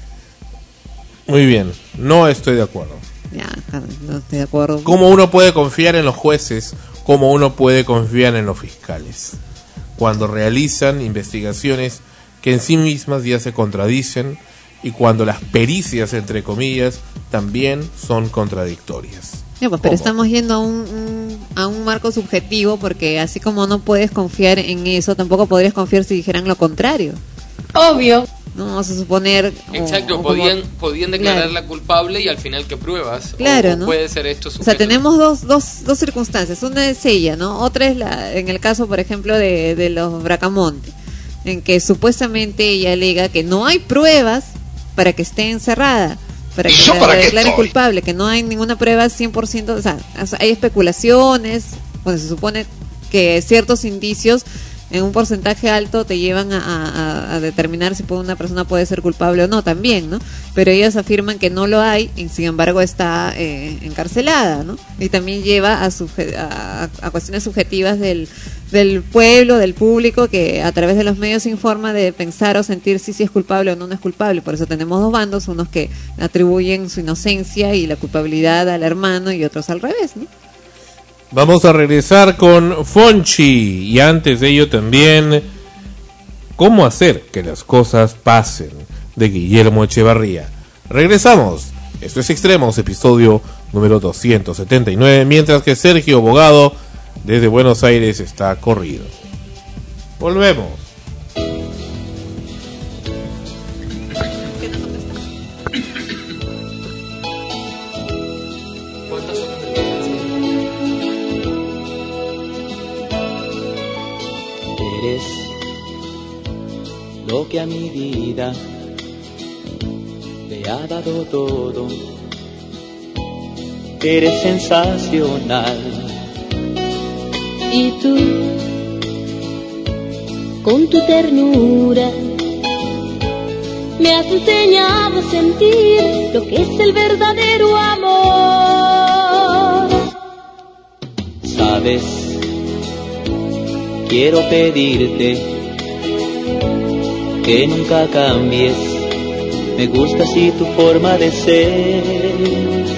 Speaker 3: Muy bien, no estoy de acuerdo.
Speaker 9: Ya, no estoy de acuerdo.
Speaker 3: ¿Cómo uno puede confiar en los jueces? ¿Cómo uno puede confiar en los fiscales? Cuando realizan investigaciones que en sí mismas ya se contradicen y cuando las pericias, entre comillas, también son contradictorias.
Speaker 9: Ya, pues, pero estamos yendo a un, un, a un marco subjetivo porque así como no puedes confiar en eso, tampoco podrías confiar si dijeran lo contrario. Obvio. No vamos a suponer...
Speaker 10: Exacto,
Speaker 9: o, o
Speaker 10: podían
Speaker 9: como,
Speaker 10: podían declararla claro. culpable y al final ¿qué pruebas?
Speaker 9: Claro,
Speaker 10: o,
Speaker 9: ¿no?
Speaker 10: O puede ser esto sujeto.
Speaker 9: O sea, tenemos dos, dos, dos circunstancias. Una es ella, ¿no? Otra es la, en el caso, por ejemplo, de, de los Bracamonte, en que supuestamente ella alega que no hay pruebas para que esté encerrada, para que la, la declaren culpable, que no hay ninguna prueba cien por ciento, o sea, hay especulaciones, pues se supone que ciertos indicios en un porcentaje alto te llevan a, a, a determinar si una persona puede ser culpable o no también, ¿no? Pero ellos afirman que no lo hay y sin embargo está eh, encarcelada, ¿no? Y también lleva a, suje a, a cuestiones subjetivas del, del pueblo, del público, que a través de los medios informa de pensar o sentir si, si es culpable o no, no es culpable. Por eso tenemos dos bandos, unos que atribuyen su inocencia y la culpabilidad al hermano y otros al revés, ¿no?
Speaker 3: Vamos a regresar con Fonchi y antes de ello también cómo hacer que las cosas pasen de Guillermo Echevarría. Regresamos, esto es Extremos, episodio número doscientos setenta y nueve, mientras que Sergio Bogado desde Buenos Aires está corrido. Volvemos.
Speaker 1: Eres lo que a mi vida le ha dado todo. Eres sensacional.
Speaker 6: Y tú, con tu ternura, me has enseñado a sentir lo que es el verdadero amor.
Speaker 1: Sabes, quiero pedirte que nunca cambies. Me gusta así tu forma de ser.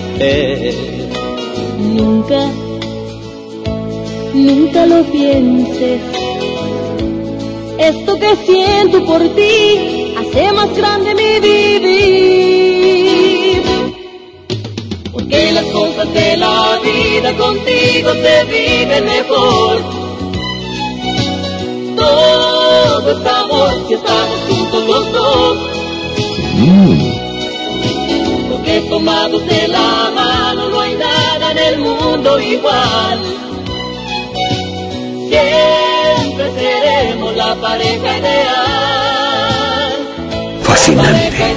Speaker 6: Nunca, nunca lo pienses. Esto que siento por ti hace más grande mi vivir.
Speaker 1: Porque las cosas de la vida contigo se viven mejor. Todo es amor si estamos juntos los dos. Mm. Porque tomados de la mano no hay nada en el mundo igual. Siempre seremos la pareja ideal.
Speaker 8: Fascinante.
Speaker 1: Pareja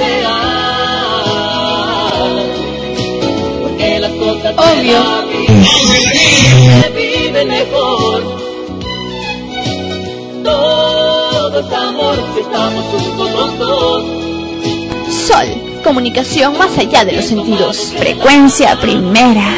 Speaker 1: ideal. Porque las cosas
Speaker 2: obvio
Speaker 1: de la vida se viven mejor. Todo es amor si estamos juntos los dos.
Speaker 2: Sol, comunicación más allá de los sentidos. Frecuencia primera.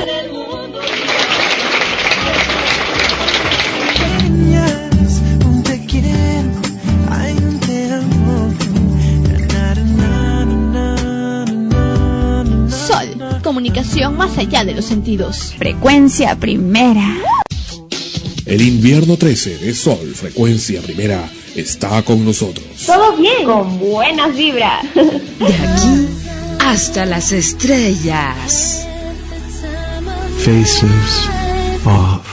Speaker 2: Sol, comunicación más allá de los sentidos. Frecuencia primera.
Speaker 12: El invierno trece de Sol, frecuencia primera, está con nosotros.
Speaker 4: Todo bien, con buenas vibras.
Speaker 5: De aquí hasta las estrellas.
Speaker 12: Faces off.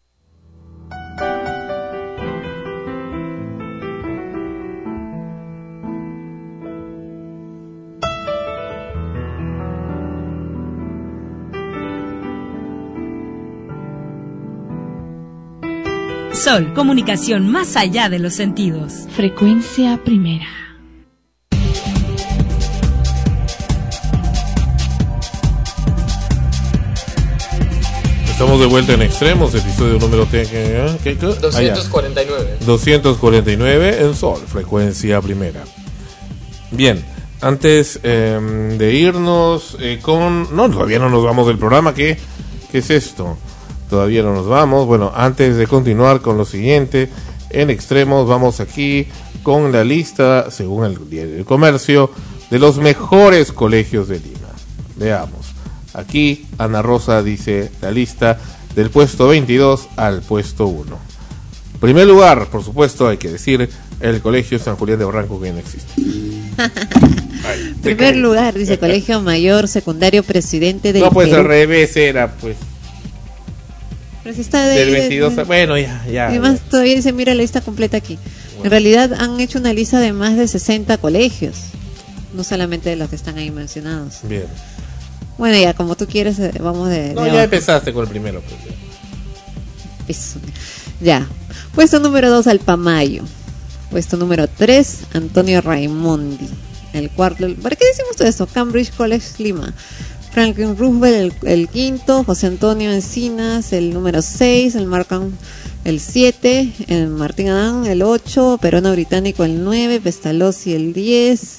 Speaker 5: Sol, comunicación más allá de los sentidos.
Speaker 2: Frecuencia primera.
Speaker 3: Estamos de vuelta en Extremos, episodio número ¿qué, qué, qué?
Speaker 10: doscientos cuarenta y nueve.
Speaker 3: doscientos cuarenta y nueve en Sol, frecuencia primera. Bien, antes eh, de irnos eh, con... No, todavía no nos vamos del programa. ¿Qué, qué es esto? Todavía no nos vamos. Bueno, antes de continuar con lo siguiente, en Extremos vamos aquí con la lista, según el Diario del Comercio, de los mejores colegios de Lima. Veamos. Aquí Ana Rosa dice la lista del puesto veintidós al puesto uno. Primer lugar, por supuesto, hay que decir, el Colegio San Julián de Barranco, que no existe. Ay,
Speaker 9: primer lugar, dice Colegio Mayor Secundario Presidente del
Speaker 3: No, pues
Speaker 9: Perú.
Speaker 3: al revés era, pues.
Speaker 9: Pero si está de,
Speaker 3: del veintidós, de, bueno, ya, ya.
Speaker 9: Además, ya. Todavía dice, mira la lista completa aquí. Bueno. En realidad han hecho una lista de más de sesenta colegios, no solamente de los que están ahí mencionados.
Speaker 3: Bien.
Speaker 9: Bueno, ya, como tú quieres, vamos de...
Speaker 3: No,
Speaker 9: de
Speaker 3: ya
Speaker 9: abajo.
Speaker 3: empezaste con el primero.
Speaker 9: Pues, ya. Puesto número dos, Alpamayo. Puesto número tres, Antonio Raimondi. El cuarto... ¿Para qué decimos todo esto? Cambridge College, Lima. Franklin Roosevelt, el, el quinto. José Antonio Encinas, el número seis. El Markham, el siete. El Martín Adán, el ocho. Peruano Británico, el nueve. Pestalozzi, el diez.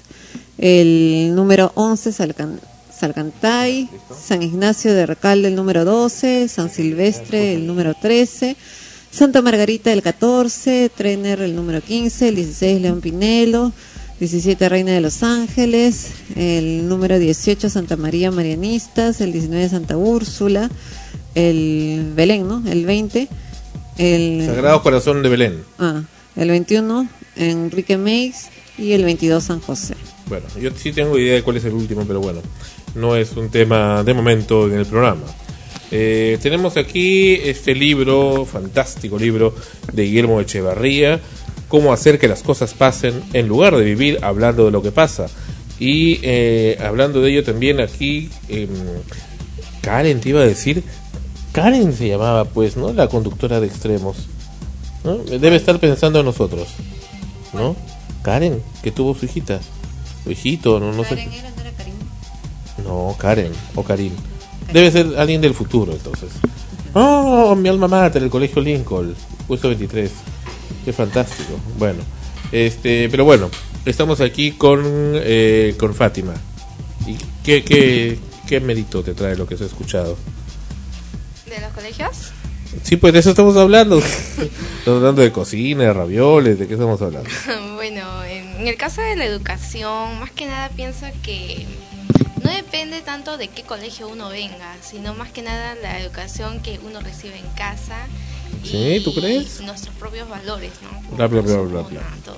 Speaker 9: El número once, Salcan... Salcantay, San Ignacio de Recalde, el número doce, San Silvestre, el número trece, Santa Margarita, el catorce, Trener, el número quince, el dieciséis, León Pinelo, diecisiete, Reina de los Ángeles, el número dieciocho, Santa María Marianistas, el diecinueve, Santa Úrsula, el Belén, ¿no? El veinte, el...
Speaker 3: Sagrado Corazón de Belén.
Speaker 9: Ah, el veintiuno, Enrique Meix, y el veintidós, San José.
Speaker 3: Bueno, yo sí tengo idea de cuál es el último, pero bueno, no es un tema de momento en el programa. Eh, tenemos aquí este libro, fantástico libro de Guillermo Echevarría, Cómo hacer que las cosas pasen en lugar de vivir hablando de lo que pasa. Y eh, hablando de ello también aquí, eh, Karen te iba a decir, Karen se llamaba pues, ¿no? La conductora de Extremos, ¿no? Debe estar pensando en nosotros, ¿no? Karen, que tuvo su hijita. O hijito, no, no sé.
Speaker 9: ¿Karen era, no era Karim?
Speaker 3: No, Karen o Karim. Debe ser alguien del futuro, entonces. Oh, mi alma mater, el Colegio Lincoln, puesto veintitrés. Qué fantástico. Bueno, este, pero bueno, estamos aquí con eh, con Fátima. ¿Y qué, qué, qué mérito te trae lo que has escuchado?
Speaker 13: ¿De los colegios?
Speaker 3: Sí, pues de eso estamos hablando. Estamos hablando de cocina, de ravioles, ¿de qué estamos hablando?
Speaker 13: Bueno, en el caso de la educación, más que nada pienso que no depende tanto de qué colegio uno venga, sino más que nada la educación que uno recibe en casa.
Speaker 3: ¿Sí? ¿Tú crees?
Speaker 13: Y nuestros propios valores, ¿no?
Speaker 3: Bla, bla, bla, bla, bla.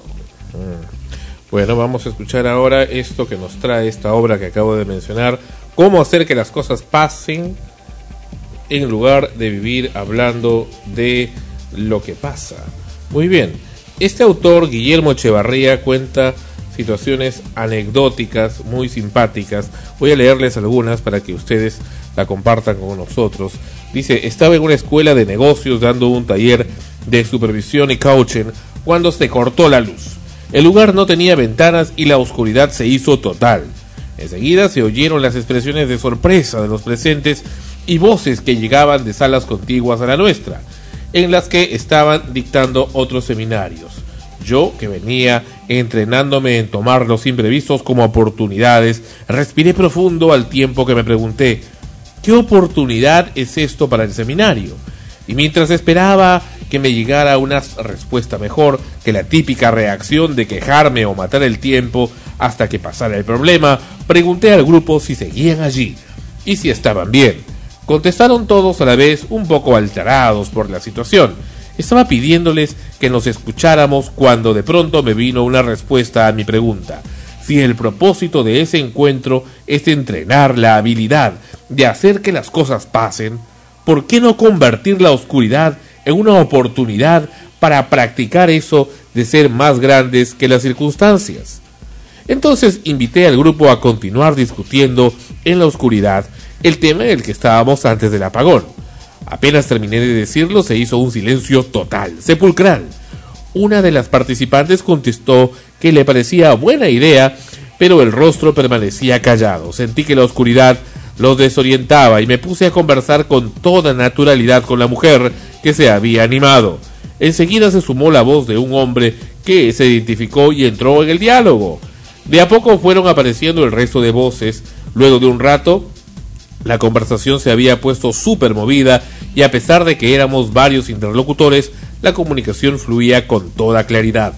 Speaker 3: Mm. Bueno, vamos a escuchar ahora esto que nos trae esta obra que acabo de mencionar, Cómo hacer que las cosas pasen en lugar de vivir hablando de lo que pasa. Muy bien, este autor, Guillermo Echevarría, cuenta situaciones anecdóticas muy simpáticas. Voy a leerles algunas para que ustedes la compartan con nosotros. Dice, estaba en una escuela de negocios dando un taller de supervisión y coaching cuando se cortó la luz. El lugar no tenía ventanas y la oscuridad se hizo total. Enseguida se oyeron las expresiones de sorpresa de los presentes y voces que llegaban de salas contiguas a la nuestra, en las que estaban dictando otros seminarios. Yo, que venía entrenándome en tomar los imprevistos como oportunidades, respiré profundo al tiempo que me pregunté, ¿qué oportunidad es esto para el seminario? Y mientras esperaba que me llegara una respuesta mejor que la típica reacción de quejarme o matar el tiempo hasta que pasara el problema, pregunté al grupo si seguían allí y si estaban bien. Contestaron todos a la vez, un poco alterados por la situación. Estaba pidiéndoles que nos escucháramos cuando de pronto me vino una respuesta a mi pregunta. Si el propósito de ese encuentro es entrenar la habilidad de hacer que las cosas pasen, ¿por qué no convertir la oscuridad en una oportunidad para practicar eso de ser más grandes que las circunstancias? Entonces invité al grupo a continuar discutiendo en la oscuridad el tema en el que estábamos antes del apagón. Apenas terminé de decirlo, se hizo un silencio total, sepulcral. Una de las participantes contestó que le parecía buena idea, pero el rostro permanecía callado. Sentí que la oscuridad los desorientaba y me puse a conversar con toda naturalidad con la mujer que se había animado. Enseguida se sumó la voz de un hombre que se identificó y entró en el diálogo. De a poco fueron apareciendo el resto de voces. Luego de un rato, la conversación se había puesto súper movida y a pesar de que éramos varios interlocutores, la comunicación fluía con toda claridad.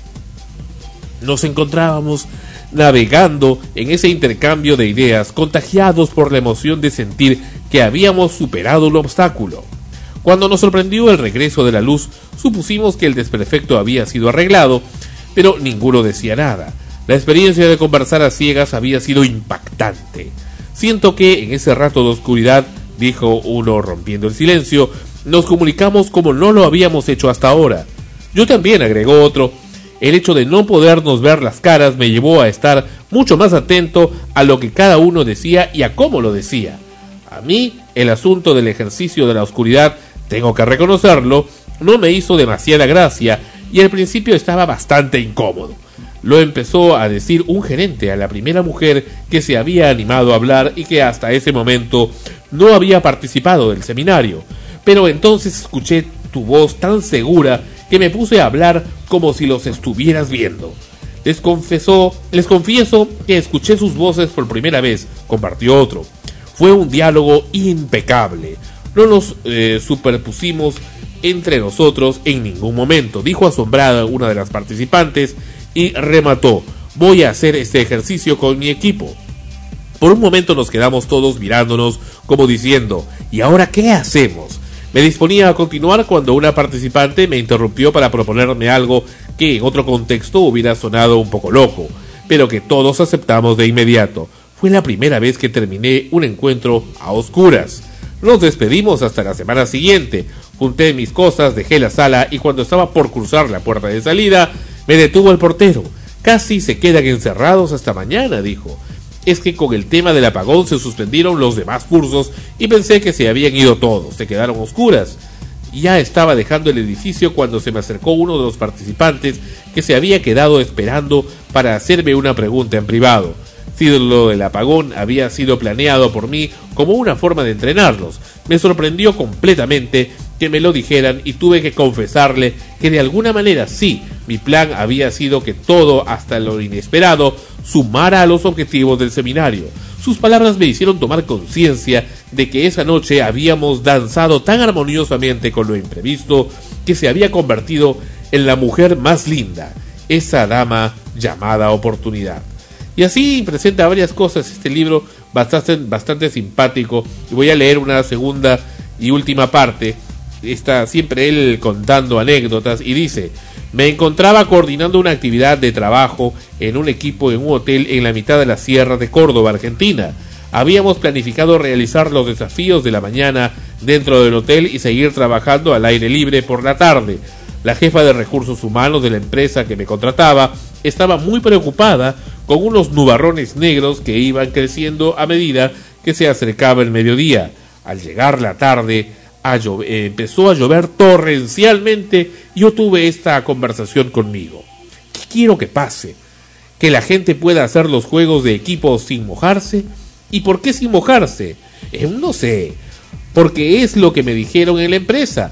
Speaker 3: Nos encontrábamos navegando en ese intercambio de ideas, contagiados por la emoción de sentir que habíamos superado un obstáculo. Cuando nos sorprendió el regreso de la luz, supusimos que el desperfecto había sido arreglado, pero ninguno decía nada. La experiencia de conversar a ciegas había sido impactante. Siento que en ese rato de oscuridad, dijo uno rompiendo el silencio, nos comunicamos como no lo habíamos hecho hasta ahora. Yo también, agregó otro. El hecho de no podernos ver las caras me llevó a estar mucho más atento a lo que cada uno decía y a cómo lo decía. A mí, el asunto del ejercicio de la oscuridad, tengo que reconocerlo, no me hizo demasiada gracia y al principio estaba bastante incómodo. Lo empezó a decir un gerente a la primera mujer que se había animado a hablar y que hasta ese momento no había participado del seminario. Pero entonces escuché tu voz tan segura que me puse a hablar como si los estuvieras viendo. Les confesó, les confieso que escuché sus voces por primera vez, compartió otro. Fue un diálogo impecable. No nos eh, superpusimos entre nosotros en ningún momento, dijo asombrada una de las participantes y remató: voy a hacer este ejercicio con mi equipo. Por un momento nos quedamos todos mirándonos como diciendo, ¿y ahora qué hacemos? Me disponía a continuar cuando una participante me interrumpió para proponerme algo que en otro contexto hubiera sonado un poco loco, pero que todos aceptamos de inmediato. Fue la primera vez que terminé un encuentro a oscuras. Nos despedimos hasta la semana siguiente. Junté mis cosas, dejé la sala y cuando estaba por cruzar la puerta de salida, me detuvo el portero. Casi se quedan encerrados hasta mañana, dijo. Es que con el tema del apagón se suspendieron los demás cursos y pensé que se habían ido todos, se quedaron oscuras. Ya estaba dejando el edificio cuando se me acercó uno de los participantes que se había quedado esperando para hacerme una pregunta en privado. Si lo del apagón había sido planeado por mí como una forma de entrenarlos. Me sorprendió completamente que me lo dijeran y tuve que confesarle que de alguna manera sí, mi plan había sido que todo, hasta lo inesperado, sumara a los objetivos del seminario. Sus palabras me hicieron tomar conciencia de que esa noche habíamos danzado tan armoniosamente con lo imprevisto que se había convertido en la mujer más linda, esa dama llamada oportunidad. Y así presenta varias cosas este libro bastante, bastante simpático. Y voy a leer una segunda y última parte. Está siempre él contando anécdotas y dice: me encontraba coordinando una actividad de trabajo en un equipo en un hotel en la mitad de la sierra de Córdoba, Argentina. Habíamos planificado realizar los desafíos de la mañana dentro del hotel y seguir trabajando al aire libre por la tarde. La jefa de recursos humanos de la empresa que me contrataba estaba muy preocupada con unos nubarrones negros que iban creciendo a medida que se acercaba el mediodía. Al llegar la tarde, a llover, eh, empezó a llover torrencialmente y yo tuve esta conversación conmigo. ¿Qué quiero que pase? ¿Que la gente pueda hacer los juegos de equipo sin mojarse? ¿Y por qué sin mojarse? Eh, no sé, porque es lo que me dijeron en la empresa.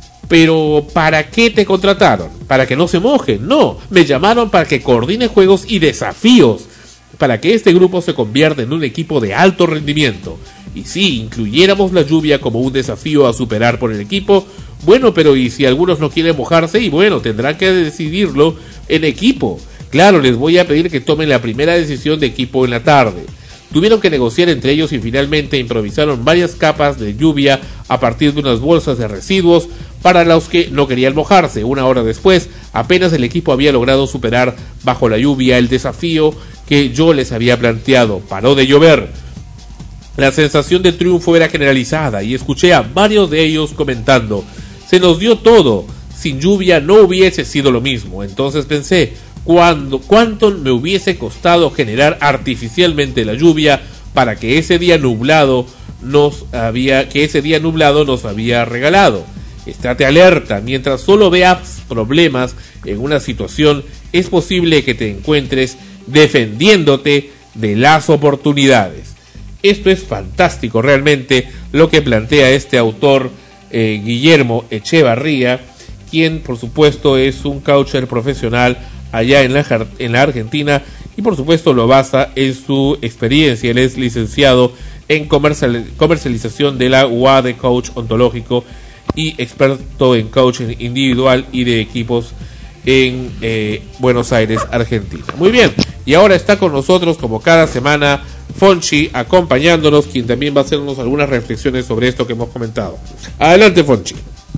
Speaker 3: Pero ¿para qué te contrataron? ¿Para que no se mojen? No, me llamaron para que coordine juegos y desafíos, para que este grupo se convierta en un equipo de alto rendimiento. Y si incluyéramos la lluvia como un desafío a superar por el equipo, bueno, pero ¿y si algunos no quieren mojarse? Y bueno, tendrán que decidirlo en equipo. Claro, les voy a pedir que tomen la primera decisión de equipo en la tarde. Tuvieron que negociar entre ellos y finalmente improvisaron varias capas de lluvia a partir de unas bolsas de residuos para los que no querían mojarse. Una hora después, apenas el equipo había logrado superar bajo la lluvia el desafío que yo les había planteado. Paró de llover. La sensación de triunfo era generalizada y escuché a varios de ellos comentando: se nos dio todo, sin lluvia no hubiese sido lo mismo. Entonces pensé, ¿cuándo, ¿cuánto me hubiese costado generar artificialmente la lluvia para que ese día nublado nos había, que ese día nublado nos había regalado? Estate alerta, mientras solo veas problemas en una situación, es posible que te encuentres defendiéndote de las oportunidades. Esto es fantástico realmente lo que plantea este autor, eh, Guillermo Echevarría, quien por supuesto es un coacher profesional allá en la, en la Argentina, y por supuesto lo basa en su experiencia. Él es licenciado en comercial, comercialización de la U A D, coach ontológico y experto en coaching individual y de equipos en eh, Buenos Aires, Argentina. Muy bien, y ahora está con nosotros como cada semana Fonchi, acompañándonos, quien también va a hacernos algunas reflexiones sobre esto que hemos comentado. Adelante, Fonchi.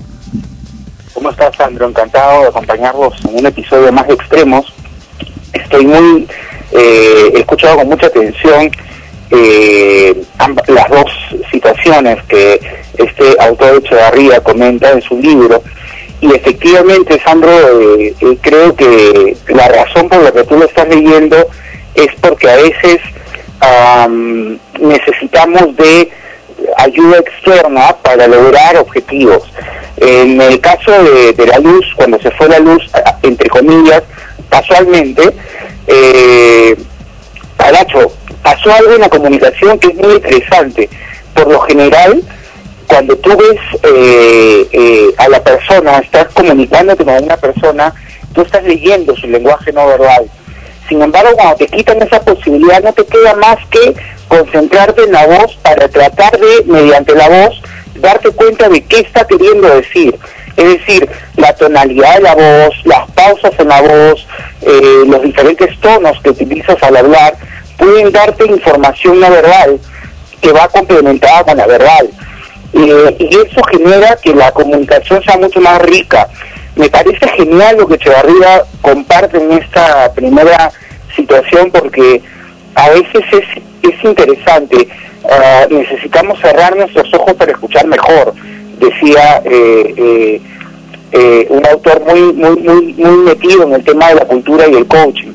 Speaker 19: ¿Cómo estás, Sandro? Encantado de acompañarlos en un episodio más de Extremos. Estoy muy... Eh, he escuchado con mucha atención eh, amb- las dos situaciones que este autor Echevarría comenta en su libro, y efectivamente, Sandro, eh, eh, creo que la razón por la que tú lo estás leyendo es porque a veces um, necesitamos de ayuda externa para lograr objetivos. En el caso de, de la luz, cuando se fue la luz, entre comillas, casualmente, eh, Palacho, pasó algo en la comunicación que es muy interesante. Por lo general, cuando tú ves eh, eh, a la persona, estás comunicándote con una persona, tú estás leyendo su lenguaje no verbal. Sin embargo, cuando te quitan esa posibilidad, no te queda más que concentrarte en la voz para tratar de, mediante la voz, darte cuenta de qué está queriendo decir. Es decir, la tonalidad de la voz, las pausas en la voz, eh, los diferentes tonos que utilizas al hablar, pueden darte información no verbal que va complementada con la verbal. Eh, y eso genera que la comunicación sea mucho más rica. Me parece genial lo que Echevarría comparte en esta primera situación, porque a veces es, es interesante. Uh, necesitamos cerrar nuestros ojos para escuchar mejor, decía eh, eh, eh, un autor muy, muy, muy, muy metido en el tema de la cultura y el coaching.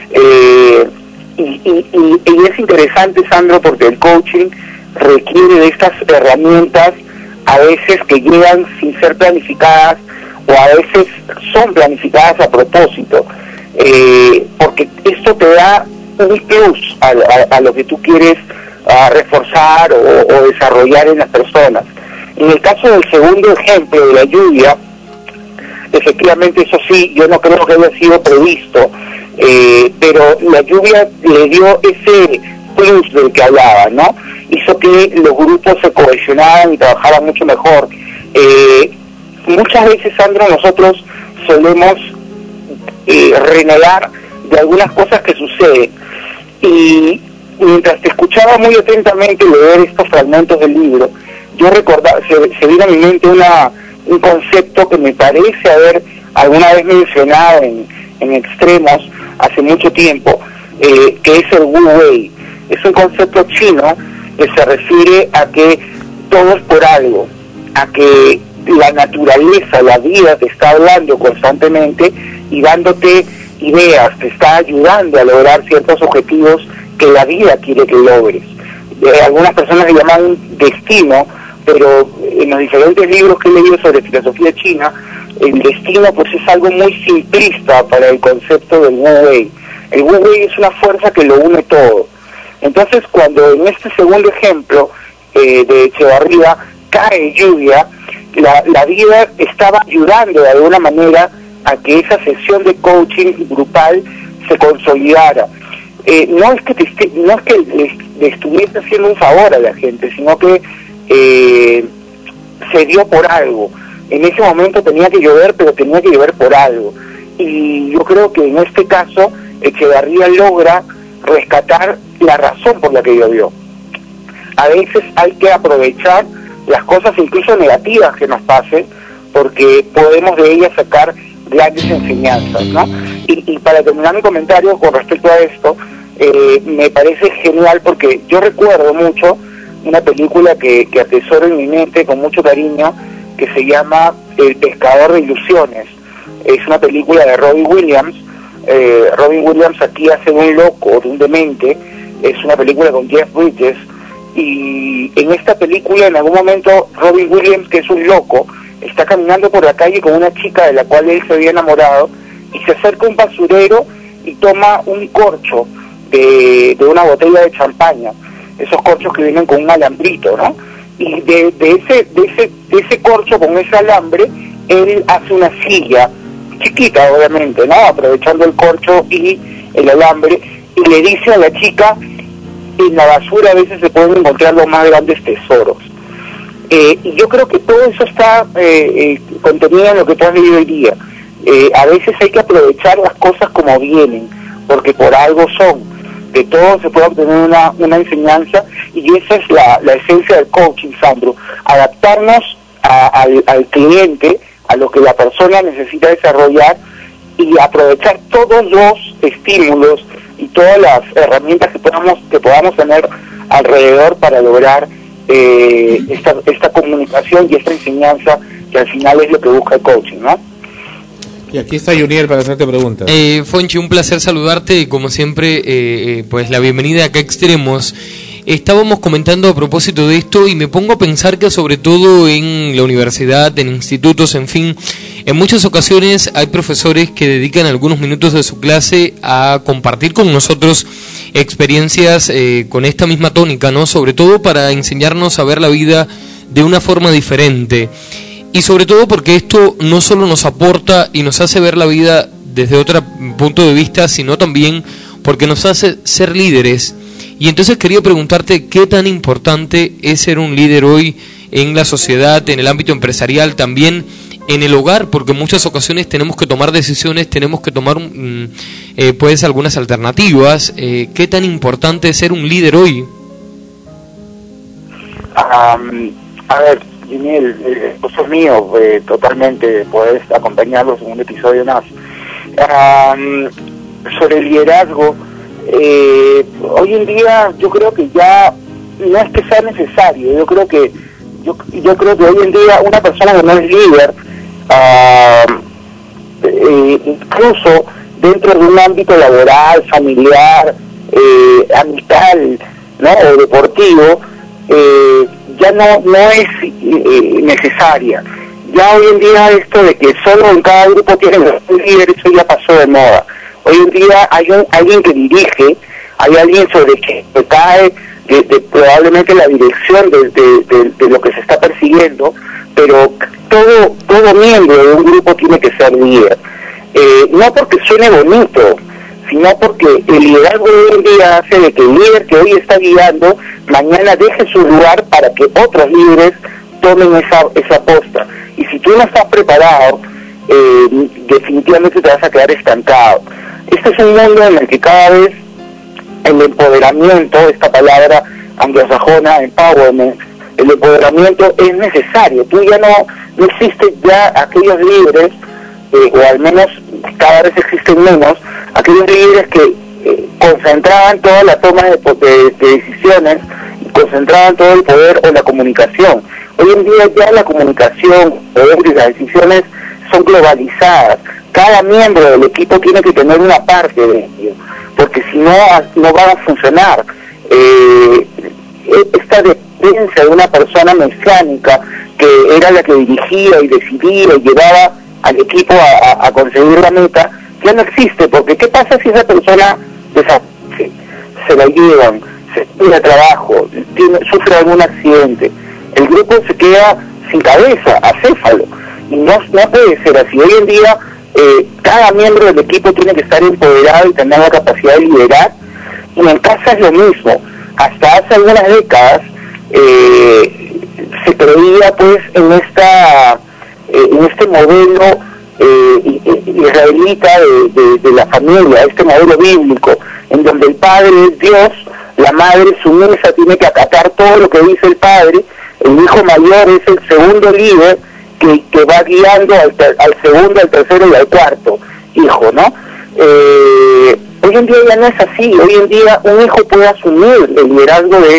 Speaker 19: Eh, y, y, y, y es interesante, Sandro, porque el coaching requiere de estas herramientas, a veces que llegan sin ser planificadas, o a veces son planificadas a propósito, eh, porque esto te da un plus a, a, a lo que tú quieres a reforzar o, o desarrollar en las personas. En el caso del segundo ejemplo de la lluvia, efectivamente eso sí, yo no creo que haya sido previsto, eh, pero la lluvia le dio ese plus del que hablaba, ¿no? Hizo que los grupos se cohesionaran y trabajaran mucho mejor. Eh, muchas veces, Sandro, nosotros solemos eh, renegar de algunas cosas que suceden, y mientras te escuchaba muy atentamente leer estos fragmentos del libro, yo recordaba, se, se vino a mi mente una, un concepto que me parece haber alguna vez mencionado en, en Extremos hace mucho tiempo, eh, que es el Wu Wei. Es un concepto chino que se refiere a que todo es por algo, a que la naturaleza, la vida te está hablando constantemente y dándote ideas, te está ayudando a lograr ciertos objetivos que la vida quiere que logres. Eh, algunas personas le llaman destino, pero en los diferentes libros que he leído sobre filosofía china, el destino pues es algo muy simplista para el concepto del Wu Wei. El Wu Wei es una fuerza que lo une todo. Entonces, cuando en este segundo ejemplo eh, de Echevarría cae lluvia, la, la vida estaba ayudando de alguna manera a que esa sesión de coaching grupal se consolidara. Eh, no es que te esté, no es que le, le estuviese haciendo un favor a la gente, sino que eh, se dio por algo. En ese momento tenía que llover, pero tenía que llover por algo. Y yo creo que en este caso Echevarría logra rescatar la razón por la que llovió. A veces hay que aprovechar las cosas incluso negativas que nos pasen, porque podemos de ellas sacar grandes enseñanzas, ¿no? Y, y para terminar mi comentario con respecto a esto, eh, me parece genial porque yo recuerdo mucho una película que, que atesoro en mi mente con mucho cariño, que se llama El pescador de ilusiones. Es una película de Robin Williams. eh, Robin Williams aquí hace de un loco, de un demente. Es una película con Jeff Bridges, y en esta película en algún momento Robin Williams, que es un loco, está caminando por la calle con una chica de la cual él se había enamorado, y se acerca a un basurero y toma un corcho de, de una botella de champaña, esos corchos que vienen con un alambrito, ¿no? Y de, de ese de ese de ese corcho con ese alambre él hace una silla chiquita, obviamente, ¿no? Aprovechando el corcho y el alambre, y le dice a la chica: en la basura a veces se pueden encontrar los más grandes tesoros. Eh, y yo creo que todo eso está eh, eh, contenido en lo que tú has leído hoy día. Eh, a veces hay que aprovechar las cosas como vienen, porque por algo son. De todo se puede obtener una, una enseñanza, y esa es la, la esencia del coaching, Sandro. Adaptarnos a, al, al cliente, a lo que la persona necesita desarrollar, y aprovechar todos los estímulos y todas las herramientas que podamos que podamos tener alrededor para lograr eh, esta, esta comunicación y esta enseñanza, que al final es lo que busca el coaching, ¿no?
Speaker 3: Y aquí está Juniel para hacerte preguntas.
Speaker 10: Eh, Fonchi, un placer saludarte y como siempre, eh, eh, pues la bienvenida acá a Extremos. Estábamos comentando a propósito de esto y me pongo a pensar que sobre todo en la universidad, en institutos, en fin, en muchas ocasiones hay profesores que dedican algunos minutos de su clase a compartir con nosotros experiencias eh, con esta misma tónica, ¿no? Sobre todo para enseñarnos a ver la vida de una forma diferente. Y sobre todo porque esto no solo nos aporta y nos hace ver la vida desde otro punto de vista, sino también porque nos hace ser líderes. Y entonces quería preguntarte qué tan importante es ser un líder hoy en la sociedad, en el ámbito empresarial, también en el hogar, porque en muchas ocasiones tenemos que tomar decisiones, tenemos que tomar mm, eh, pues algunas alternativas. Eh, ¿Qué tan importante es ser un líder hoy?
Speaker 19: Um, a ver, Juniel, el gusto es mío, eh, totalmente, poder acompañarlos en un episodio más. Um, sobre el liderazgo, eh, hoy en día yo creo que ya no es que sea necesario, yo creo que yo, yo creo que hoy en día una persona que no es líder, uh, eh, incluso dentro de un ámbito laboral, familiar, eh, amical, ¿no? O deportivo, eh, ya no no es eh, necesaria. Ya hoy en día esto de que solo en cada grupo tienen un líder, eso ya pasó de moda. Hoy en día hay un, alguien que dirige, hay alguien sobre que cae de, de probablemente la dirección de, de, de, de lo que se está persiguiendo, pero todo todo miembro de un grupo tiene que ser líder. Eh, no porque suene bonito, sino porque el liderazgo de hoy en día hace de que el líder que hoy está guiando mañana deje su lugar para que otros líderes tomen esa esa posta. Y si tú no estás preparado, eh, definitivamente te vas a quedar estancado. Este es un mundo en el que cada vez el empoderamiento, esta palabra anglosajona, empowerment, el empoderamiento es necesario. Tú ya no, no existen ya aquellos líderes, eh, o al menos cada vez existen menos, aquellos líderes que eh, concentraban toda la toma de, de, de decisiones, concentraban todo el poder o la comunicación. Hoy en día ya la comunicación, el poder y las decisiones son globalizadas. Cada miembro del equipo tiene que tener una parte de ello, porque si no, no van a funcionar. Eh, esta dependencia de una persona mecánica que era la que dirigía y decidía y llevaba al equipo a, a, a conseguir la meta, ya no existe, porque ¿qué pasa si esa persona desaparece? Se la llevan, se pierde trabajo, tiene, sufre algún accidente, el grupo se queda sin cabeza, acéfalo, y no, no puede ser así. Hoy en día eh, cada miembro del equipo tiene que estar empoderado y tener la capacidad de liderar, y en casa es lo mismo. Hasta hace algunas décadas eh, se creía pues en esta eh, en este modelo eh, israelita de, de, de la familia, este modelo bíblico, en donde el padre es Dios, la madre sumisa tiene que acatar todo lo que dice el padre, el hijo mayor es el segundo líder que, que va guiando al, ter, al segundo, al tercero y al cuarto hijo, ¿no? Eh, hoy en día ya no es así. Hoy en día un hijo puede asumir el liderazgo de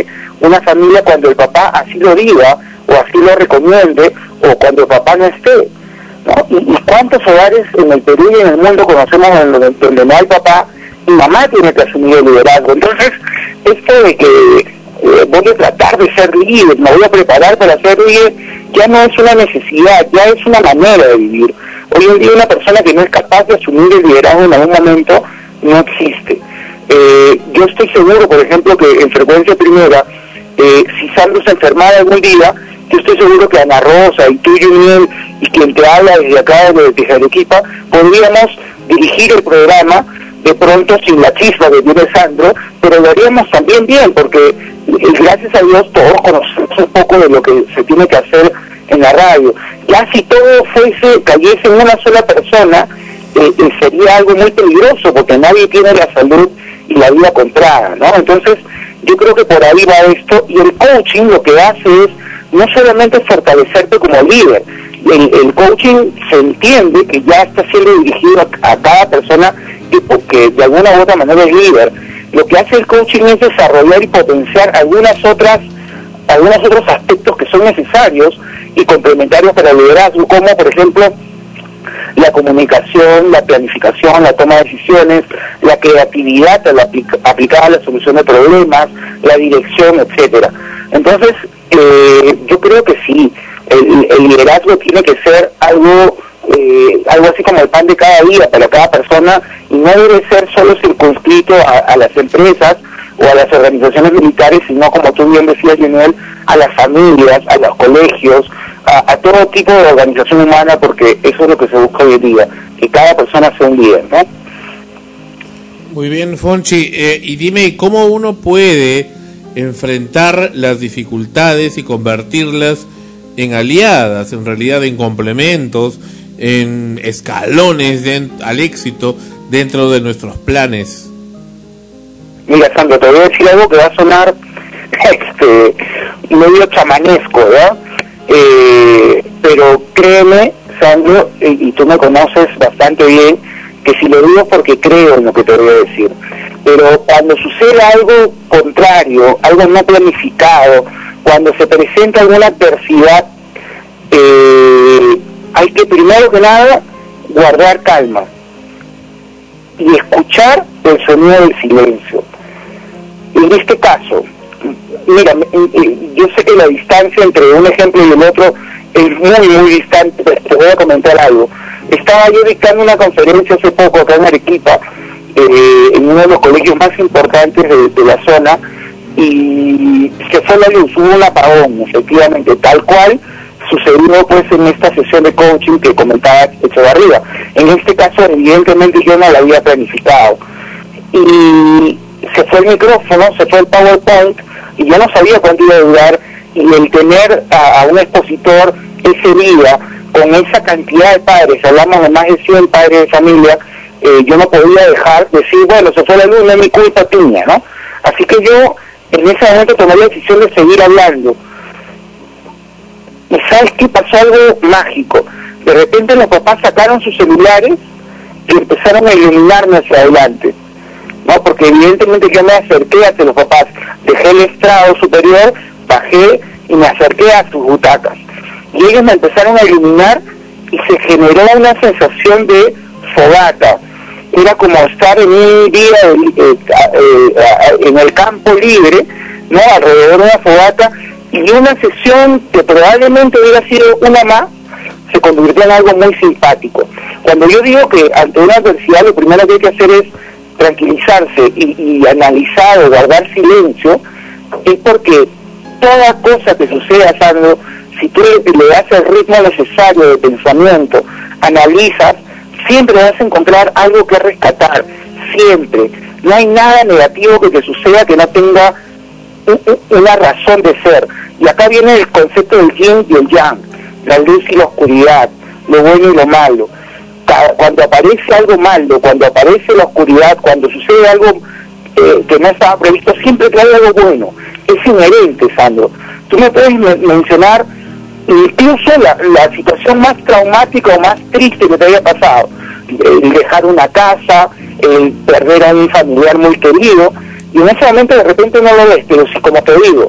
Speaker 19: una familia cuando el papá así lo diga, o así lo recomiende, o cuando el papá no esté, ¿no? Y, y cuántos hogares en el Perú y en el mundo conocemos donde, donde no hay papá, y mamá tiene que asumir el liderazgo. Entonces, esto de que eh, voy a tratar de ser líder, me voy a preparar para ser líder, ya no es una necesidad, ya es una manera de vivir. Hoy en día una persona que no es capaz de asumir el liderazgo en algún momento no existe. Eh, yo estoy seguro, por ejemplo, que en Frecuencia Primera, eh, si Sandro se enfermara algún día, yo estoy seguro que Ana Rosa y tú, Juniel, y quien te habla desde acá, desde Arequipa, podríamos dirigir el programa de pronto sin la chispa que tiene Sandro, pero lo haríamos también bien, porque eh, gracias a Dios todos conocemos un poco de lo que se tiene que hacer en la radio. Ya si todo fuese, cayese en una sola persona, eh, eh, sería algo muy peligroso, porque nadie tiene la salud y la vida comprada, ¿no? Entonces, yo creo que por ahí va esto, y el coaching lo que hace es no solamente fortalecerte como líder, el, el coaching se entiende que ya está siendo dirigido a, a cada persona que, que de alguna u otra manera es líder. Lo que hace el coaching es desarrollar y potenciar algunas otras algunos otros aspectos que son necesarios y complementarios para el liderazgo, como por ejemplo la comunicación, la planificación, la toma de decisiones, la creatividad la aplica, aplicada a la solución de problemas, la dirección, etcétera. Entonces, eh, yo creo que sí, el, el liderazgo tiene que ser algo eh, algo así como el pan de cada día para cada persona, y no debe ser solo circunscrito a, a las empresas o a las organizaciones militares, sino, como tú bien decías, Lionel, a las familias, a los colegios, a, a todo tipo de organización humana, porque eso es lo que se busca hoy en día, que cada persona sea un líder, ¿no?
Speaker 3: Muy bien, Fonchi, eh, y dime, ¿cómo uno puede enfrentar las dificultades y convertirlas en aliadas, en realidad en complementos, en escalones de, al éxito dentro de nuestros planes?
Speaker 19: Mira, Sandro, te voy a decir algo que va a sonar este medio chamanesco, ¿verdad? Eh, pero créeme, Sandro, y, y tú me conoces bastante bien, que si lo digo porque creo en lo que te voy a decir. Pero cuando sucede algo contrario, algo no planificado, cuando se presenta alguna adversidad, eh, hay que primero que nada guardar calma y escuchar el sonido del silencio. En este caso, mira, yo sé que la distancia entre un ejemplo y el otro es muy, muy distante, pero te voy a comentar algo. Estaba yo dictando una conferencia hace poco acá en Arequipa, eh, en uno de los colegios más importantes de, de la zona, y se fue la luz, hubo un apagón, efectivamente, tal cual sucedió pues en esta sesión de coaching que comentaba Echevarría. En este caso, evidentemente, yo no la había planificado. Y se fue el micrófono, se fue el PowerPoint, y yo no sabía cuánto iba a durar, y el tener a, a un expositor ese día, con esa cantidad de padres, hablamos de más de cien padres de familia, eh, yo no podía dejar de decir, bueno, se fue la luz, no es mi culpa, piña, ¿no? Así que yo, en ese momento, tomé la decisión de seguir hablando. ¿Y sabes qué? Pasó algo mágico. De repente los papás sacaron sus celulares y empezaron a iluminarme hacia adelante, ¿no? Porque evidentemente yo me acerqué hacia los papás, dejé el estrado superior, bajé y me acerqué a sus butacas. Y ellos me empezaron a iluminar y se generó una sensación de fogata. Era como estar en un día eh, eh, en el campo libre, ¿no? Alrededor de una fogata, y una sesión que probablemente hubiera sido una más, se convirtió en algo muy simpático. Cuando yo digo que ante una adversidad lo primero que hay que hacer es tranquilizarse y, y analizar o guardar silencio, es porque toda cosa que suceda, Sandro, si tú le, le das el ritmo necesario de pensamiento, analizas, siempre vas a encontrar algo que rescatar, siempre. No hay nada negativo que te suceda que no tenga una razón de ser. Y acá viene el concepto del yin y el yang, la luz y la oscuridad, lo bueno y lo malo. Cuando aparece algo malo, cuando aparece la oscuridad, cuando sucede algo eh, que no estaba previsto, siempre trae algo bueno. Es inherente, Sandro. Tú me puedes mencionar incluso la, la situación más traumática o más triste que te haya pasado, el dejar una casa, el perder a un familiar muy querido, y en ese momento de repente no lo ves, pero si, como te digo,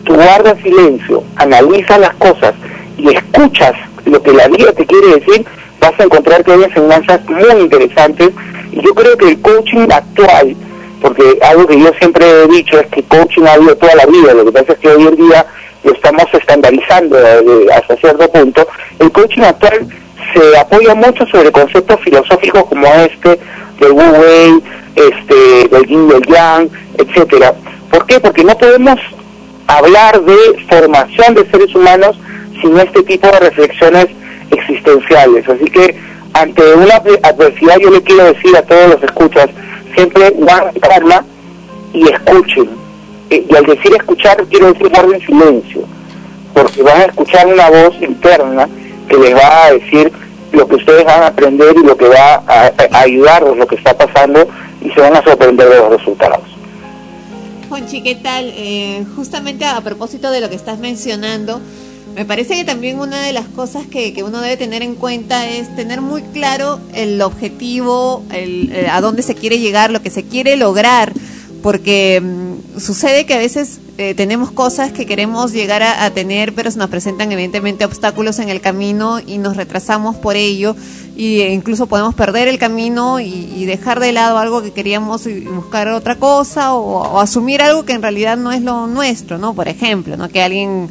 Speaker 19: tú guardas silencio, analizas las cosas y escuchas lo que la vida te quiere decir, vas a encontrar que hay enseñanzas muy interesantes. Y yo creo que el coaching actual, porque algo que yo siempre he dicho es que coaching ha habido toda la vida, lo que pasa es que hoy en día lo estamos estandarizando eh, hasta cierto punto. El coaching actual se apoya mucho sobre conceptos filosóficos como este, del Wu Wei, este, del Yin y el Yang, etcétera. ¿Por qué? Porque no podemos hablar de formación de seres humanos sin este tipo de reflexiones existenciales. Así que ante una adversidad yo le quiero decir a todos los escuchas, siempre guarden calma y escuchen. Eh, y al decir escuchar quiero decir guarden silencio, porque van a escuchar una voz interna que les va a decir lo que ustedes van a aprender y lo que va a, a ayudarlos, lo que está pasando, y se van a sorprender de los resultados.
Speaker 9: Juanchi, ¿qué tal? Eh, justamente a propósito de lo que estás mencionando, me parece que también una de las cosas que, que uno debe tener en cuenta es tener muy claro el objetivo, el, eh, a dónde se quiere llegar, lo que se quiere lograr, porque mmm, sucede que a veces eh, tenemos cosas que queremos llegar a, a tener, pero se nos presentan evidentemente obstáculos en el camino y nos retrasamos por ello, y eh, incluso podemos perder el camino y, y dejar de lado algo que queríamos y buscar otra cosa, o, o asumir algo que en realidad no es lo nuestro, ¿no? Por ejemplo, ¿no? Que alguien,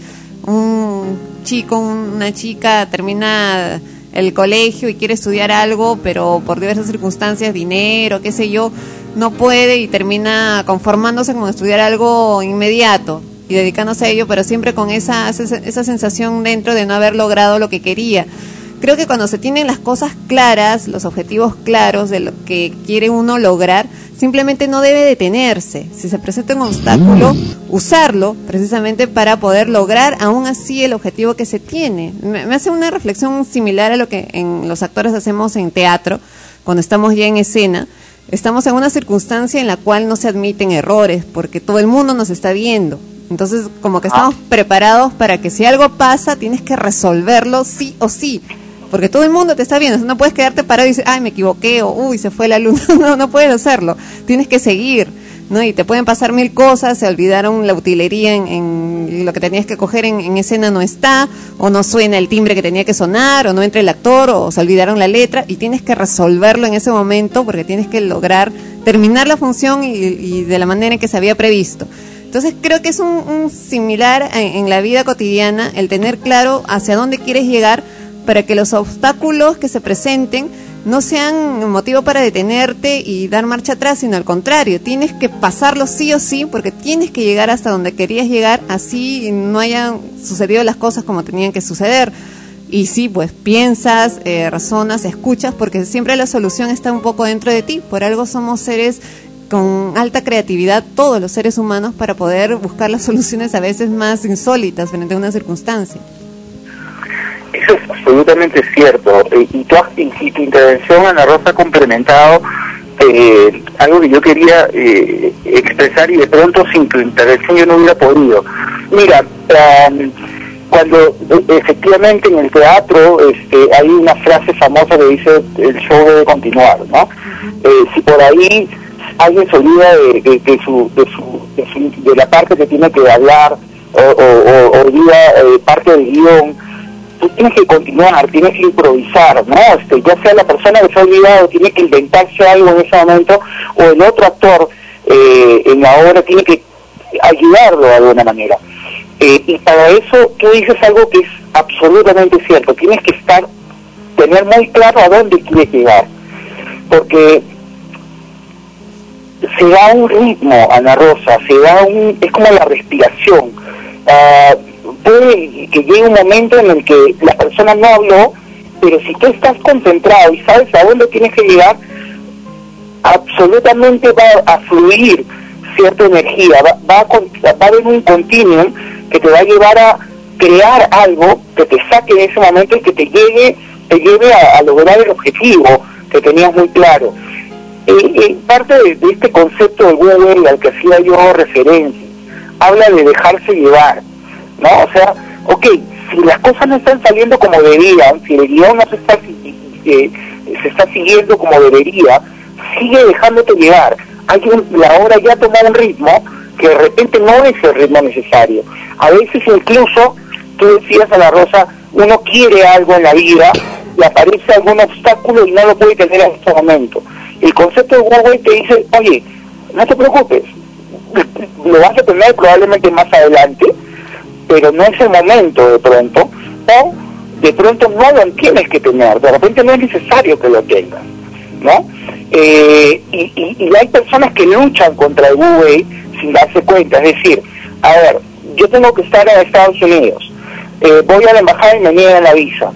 Speaker 9: un chico, una chica termina el colegio y quiere estudiar algo, pero por diversas circunstancias, dinero, qué sé yo, no puede y termina conformándose con estudiar algo inmediato y dedicándose a ello, pero siempre con esa, esa, esa sensación dentro de no haber logrado lo que quería. Creo que cuando se tienen las cosas claras, los objetivos claros de lo que quiere uno lograr, simplemente no debe detenerse. Si se presenta un obstáculo, usarlo precisamente para poder lograr aún así el objetivo que se tiene. Me, me hace una reflexión similar a lo que en los actores hacemos en teatro, cuando estamos ya en escena. Estamos en una circunstancia en la cual no se admiten errores, porque todo el mundo nos está viendo. Entonces, como que estamos preparados para que si algo pasa, tienes que resolverlo sí o sí. Porque todo el mundo te está viendo, no puedes quedarte parado y decir, ay, me equivoqué, o uy, se fue la luz. No, no puedes hacerlo, tienes que seguir, ¿no? Y te pueden pasar mil cosas, se olvidaron la utilería en, en lo que tenías que coger en, en escena no está, o no suena el timbre que tenía que sonar, o no entra el actor, o se olvidaron la letra, y tienes que resolverlo en ese momento, porque tienes que lograr terminar la función y, y de la manera en que se había previsto. Entonces creo que es un, un similar en, en la vida cotidiana, el tener claro hacia dónde quieres llegar, para que los obstáculos que se presenten no sean motivo para detenerte y dar marcha atrás, sino al contrario, tienes que pasarlo sí o sí, porque tienes que llegar hasta donde querías llegar, así no hayan sucedido las cosas como tenían que suceder. Y sí, pues piensas, eh, razonas, escuchas, porque siempre la solución está un poco dentro de ti. Por algo somos seres con alta creatividad, todos los seres humanos, para poder buscar las soluciones a veces más insólitas frente a una circunstancia.
Speaker 19: Eso es absolutamente cierto. Y tu, y tu intervención, Ana Rosa, ha complementado eh, algo que yo quería eh, expresar, y de pronto sin tu intervención yo no hubiera podido. Mira, um, cuando efectivamente en el teatro este, hay una frase famosa que dice el show debe continuar, ¿no? Eh, si por ahí alguien se olvida de, de, de, su, de, su, de, su, de la parte que tiene que hablar, o, o, o olvida eh, parte del guión, tú tienes que continuar, tienes que improvisar, ¿no? Este, ya sea la persona que se ha olvidado tiene que inventarse algo en ese momento, o el otro actor eh, en la obra tiene que ayudarlo de alguna manera. Eh, y para eso tú dices algo que es absolutamente cierto, tienes que estar, tener muy claro a dónde quieres llegar, porque se da un ritmo, Ana Rosa, se da un, es como la respiración. Uh, puede que llegue un momento en el que la persona no habló, pero si tú estás concentrado y sabes a dónde tienes que llegar, absolutamente va a fluir cierta energía, va, va, a, va a haber un continuum que te va a llevar a crear algo que te saque en ese momento y que te llegue, te lleve a, a lograr el objetivo que tenías muy claro. Eh, eh, parte de, de este concepto de Google al que hacía yo referencia, habla de dejarse llevar, ¿no? O sea, ok, si las cosas no están saliendo como deberían, si el guión no se está, eh, se está siguiendo como debería, sigue dejándote llevar. Hay un, la obra ya tomó un ritmo que de repente no es el ritmo necesario. A veces incluso, tú decías, Ana Rosa, uno quiere algo en la vida y aparece algún obstáculo y no lo puede tener en este momento. El concepto de Google te dice, oye, no te preocupes, lo vas a tener probablemente más adelante, pero no es el momento de pronto, o de pronto no lo tienes que tener, de repente no es necesario que lo tengas, ¿no? Eh, y, y, y hay personas que luchan contra el Google sin darse cuenta, es decir, a ver, yo tengo que estar en Estados Unidos, eh, voy a la embajada y me niegan la visa,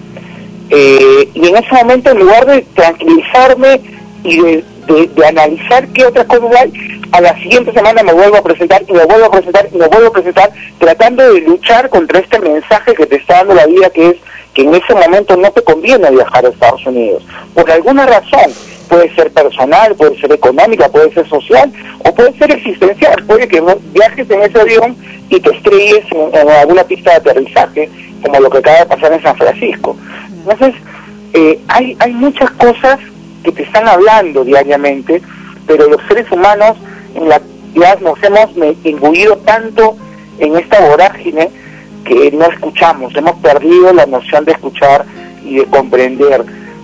Speaker 19: eh, y en ese momento, en lugar de tranquilizarme y de, de, de analizar qué otras cosas hay, a la siguiente semana me vuelvo a presentar y me vuelvo a presentar y me vuelvo a presentar, tratando de luchar contra este mensaje que te está dando la vida, que es que en ese momento no te conviene viajar a Estados Unidos, por alguna razón. Puede ser personal, puede ser económica, puede ser social, o puede ser existencial. Puede que viajes en ese avión y te estrelles en, en alguna pista de aterrizaje, como lo que acaba de pasar en San Francisco. Entonces, eh, hay, hay muchas cosas que te están hablando diariamente, pero los seres humanos en la actualidad nos hemos imbuido tanto en esta vorágine que no escuchamos, hemos perdido la noción de escuchar y de comprender.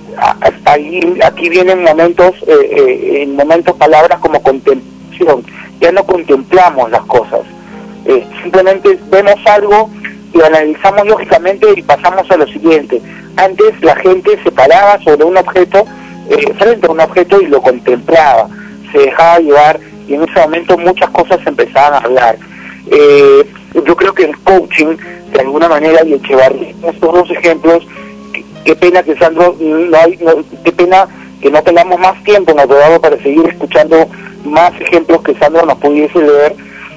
Speaker 19: Ahí, aquí vienen momentos, eh, eh, en momentos palabras como contemplación. Ya no contemplamos las cosas, eh, simplemente vemos algo y analizamos lógicamente y pasamos a lo siguiente. Antes la gente se paraba sobre un objeto, eh, frente a un objeto, y lo contemplaba, se dejaba llevar, y en ese momento muchas cosas se empezaban a hablar. Eh, yo creo que el coaching, de alguna manera, y Echevarría, estos dos ejemplos, qué pena que Sandro no hay, no, qué pena que no tengamos más tiempo en el programa para seguir escuchando más ejemplos que Sandro nos pudiese leer.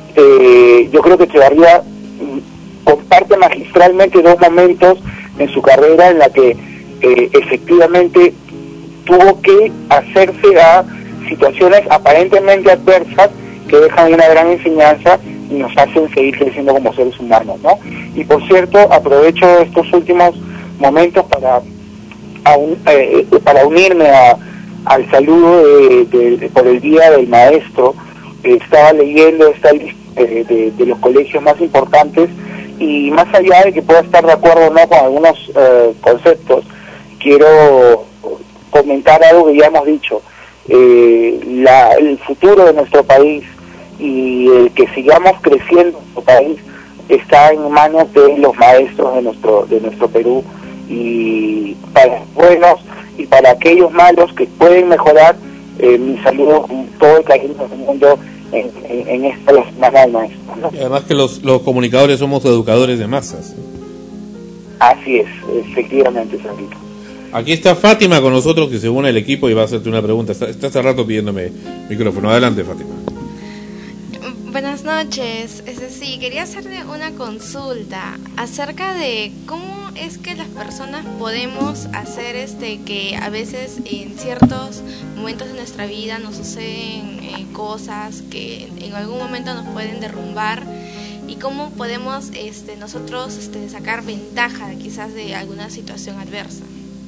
Speaker 19: Eh, yo creo que Echevarría comparte magistralmente dos momentos en su carrera en la que eh, efectivamente tuvo que hacerse a situaciones aparentemente adversas que dejan una gran enseñanza y nos hacen seguir creciendo como seres humanos, ¿no? Y por cierto, aprovecho estos últimos momentos para a un, eh, para unirme a, al saludo de, de, de, por el Día del Maestro. Eh, estaba leyendo esta lista eh, de, de los colegios más importantes, y más allá de que pueda estar de acuerdo o no con algunos eh, conceptos, quiero comentar algo que ya hemos dicho. Eh, la, el futuro de nuestro país y el que sigamos creciendo en nuestro país está en manos de los maestros de nuestro de nuestro Perú, y para los buenos y para aquellos malos que pueden mejorar, eh, mi saludo con todo el cariño del mundo en, en, en esta la semana del maestro, ¿no?
Speaker 3: Y además que los, los comunicadores somos educadores de masas.
Speaker 19: Así es, efectivamente, Sandrito.
Speaker 3: Aquí está Fátima con nosotros, que se une al equipo y va a hacerte una pregunta. Está, está hace rato pidiéndome micrófono. Adelante, Fátima.
Speaker 13: Buenas noches. Es decir, quería hacerle una consulta acerca de cómo es que las personas podemos hacer este que a veces en ciertos momentos de nuestra vida nos suceden eh, cosas que en algún momento nos pueden derrumbar, y cómo podemos este, nosotros este, sacar ventaja quizás de alguna situación adversa.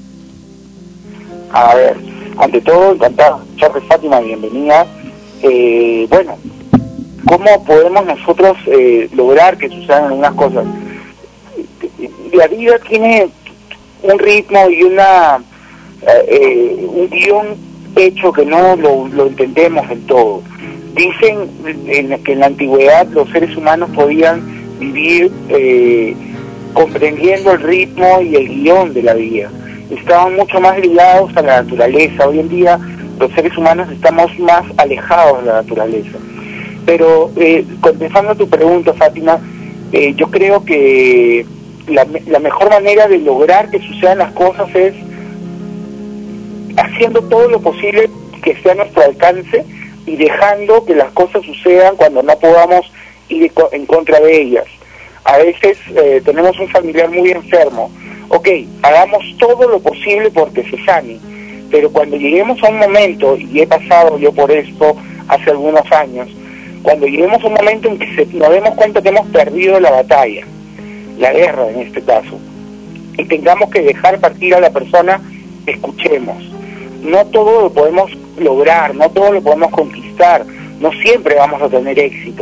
Speaker 19: A ver, ante todo, encantado de escucharte, Fátima, bienvenida. Eh, bueno, ¿cómo podemos nosotros eh, lograr que sucedan algunas cosas? La vida tiene un ritmo y una eh, un guión hecho que no lo, lo entendemos en todo. Dicen en, que en la antigüedad los seres humanos podían vivir eh, comprendiendo el ritmo y el guión de la vida. Estaban mucho más ligados a la naturaleza. Hoy en día los seres humanos estamos más alejados de la naturaleza. Pero eh, contestando a tu pregunta, Fátima, eh, yo creo que la, la mejor manera de lograr que sucedan las cosas es haciendo todo lo posible que esté a nuestro alcance y dejando que las cosas sucedan cuando no podamos ir en contra de ellas. A veces eh, tenemos un familiar muy enfermo. Ok, hagamos todo lo posible porque se sane, pero cuando lleguemos a un momento, y he pasado yo por esto hace algunos años, cuando lleguemos a un momento en que se, nos demos cuenta que hemos perdido la batalla, la guerra en este caso, y tengamos que dejar partir a la persona, escuchemos. No todo lo podemos lograr, no todo lo podemos conquistar, no siempre vamos a tener éxito.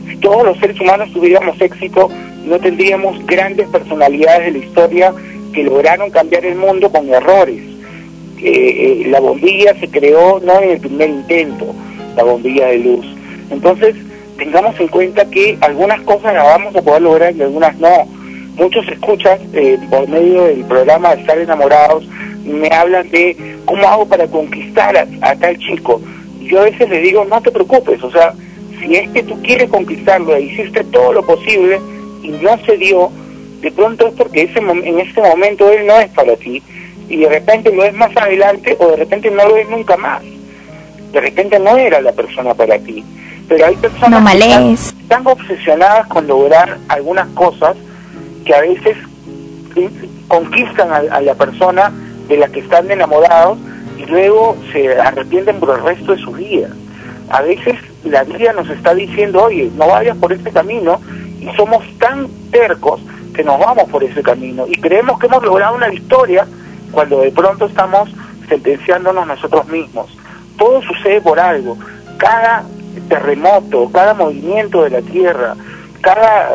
Speaker 19: Si todos los seres humanos tuviéramos éxito, no tendríamos grandes personalidades de la historia que lograron cambiar el mundo con errores. Eh, eh, la bombilla se creó no en el primer intento, la bombilla de luz. Entonces, tengamos en cuenta que algunas cosas las vamos a poder lograr y algunas no. Muchos escuchas eh, por medio del programa de Estar Enamorados me hablan de cómo hago para conquistar a, a tal chico. Yo a veces le digo, no te preocupes, o sea, si es que tú quieres conquistarlo e hiciste todo lo posible y no se dio, de pronto es porque ese en ese momento él no es para ti, y de repente lo es más adelante, o de repente no lo es nunca más. De repente no era la persona para ti. Pero hay personas
Speaker 2: no
Speaker 19: que están, están obsesionadas con lograr algunas cosas que a veces conquistan a, a la persona de la que están enamorados y luego se arrepienten por el resto de su vida. A veces la vida nos está diciendo, oye, no vayas por este camino, y somos tan tercos que nos vamos por ese camino y creemos que hemos logrado una victoria cuando de pronto estamos sentenciándonos nosotros mismos. Todo sucede por algo. Cada terremoto, cada movimiento de la tierra, cada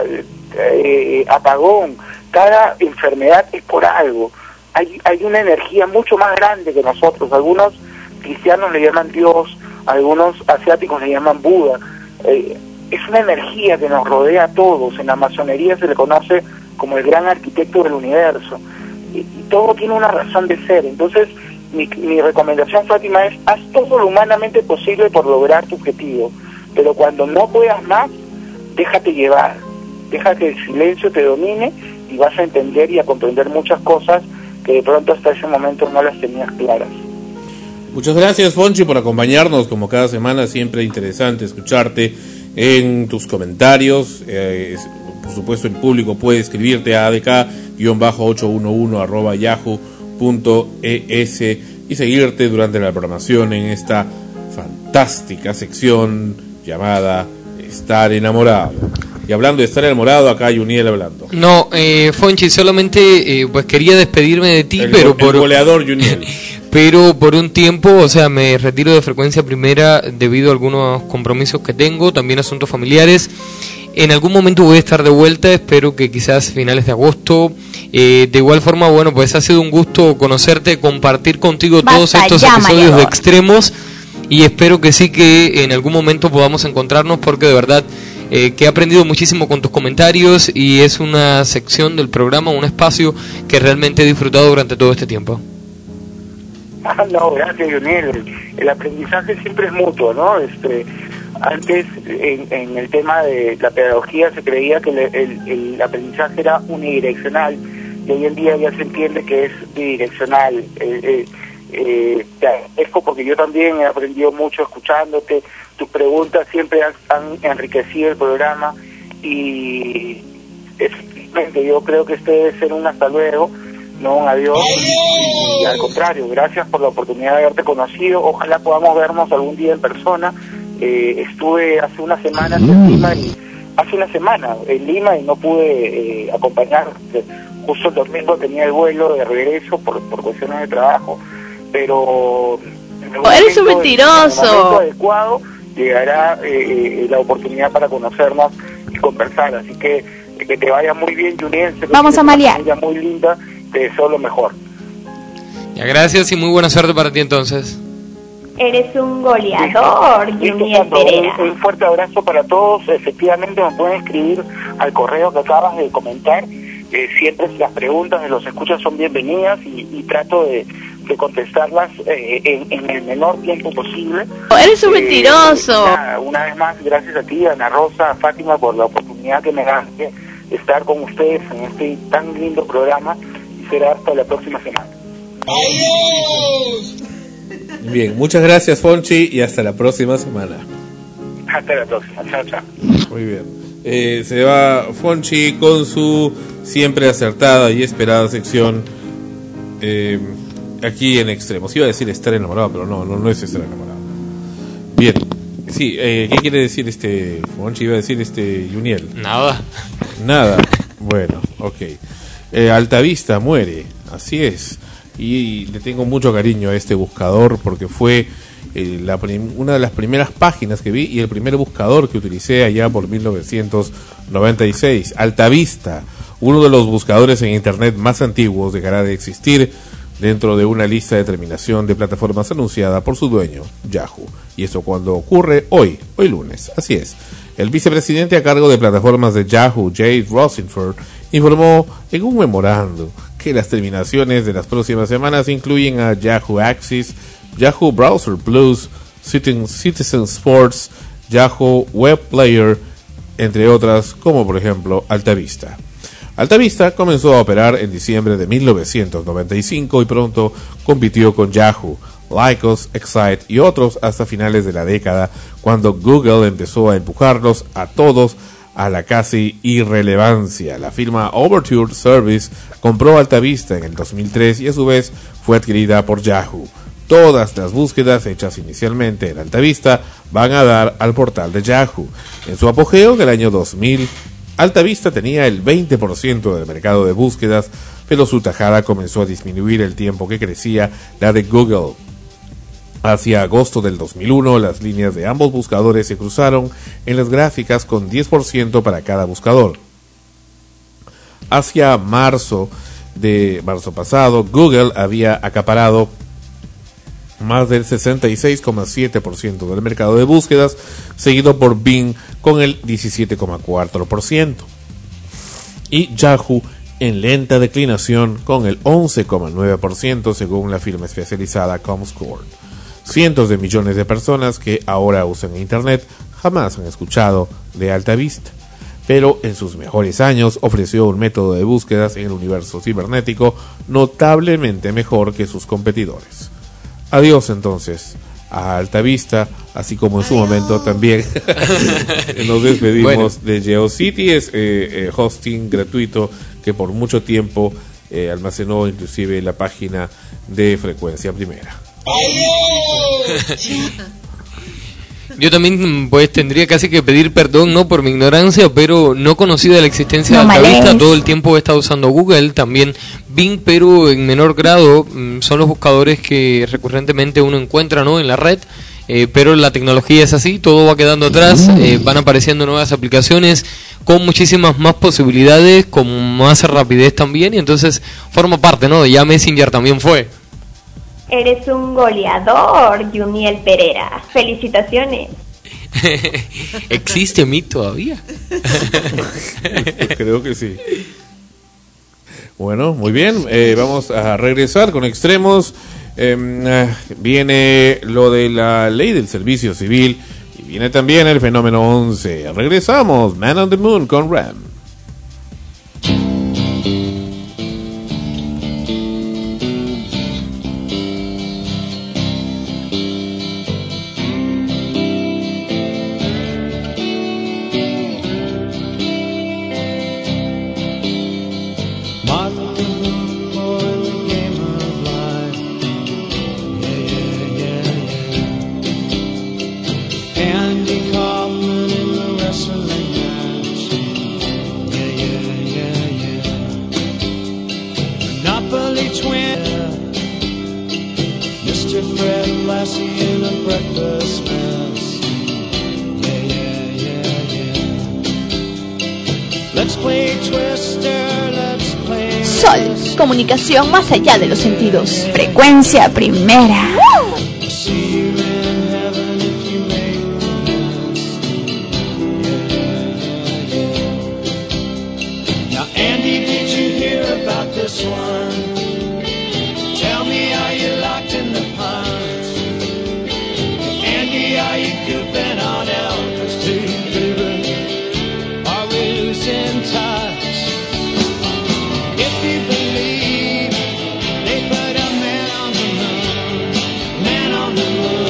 Speaker 19: eh, apagón, cada enfermedad es por algo. Hay, hay una energía mucho más grande que nosotros. Algunos cristianos le llaman Dios, algunos asiáticos le llaman Buda. Eh, es una energía que nos rodea a todos. En la masonería se le conoce como el gran arquitecto del universo. Y, y todo tiene una razón de ser. Entonces, mi, mi recomendación, Fátima, es haz todo lo humanamente posible por lograr tu objetivo. Pero cuando no puedas más, déjate llevar. Deja que el silencio te domine y vas a entender y a comprender muchas cosas que de pronto hasta ese momento no las tenías claras.
Speaker 3: Muchas gracias, Fonchi, por acompañarnos como cada semana. Siempre interesante escucharte en tus comentarios. Eh, por supuesto, el público puede escribirte a a d k ochocientos once arroba yahoo punto e s y seguirte durante la programación en esta fantástica sección llamada Estar Enamorado. Y hablando de estar enamorado, acá hay Yuniel hablando.
Speaker 10: No, eh, Fonchi, solamente eh, pues quería despedirme de ti,
Speaker 3: el,
Speaker 10: pero
Speaker 3: el
Speaker 10: por
Speaker 3: goleador Yuniel.
Speaker 10: Pero por un tiempo, o sea, me retiro de Frecuencia Primera debido a algunos compromisos que tengo, también asuntos familiares. En algún momento voy a estar de vuelta, espero que quizás finales de agosto. Eh, de igual forma, bueno, pues ha sido un gusto conocerte, compartir contigo Basta, todos estos episodios mayor. de Extremos, y espero que sí que en algún momento podamos encontrarnos, porque de verdad eh, que he aprendido muchísimo con tus comentarios y es una sección del programa, un espacio que realmente he disfrutado durante todo este tiempo.
Speaker 19: Ah, no, gracias, Lionel. El, el aprendizaje siempre es mutuo, ¿no? Este, antes, en, en el tema de la pedagogía, se creía que el, el, el aprendizaje era unidireccional, y hoy en día ya se entiende que es bidireccional. Eh, eh, eh, te agradezco porque yo también he aprendido mucho escuchándote. Tus preguntas siempre han, han enriquecido el programa, y efectivamente yo creo que este debe ser un hasta luego, no un adiós. Y al contrario, gracias por la oportunidad de haberte conocido. Ojalá podamos vernos algún día en persona. Eh, estuve hace unas semanas en Lima y hace una semana en Lima y no pude eh, acompañar. Justo el domingo tenía el vuelo de regreso por, por cuestiones de trabajo, pero
Speaker 2: oh, eres un mentiroso.
Speaker 19: En el momento adecuado llegará eh, la oportunidad para conocernos y conversar. Así que que te vaya muy bien, Juniel.
Speaker 2: Vamos a malear.
Speaker 19: Una muy linda. Te deseo lo mejor.
Speaker 10: Ya, gracias y muy buena suerte para ti entonces.
Speaker 4: Eres un goleador, Juniel Pereira.
Speaker 19: Un, un fuerte abrazo para todos. Efectivamente me pueden escribir al correo que acabas de comentar. Eh, siempre las preguntas de los escuchas son bienvenidas y, y trato de, de contestarlas eh, en, en el menor tiempo posible.
Speaker 2: Oh, eres un eh, mentiroso.
Speaker 19: Una, una vez más, gracias a ti, Ana Rosa, a Fátima, por la oportunidad que me dan de estar con ustedes en este tan lindo programa. Será hasta la próxima semana.
Speaker 3: ¡Adiós! Bien, muchas gracias, Fonchi, y hasta la próxima semana.
Speaker 19: Hasta la próxima, chao, chao.
Speaker 3: Muy bien. Eh, se va Fonchi con su siempre acertada y esperada sección eh, aquí en Extremos. Iba a decir estar enamorado, pero no, no, no es estar enamorado. Bien. Sí, eh, ¿qué quiere decir este Fonchi? Iba a decir este Juniel.
Speaker 10: Nada.
Speaker 3: Nada. Bueno, ok. Eh, Altavista muere, así es, y, y le tengo mucho cariño a este buscador porque fue eh, la prim- una de las primeras páginas que vi y el primer buscador que utilicé allá por mil novecientos noventa y seis, Altavista, uno de los buscadores en internet más antiguos, dejará de existir dentro de una lista de terminación de plataformas anunciada por su dueño, Yahoo. Y eso cuando ocurre hoy, hoy lunes, así es. El vicepresidente a cargo de plataformas de Yahoo, Jay Rosenfeld, informó en un memorando que las terminaciones de las próximas semanas incluyen a Yahoo Axis, Yahoo Browser Plus, Citizen Sports, Yahoo Web Player, entre otras, como por ejemplo Altavista. Altavista comenzó a operar en diciembre de mil novecientos noventa y cinco y pronto compitió con Yahoo, Lycos, Excite y otros hasta finales de la década, cuando Google empezó a empujarlos a todos a la casi irrelevancia. La firma Overture Service compró Altavista en el dos mil tres y a su vez fue adquirida por Yahoo. Todas las búsquedas hechas inicialmente en Altavista van a dar al portal de Yahoo. En su apogeo del año dos mil, Altavista tenía el veinte por ciento del mercado de búsquedas, pero su tajada comenzó a disminuir el tiempo que crecía la de Google. Hacia agosto del dos mil uno, las líneas de ambos buscadores se cruzaron en las gráficas con diez por ciento para cada buscador. Hacia marzo de marzo pasado, Google había acaparado más del sesenta y seis coma siete por ciento del mercado de búsquedas, seguido por Bing con el diecisiete coma cuatro por ciento. Y Yahoo en lenta declinación con el once coma nueve por ciento según la firma especializada Comscore. Cientos de millones de personas que ahora usan Internet jamás han escuchado de Altavista, pero en sus mejores años ofreció un método de búsquedas en el universo cibernético notablemente mejor que sus competidores. Adiós entonces a Altavista, así como en su Adiós. momento también nos despedimos bueno. de GeoCity, es eh, eh, hosting gratuito que por mucho tiempo eh, almacenó inclusive la página de Frecuencia Primera.
Speaker 10: Yo también pues tendría casi que pedir perdón no por mi ignorancia, pero no conocida la existencia no de Altavista. Todo el tiempo he estado usando Google, también Bing, pero en menor grado. Son los buscadores que recurrentemente uno encuentra no en la red, eh, pero la tecnología es así, todo va quedando atrás, eh, van apareciendo nuevas aplicaciones con muchísimas más posibilidades, con más rapidez también, y entonces forma parte no de ya Messenger también fue.
Speaker 4: Eres un goleador, Juniel Pereira. Felicitaciones.
Speaker 10: ¿Existe mí todavía?
Speaker 3: Creo que sí. Bueno, muy bien. Eh, vamos a regresar con extremos. Eh, viene lo de la ley del servicio civil y viene también el fenómeno once. Regresamos. Man on the Moon con Ram.
Speaker 2: Sol, comunicación más allá de los sentidos. Frecuencia Primera.
Speaker 1: Man on the moon.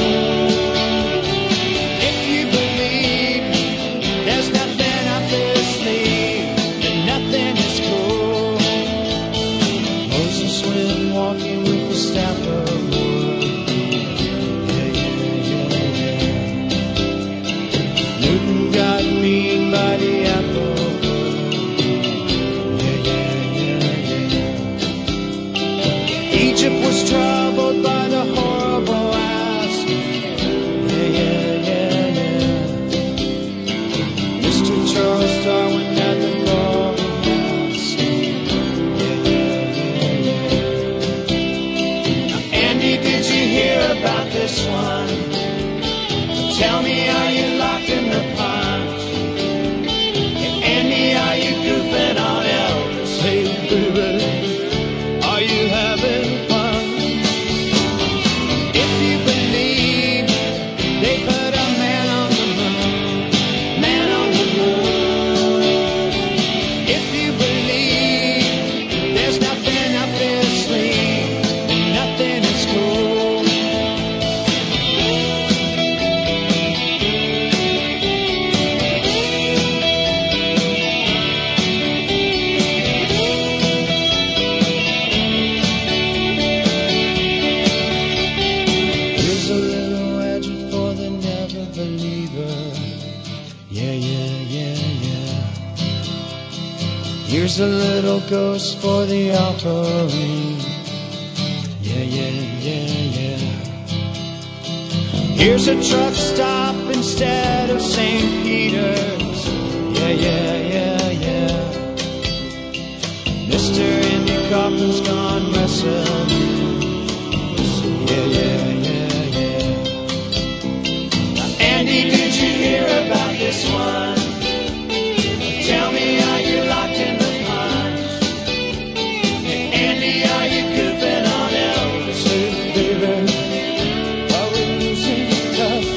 Speaker 1: Here's a little ghost for the offering. Yeah, yeah, yeah, yeah. Here's a truck stop instead of Saint Peter's. Yeah, yeah, yeah, yeah. Mister Andy Kaufman's gone wrestling. Yeah, yeah, yeah, yeah. Now, Andy, did you hear about this one? Tell me, are you locked in the pines? Hey, Andy, are you goofing on Elvis? Baby, are we losing touch?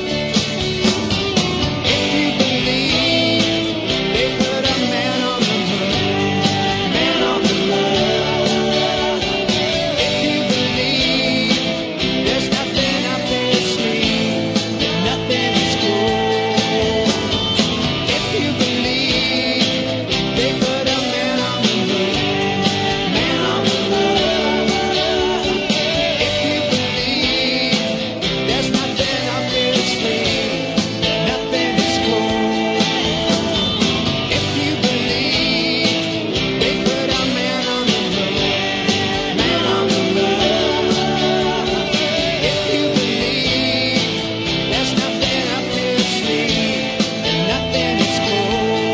Speaker 1: If you believe they put a man on the moon, man on the moon. If you believe there's nothing up their sleeve, nothing is cool. If you believe they put a man on the moon, man on the moon. If you believe there's nothing up their sleeve, nothing is cool. If you believe they put a man on the moon, man on the moon. If you believe there's nothing up their sleeve, nothing is cool.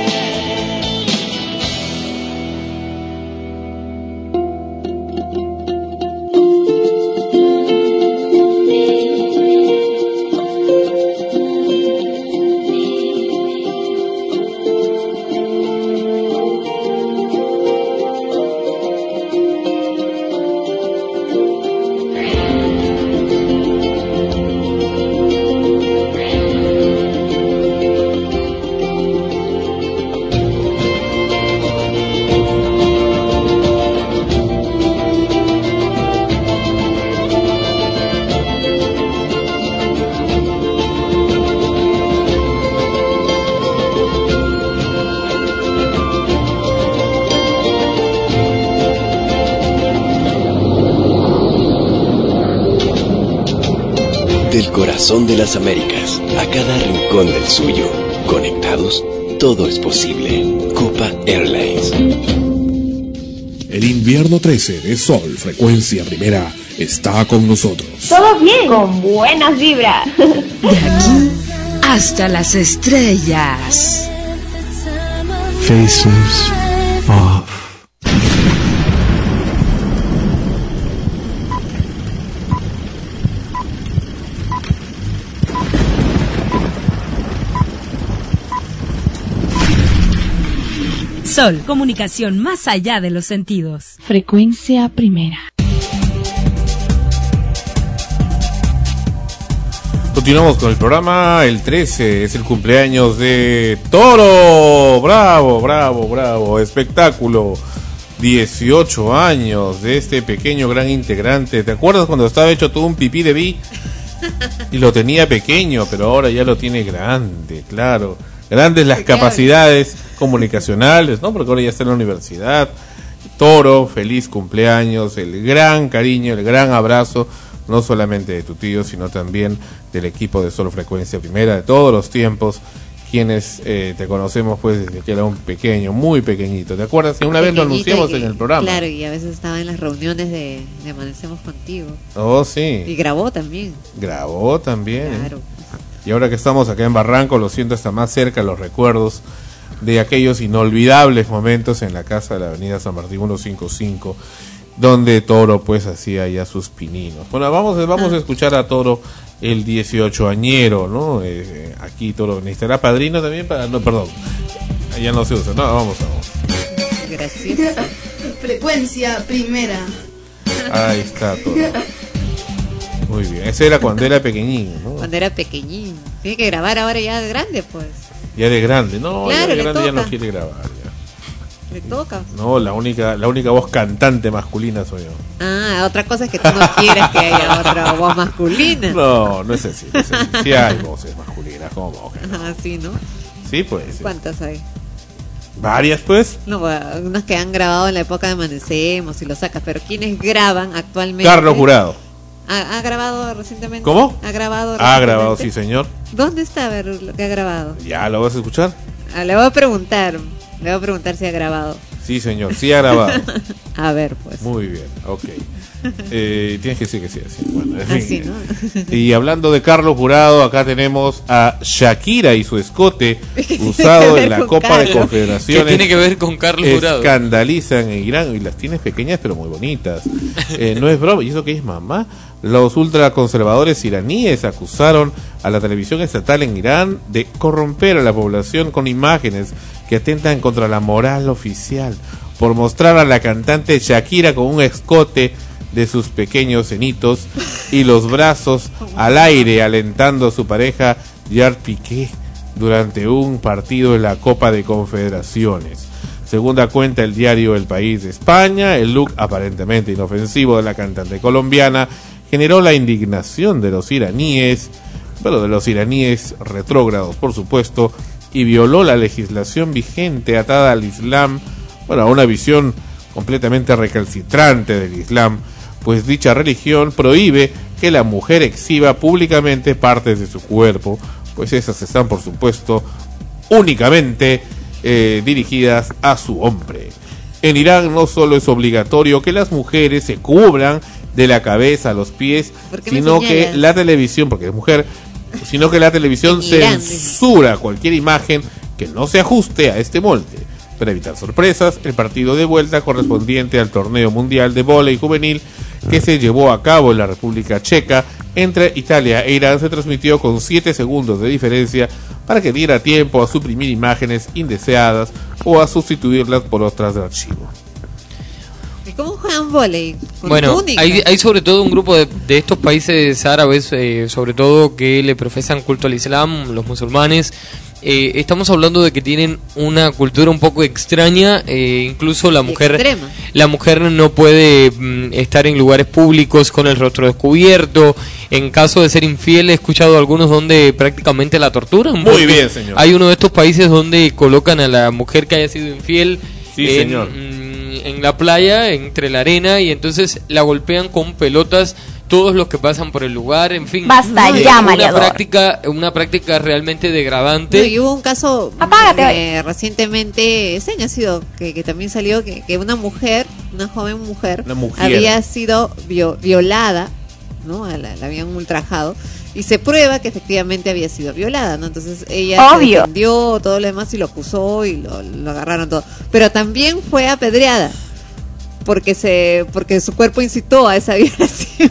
Speaker 8: Del corazón de las Américas a cada rincón del suyo, conectados, todo es posible. Copa Airlines.
Speaker 12: El invierno trece de Sol, frecuencia primera, está con nosotros.
Speaker 4: Todo bien, con buenas vibras.
Speaker 5: De aquí hasta las estrellas.
Speaker 7: Faces off.
Speaker 5: Sol, comunicación más allá de los sentidos.
Speaker 2: Frecuencia primera.
Speaker 3: Continuamos con el programa. El trece es el cumpleaños de Toro. Bravo, bravo, bravo. Espectáculo. dieciocho años de este pequeño gran integrante. ¿Te acuerdas cuando estaba hecho todo un pipí de bi? Y lo tenía pequeño, pero ahora ya lo tiene grande, claro. Grandes las capacidades comunicacionales, ¿no? Porque ahora ya está en la universidad. Toro, feliz cumpleaños, el gran cariño, el gran abrazo, no solamente de tu tío, sino también del equipo de Sol Frecuencia Primera, de todos los tiempos, quienes eh, te conocemos pues desde que era un pequeño, muy pequeñito. ¿Te acuerdas? Que una vez lo anunciamos
Speaker 9: que,
Speaker 3: en el programa.
Speaker 9: Claro, y a veces estaba en las reuniones de, de Amanecemos Contigo.
Speaker 3: Oh, sí.
Speaker 9: Y grabó también.
Speaker 3: Grabó también.
Speaker 9: Claro.
Speaker 3: ¿eh? Y ahora que estamos acá en Barranco, lo siento, hasta más cerca los recuerdos de aquellos inolvidables momentos en la casa de la avenida San Martín ciento cincuenta y cinco, donde Toro pues hacía ya sus pininos. Bueno, vamos, vamos ah. a escuchar a Toro, el dieciocho añero, ¿no? Eh, aquí Toro, ¿necesitará padrino también? para No, perdón, ya no se usa, no, vamos, vamos.
Speaker 9: Gracias.
Speaker 20: Frecuencia primera.
Speaker 3: Ahí está Toro. Muy bien, ese era cuando era pequeñín, ¿no?
Speaker 9: Cuando era pequeñín. Tiene que grabar ahora ya de grande, pues.
Speaker 3: Ya de grande, no,
Speaker 9: claro,
Speaker 3: ya de grande
Speaker 9: toca.
Speaker 3: ya no quiere grabar. Ya.
Speaker 9: Le toca.
Speaker 3: No, la única, la única voz cantante masculina soy yo.
Speaker 9: Ah, otra cosa es que tú no quieres que haya otra voz masculina.
Speaker 3: No, no es así, no es así. Sí hay voces masculinas, ¿cómo? Okay, no.
Speaker 9: Ah, sí, ¿no?
Speaker 3: Sí, pues. Sí.
Speaker 9: ¿Cuántas hay?
Speaker 3: Varias, pues.
Speaker 9: No, unas que han grabado en la época de Amanecemos y lo sacas, pero ¿quiénes graban actualmente?
Speaker 3: Carlos Jurado.
Speaker 9: ¿Ha, ha grabado recientemente?
Speaker 3: ¿Cómo?
Speaker 9: ¿Ha grabado
Speaker 3: Ha grabado, sí, señor.
Speaker 9: ¿Dónde está a ver lo que ha grabado?
Speaker 3: Ya, ¿lo vas a escuchar?
Speaker 9: Ah, le voy a preguntar, le voy a preguntar si ha grabado.
Speaker 3: Sí, señor, sí ha grabado.
Speaker 9: A ver, pues.
Speaker 3: Muy bien, ok. Eh, tienes que decir que sí, así. Bueno, en
Speaker 9: Así,
Speaker 3: fin.
Speaker 9: ¿no?
Speaker 3: Y hablando de Carlos Jurado, acá tenemos a Shakira y su escote usado en la Copa de Confederaciones.
Speaker 10: ¿Qué tiene que ver con Carlos Jurado?
Speaker 3: Escandalizan en Irán y las tienes pequeñas pero muy bonitas. Eh, no es broma, ¿y eso qué es, mamá? Los ultraconservadores iraníes acusaron a la televisión estatal en Irán de corromper a la población con imágenes que atentan contra la moral oficial por mostrar a la cantante Shakira con un escote de sus pequeños cenitos y los brazos al aire alentando a su pareja Gerard Piqué durante un partido en la Copa de Confederaciones. Según da cuenta el diario El País de España, el look aparentemente inofensivo de la cantante colombiana generó la indignación de los iraníes, bueno, de los iraníes retrógrados, por supuesto, y violó la legislación vigente atada al Islam, bueno, a una visión completamente recalcitrante del Islam, pues dicha religión prohíbe que la mujer exhiba públicamente partes de su cuerpo, pues esas están, por supuesto, únicamente eh, dirigidas a su hombre. En Irán no solo es obligatorio que las mujeres se cubran de la cabeza a los pies, sino que la televisión, porque es mujer, sino que la televisión censura cualquier imagen que no se ajuste a este molde. Para evitar sorpresas, el partido de vuelta correspondiente al torneo mundial de vóley juvenil que se llevó a cabo en la República Checa entre Italia e Irán se transmitió con siete segundos de diferencia para que diera tiempo a suprimir imágenes indeseadas o a sustituirlas por otras de archivo.
Speaker 9: ¿Y cómo juegan vóley?
Speaker 10: Bueno, hay, hay sobre todo un grupo de, de estos países árabes, eh, sobre todo que le profesan culto al Islam, los musulmanes. Eh, estamos hablando de que tienen una cultura un poco extraña, eh, incluso la mujer Extrema. la mujer no puede mm, estar en lugares públicos con el rostro descubierto. En caso de ser infiel, he escuchado algunos donde prácticamente la torturan.
Speaker 3: Muy bien, señor.
Speaker 10: Hay uno de estos países donde colocan a la mujer que haya sido infiel
Speaker 3: sí,
Speaker 10: en,
Speaker 3: señor.
Speaker 10: en la playa, entre la arena, y entonces la golpean con pelotas todos los que pasan por el lugar, en fin.
Speaker 2: Basta
Speaker 10: eh,
Speaker 2: ya,
Speaker 10: una
Speaker 2: mareador.
Speaker 10: práctica, una práctica realmente degradante.
Speaker 9: No, y hubo un caso
Speaker 2: Apágate,
Speaker 9: eh, recientemente, ese año ha sido, que, que también salió, que, que una mujer, una joven mujer,
Speaker 3: una mujer.
Speaker 9: había sido vio, violada, ¿no? La, la habían ultrajado, y se prueba que efectivamente había sido violada, ¿no? Entonces ella
Speaker 2: Obvio.
Speaker 9: se defendió, todo lo demás, y lo acusó, y lo, lo agarraron todo. Pero también fue apedreada. Porque se porque su cuerpo incitó a esa violación.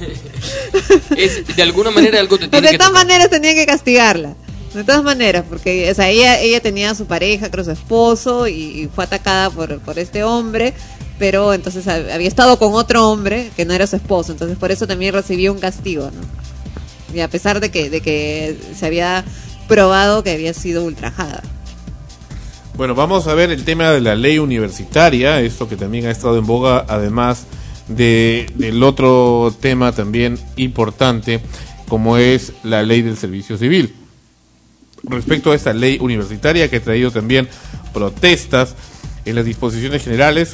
Speaker 10: Es, de alguna manera algo te tiene
Speaker 9: de
Speaker 10: que
Speaker 9: todas
Speaker 10: tocar.
Speaker 9: maneras tenían que castigarla. De todas maneras, porque o sea, ella ella tenía a su pareja, creo su esposo, y, y fue atacada por, por este hombre, pero entonces había estado con otro hombre que no era su esposo, entonces por eso también recibió un castigo, ¿no? Y a pesar de que de que se había probado que había sido ultrajada.
Speaker 3: Bueno, vamos a ver el tema de la ley universitaria, esto que también ha estado en boga, además de del otro tema también importante, como es la ley del servicio civil. Respecto a esta ley universitaria que ha traído también protestas en las disposiciones generales,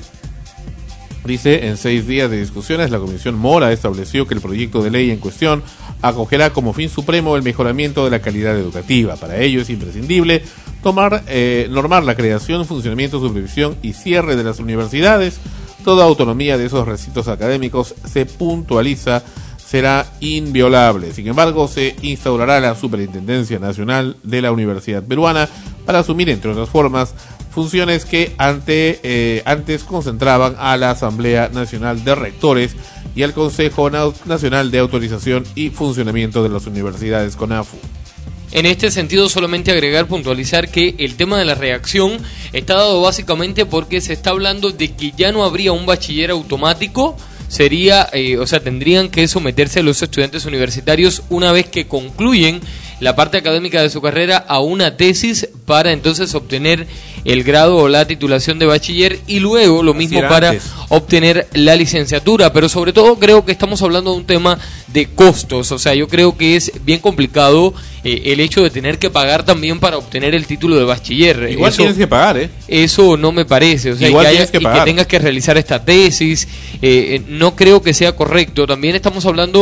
Speaker 3: dice, en seis días de discusiones, la Comisión Mora estableció que el proyecto de ley en cuestión acogerá como fin supremo el mejoramiento de la calidad educativa. Para ello es imprescindible tomar, eh, normar la creación, funcionamiento, supervisión y cierre de las universidades. Toda autonomía de esos recintos académicos, se puntualiza, será inviolable. Sin embargo, se instaurará la Superintendencia Nacional de la Universidad Peruana para asumir, entre otras formas, funciones que ante, eh, antes concentraban a la Asamblea Nacional de Rectores y al Consejo Nacional de Autorización y Funcionamiento de las Universidades, CONAFU.
Speaker 10: En este sentido, solamente agregar, puntualizar que el tema de la reacción está dado básicamente porque se está hablando de que ya no habría un bachiller automático, sería, eh, o sea, tendrían que someterse los estudiantes universitarios una vez que concluyen la parte académica de su carrera a una tesis para entonces obtener el grado o la titulación de bachiller y luego lo mismo para
Speaker 3: antes.
Speaker 10: obtener la licenciatura, pero sobre todo creo que estamos hablando de un tema de costos, o sea, yo creo que es bien complicado eh, el hecho de tener que pagar también para obtener el título de bachiller.
Speaker 3: Igual
Speaker 10: eso,
Speaker 3: tienes que pagar, ¿eh?
Speaker 10: Eso no me parece, o sea,
Speaker 3: Igual
Speaker 10: y que,
Speaker 3: tienes
Speaker 10: haya,
Speaker 3: que
Speaker 10: y
Speaker 3: pagar.
Speaker 10: que tengas que realizar esta tesis, eh, no creo que sea correcto. También estamos hablando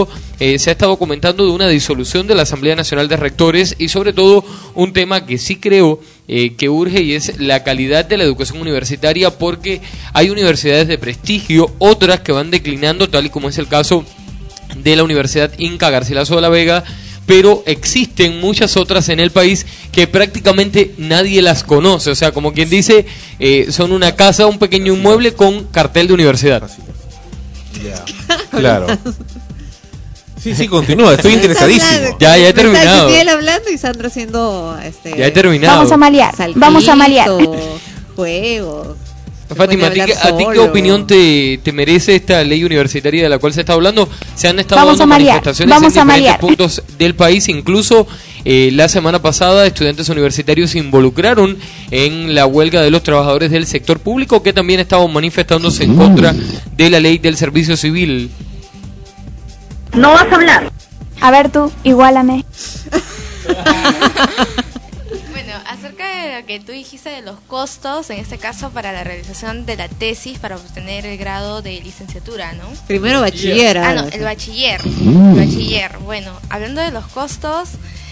Speaker 10: eh, se ha estado comentando de una disolución de la Asamblea Nacional de Rectores y sobre todo un tema que sí creo eh, que urge, y es la calidad de la educación universitaria, porque hay universidades de prestigio, otras que van declinando, tal y como es el caso de la Universidad Inca Garcilaso de la Vega, pero existen muchas otras en el país que prácticamente nadie las conoce, o sea, como quien dice, eh, son una casa, un pequeño inmueble con cartel de universidad.
Speaker 3: Ya, claro. Sí, sí, continúa, estoy interesadísimo.
Speaker 10: Ya, ya he terminado.
Speaker 9: Está él hablando y Sandra haciendo este,
Speaker 10: ya he terminado.
Speaker 2: Vamos a malear, vamos a malear.
Speaker 9: Juegos.
Speaker 10: Fátima, ¿a ti, qué, ¿a ti qué opinión te, te merece esta ley universitaria de la cual se está hablando? Se han estado
Speaker 2: vamos
Speaker 10: dando
Speaker 2: malear,
Speaker 10: manifestaciones en diferentes
Speaker 2: malear.
Speaker 10: puntos del país, incluso eh, la semana pasada estudiantes universitarios se involucraron en la huelga de los trabajadores del sector público, que también estaban manifestándose en contra de la ley del servicio civil.
Speaker 2: No vas a hablar. A ver tú, igualame.
Speaker 13: Bueno, acerca de lo que tú dijiste de los costos, en este caso para la realización de la tesis para obtener el grado de licenciatura, ¿no?
Speaker 9: Primero bachiller.
Speaker 13: Ah, no, el bachiller. El bachiller. Bueno, hablando de los costos,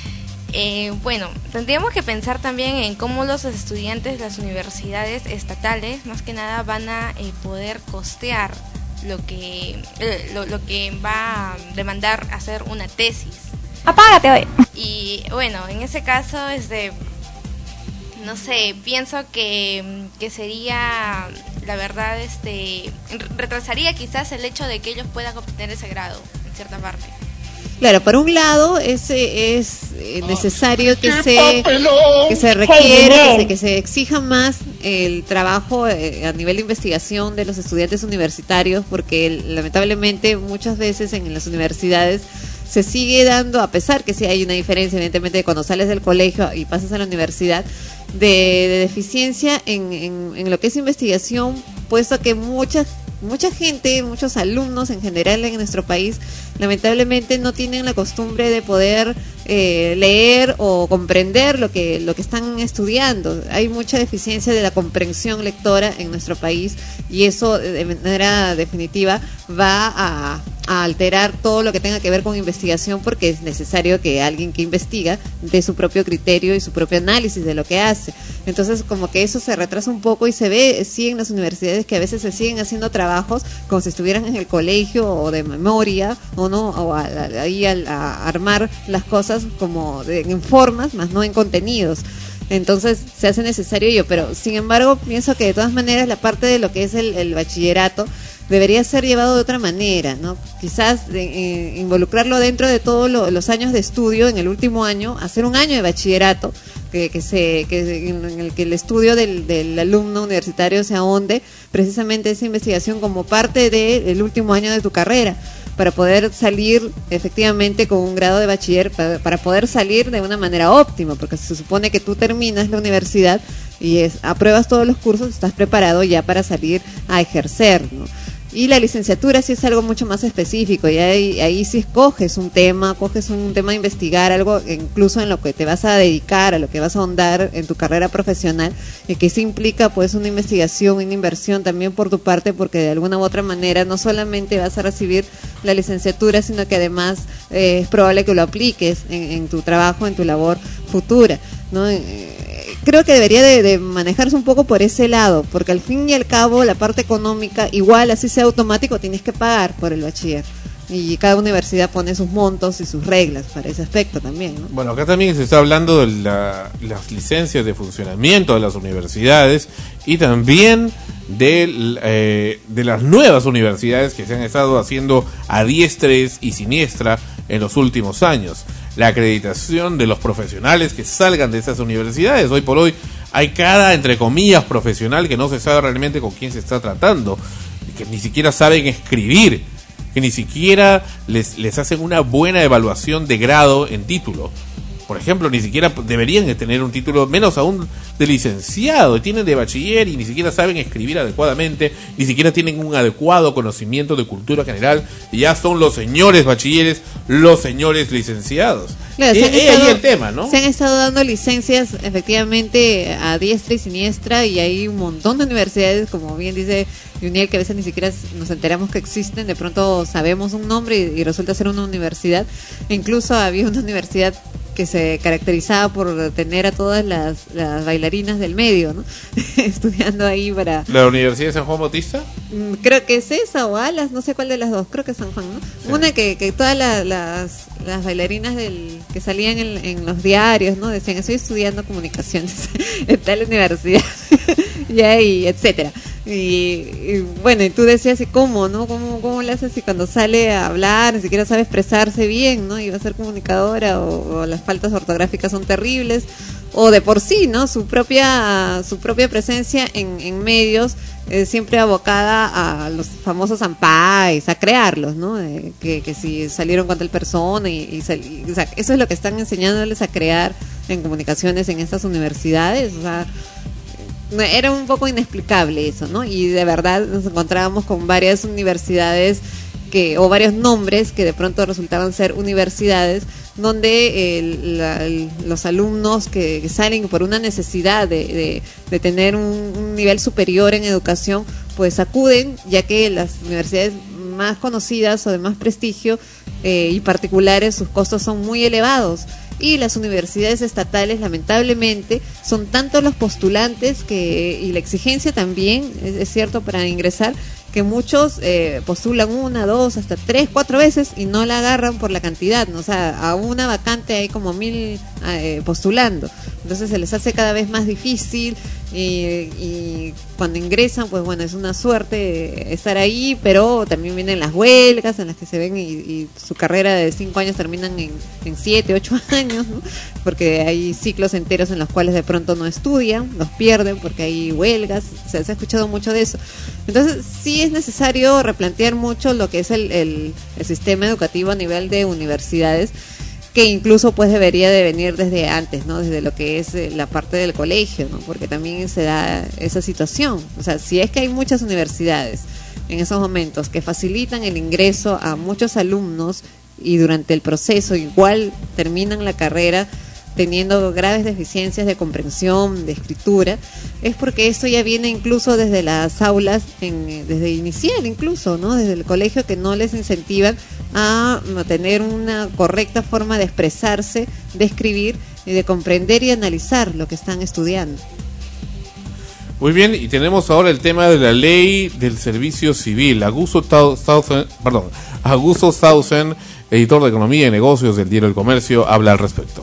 Speaker 13: eh, bueno, tendríamos que pensar también en cómo los estudiantes de las universidades estatales, más que nada, van a eh, poder costear lo que eh, lo, lo que va a demandar hacer una tesis.
Speaker 2: Apágate hoy.
Speaker 13: Y bueno, en ese caso, este, no sé, pienso que, que sería, la verdad, este, retrasaría quizás el hecho de que ellos puedan obtener ese grado, en cierta parte.
Speaker 9: Claro, por un lado es, es necesario que se, que se requiera, que se, que se exija más el trabajo eh, a nivel de investigación de los estudiantes universitarios, porque lamentablemente muchas veces en las universidades se sigue dando, a pesar que sí hay una diferencia evidentemente de cuando sales del colegio y pasas a la universidad, de, de deficiencia en, en, en lo que es investigación, puesto que muchas mucha gente, muchos alumnos en general en nuestro país, lamentablemente no tienen la costumbre de poder eh, leer o comprender lo que lo que están estudiando. Hay mucha deficiencia de la comprensión lectora en nuestro país, y eso de manera definitiva va a, a alterar todo lo que tenga que ver con investigación, porque es necesario que alguien que investiga dé su propio criterio y su propio análisis de lo que hace. Entonces, como que eso se retrasa un poco, y se ve, sí, en las universidades que a veces se siguen haciendo trabajos como si estuvieran en el colegio, o de memoria, o no, o a, a, ahí a, a armar las cosas como de, en formas, más no en contenidos. Entonces se hace necesario ello, pero sin embargo pienso que de todas maneras la parte de lo que es el, el bachillerato debería ser llevado de otra manera, ¿no? Quizás de, eh, involucrarlo dentro de todos lo, los años de estudio, en el último año, hacer un año de bachillerato, que, que se que en el que el estudio del, del alumno universitario se ahonde precisamente esa investigación como parte del último año de tu carrera, para poder salir efectivamente con un grado de bachiller, para, para poder salir de una manera óptima, porque se supone que tú terminas la universidad y es, apruebas todos los cursos, estás preparado ya para salir a ejercer, ¿no? Y la licenciatura sí es algo mucho más específico, y ahí, ahí sí escoges un tema, coges un tema a investigar, algo incluso en lo que te vas a dedicar, a lo que vas a ahondar en tu carrera profesional, y que sí implica pues una investigación, una inversión también por tu parte, porque de alguna u otra manera no solamente vas a recibir la licenciatura, sino que además eh, es probable que lo apliques en, en tu trabajo, en tu labor futura, ¿no? Eh, creo que debería de, de manejarse un poco por ese lado, porque al fin y al cabo la parte económica, igual así sea automático, tienes que pagar por el bachiller, y cada universidad pone sus montos y sus reglas para ese aspecto también, ¿no?
Speaker 3: Bueno, acá también se está hablando de la, las licencias de funcionamiento de las universidades, y también de, eh, de las nuevas universidades que se han estado haciendo a diestra y siniestra en los últimos años. La acreditación de los profesionales que salgan de esas universidades. Hoy por hoy hay cada, entre comillas, profesional que no se sabe realmente con quién se está tratando, que ni siquiera saben escribir, que ni siquiera les, les hacen una buena evaluación de grado en título. por ejemplo, ni siquiera deberían de tener un título, menos aún de licenciado, tienen de bachiller y ni siquiera saben escribir adecuadamente, ni siquiera tienen un adecuado conocimiento de cultura general, y ya son los señores bachilleres, los señores licenciados.
Speaker 9: Claro,
Speaker 3: y,
Speaker 9: se han
Speaker 3: y
Speaker 9: estado,
Speaker 3: ahí el tema, ¿no?
Speaker 9: Se han estado dando licencias efectivamente a diestra y siniestra, y hay un montón de universidades, como bien dice Juniel, que a veces ni siquiera nos enteramos que existen, de pronto sabemos un nombre y, y resulta ser una universidad. Incluso había una universidad que se caracterizaba por tener a todas las, las bailarinas del medio, ¿no? Estudiando ahí para...
Speaker 3: ¿La Universidad de San Juan Bautista?
Speaker 9: Creo que es esa o Alas, no sé cuál de las dos, creo que es San Juan, ¿no? Sí. Una que, que todas la, las, las bailarinas del que salían en, en los diarios, ¿no? Decían, estoy estudiando comunicaciones en tal universidad, ya, y etcétera. Y, y bueno, y tú decías, ¿y cómo, no? ¿Cómo, cómo le haces si cuando sale a hablar ni siquiera sabe expresarse bien, ¿no? Y va a ser comunicadora, o, o las faltas ortográficas son terribles, o de por sí, ¿no? Su propia su propia presencia en, en medios eh, siempre abocada a los famosos ampais, a crearlos, ¿no? Eh, que, que si salieron con tal persona y, y, sal, y o sea, eso es lo que están enseñándoles a crear en comunicaciones en estas universidades, o sea, era un poco inexplicable eso, ¿no? Y de verdad nos encontrábamos con varias universidades que, o varios nombres que de pronto resultaban ser universidades, donde el, la, el, los alumnos que, que salen por una necesidad de, de, de tener un, un nivel superior en educación, pues acuden, ya que las universidades más conocidas o de más prestigio eh, y particulares, sus costos son muy elevados. Y las universidades estatales, lamentablemente, son tantos los postulantes que y la exigencia también, es, es cierto, para ingresar, que muchos eh, postulan una, dos, hasta tres, cuatro veces y no la agarran por la cantidad, ¿no? O sea, a una vacante hay como mil eh, postulando. Entonces se les hace cada vez más difícil y, y cuando ingresan, pues bueno, es una suerte estar ahí, pero también vienen las huelgas en las que se ven y, y su carrera de cinco años terminan en, en siete, ocho años, ¿no? Porque hay ciclos enteros en los cuales de pronto no estudian, los pierden porque hay huelgas, se, se ha escuchado mucho de eso. Entonces sí es necesario replantear mucho lo que es el, el, el sistema educativo a nivel de universidades, que incluso pues debería de venir desde antes, ¿no? Desde lo que es la parte del colegio, ¿no? Porque también se da esa situación. O sea, si es que hay muchas universidades en esos momentos que facilitan el ingreso a muchos alumnos y durante el proceso igual terminan la carrera teniendo graves deficiencias de comprensión, de escritura, es porque esto ya viene incluso desde las aulas, en, desde inicial incluso, ¿no? Desde el colegio, que no les incentivan a tener una correcta forma de expresarse, de escribir y de comprender y analizar lo que están estudiando.
Speaker 3: Muy bien, y tenemos ahora el tema de la ley del servicio civil. Augusto Tausen, perdón, Augusto Tausen, editor de Economía y Negocios del diario El Comercio, habla al respecto.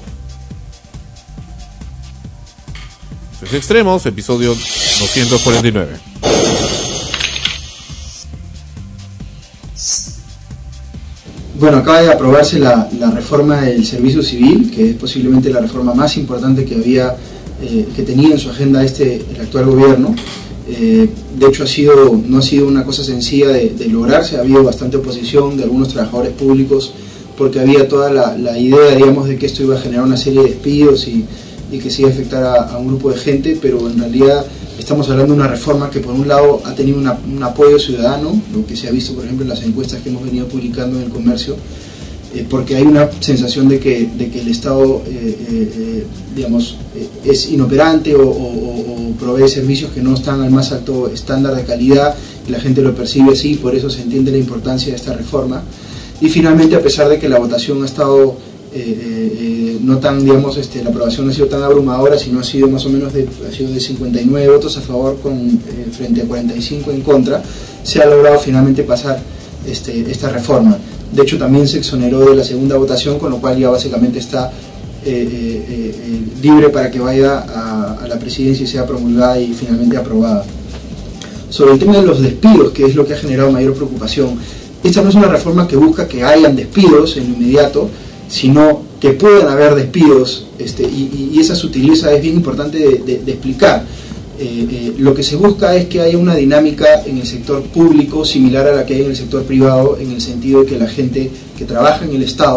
Speaker 3: Extremos, episodio doscientos cuarenta y nueve.
Speaker 7: Bueno, acaba de aprobarse la, la reforma del servicio civil, que es posiblemente la reforma más importante que había, eh, que tenía en su agenda este el actual gobierno. Eh, de hecho, ha sido, no ha sido una cosa sencilla de, de lograrse, ha habido bastante oposición de algunos trabajadores públicos, porque había toda la, la idea, digamos, de que esto iba a generar una serie de despidos y y que sí afectar a, a un grupo de gente, pero en realidad estamos hablando de una reforma que por un lado ha tenido una, un apoyo ciudadano, lo que se ha visto por ejemplo en las encuestas que hemos venido publicando en El Comercio, eh, porque hay una sensación de que, de que el Estado eh, eh, digamos, eh, es inoperante o, o, o provee servicios que no están al más alto estándar de calidad, y la gente lo percibe así, por eso se entiende la importancia de esta reforma. Y finalmente, a pesar de que la votación ha estado Eh, eh, no tan, digamos, este, la aprobación no ha sido tan abrumadora, sino ha sido más o menos de, ha sido de cincuenta y nueve votos a favor con, eh, frente a cuarenta y cinco en contra, se ha logrado finalmente pasar este, esta reforma. De hecho, también se exoneró de la segunda votación, con lo cual ya básicamente está eh, eh, eh, libre para que vaya a, a la presidencia y sea promulgada y finalmente aprobada. Sobre el tema de los despidos, que es lo que ha generado mayor preocupación, esta no es una reforma que busca que hayan despidos en lo inmediato, sino que puedan haber despidos, este, y, y esa sutileza es bien importante de, de, de explicar. Eh, eh, lo que se busca es que haya una dinámica en el sector público similar a la que hay en el sector privado, en el sentido de que la gente que trabaja en el Estado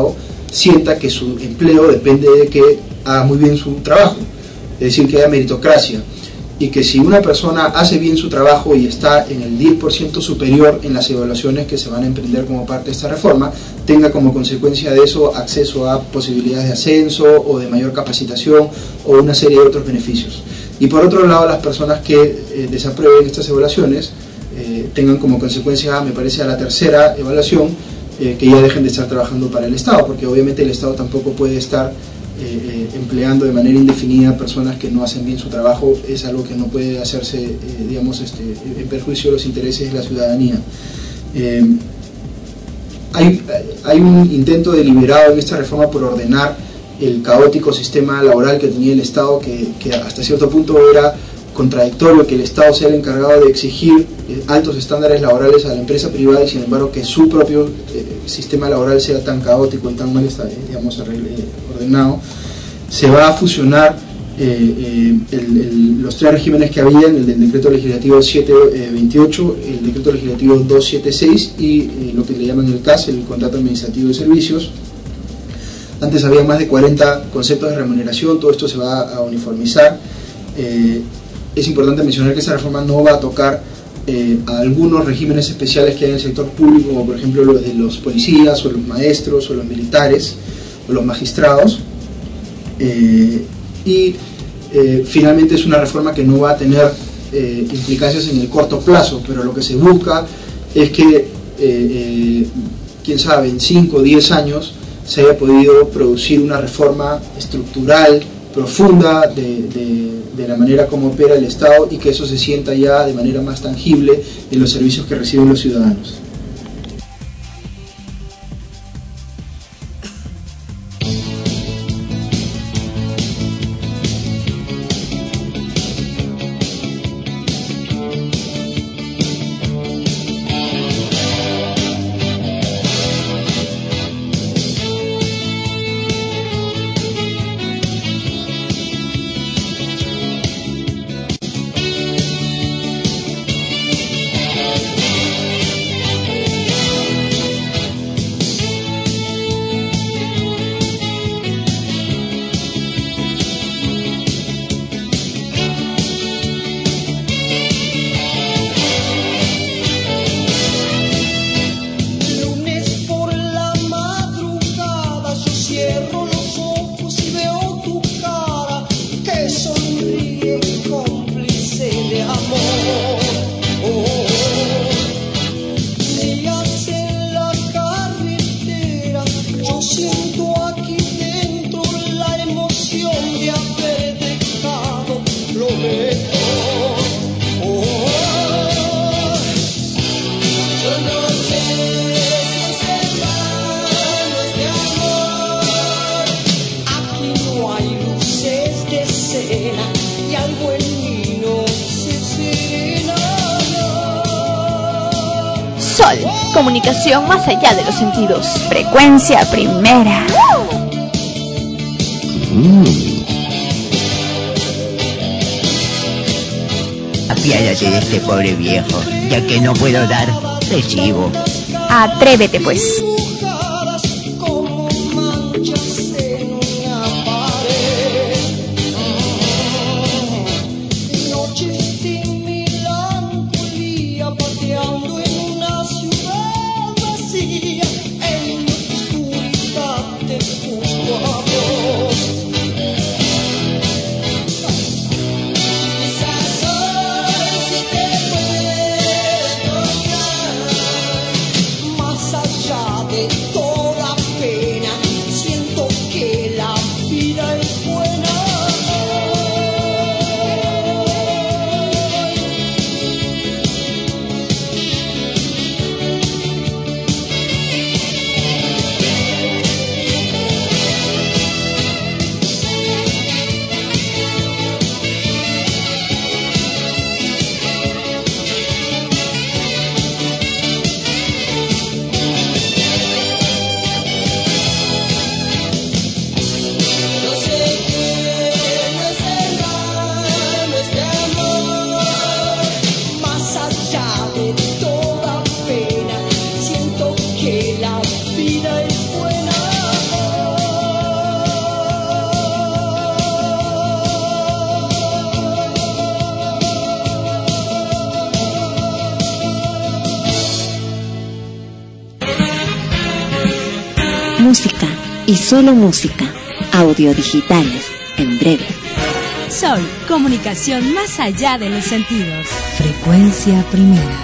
Speaker 7: sienta que su empleo depende de que haga muy bien su trabajo, es decir, que haya meritocracia, y que si una persona hace bien su trabajo y está en el diez por ciento superior en las evaluaciones que se van a emprender como parte de esta reforma, tenga como consecuencia de eso acceso a posibilidades de ascenso o de mayor capacitación o una serie de otros beneficios. Y por otro lado, las personas que eh, desaprueben estas evaluaciones eh, tengan como consecuencia, me parece, a la tercera evaluación, eh, que ya dejen de estar trabajando para el Estado, porque obviamente el Estado tampoco puede estar eh, eh, empleando de manera indefinida personas que no hacen bien su trabajo. Es algo que no puede hacerse, eh, digamos, este, en perjuicio de los intereses de la ciudadanía. Eh, hay, hay un intento deliberado en esta reforma por ordenar el caótico sistema laboral que tenía el Estado, que, que hasta cierto punto era contradictorio que el Estado sea el encargado de exigir eh, altos estándares laborales a la empresa privada y sin embargo que su propio eh, sistema laboral sea tan caótico y tan mal está, eh, digamos, ordenado. Se va a fusionar eh, eh, el, el, los tres regímenes que había, el del decreto legislativo setecientos veintiocho, el decreto legislativo doscientos setenta y seis y eh, lo que le llaman el C A S, el contrato administrativo de servicios. Antes había más de cuarenta conceptos de remuneración, todo esto se va a uniformizar. Eh, es importante mencionar que esta reforma no va a tocar eh, a algunos regímenes especiales que hay en el sector público, como por ejemplo los de los policías, o los maestros, o los militares, o los magistrados. Eh, y eh, finalmente es una reforma que no va a tener eh, implicancias en el corto plazo, pero lo que se busca es que, eh, eh, quién sabe, en cinco o diez años se haya podido producir una reforma estructural, profunda de, de, de la manera como opera el Estado y que eso se sienta ya de manera más tangible en los servicios que reciben los ciudadanos.
Speaker 2: Comunicación más allá de los sentidos. Frecuencia primera.
Speaker 15: Mm. Apiádate de este pobre viejo, ya que no puedo dar recibo.
Speaker 2: Atrévete pues.
Speaker 14: y solo música. Audio digitales, en breve.
Speaker 5: Sol, comunicación más allá de los sentidos. Frecuencia primera.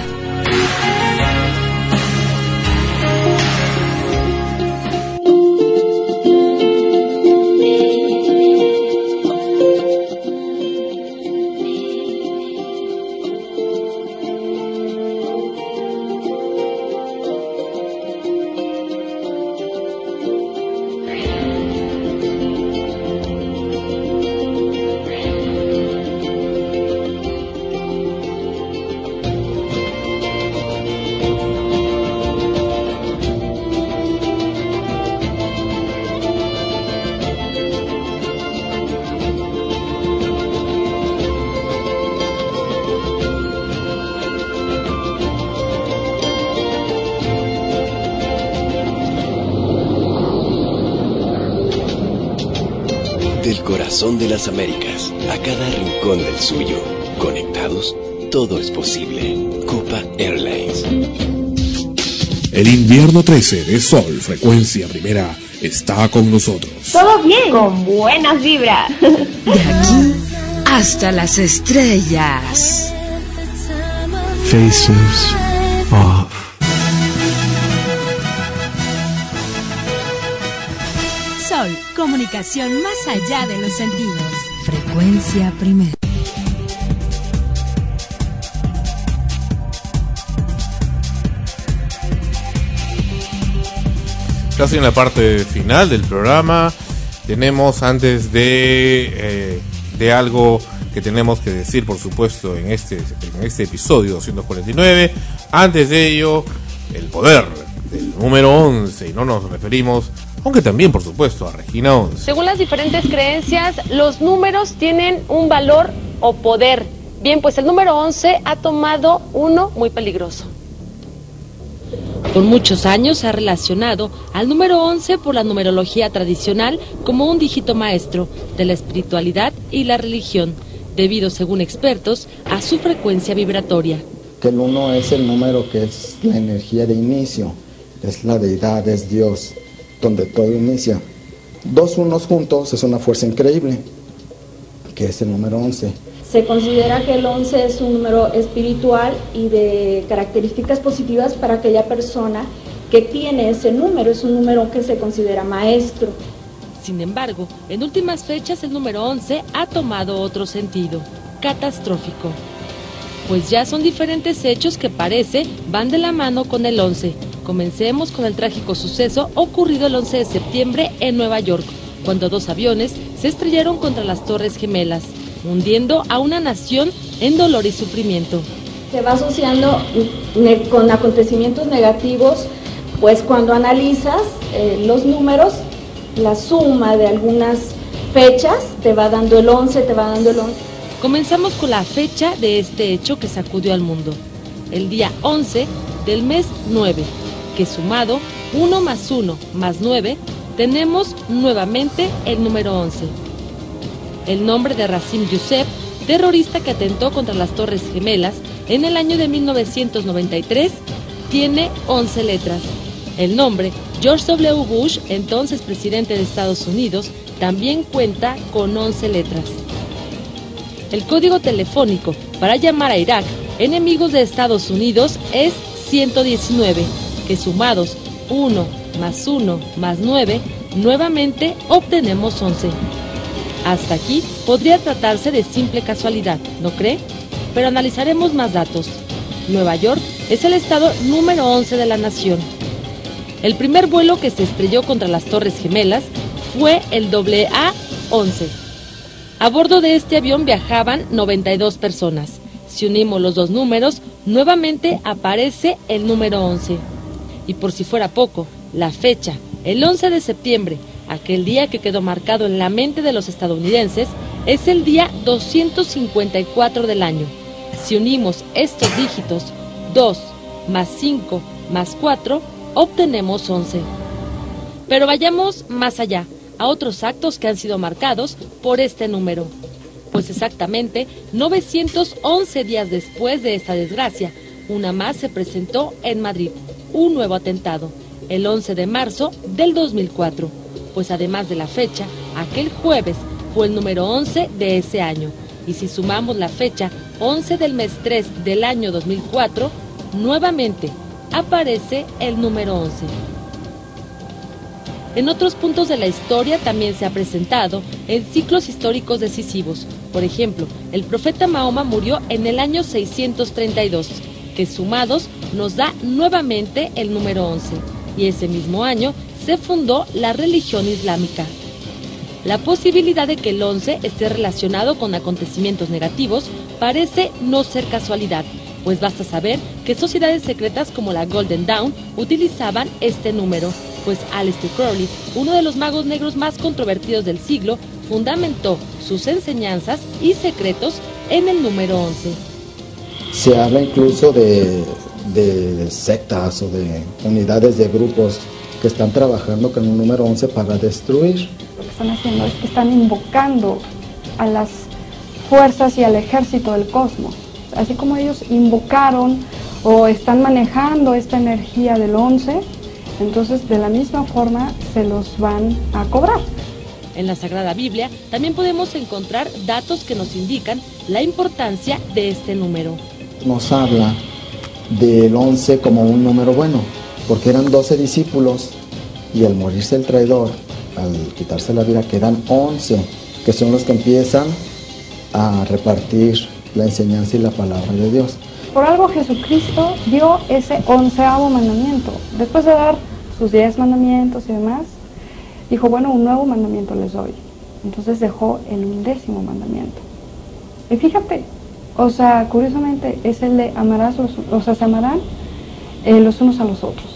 Speaker 8: Corazón de las Américas, a cada rincón del suyo. Conectados, todo es posible. Copa Airlines.
Speaker 12: El invierno trece de Sol, frecuencia primera, está con nosotros.
Speaker 4: Todo bien, con buenas vibras.
Speaker 5: De aquí hasta las estrellas.
Speaker 21: Faces off.
Speaker 5: Sol, comunicación más allá de los sentidos. Frecuencia primera.
Speaker 3: Casi en la parte final del programa tenemos, antes de eh, de algo que tenemos que decir, por supuesto, en este en este episodio doscientos cuarenta y nueve, antes de ello, el poder del número once, y no nos referimos, aunque también, por supuesto, a Regina once.
Speaker 22: Según las diferentes creencias, los números tienen un valor o poder. Bien, pues el número once ha tomado uno muy peligroso.
Speaker 23: Por muchos años se ha relacionado al número once por la numerología tradicional como un dígito maestro de la espiritualidad y la religión, debido, según expertos, a su frecuencia vibratoria.
Speaker 24: Que el uno es el número que es la energía de inicio, es la deidad, es Dios, donde todo inicia. Dos unos juntos es una fuerza increíble, que es el número once.
Speaker 26: Se considera que el once es un número espiritual y de características positivas para aquella persona que tiene ese número. Es un número que se considera maestro.
Speaker 23: Sin embargo, en últimas fechas el número once ha tomado otro sentido, catastrófico. Pues ya son diferentes hechos que parece van de la mano con el once. Comencemos con el trágico suceso ocurrido el once de septiembre en Nueva York, cuando dos aviones se estrellaron contra las Torres Gemelas, hundiendo a una nación en dolor y sufrimiento.
Speaker 26: Se va asociando con acontecimientos negativos, pues cuando analizas eh, los números, la suma de algunas fechas te va dando el once, te va dando el once.
Speaker 23: Comenzamos con la fecha de este hecho que sacudió al mundo, el día once del mes nueve, que sumado uno más uno más nueve, tenemos nuevamente el número once. El nombre de Rasim Youssef, terrorista que atentó contra las Torres Gemelas en el año de mil novecientos noventa y tres, tiene once letras. El nombre George doble u Bush, entonces presidente de Estados Unidos, también cuenta con once letras. El código telefónico para llamar a Irak, enemigos de Estados Unidos, es ciento diecinueve, que sumados uno más uno más nueve, nuevamente obtenemos once. Hasta aquí podría tratarse de simple casualidad, ¿no cree? Pero analizaremos más datos. Nueva York es el estado número once de la nación. El primer vuelo que se estrelló contra las Torres Gemelas fue el doble A once. A bordo de este avión viajaban noventa y dos personas. Si unimos los dos números, nuevamente aparece el número once. Y por si fuera poco, la fecha, el once de septiembre, aquel día que quedó marcado en la mente de los estadounidenses, es el día doscientos cincuenta y cuatro del año. Si unimos estos dígitos, dos más cinco más cuatro, obtenemos once. Pero vayamos más allá, a otros actos que han sido marcados por este número. Pues exactamente novecientos once días después de esta desgracia, una más se presentó en Madrid, un nuevo atentado, el once de marzo del dos mil cuatro. pues además de la fecha, aquel jueves fue el número once de ese año. Y si sumamos la fecha once del mes tres del año dos mil cuatro, nuevamente aparece el número once. En otros puntos de la historia también se ha presentado en ciclos históricos decisivos. Por ejemplo, el profeta Mahoma murió en el año seiscientos treinta y dos, que sumados nos da nuevamente el número once. Y ese mismo año se fundó la religión islámica. La posibilidad de que el once esté relacionado con acontecimientos negativos parece no ser casualidad, pues basta saber que sociedades secretas como la Golden Dawn utilizaban este número, pues Aleister Crowley, uno de los magos negros más controvertidos del siglo, fundamentó sus enseñanzas y secretos en el número once.
Speaker 24: Se habla incluso de, de sectas o de unidades de grupos que están trabajando con el número once para destruir.
Speaker 11: Lo que están haciendo es que están invocando a las fuerzas y al ejército del cosmos. Así como ellos invocaron o están manejando esta energía del once, entonces de la misma forma se los van a cobrar.
Speaker 23: En la Sagrada Biblia también podemos encontrar datos que nos indican la importancia de este número.
Speaker 24: Nos habla del once como un número bueno, porque eran doce discípulos y al morirse el traidor, al quitarse la vida, quedan once, que son los que empiezan a repartir la enseñanza y la palabra de Dios.
Speaker 11: Por algo Jesucristo dio ese onceavo mandamiento. Después de dar sus diez mandamientos y demás, dijo, bueno, un nuevo mandamiento les doy. Entonces dejó el undécimo mandamiento. Y fíjate, o sea, curiosamente, es el de amarás, los, o sea, se amarán eh, los unos a los otros.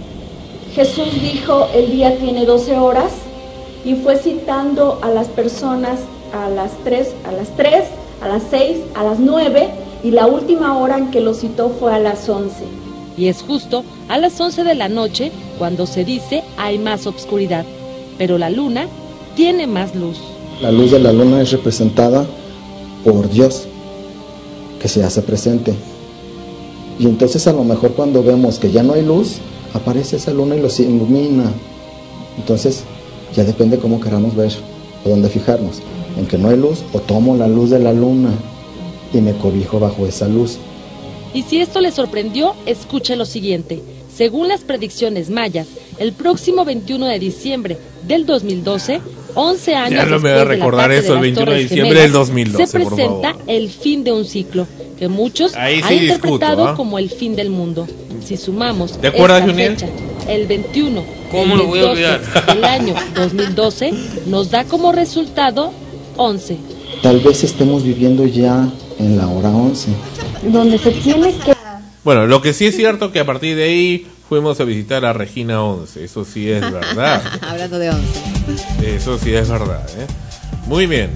Speaker 26: Jesús dijo, el día tiene doce horas, y fue citando a las personas a las tres, a las tres, a las seis, a las nueve, y la última hora en que lo citó fue a las once.
Speaker 23: Y es justo a las once de la noche cuando se dice hay más obscuridad, pero la luna tiene más luz.
Speaker 24: La luz de la luna es representada por Dios, que se hace presente. Y entonces a lo mejor cuando vemos que ya no hay luz, aparece esa luna y los ilumina. Entonces ya depende cómo queramos ver o dónde fijarnos. En que no hay luz, o tomo la luz de la luna y me cobijo bajo esa luz.
Speaker 23: Y si esto le sorprendió, escuche lo siguiente. Según las predicciones mayas, el próximo veintiuno de diciembre del dos mil doce, once años
Speaker 3: ya no me voy a recordar eso, el veintiuno de diciembre del dos mil doce,
Speaker 23: se presenta el fin de un ciclo que muchos
Speaker 3: Ahí
Speaker 23: han
Speaker 3: sí
Speaker 23: interpretado
Speaker 3: discuto, ¿eh?
Speaker 23: como el fin del mundo. Si sumamos
Speaker 3: ¿Te acuerdas,
Speaker 23: esta
Speaker 3: Juniel?
Speaker 23: fecha, el veintiuno
Speaker 10: ¿Cómo lo voy a olvidar?
Speaker 23: del año dos mil doce, nos da como resultado once.
Speaker 24: Tal vez estemos viviendo ya en la hora once.
Speaker 11: Donde se tiene que...
Speaker 3: Bueno, lo que sí es cierto que a partir de ahí fuimos a visitar a Regina once, eso sí es verdad.
Speaker 9: Hablando de once.
Speaker 3: Eso sí es verdad, ¿eh? Muy bien.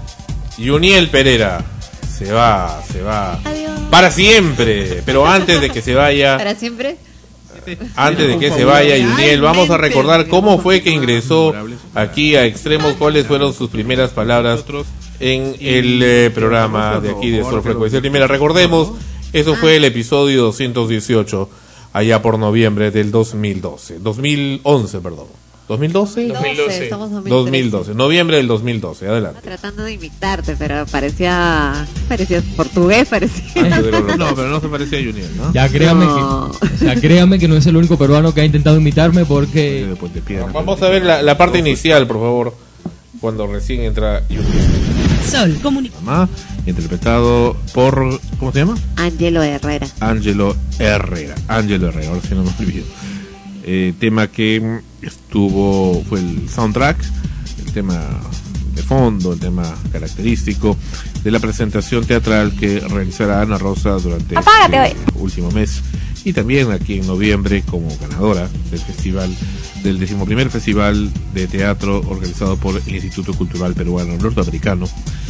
Speaker 3: Yuniel Pereira se va, se va.
Speaker 9: Adiós.
Speaker 3: Para siempre. Pero antes de que se vaya,
Speaker 9: ¿Para siempre?
Speaker 3: antes de que se vaya Yuniel, vamos a recordar cómo fue que ingresó aquí a Extremos, cuáles fueron sus primeras palabras en el eh, programa de aquí de Sol Frecuencia Primera. Recordemos, eso fue el episodio doscientos dieciocho, allá por noviembre del dos mil doce. dos mil once, perdón. ¿dos mil doce?
Speaker 9: dos mil doce. Estamos en
Speaker 3: dos mil doce, noviembre del dos mil doce, adelante.
Speaker 9: Tratando de imitarte, pero parecía parecía portugués, parecía.
Speaker 3: No, pero no se parecía a Junior, ¿no?
Speaker 16: Ya créame,
Speaker 9: No.
Speaker 16: que, o sea, créame que no es el único peruano que ha intentado imitarme porque...
Speaker 3: Vamos a ver la, la parte inicial, por favor, cuando recién entra Junior.
Speaker 5: Sol, comunica.
Speaker 3: Mamá, interpretado por, ¿cómo se llama?
Speaker 9: Ángelo Herrera.
Speaker 3: Ángelo Herrera. Ángelo Herrera, ahora sí no me olvido. Eh, tema que estuvo, fue el soundtrack, el tema de fondo, el tema característico de la presentación teatral que realizará Ana Rosa durante
Speaker 4: Apágate
Speaker 3: este último mes, y también aquí en noviembre como ganadora del festival, del decimoprimer festival de teatro organizado por el Instituto Cultural Peruano Norteamericano,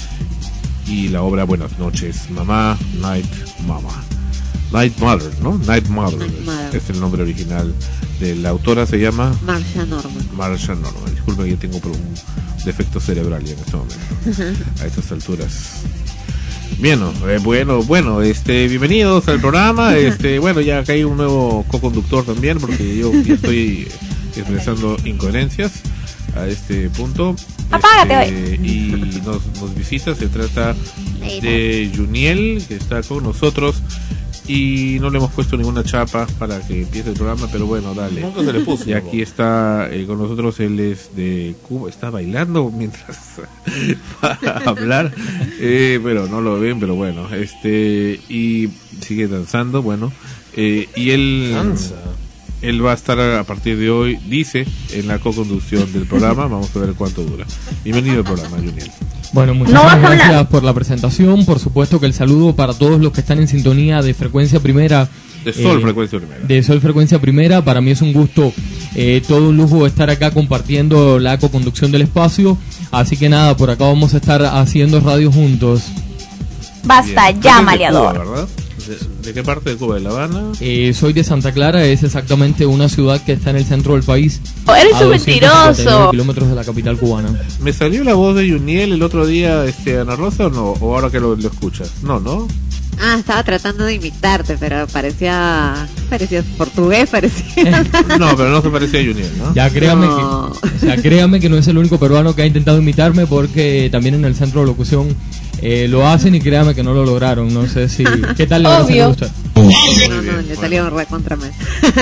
Speaker 3: y la obra Buenas noches Mamá, Night Mama. Night Mother, ¿no? Night Mother,
Speaker 9: Night
Speaker 3: es,
Speaker 9: Mother.
Speaker 3: es el nombre original de la autora, se llama
Speaker 9: Marsha Norman.
Speaker 3: Marsha Norman. Disculpen, yo tengo por un defecto cerebral ya en este momento, a estas alturas. Bien, eh, bueno, bueno, este, bienvenidos al programa. Este, bueno, ya acá hay un nuevo co-conductor también, porque yo, yo estoy expresando incoherencias. a este punto.
Speaker 2: Apágate
Speaker 3: este, y nos, nos visita, se trata de Juniel, que está con nosotros. Y no le hemos puesto ninguna chapa para que empiece el programa, pero bueno, dale.
Speaker 6: Nunca se le puso.
Speaker 3: Y aquí está eh, con nosotros, él es de Cuba, está bailando mientras va a hablar, eh, pero no lo ven, pero bueno, este y sigue danzando, bueno, eh, y él
Speaker 6: Danza.
Speaker 3: él va a estar a partir de hoy, dice, en la co-conducción del programa. Vamos a ver cuánto dura. Bienvenido al programa, Juniel.
Speaker 16: Bueno, muchísimas gracias por la presentación. Por supuesto que el saludo para todos los que están en sintonía de Frecuencia Primera.
Speaker 3: De Sol
Speaker 16: eh,
Speaker 3: Frecuencia Primera.
Speaker 16: De Sol Frecuencia Primera. Para mí es un gusto, eh, todo un lujo estar acá compartiendo la co-conducción del espacio. Así que nada, por acá vamos a estar haciendo radio juntos.
Speaker 2: Basta
Speaker 3: Bien.
Speaker 2: ya,
Speaker 3: De
Speaker 2: maleador.
Speaker 3: Cuba, ¿verdad? ¿De, ¿De qué parte de Cuba? ¿De La Habana?
Speaker 16: Eh, soy de Santa Clara, es exactamente una ciudad que está en el centro del país.
Speaker 2: Eres
Speaker 16: a
Speaker 2: un
Speaker 16: doscientos cincuenta y nueve
Speaker 2: mentiroso.
Speaker 16: kilómetros de la capital cubana.
Speaker 3: ¿Me salió la voz de Juniel el otro día, este, Ana Rosa, o no? ¿O ahora que lo, lo escuchas? No, ¿no?
Speaker 9: Ah, estaba tratando de imitarte, pero parecía parecía portugués, parecía.
Speaker 3: No, pero no se parecía a Juniel, ¿no?
Speaker 16: Ya créame,
Speaker 9: No.
Speaker 16: que, o sea, créame que no es el único peruano que ha intentado imitarme, porque también en el centro de locución eh, lo hacen, y créame que no lo lograron. No sé si... ¿Qué tal le va a salir a usted?
Speaker 9: No, no, le salió recontra mal.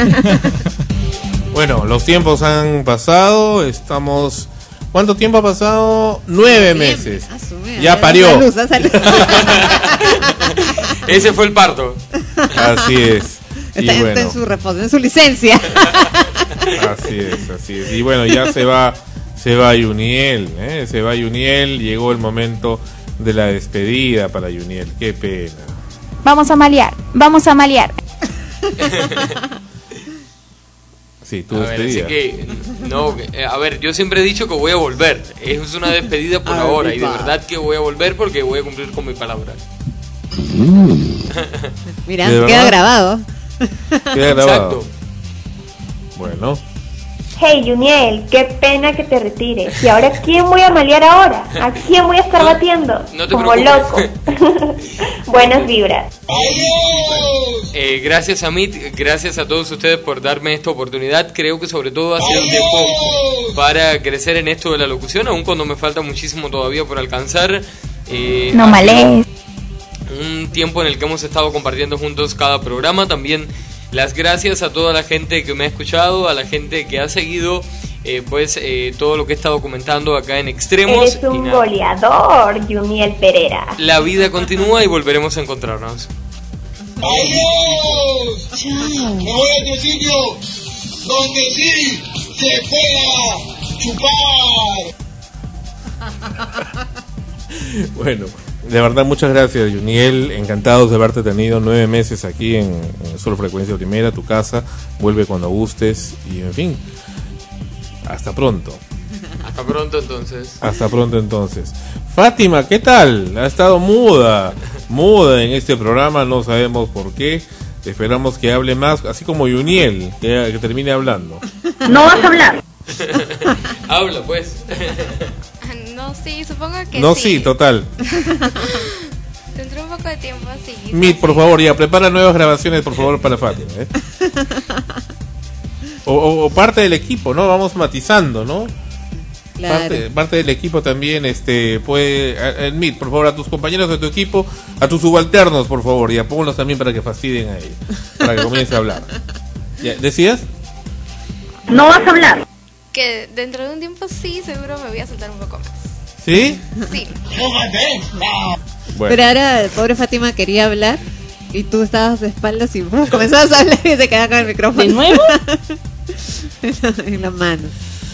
Speaker 6: Bueno, los tiempos han pasado, estamos... ¿Cuánto tiempo ha pasado? Nueve meses. Ya parió.
Speaker 9: Salud, salud.
Speaker 10: Ese fue el parto.
Speaker 6: Así es. Y
Speaker 9: Está, está
Speaker 6: bueno,
Speaker 9: en su reposo, en su licencia.
Speaker 6: así es, así es. Y bueno, ya se va, se va Juniel, ¿eh? Se va Juniel, llegó el momento de la despedida para Juniel. Qué pena.
Speaker 2: Vamos a malear, vamos a malear.
Speaker 6: Sí, tu
Speaker 10: A ver,
Speaker 6: despedida.
Speaker 10: así que, no, eh, a ver, yo siempre he dicho que voy a volver. Es una despedida por
Speaker 9: Ay,
Speaker 10: ahora, y de
Speaker 9: pa.
Speaker 10: verdad que voy a volver porque voy a cumplir con mi palabra.
Speaker 9: Mira,
Speaker 6: ¿De
Speaker 9: queda
Speaker 6: verdad?
Speaker 9: grabado.
Speaker 6: Queda grabado.
Speaker 10: Exacto.
Speaker 6: Bueno,
Speaker 4: Hey, Juniel, qué pena que te retires. ¿Y ahora quién voy a malear ahora? ¿A quién voy a estar batiendo?
Speaker 10: no te
Speaker 4: Como
Speaker 10: preocupes.
Speaker 4: loco. Buenas vibras.
Speaker 10: Eh, gracias a Mit, gracias a todos ustedes por darme esta oportunidad. Creo que sobre todo ha sido un tiempo para crecer en esto de la locución, aun cuando me falta muchísimo todavía por alcanzar. Eh,
Speaker 2: No
Speaker 10: ha sido
Speaker 2: malees.
Speaker 10: un tiempo en el que hemos estado compartiendo juntos cada programa. También las gracias a toda la gente que me ha escuchado, a la gente que ha seguido eh, pues eh, todo lo que he estado comentando acá en Extremos.
Speaker 4: Eres
Speaker 10: Y
Speaker 4: un
Speaker 10: nada,
Speaker 4: goleador, Juniel Pereira.
Speaker 10: la vida continúa y volveremos a encontrarnos.
Speaker 1: ¡Adiós! Me voy a otro sitio donde sí se pueda chupar.
Speaker 6: bueno, de verdad muchas gracias, Juniel. Encantados de haberte tenido nueve meses aquí en, en Sol Frecuencia Primera, tu casa. Vuelve cuando gustes y en fin, hasta pronto.
Speaker 10: Hasta pronto entonces.
Speaker 6: Hasta pronto entonces. Fátima, ¿qué tal? Ha estado muda, muda en este programa, no sabemos por qué. Esperamos que hable más, así como Juniel, que, que termine hablando.
Speaker 4: No vas a hablar.
Speaker 10: Habla pues.
Speaker 13: No, sí, supongo que
Speaker 6: No,
Speaker 13: sí.
Speaker 6: sí, total.
Speaker 13: Dentro de un poco de tiempo, sí.
Speaker 6: Mit, por favor, ya prepara nuevas grabaciones, por favor, para Fátima, ¿eh? O, o, o parte del equipo, ¿no? Vamos matizando, ¿no?
Speaker 9: Claro.
Speaker 6: Parte, parte del equipo también, este, puede, a- a- Mit, por favor, a tus compañeros de tu equipo, a tus subalternos, por favor, y apónlos también para que fastidien a ella, para que comience a hablar. ¿Ya? ¿Decías?
Speaker 4: No vas a hablar.
Speaker 13: Que dentro de un tiempo sí, seguro me voy a soltar un poco más.
Speaker 6: ¿Sí?
Speaker 13: Sí.
Speaker 6: Bueno.
Speaker 9: Pero ahora, pobre Fátima quería hablar y tú estabas de espaldas y ¡pum! Comenzabas a hablar y se quedaba con el micrófono.
Speaker 22: ¿De nuevo?
Speaker 9: en, la, en la mano.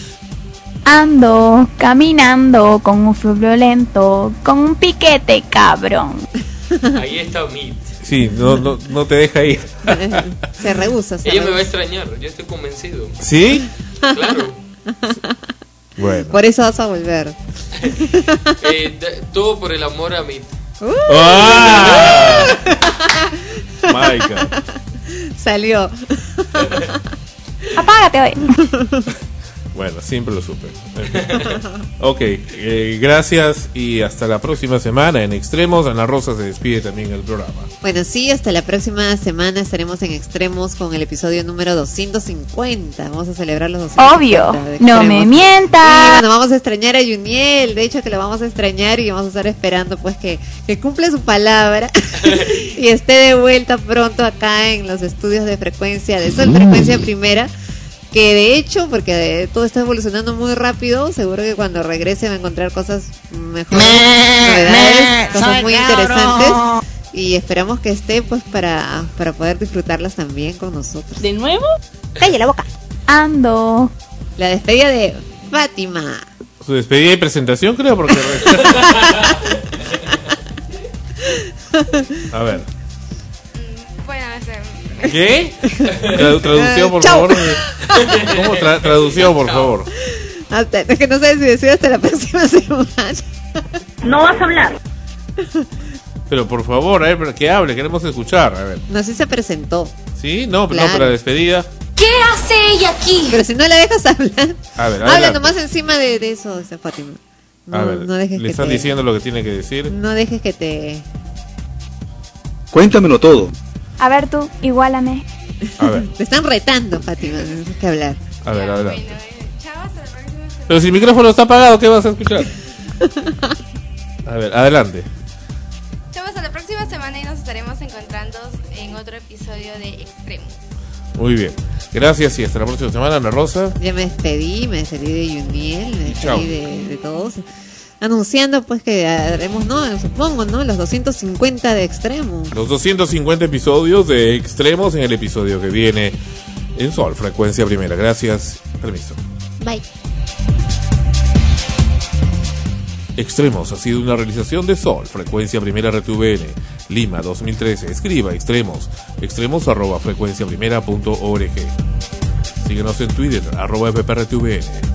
Speaker 2: Ando caminando con un flujo lento, con un piquete cabrón.
Speaker 10: Ahí está Mit.
Speaker 6: Sí, no, no, no te deja ir.
Speaker 9: Se rehúsa. Se
Speaker 10: Ella me va a
Speaker 9: rehúsa.
Speaker 10: extrañar, yo estoy convencido.
Speaker 6: ¿Sí?
Speaker 10: Claro.
Speaker 6: Bueno.
Speaker 9: Por eso vas a volver.
Speaker 10: Eh, de- todo por el amor a Mit.
Speaker 6: ¡Ah! Maika.
Speaker 9: Salió.
Speaker 2: Apágate hoy.
Speaker 6: Bueno, siempre lo supe. Ok, eh, gracias y hasta la próxima semana en Extremos. Ana Rosa se despide también del programa.
Speaker 9: Bueno, sí, hasta la próxima semana estaremos en Extremos con el episodio número doscientos cincuenta. Vamos a celebrar los doscientos cincuenta.
Speaker 2: Obvio,
Speaker 9: de
Speaker 2: no me mientas.
Speaker 9: Y bueno, vamos a extrañar a Juniel. De hecho, que lo vamos a extrañar y vamos a estar esperando pues que, que cumple su palabra y esté de vuelta pronto acá en los estudios de frecuencia de Sol, frecuencia primera. Que de hecho, porque todo está evolucionando muy rápido, seguro que cuando regrese va a encontrar cosas mejores, novedades, cosas muy interesantes. Y esperamos que esté pues para, para poder disfrutarlas también con nosotros.
Speaker 2: ¿De nuevo? Calle la boca. Ando.
Speaker 9: La despedida de Fátima.
Speaker 6: Su despedida y presentación, creo, porque... A ver.
Speaker 13: Bueno, ese...
Speaker 6: ¿Qué? Tradu- traducción, por favor. ¿Cómo? Tra- traducción, por favor.
Speaker 9: Hasta, es que no sé si decir hasta la próxima semana.
Speaker 2: No vas a hablar.
Speaker 6: Pero por favor, a ver, pero que hable, queremos escuchar. A ver.
Speaker 9: No, sí se presentó.
Speaker 6: ¿Sí? No, pero
Speaker 9: Claro.
Speaker 6: no, pero la despedida.
Speaker 9: ¿Qué hace ella aquí? Pero si no la dejas hablar.
Speaker 6: A ver,
Speaker 9: Habla
Speaker 6: adelante.
Speaker 9: nomás encima de, de eso, esta Fátima. No,
Speaker 6: A ver,
Speaker 9: no dejes
Speaker 6: le
Speaker 9: que
Speaker 6: están
Speaker 9: te,
Speaker 6: diciendo lo que tiene que decir.
Speaker 9: no dejes que te...
Speaker 17: Cuéntamelo todo.
Speaker 2: A ver tú, igualame.
Speaker 6: A ver,
Speaker 9: Te están retando, Fátima, tienes que hablar.
Speaker 6: a ver, adelante. Pero si el micrófono está apagado, ¿qué vas a escuchar? A ver, adelante.
Speaker 13: Chavos, a la próxima semana y nos estaremos encontrando en otro episodio de Extremos.
Speaker 6: Muy bien. Gracias y hasta la próxima semana, Ana Rosa.
Speaker 9: Ya me despedí, me despedí de Juniel, me
Speaker 6: Chao.
Speaker 9: despedí de, de todos. Anunciando pues que haremos, no, supongo, ¿no? Los doscientos cincuenta de Extremos.
Speaker 6: Los doscientos cincuenta episodios de Extremos en el episodio que viene en Sol, frecuencia primera. Gracias. Permiso.
Speaker 9: Bye.
Speaker 6: Extremos ha sido una realización de Sol, frecuencia primera R T V N, Lima dos mil trece. Escriba Extremos, extremos arroba frecuencia primera punto org. Síguenos en Twitter, arroba F P R T V N.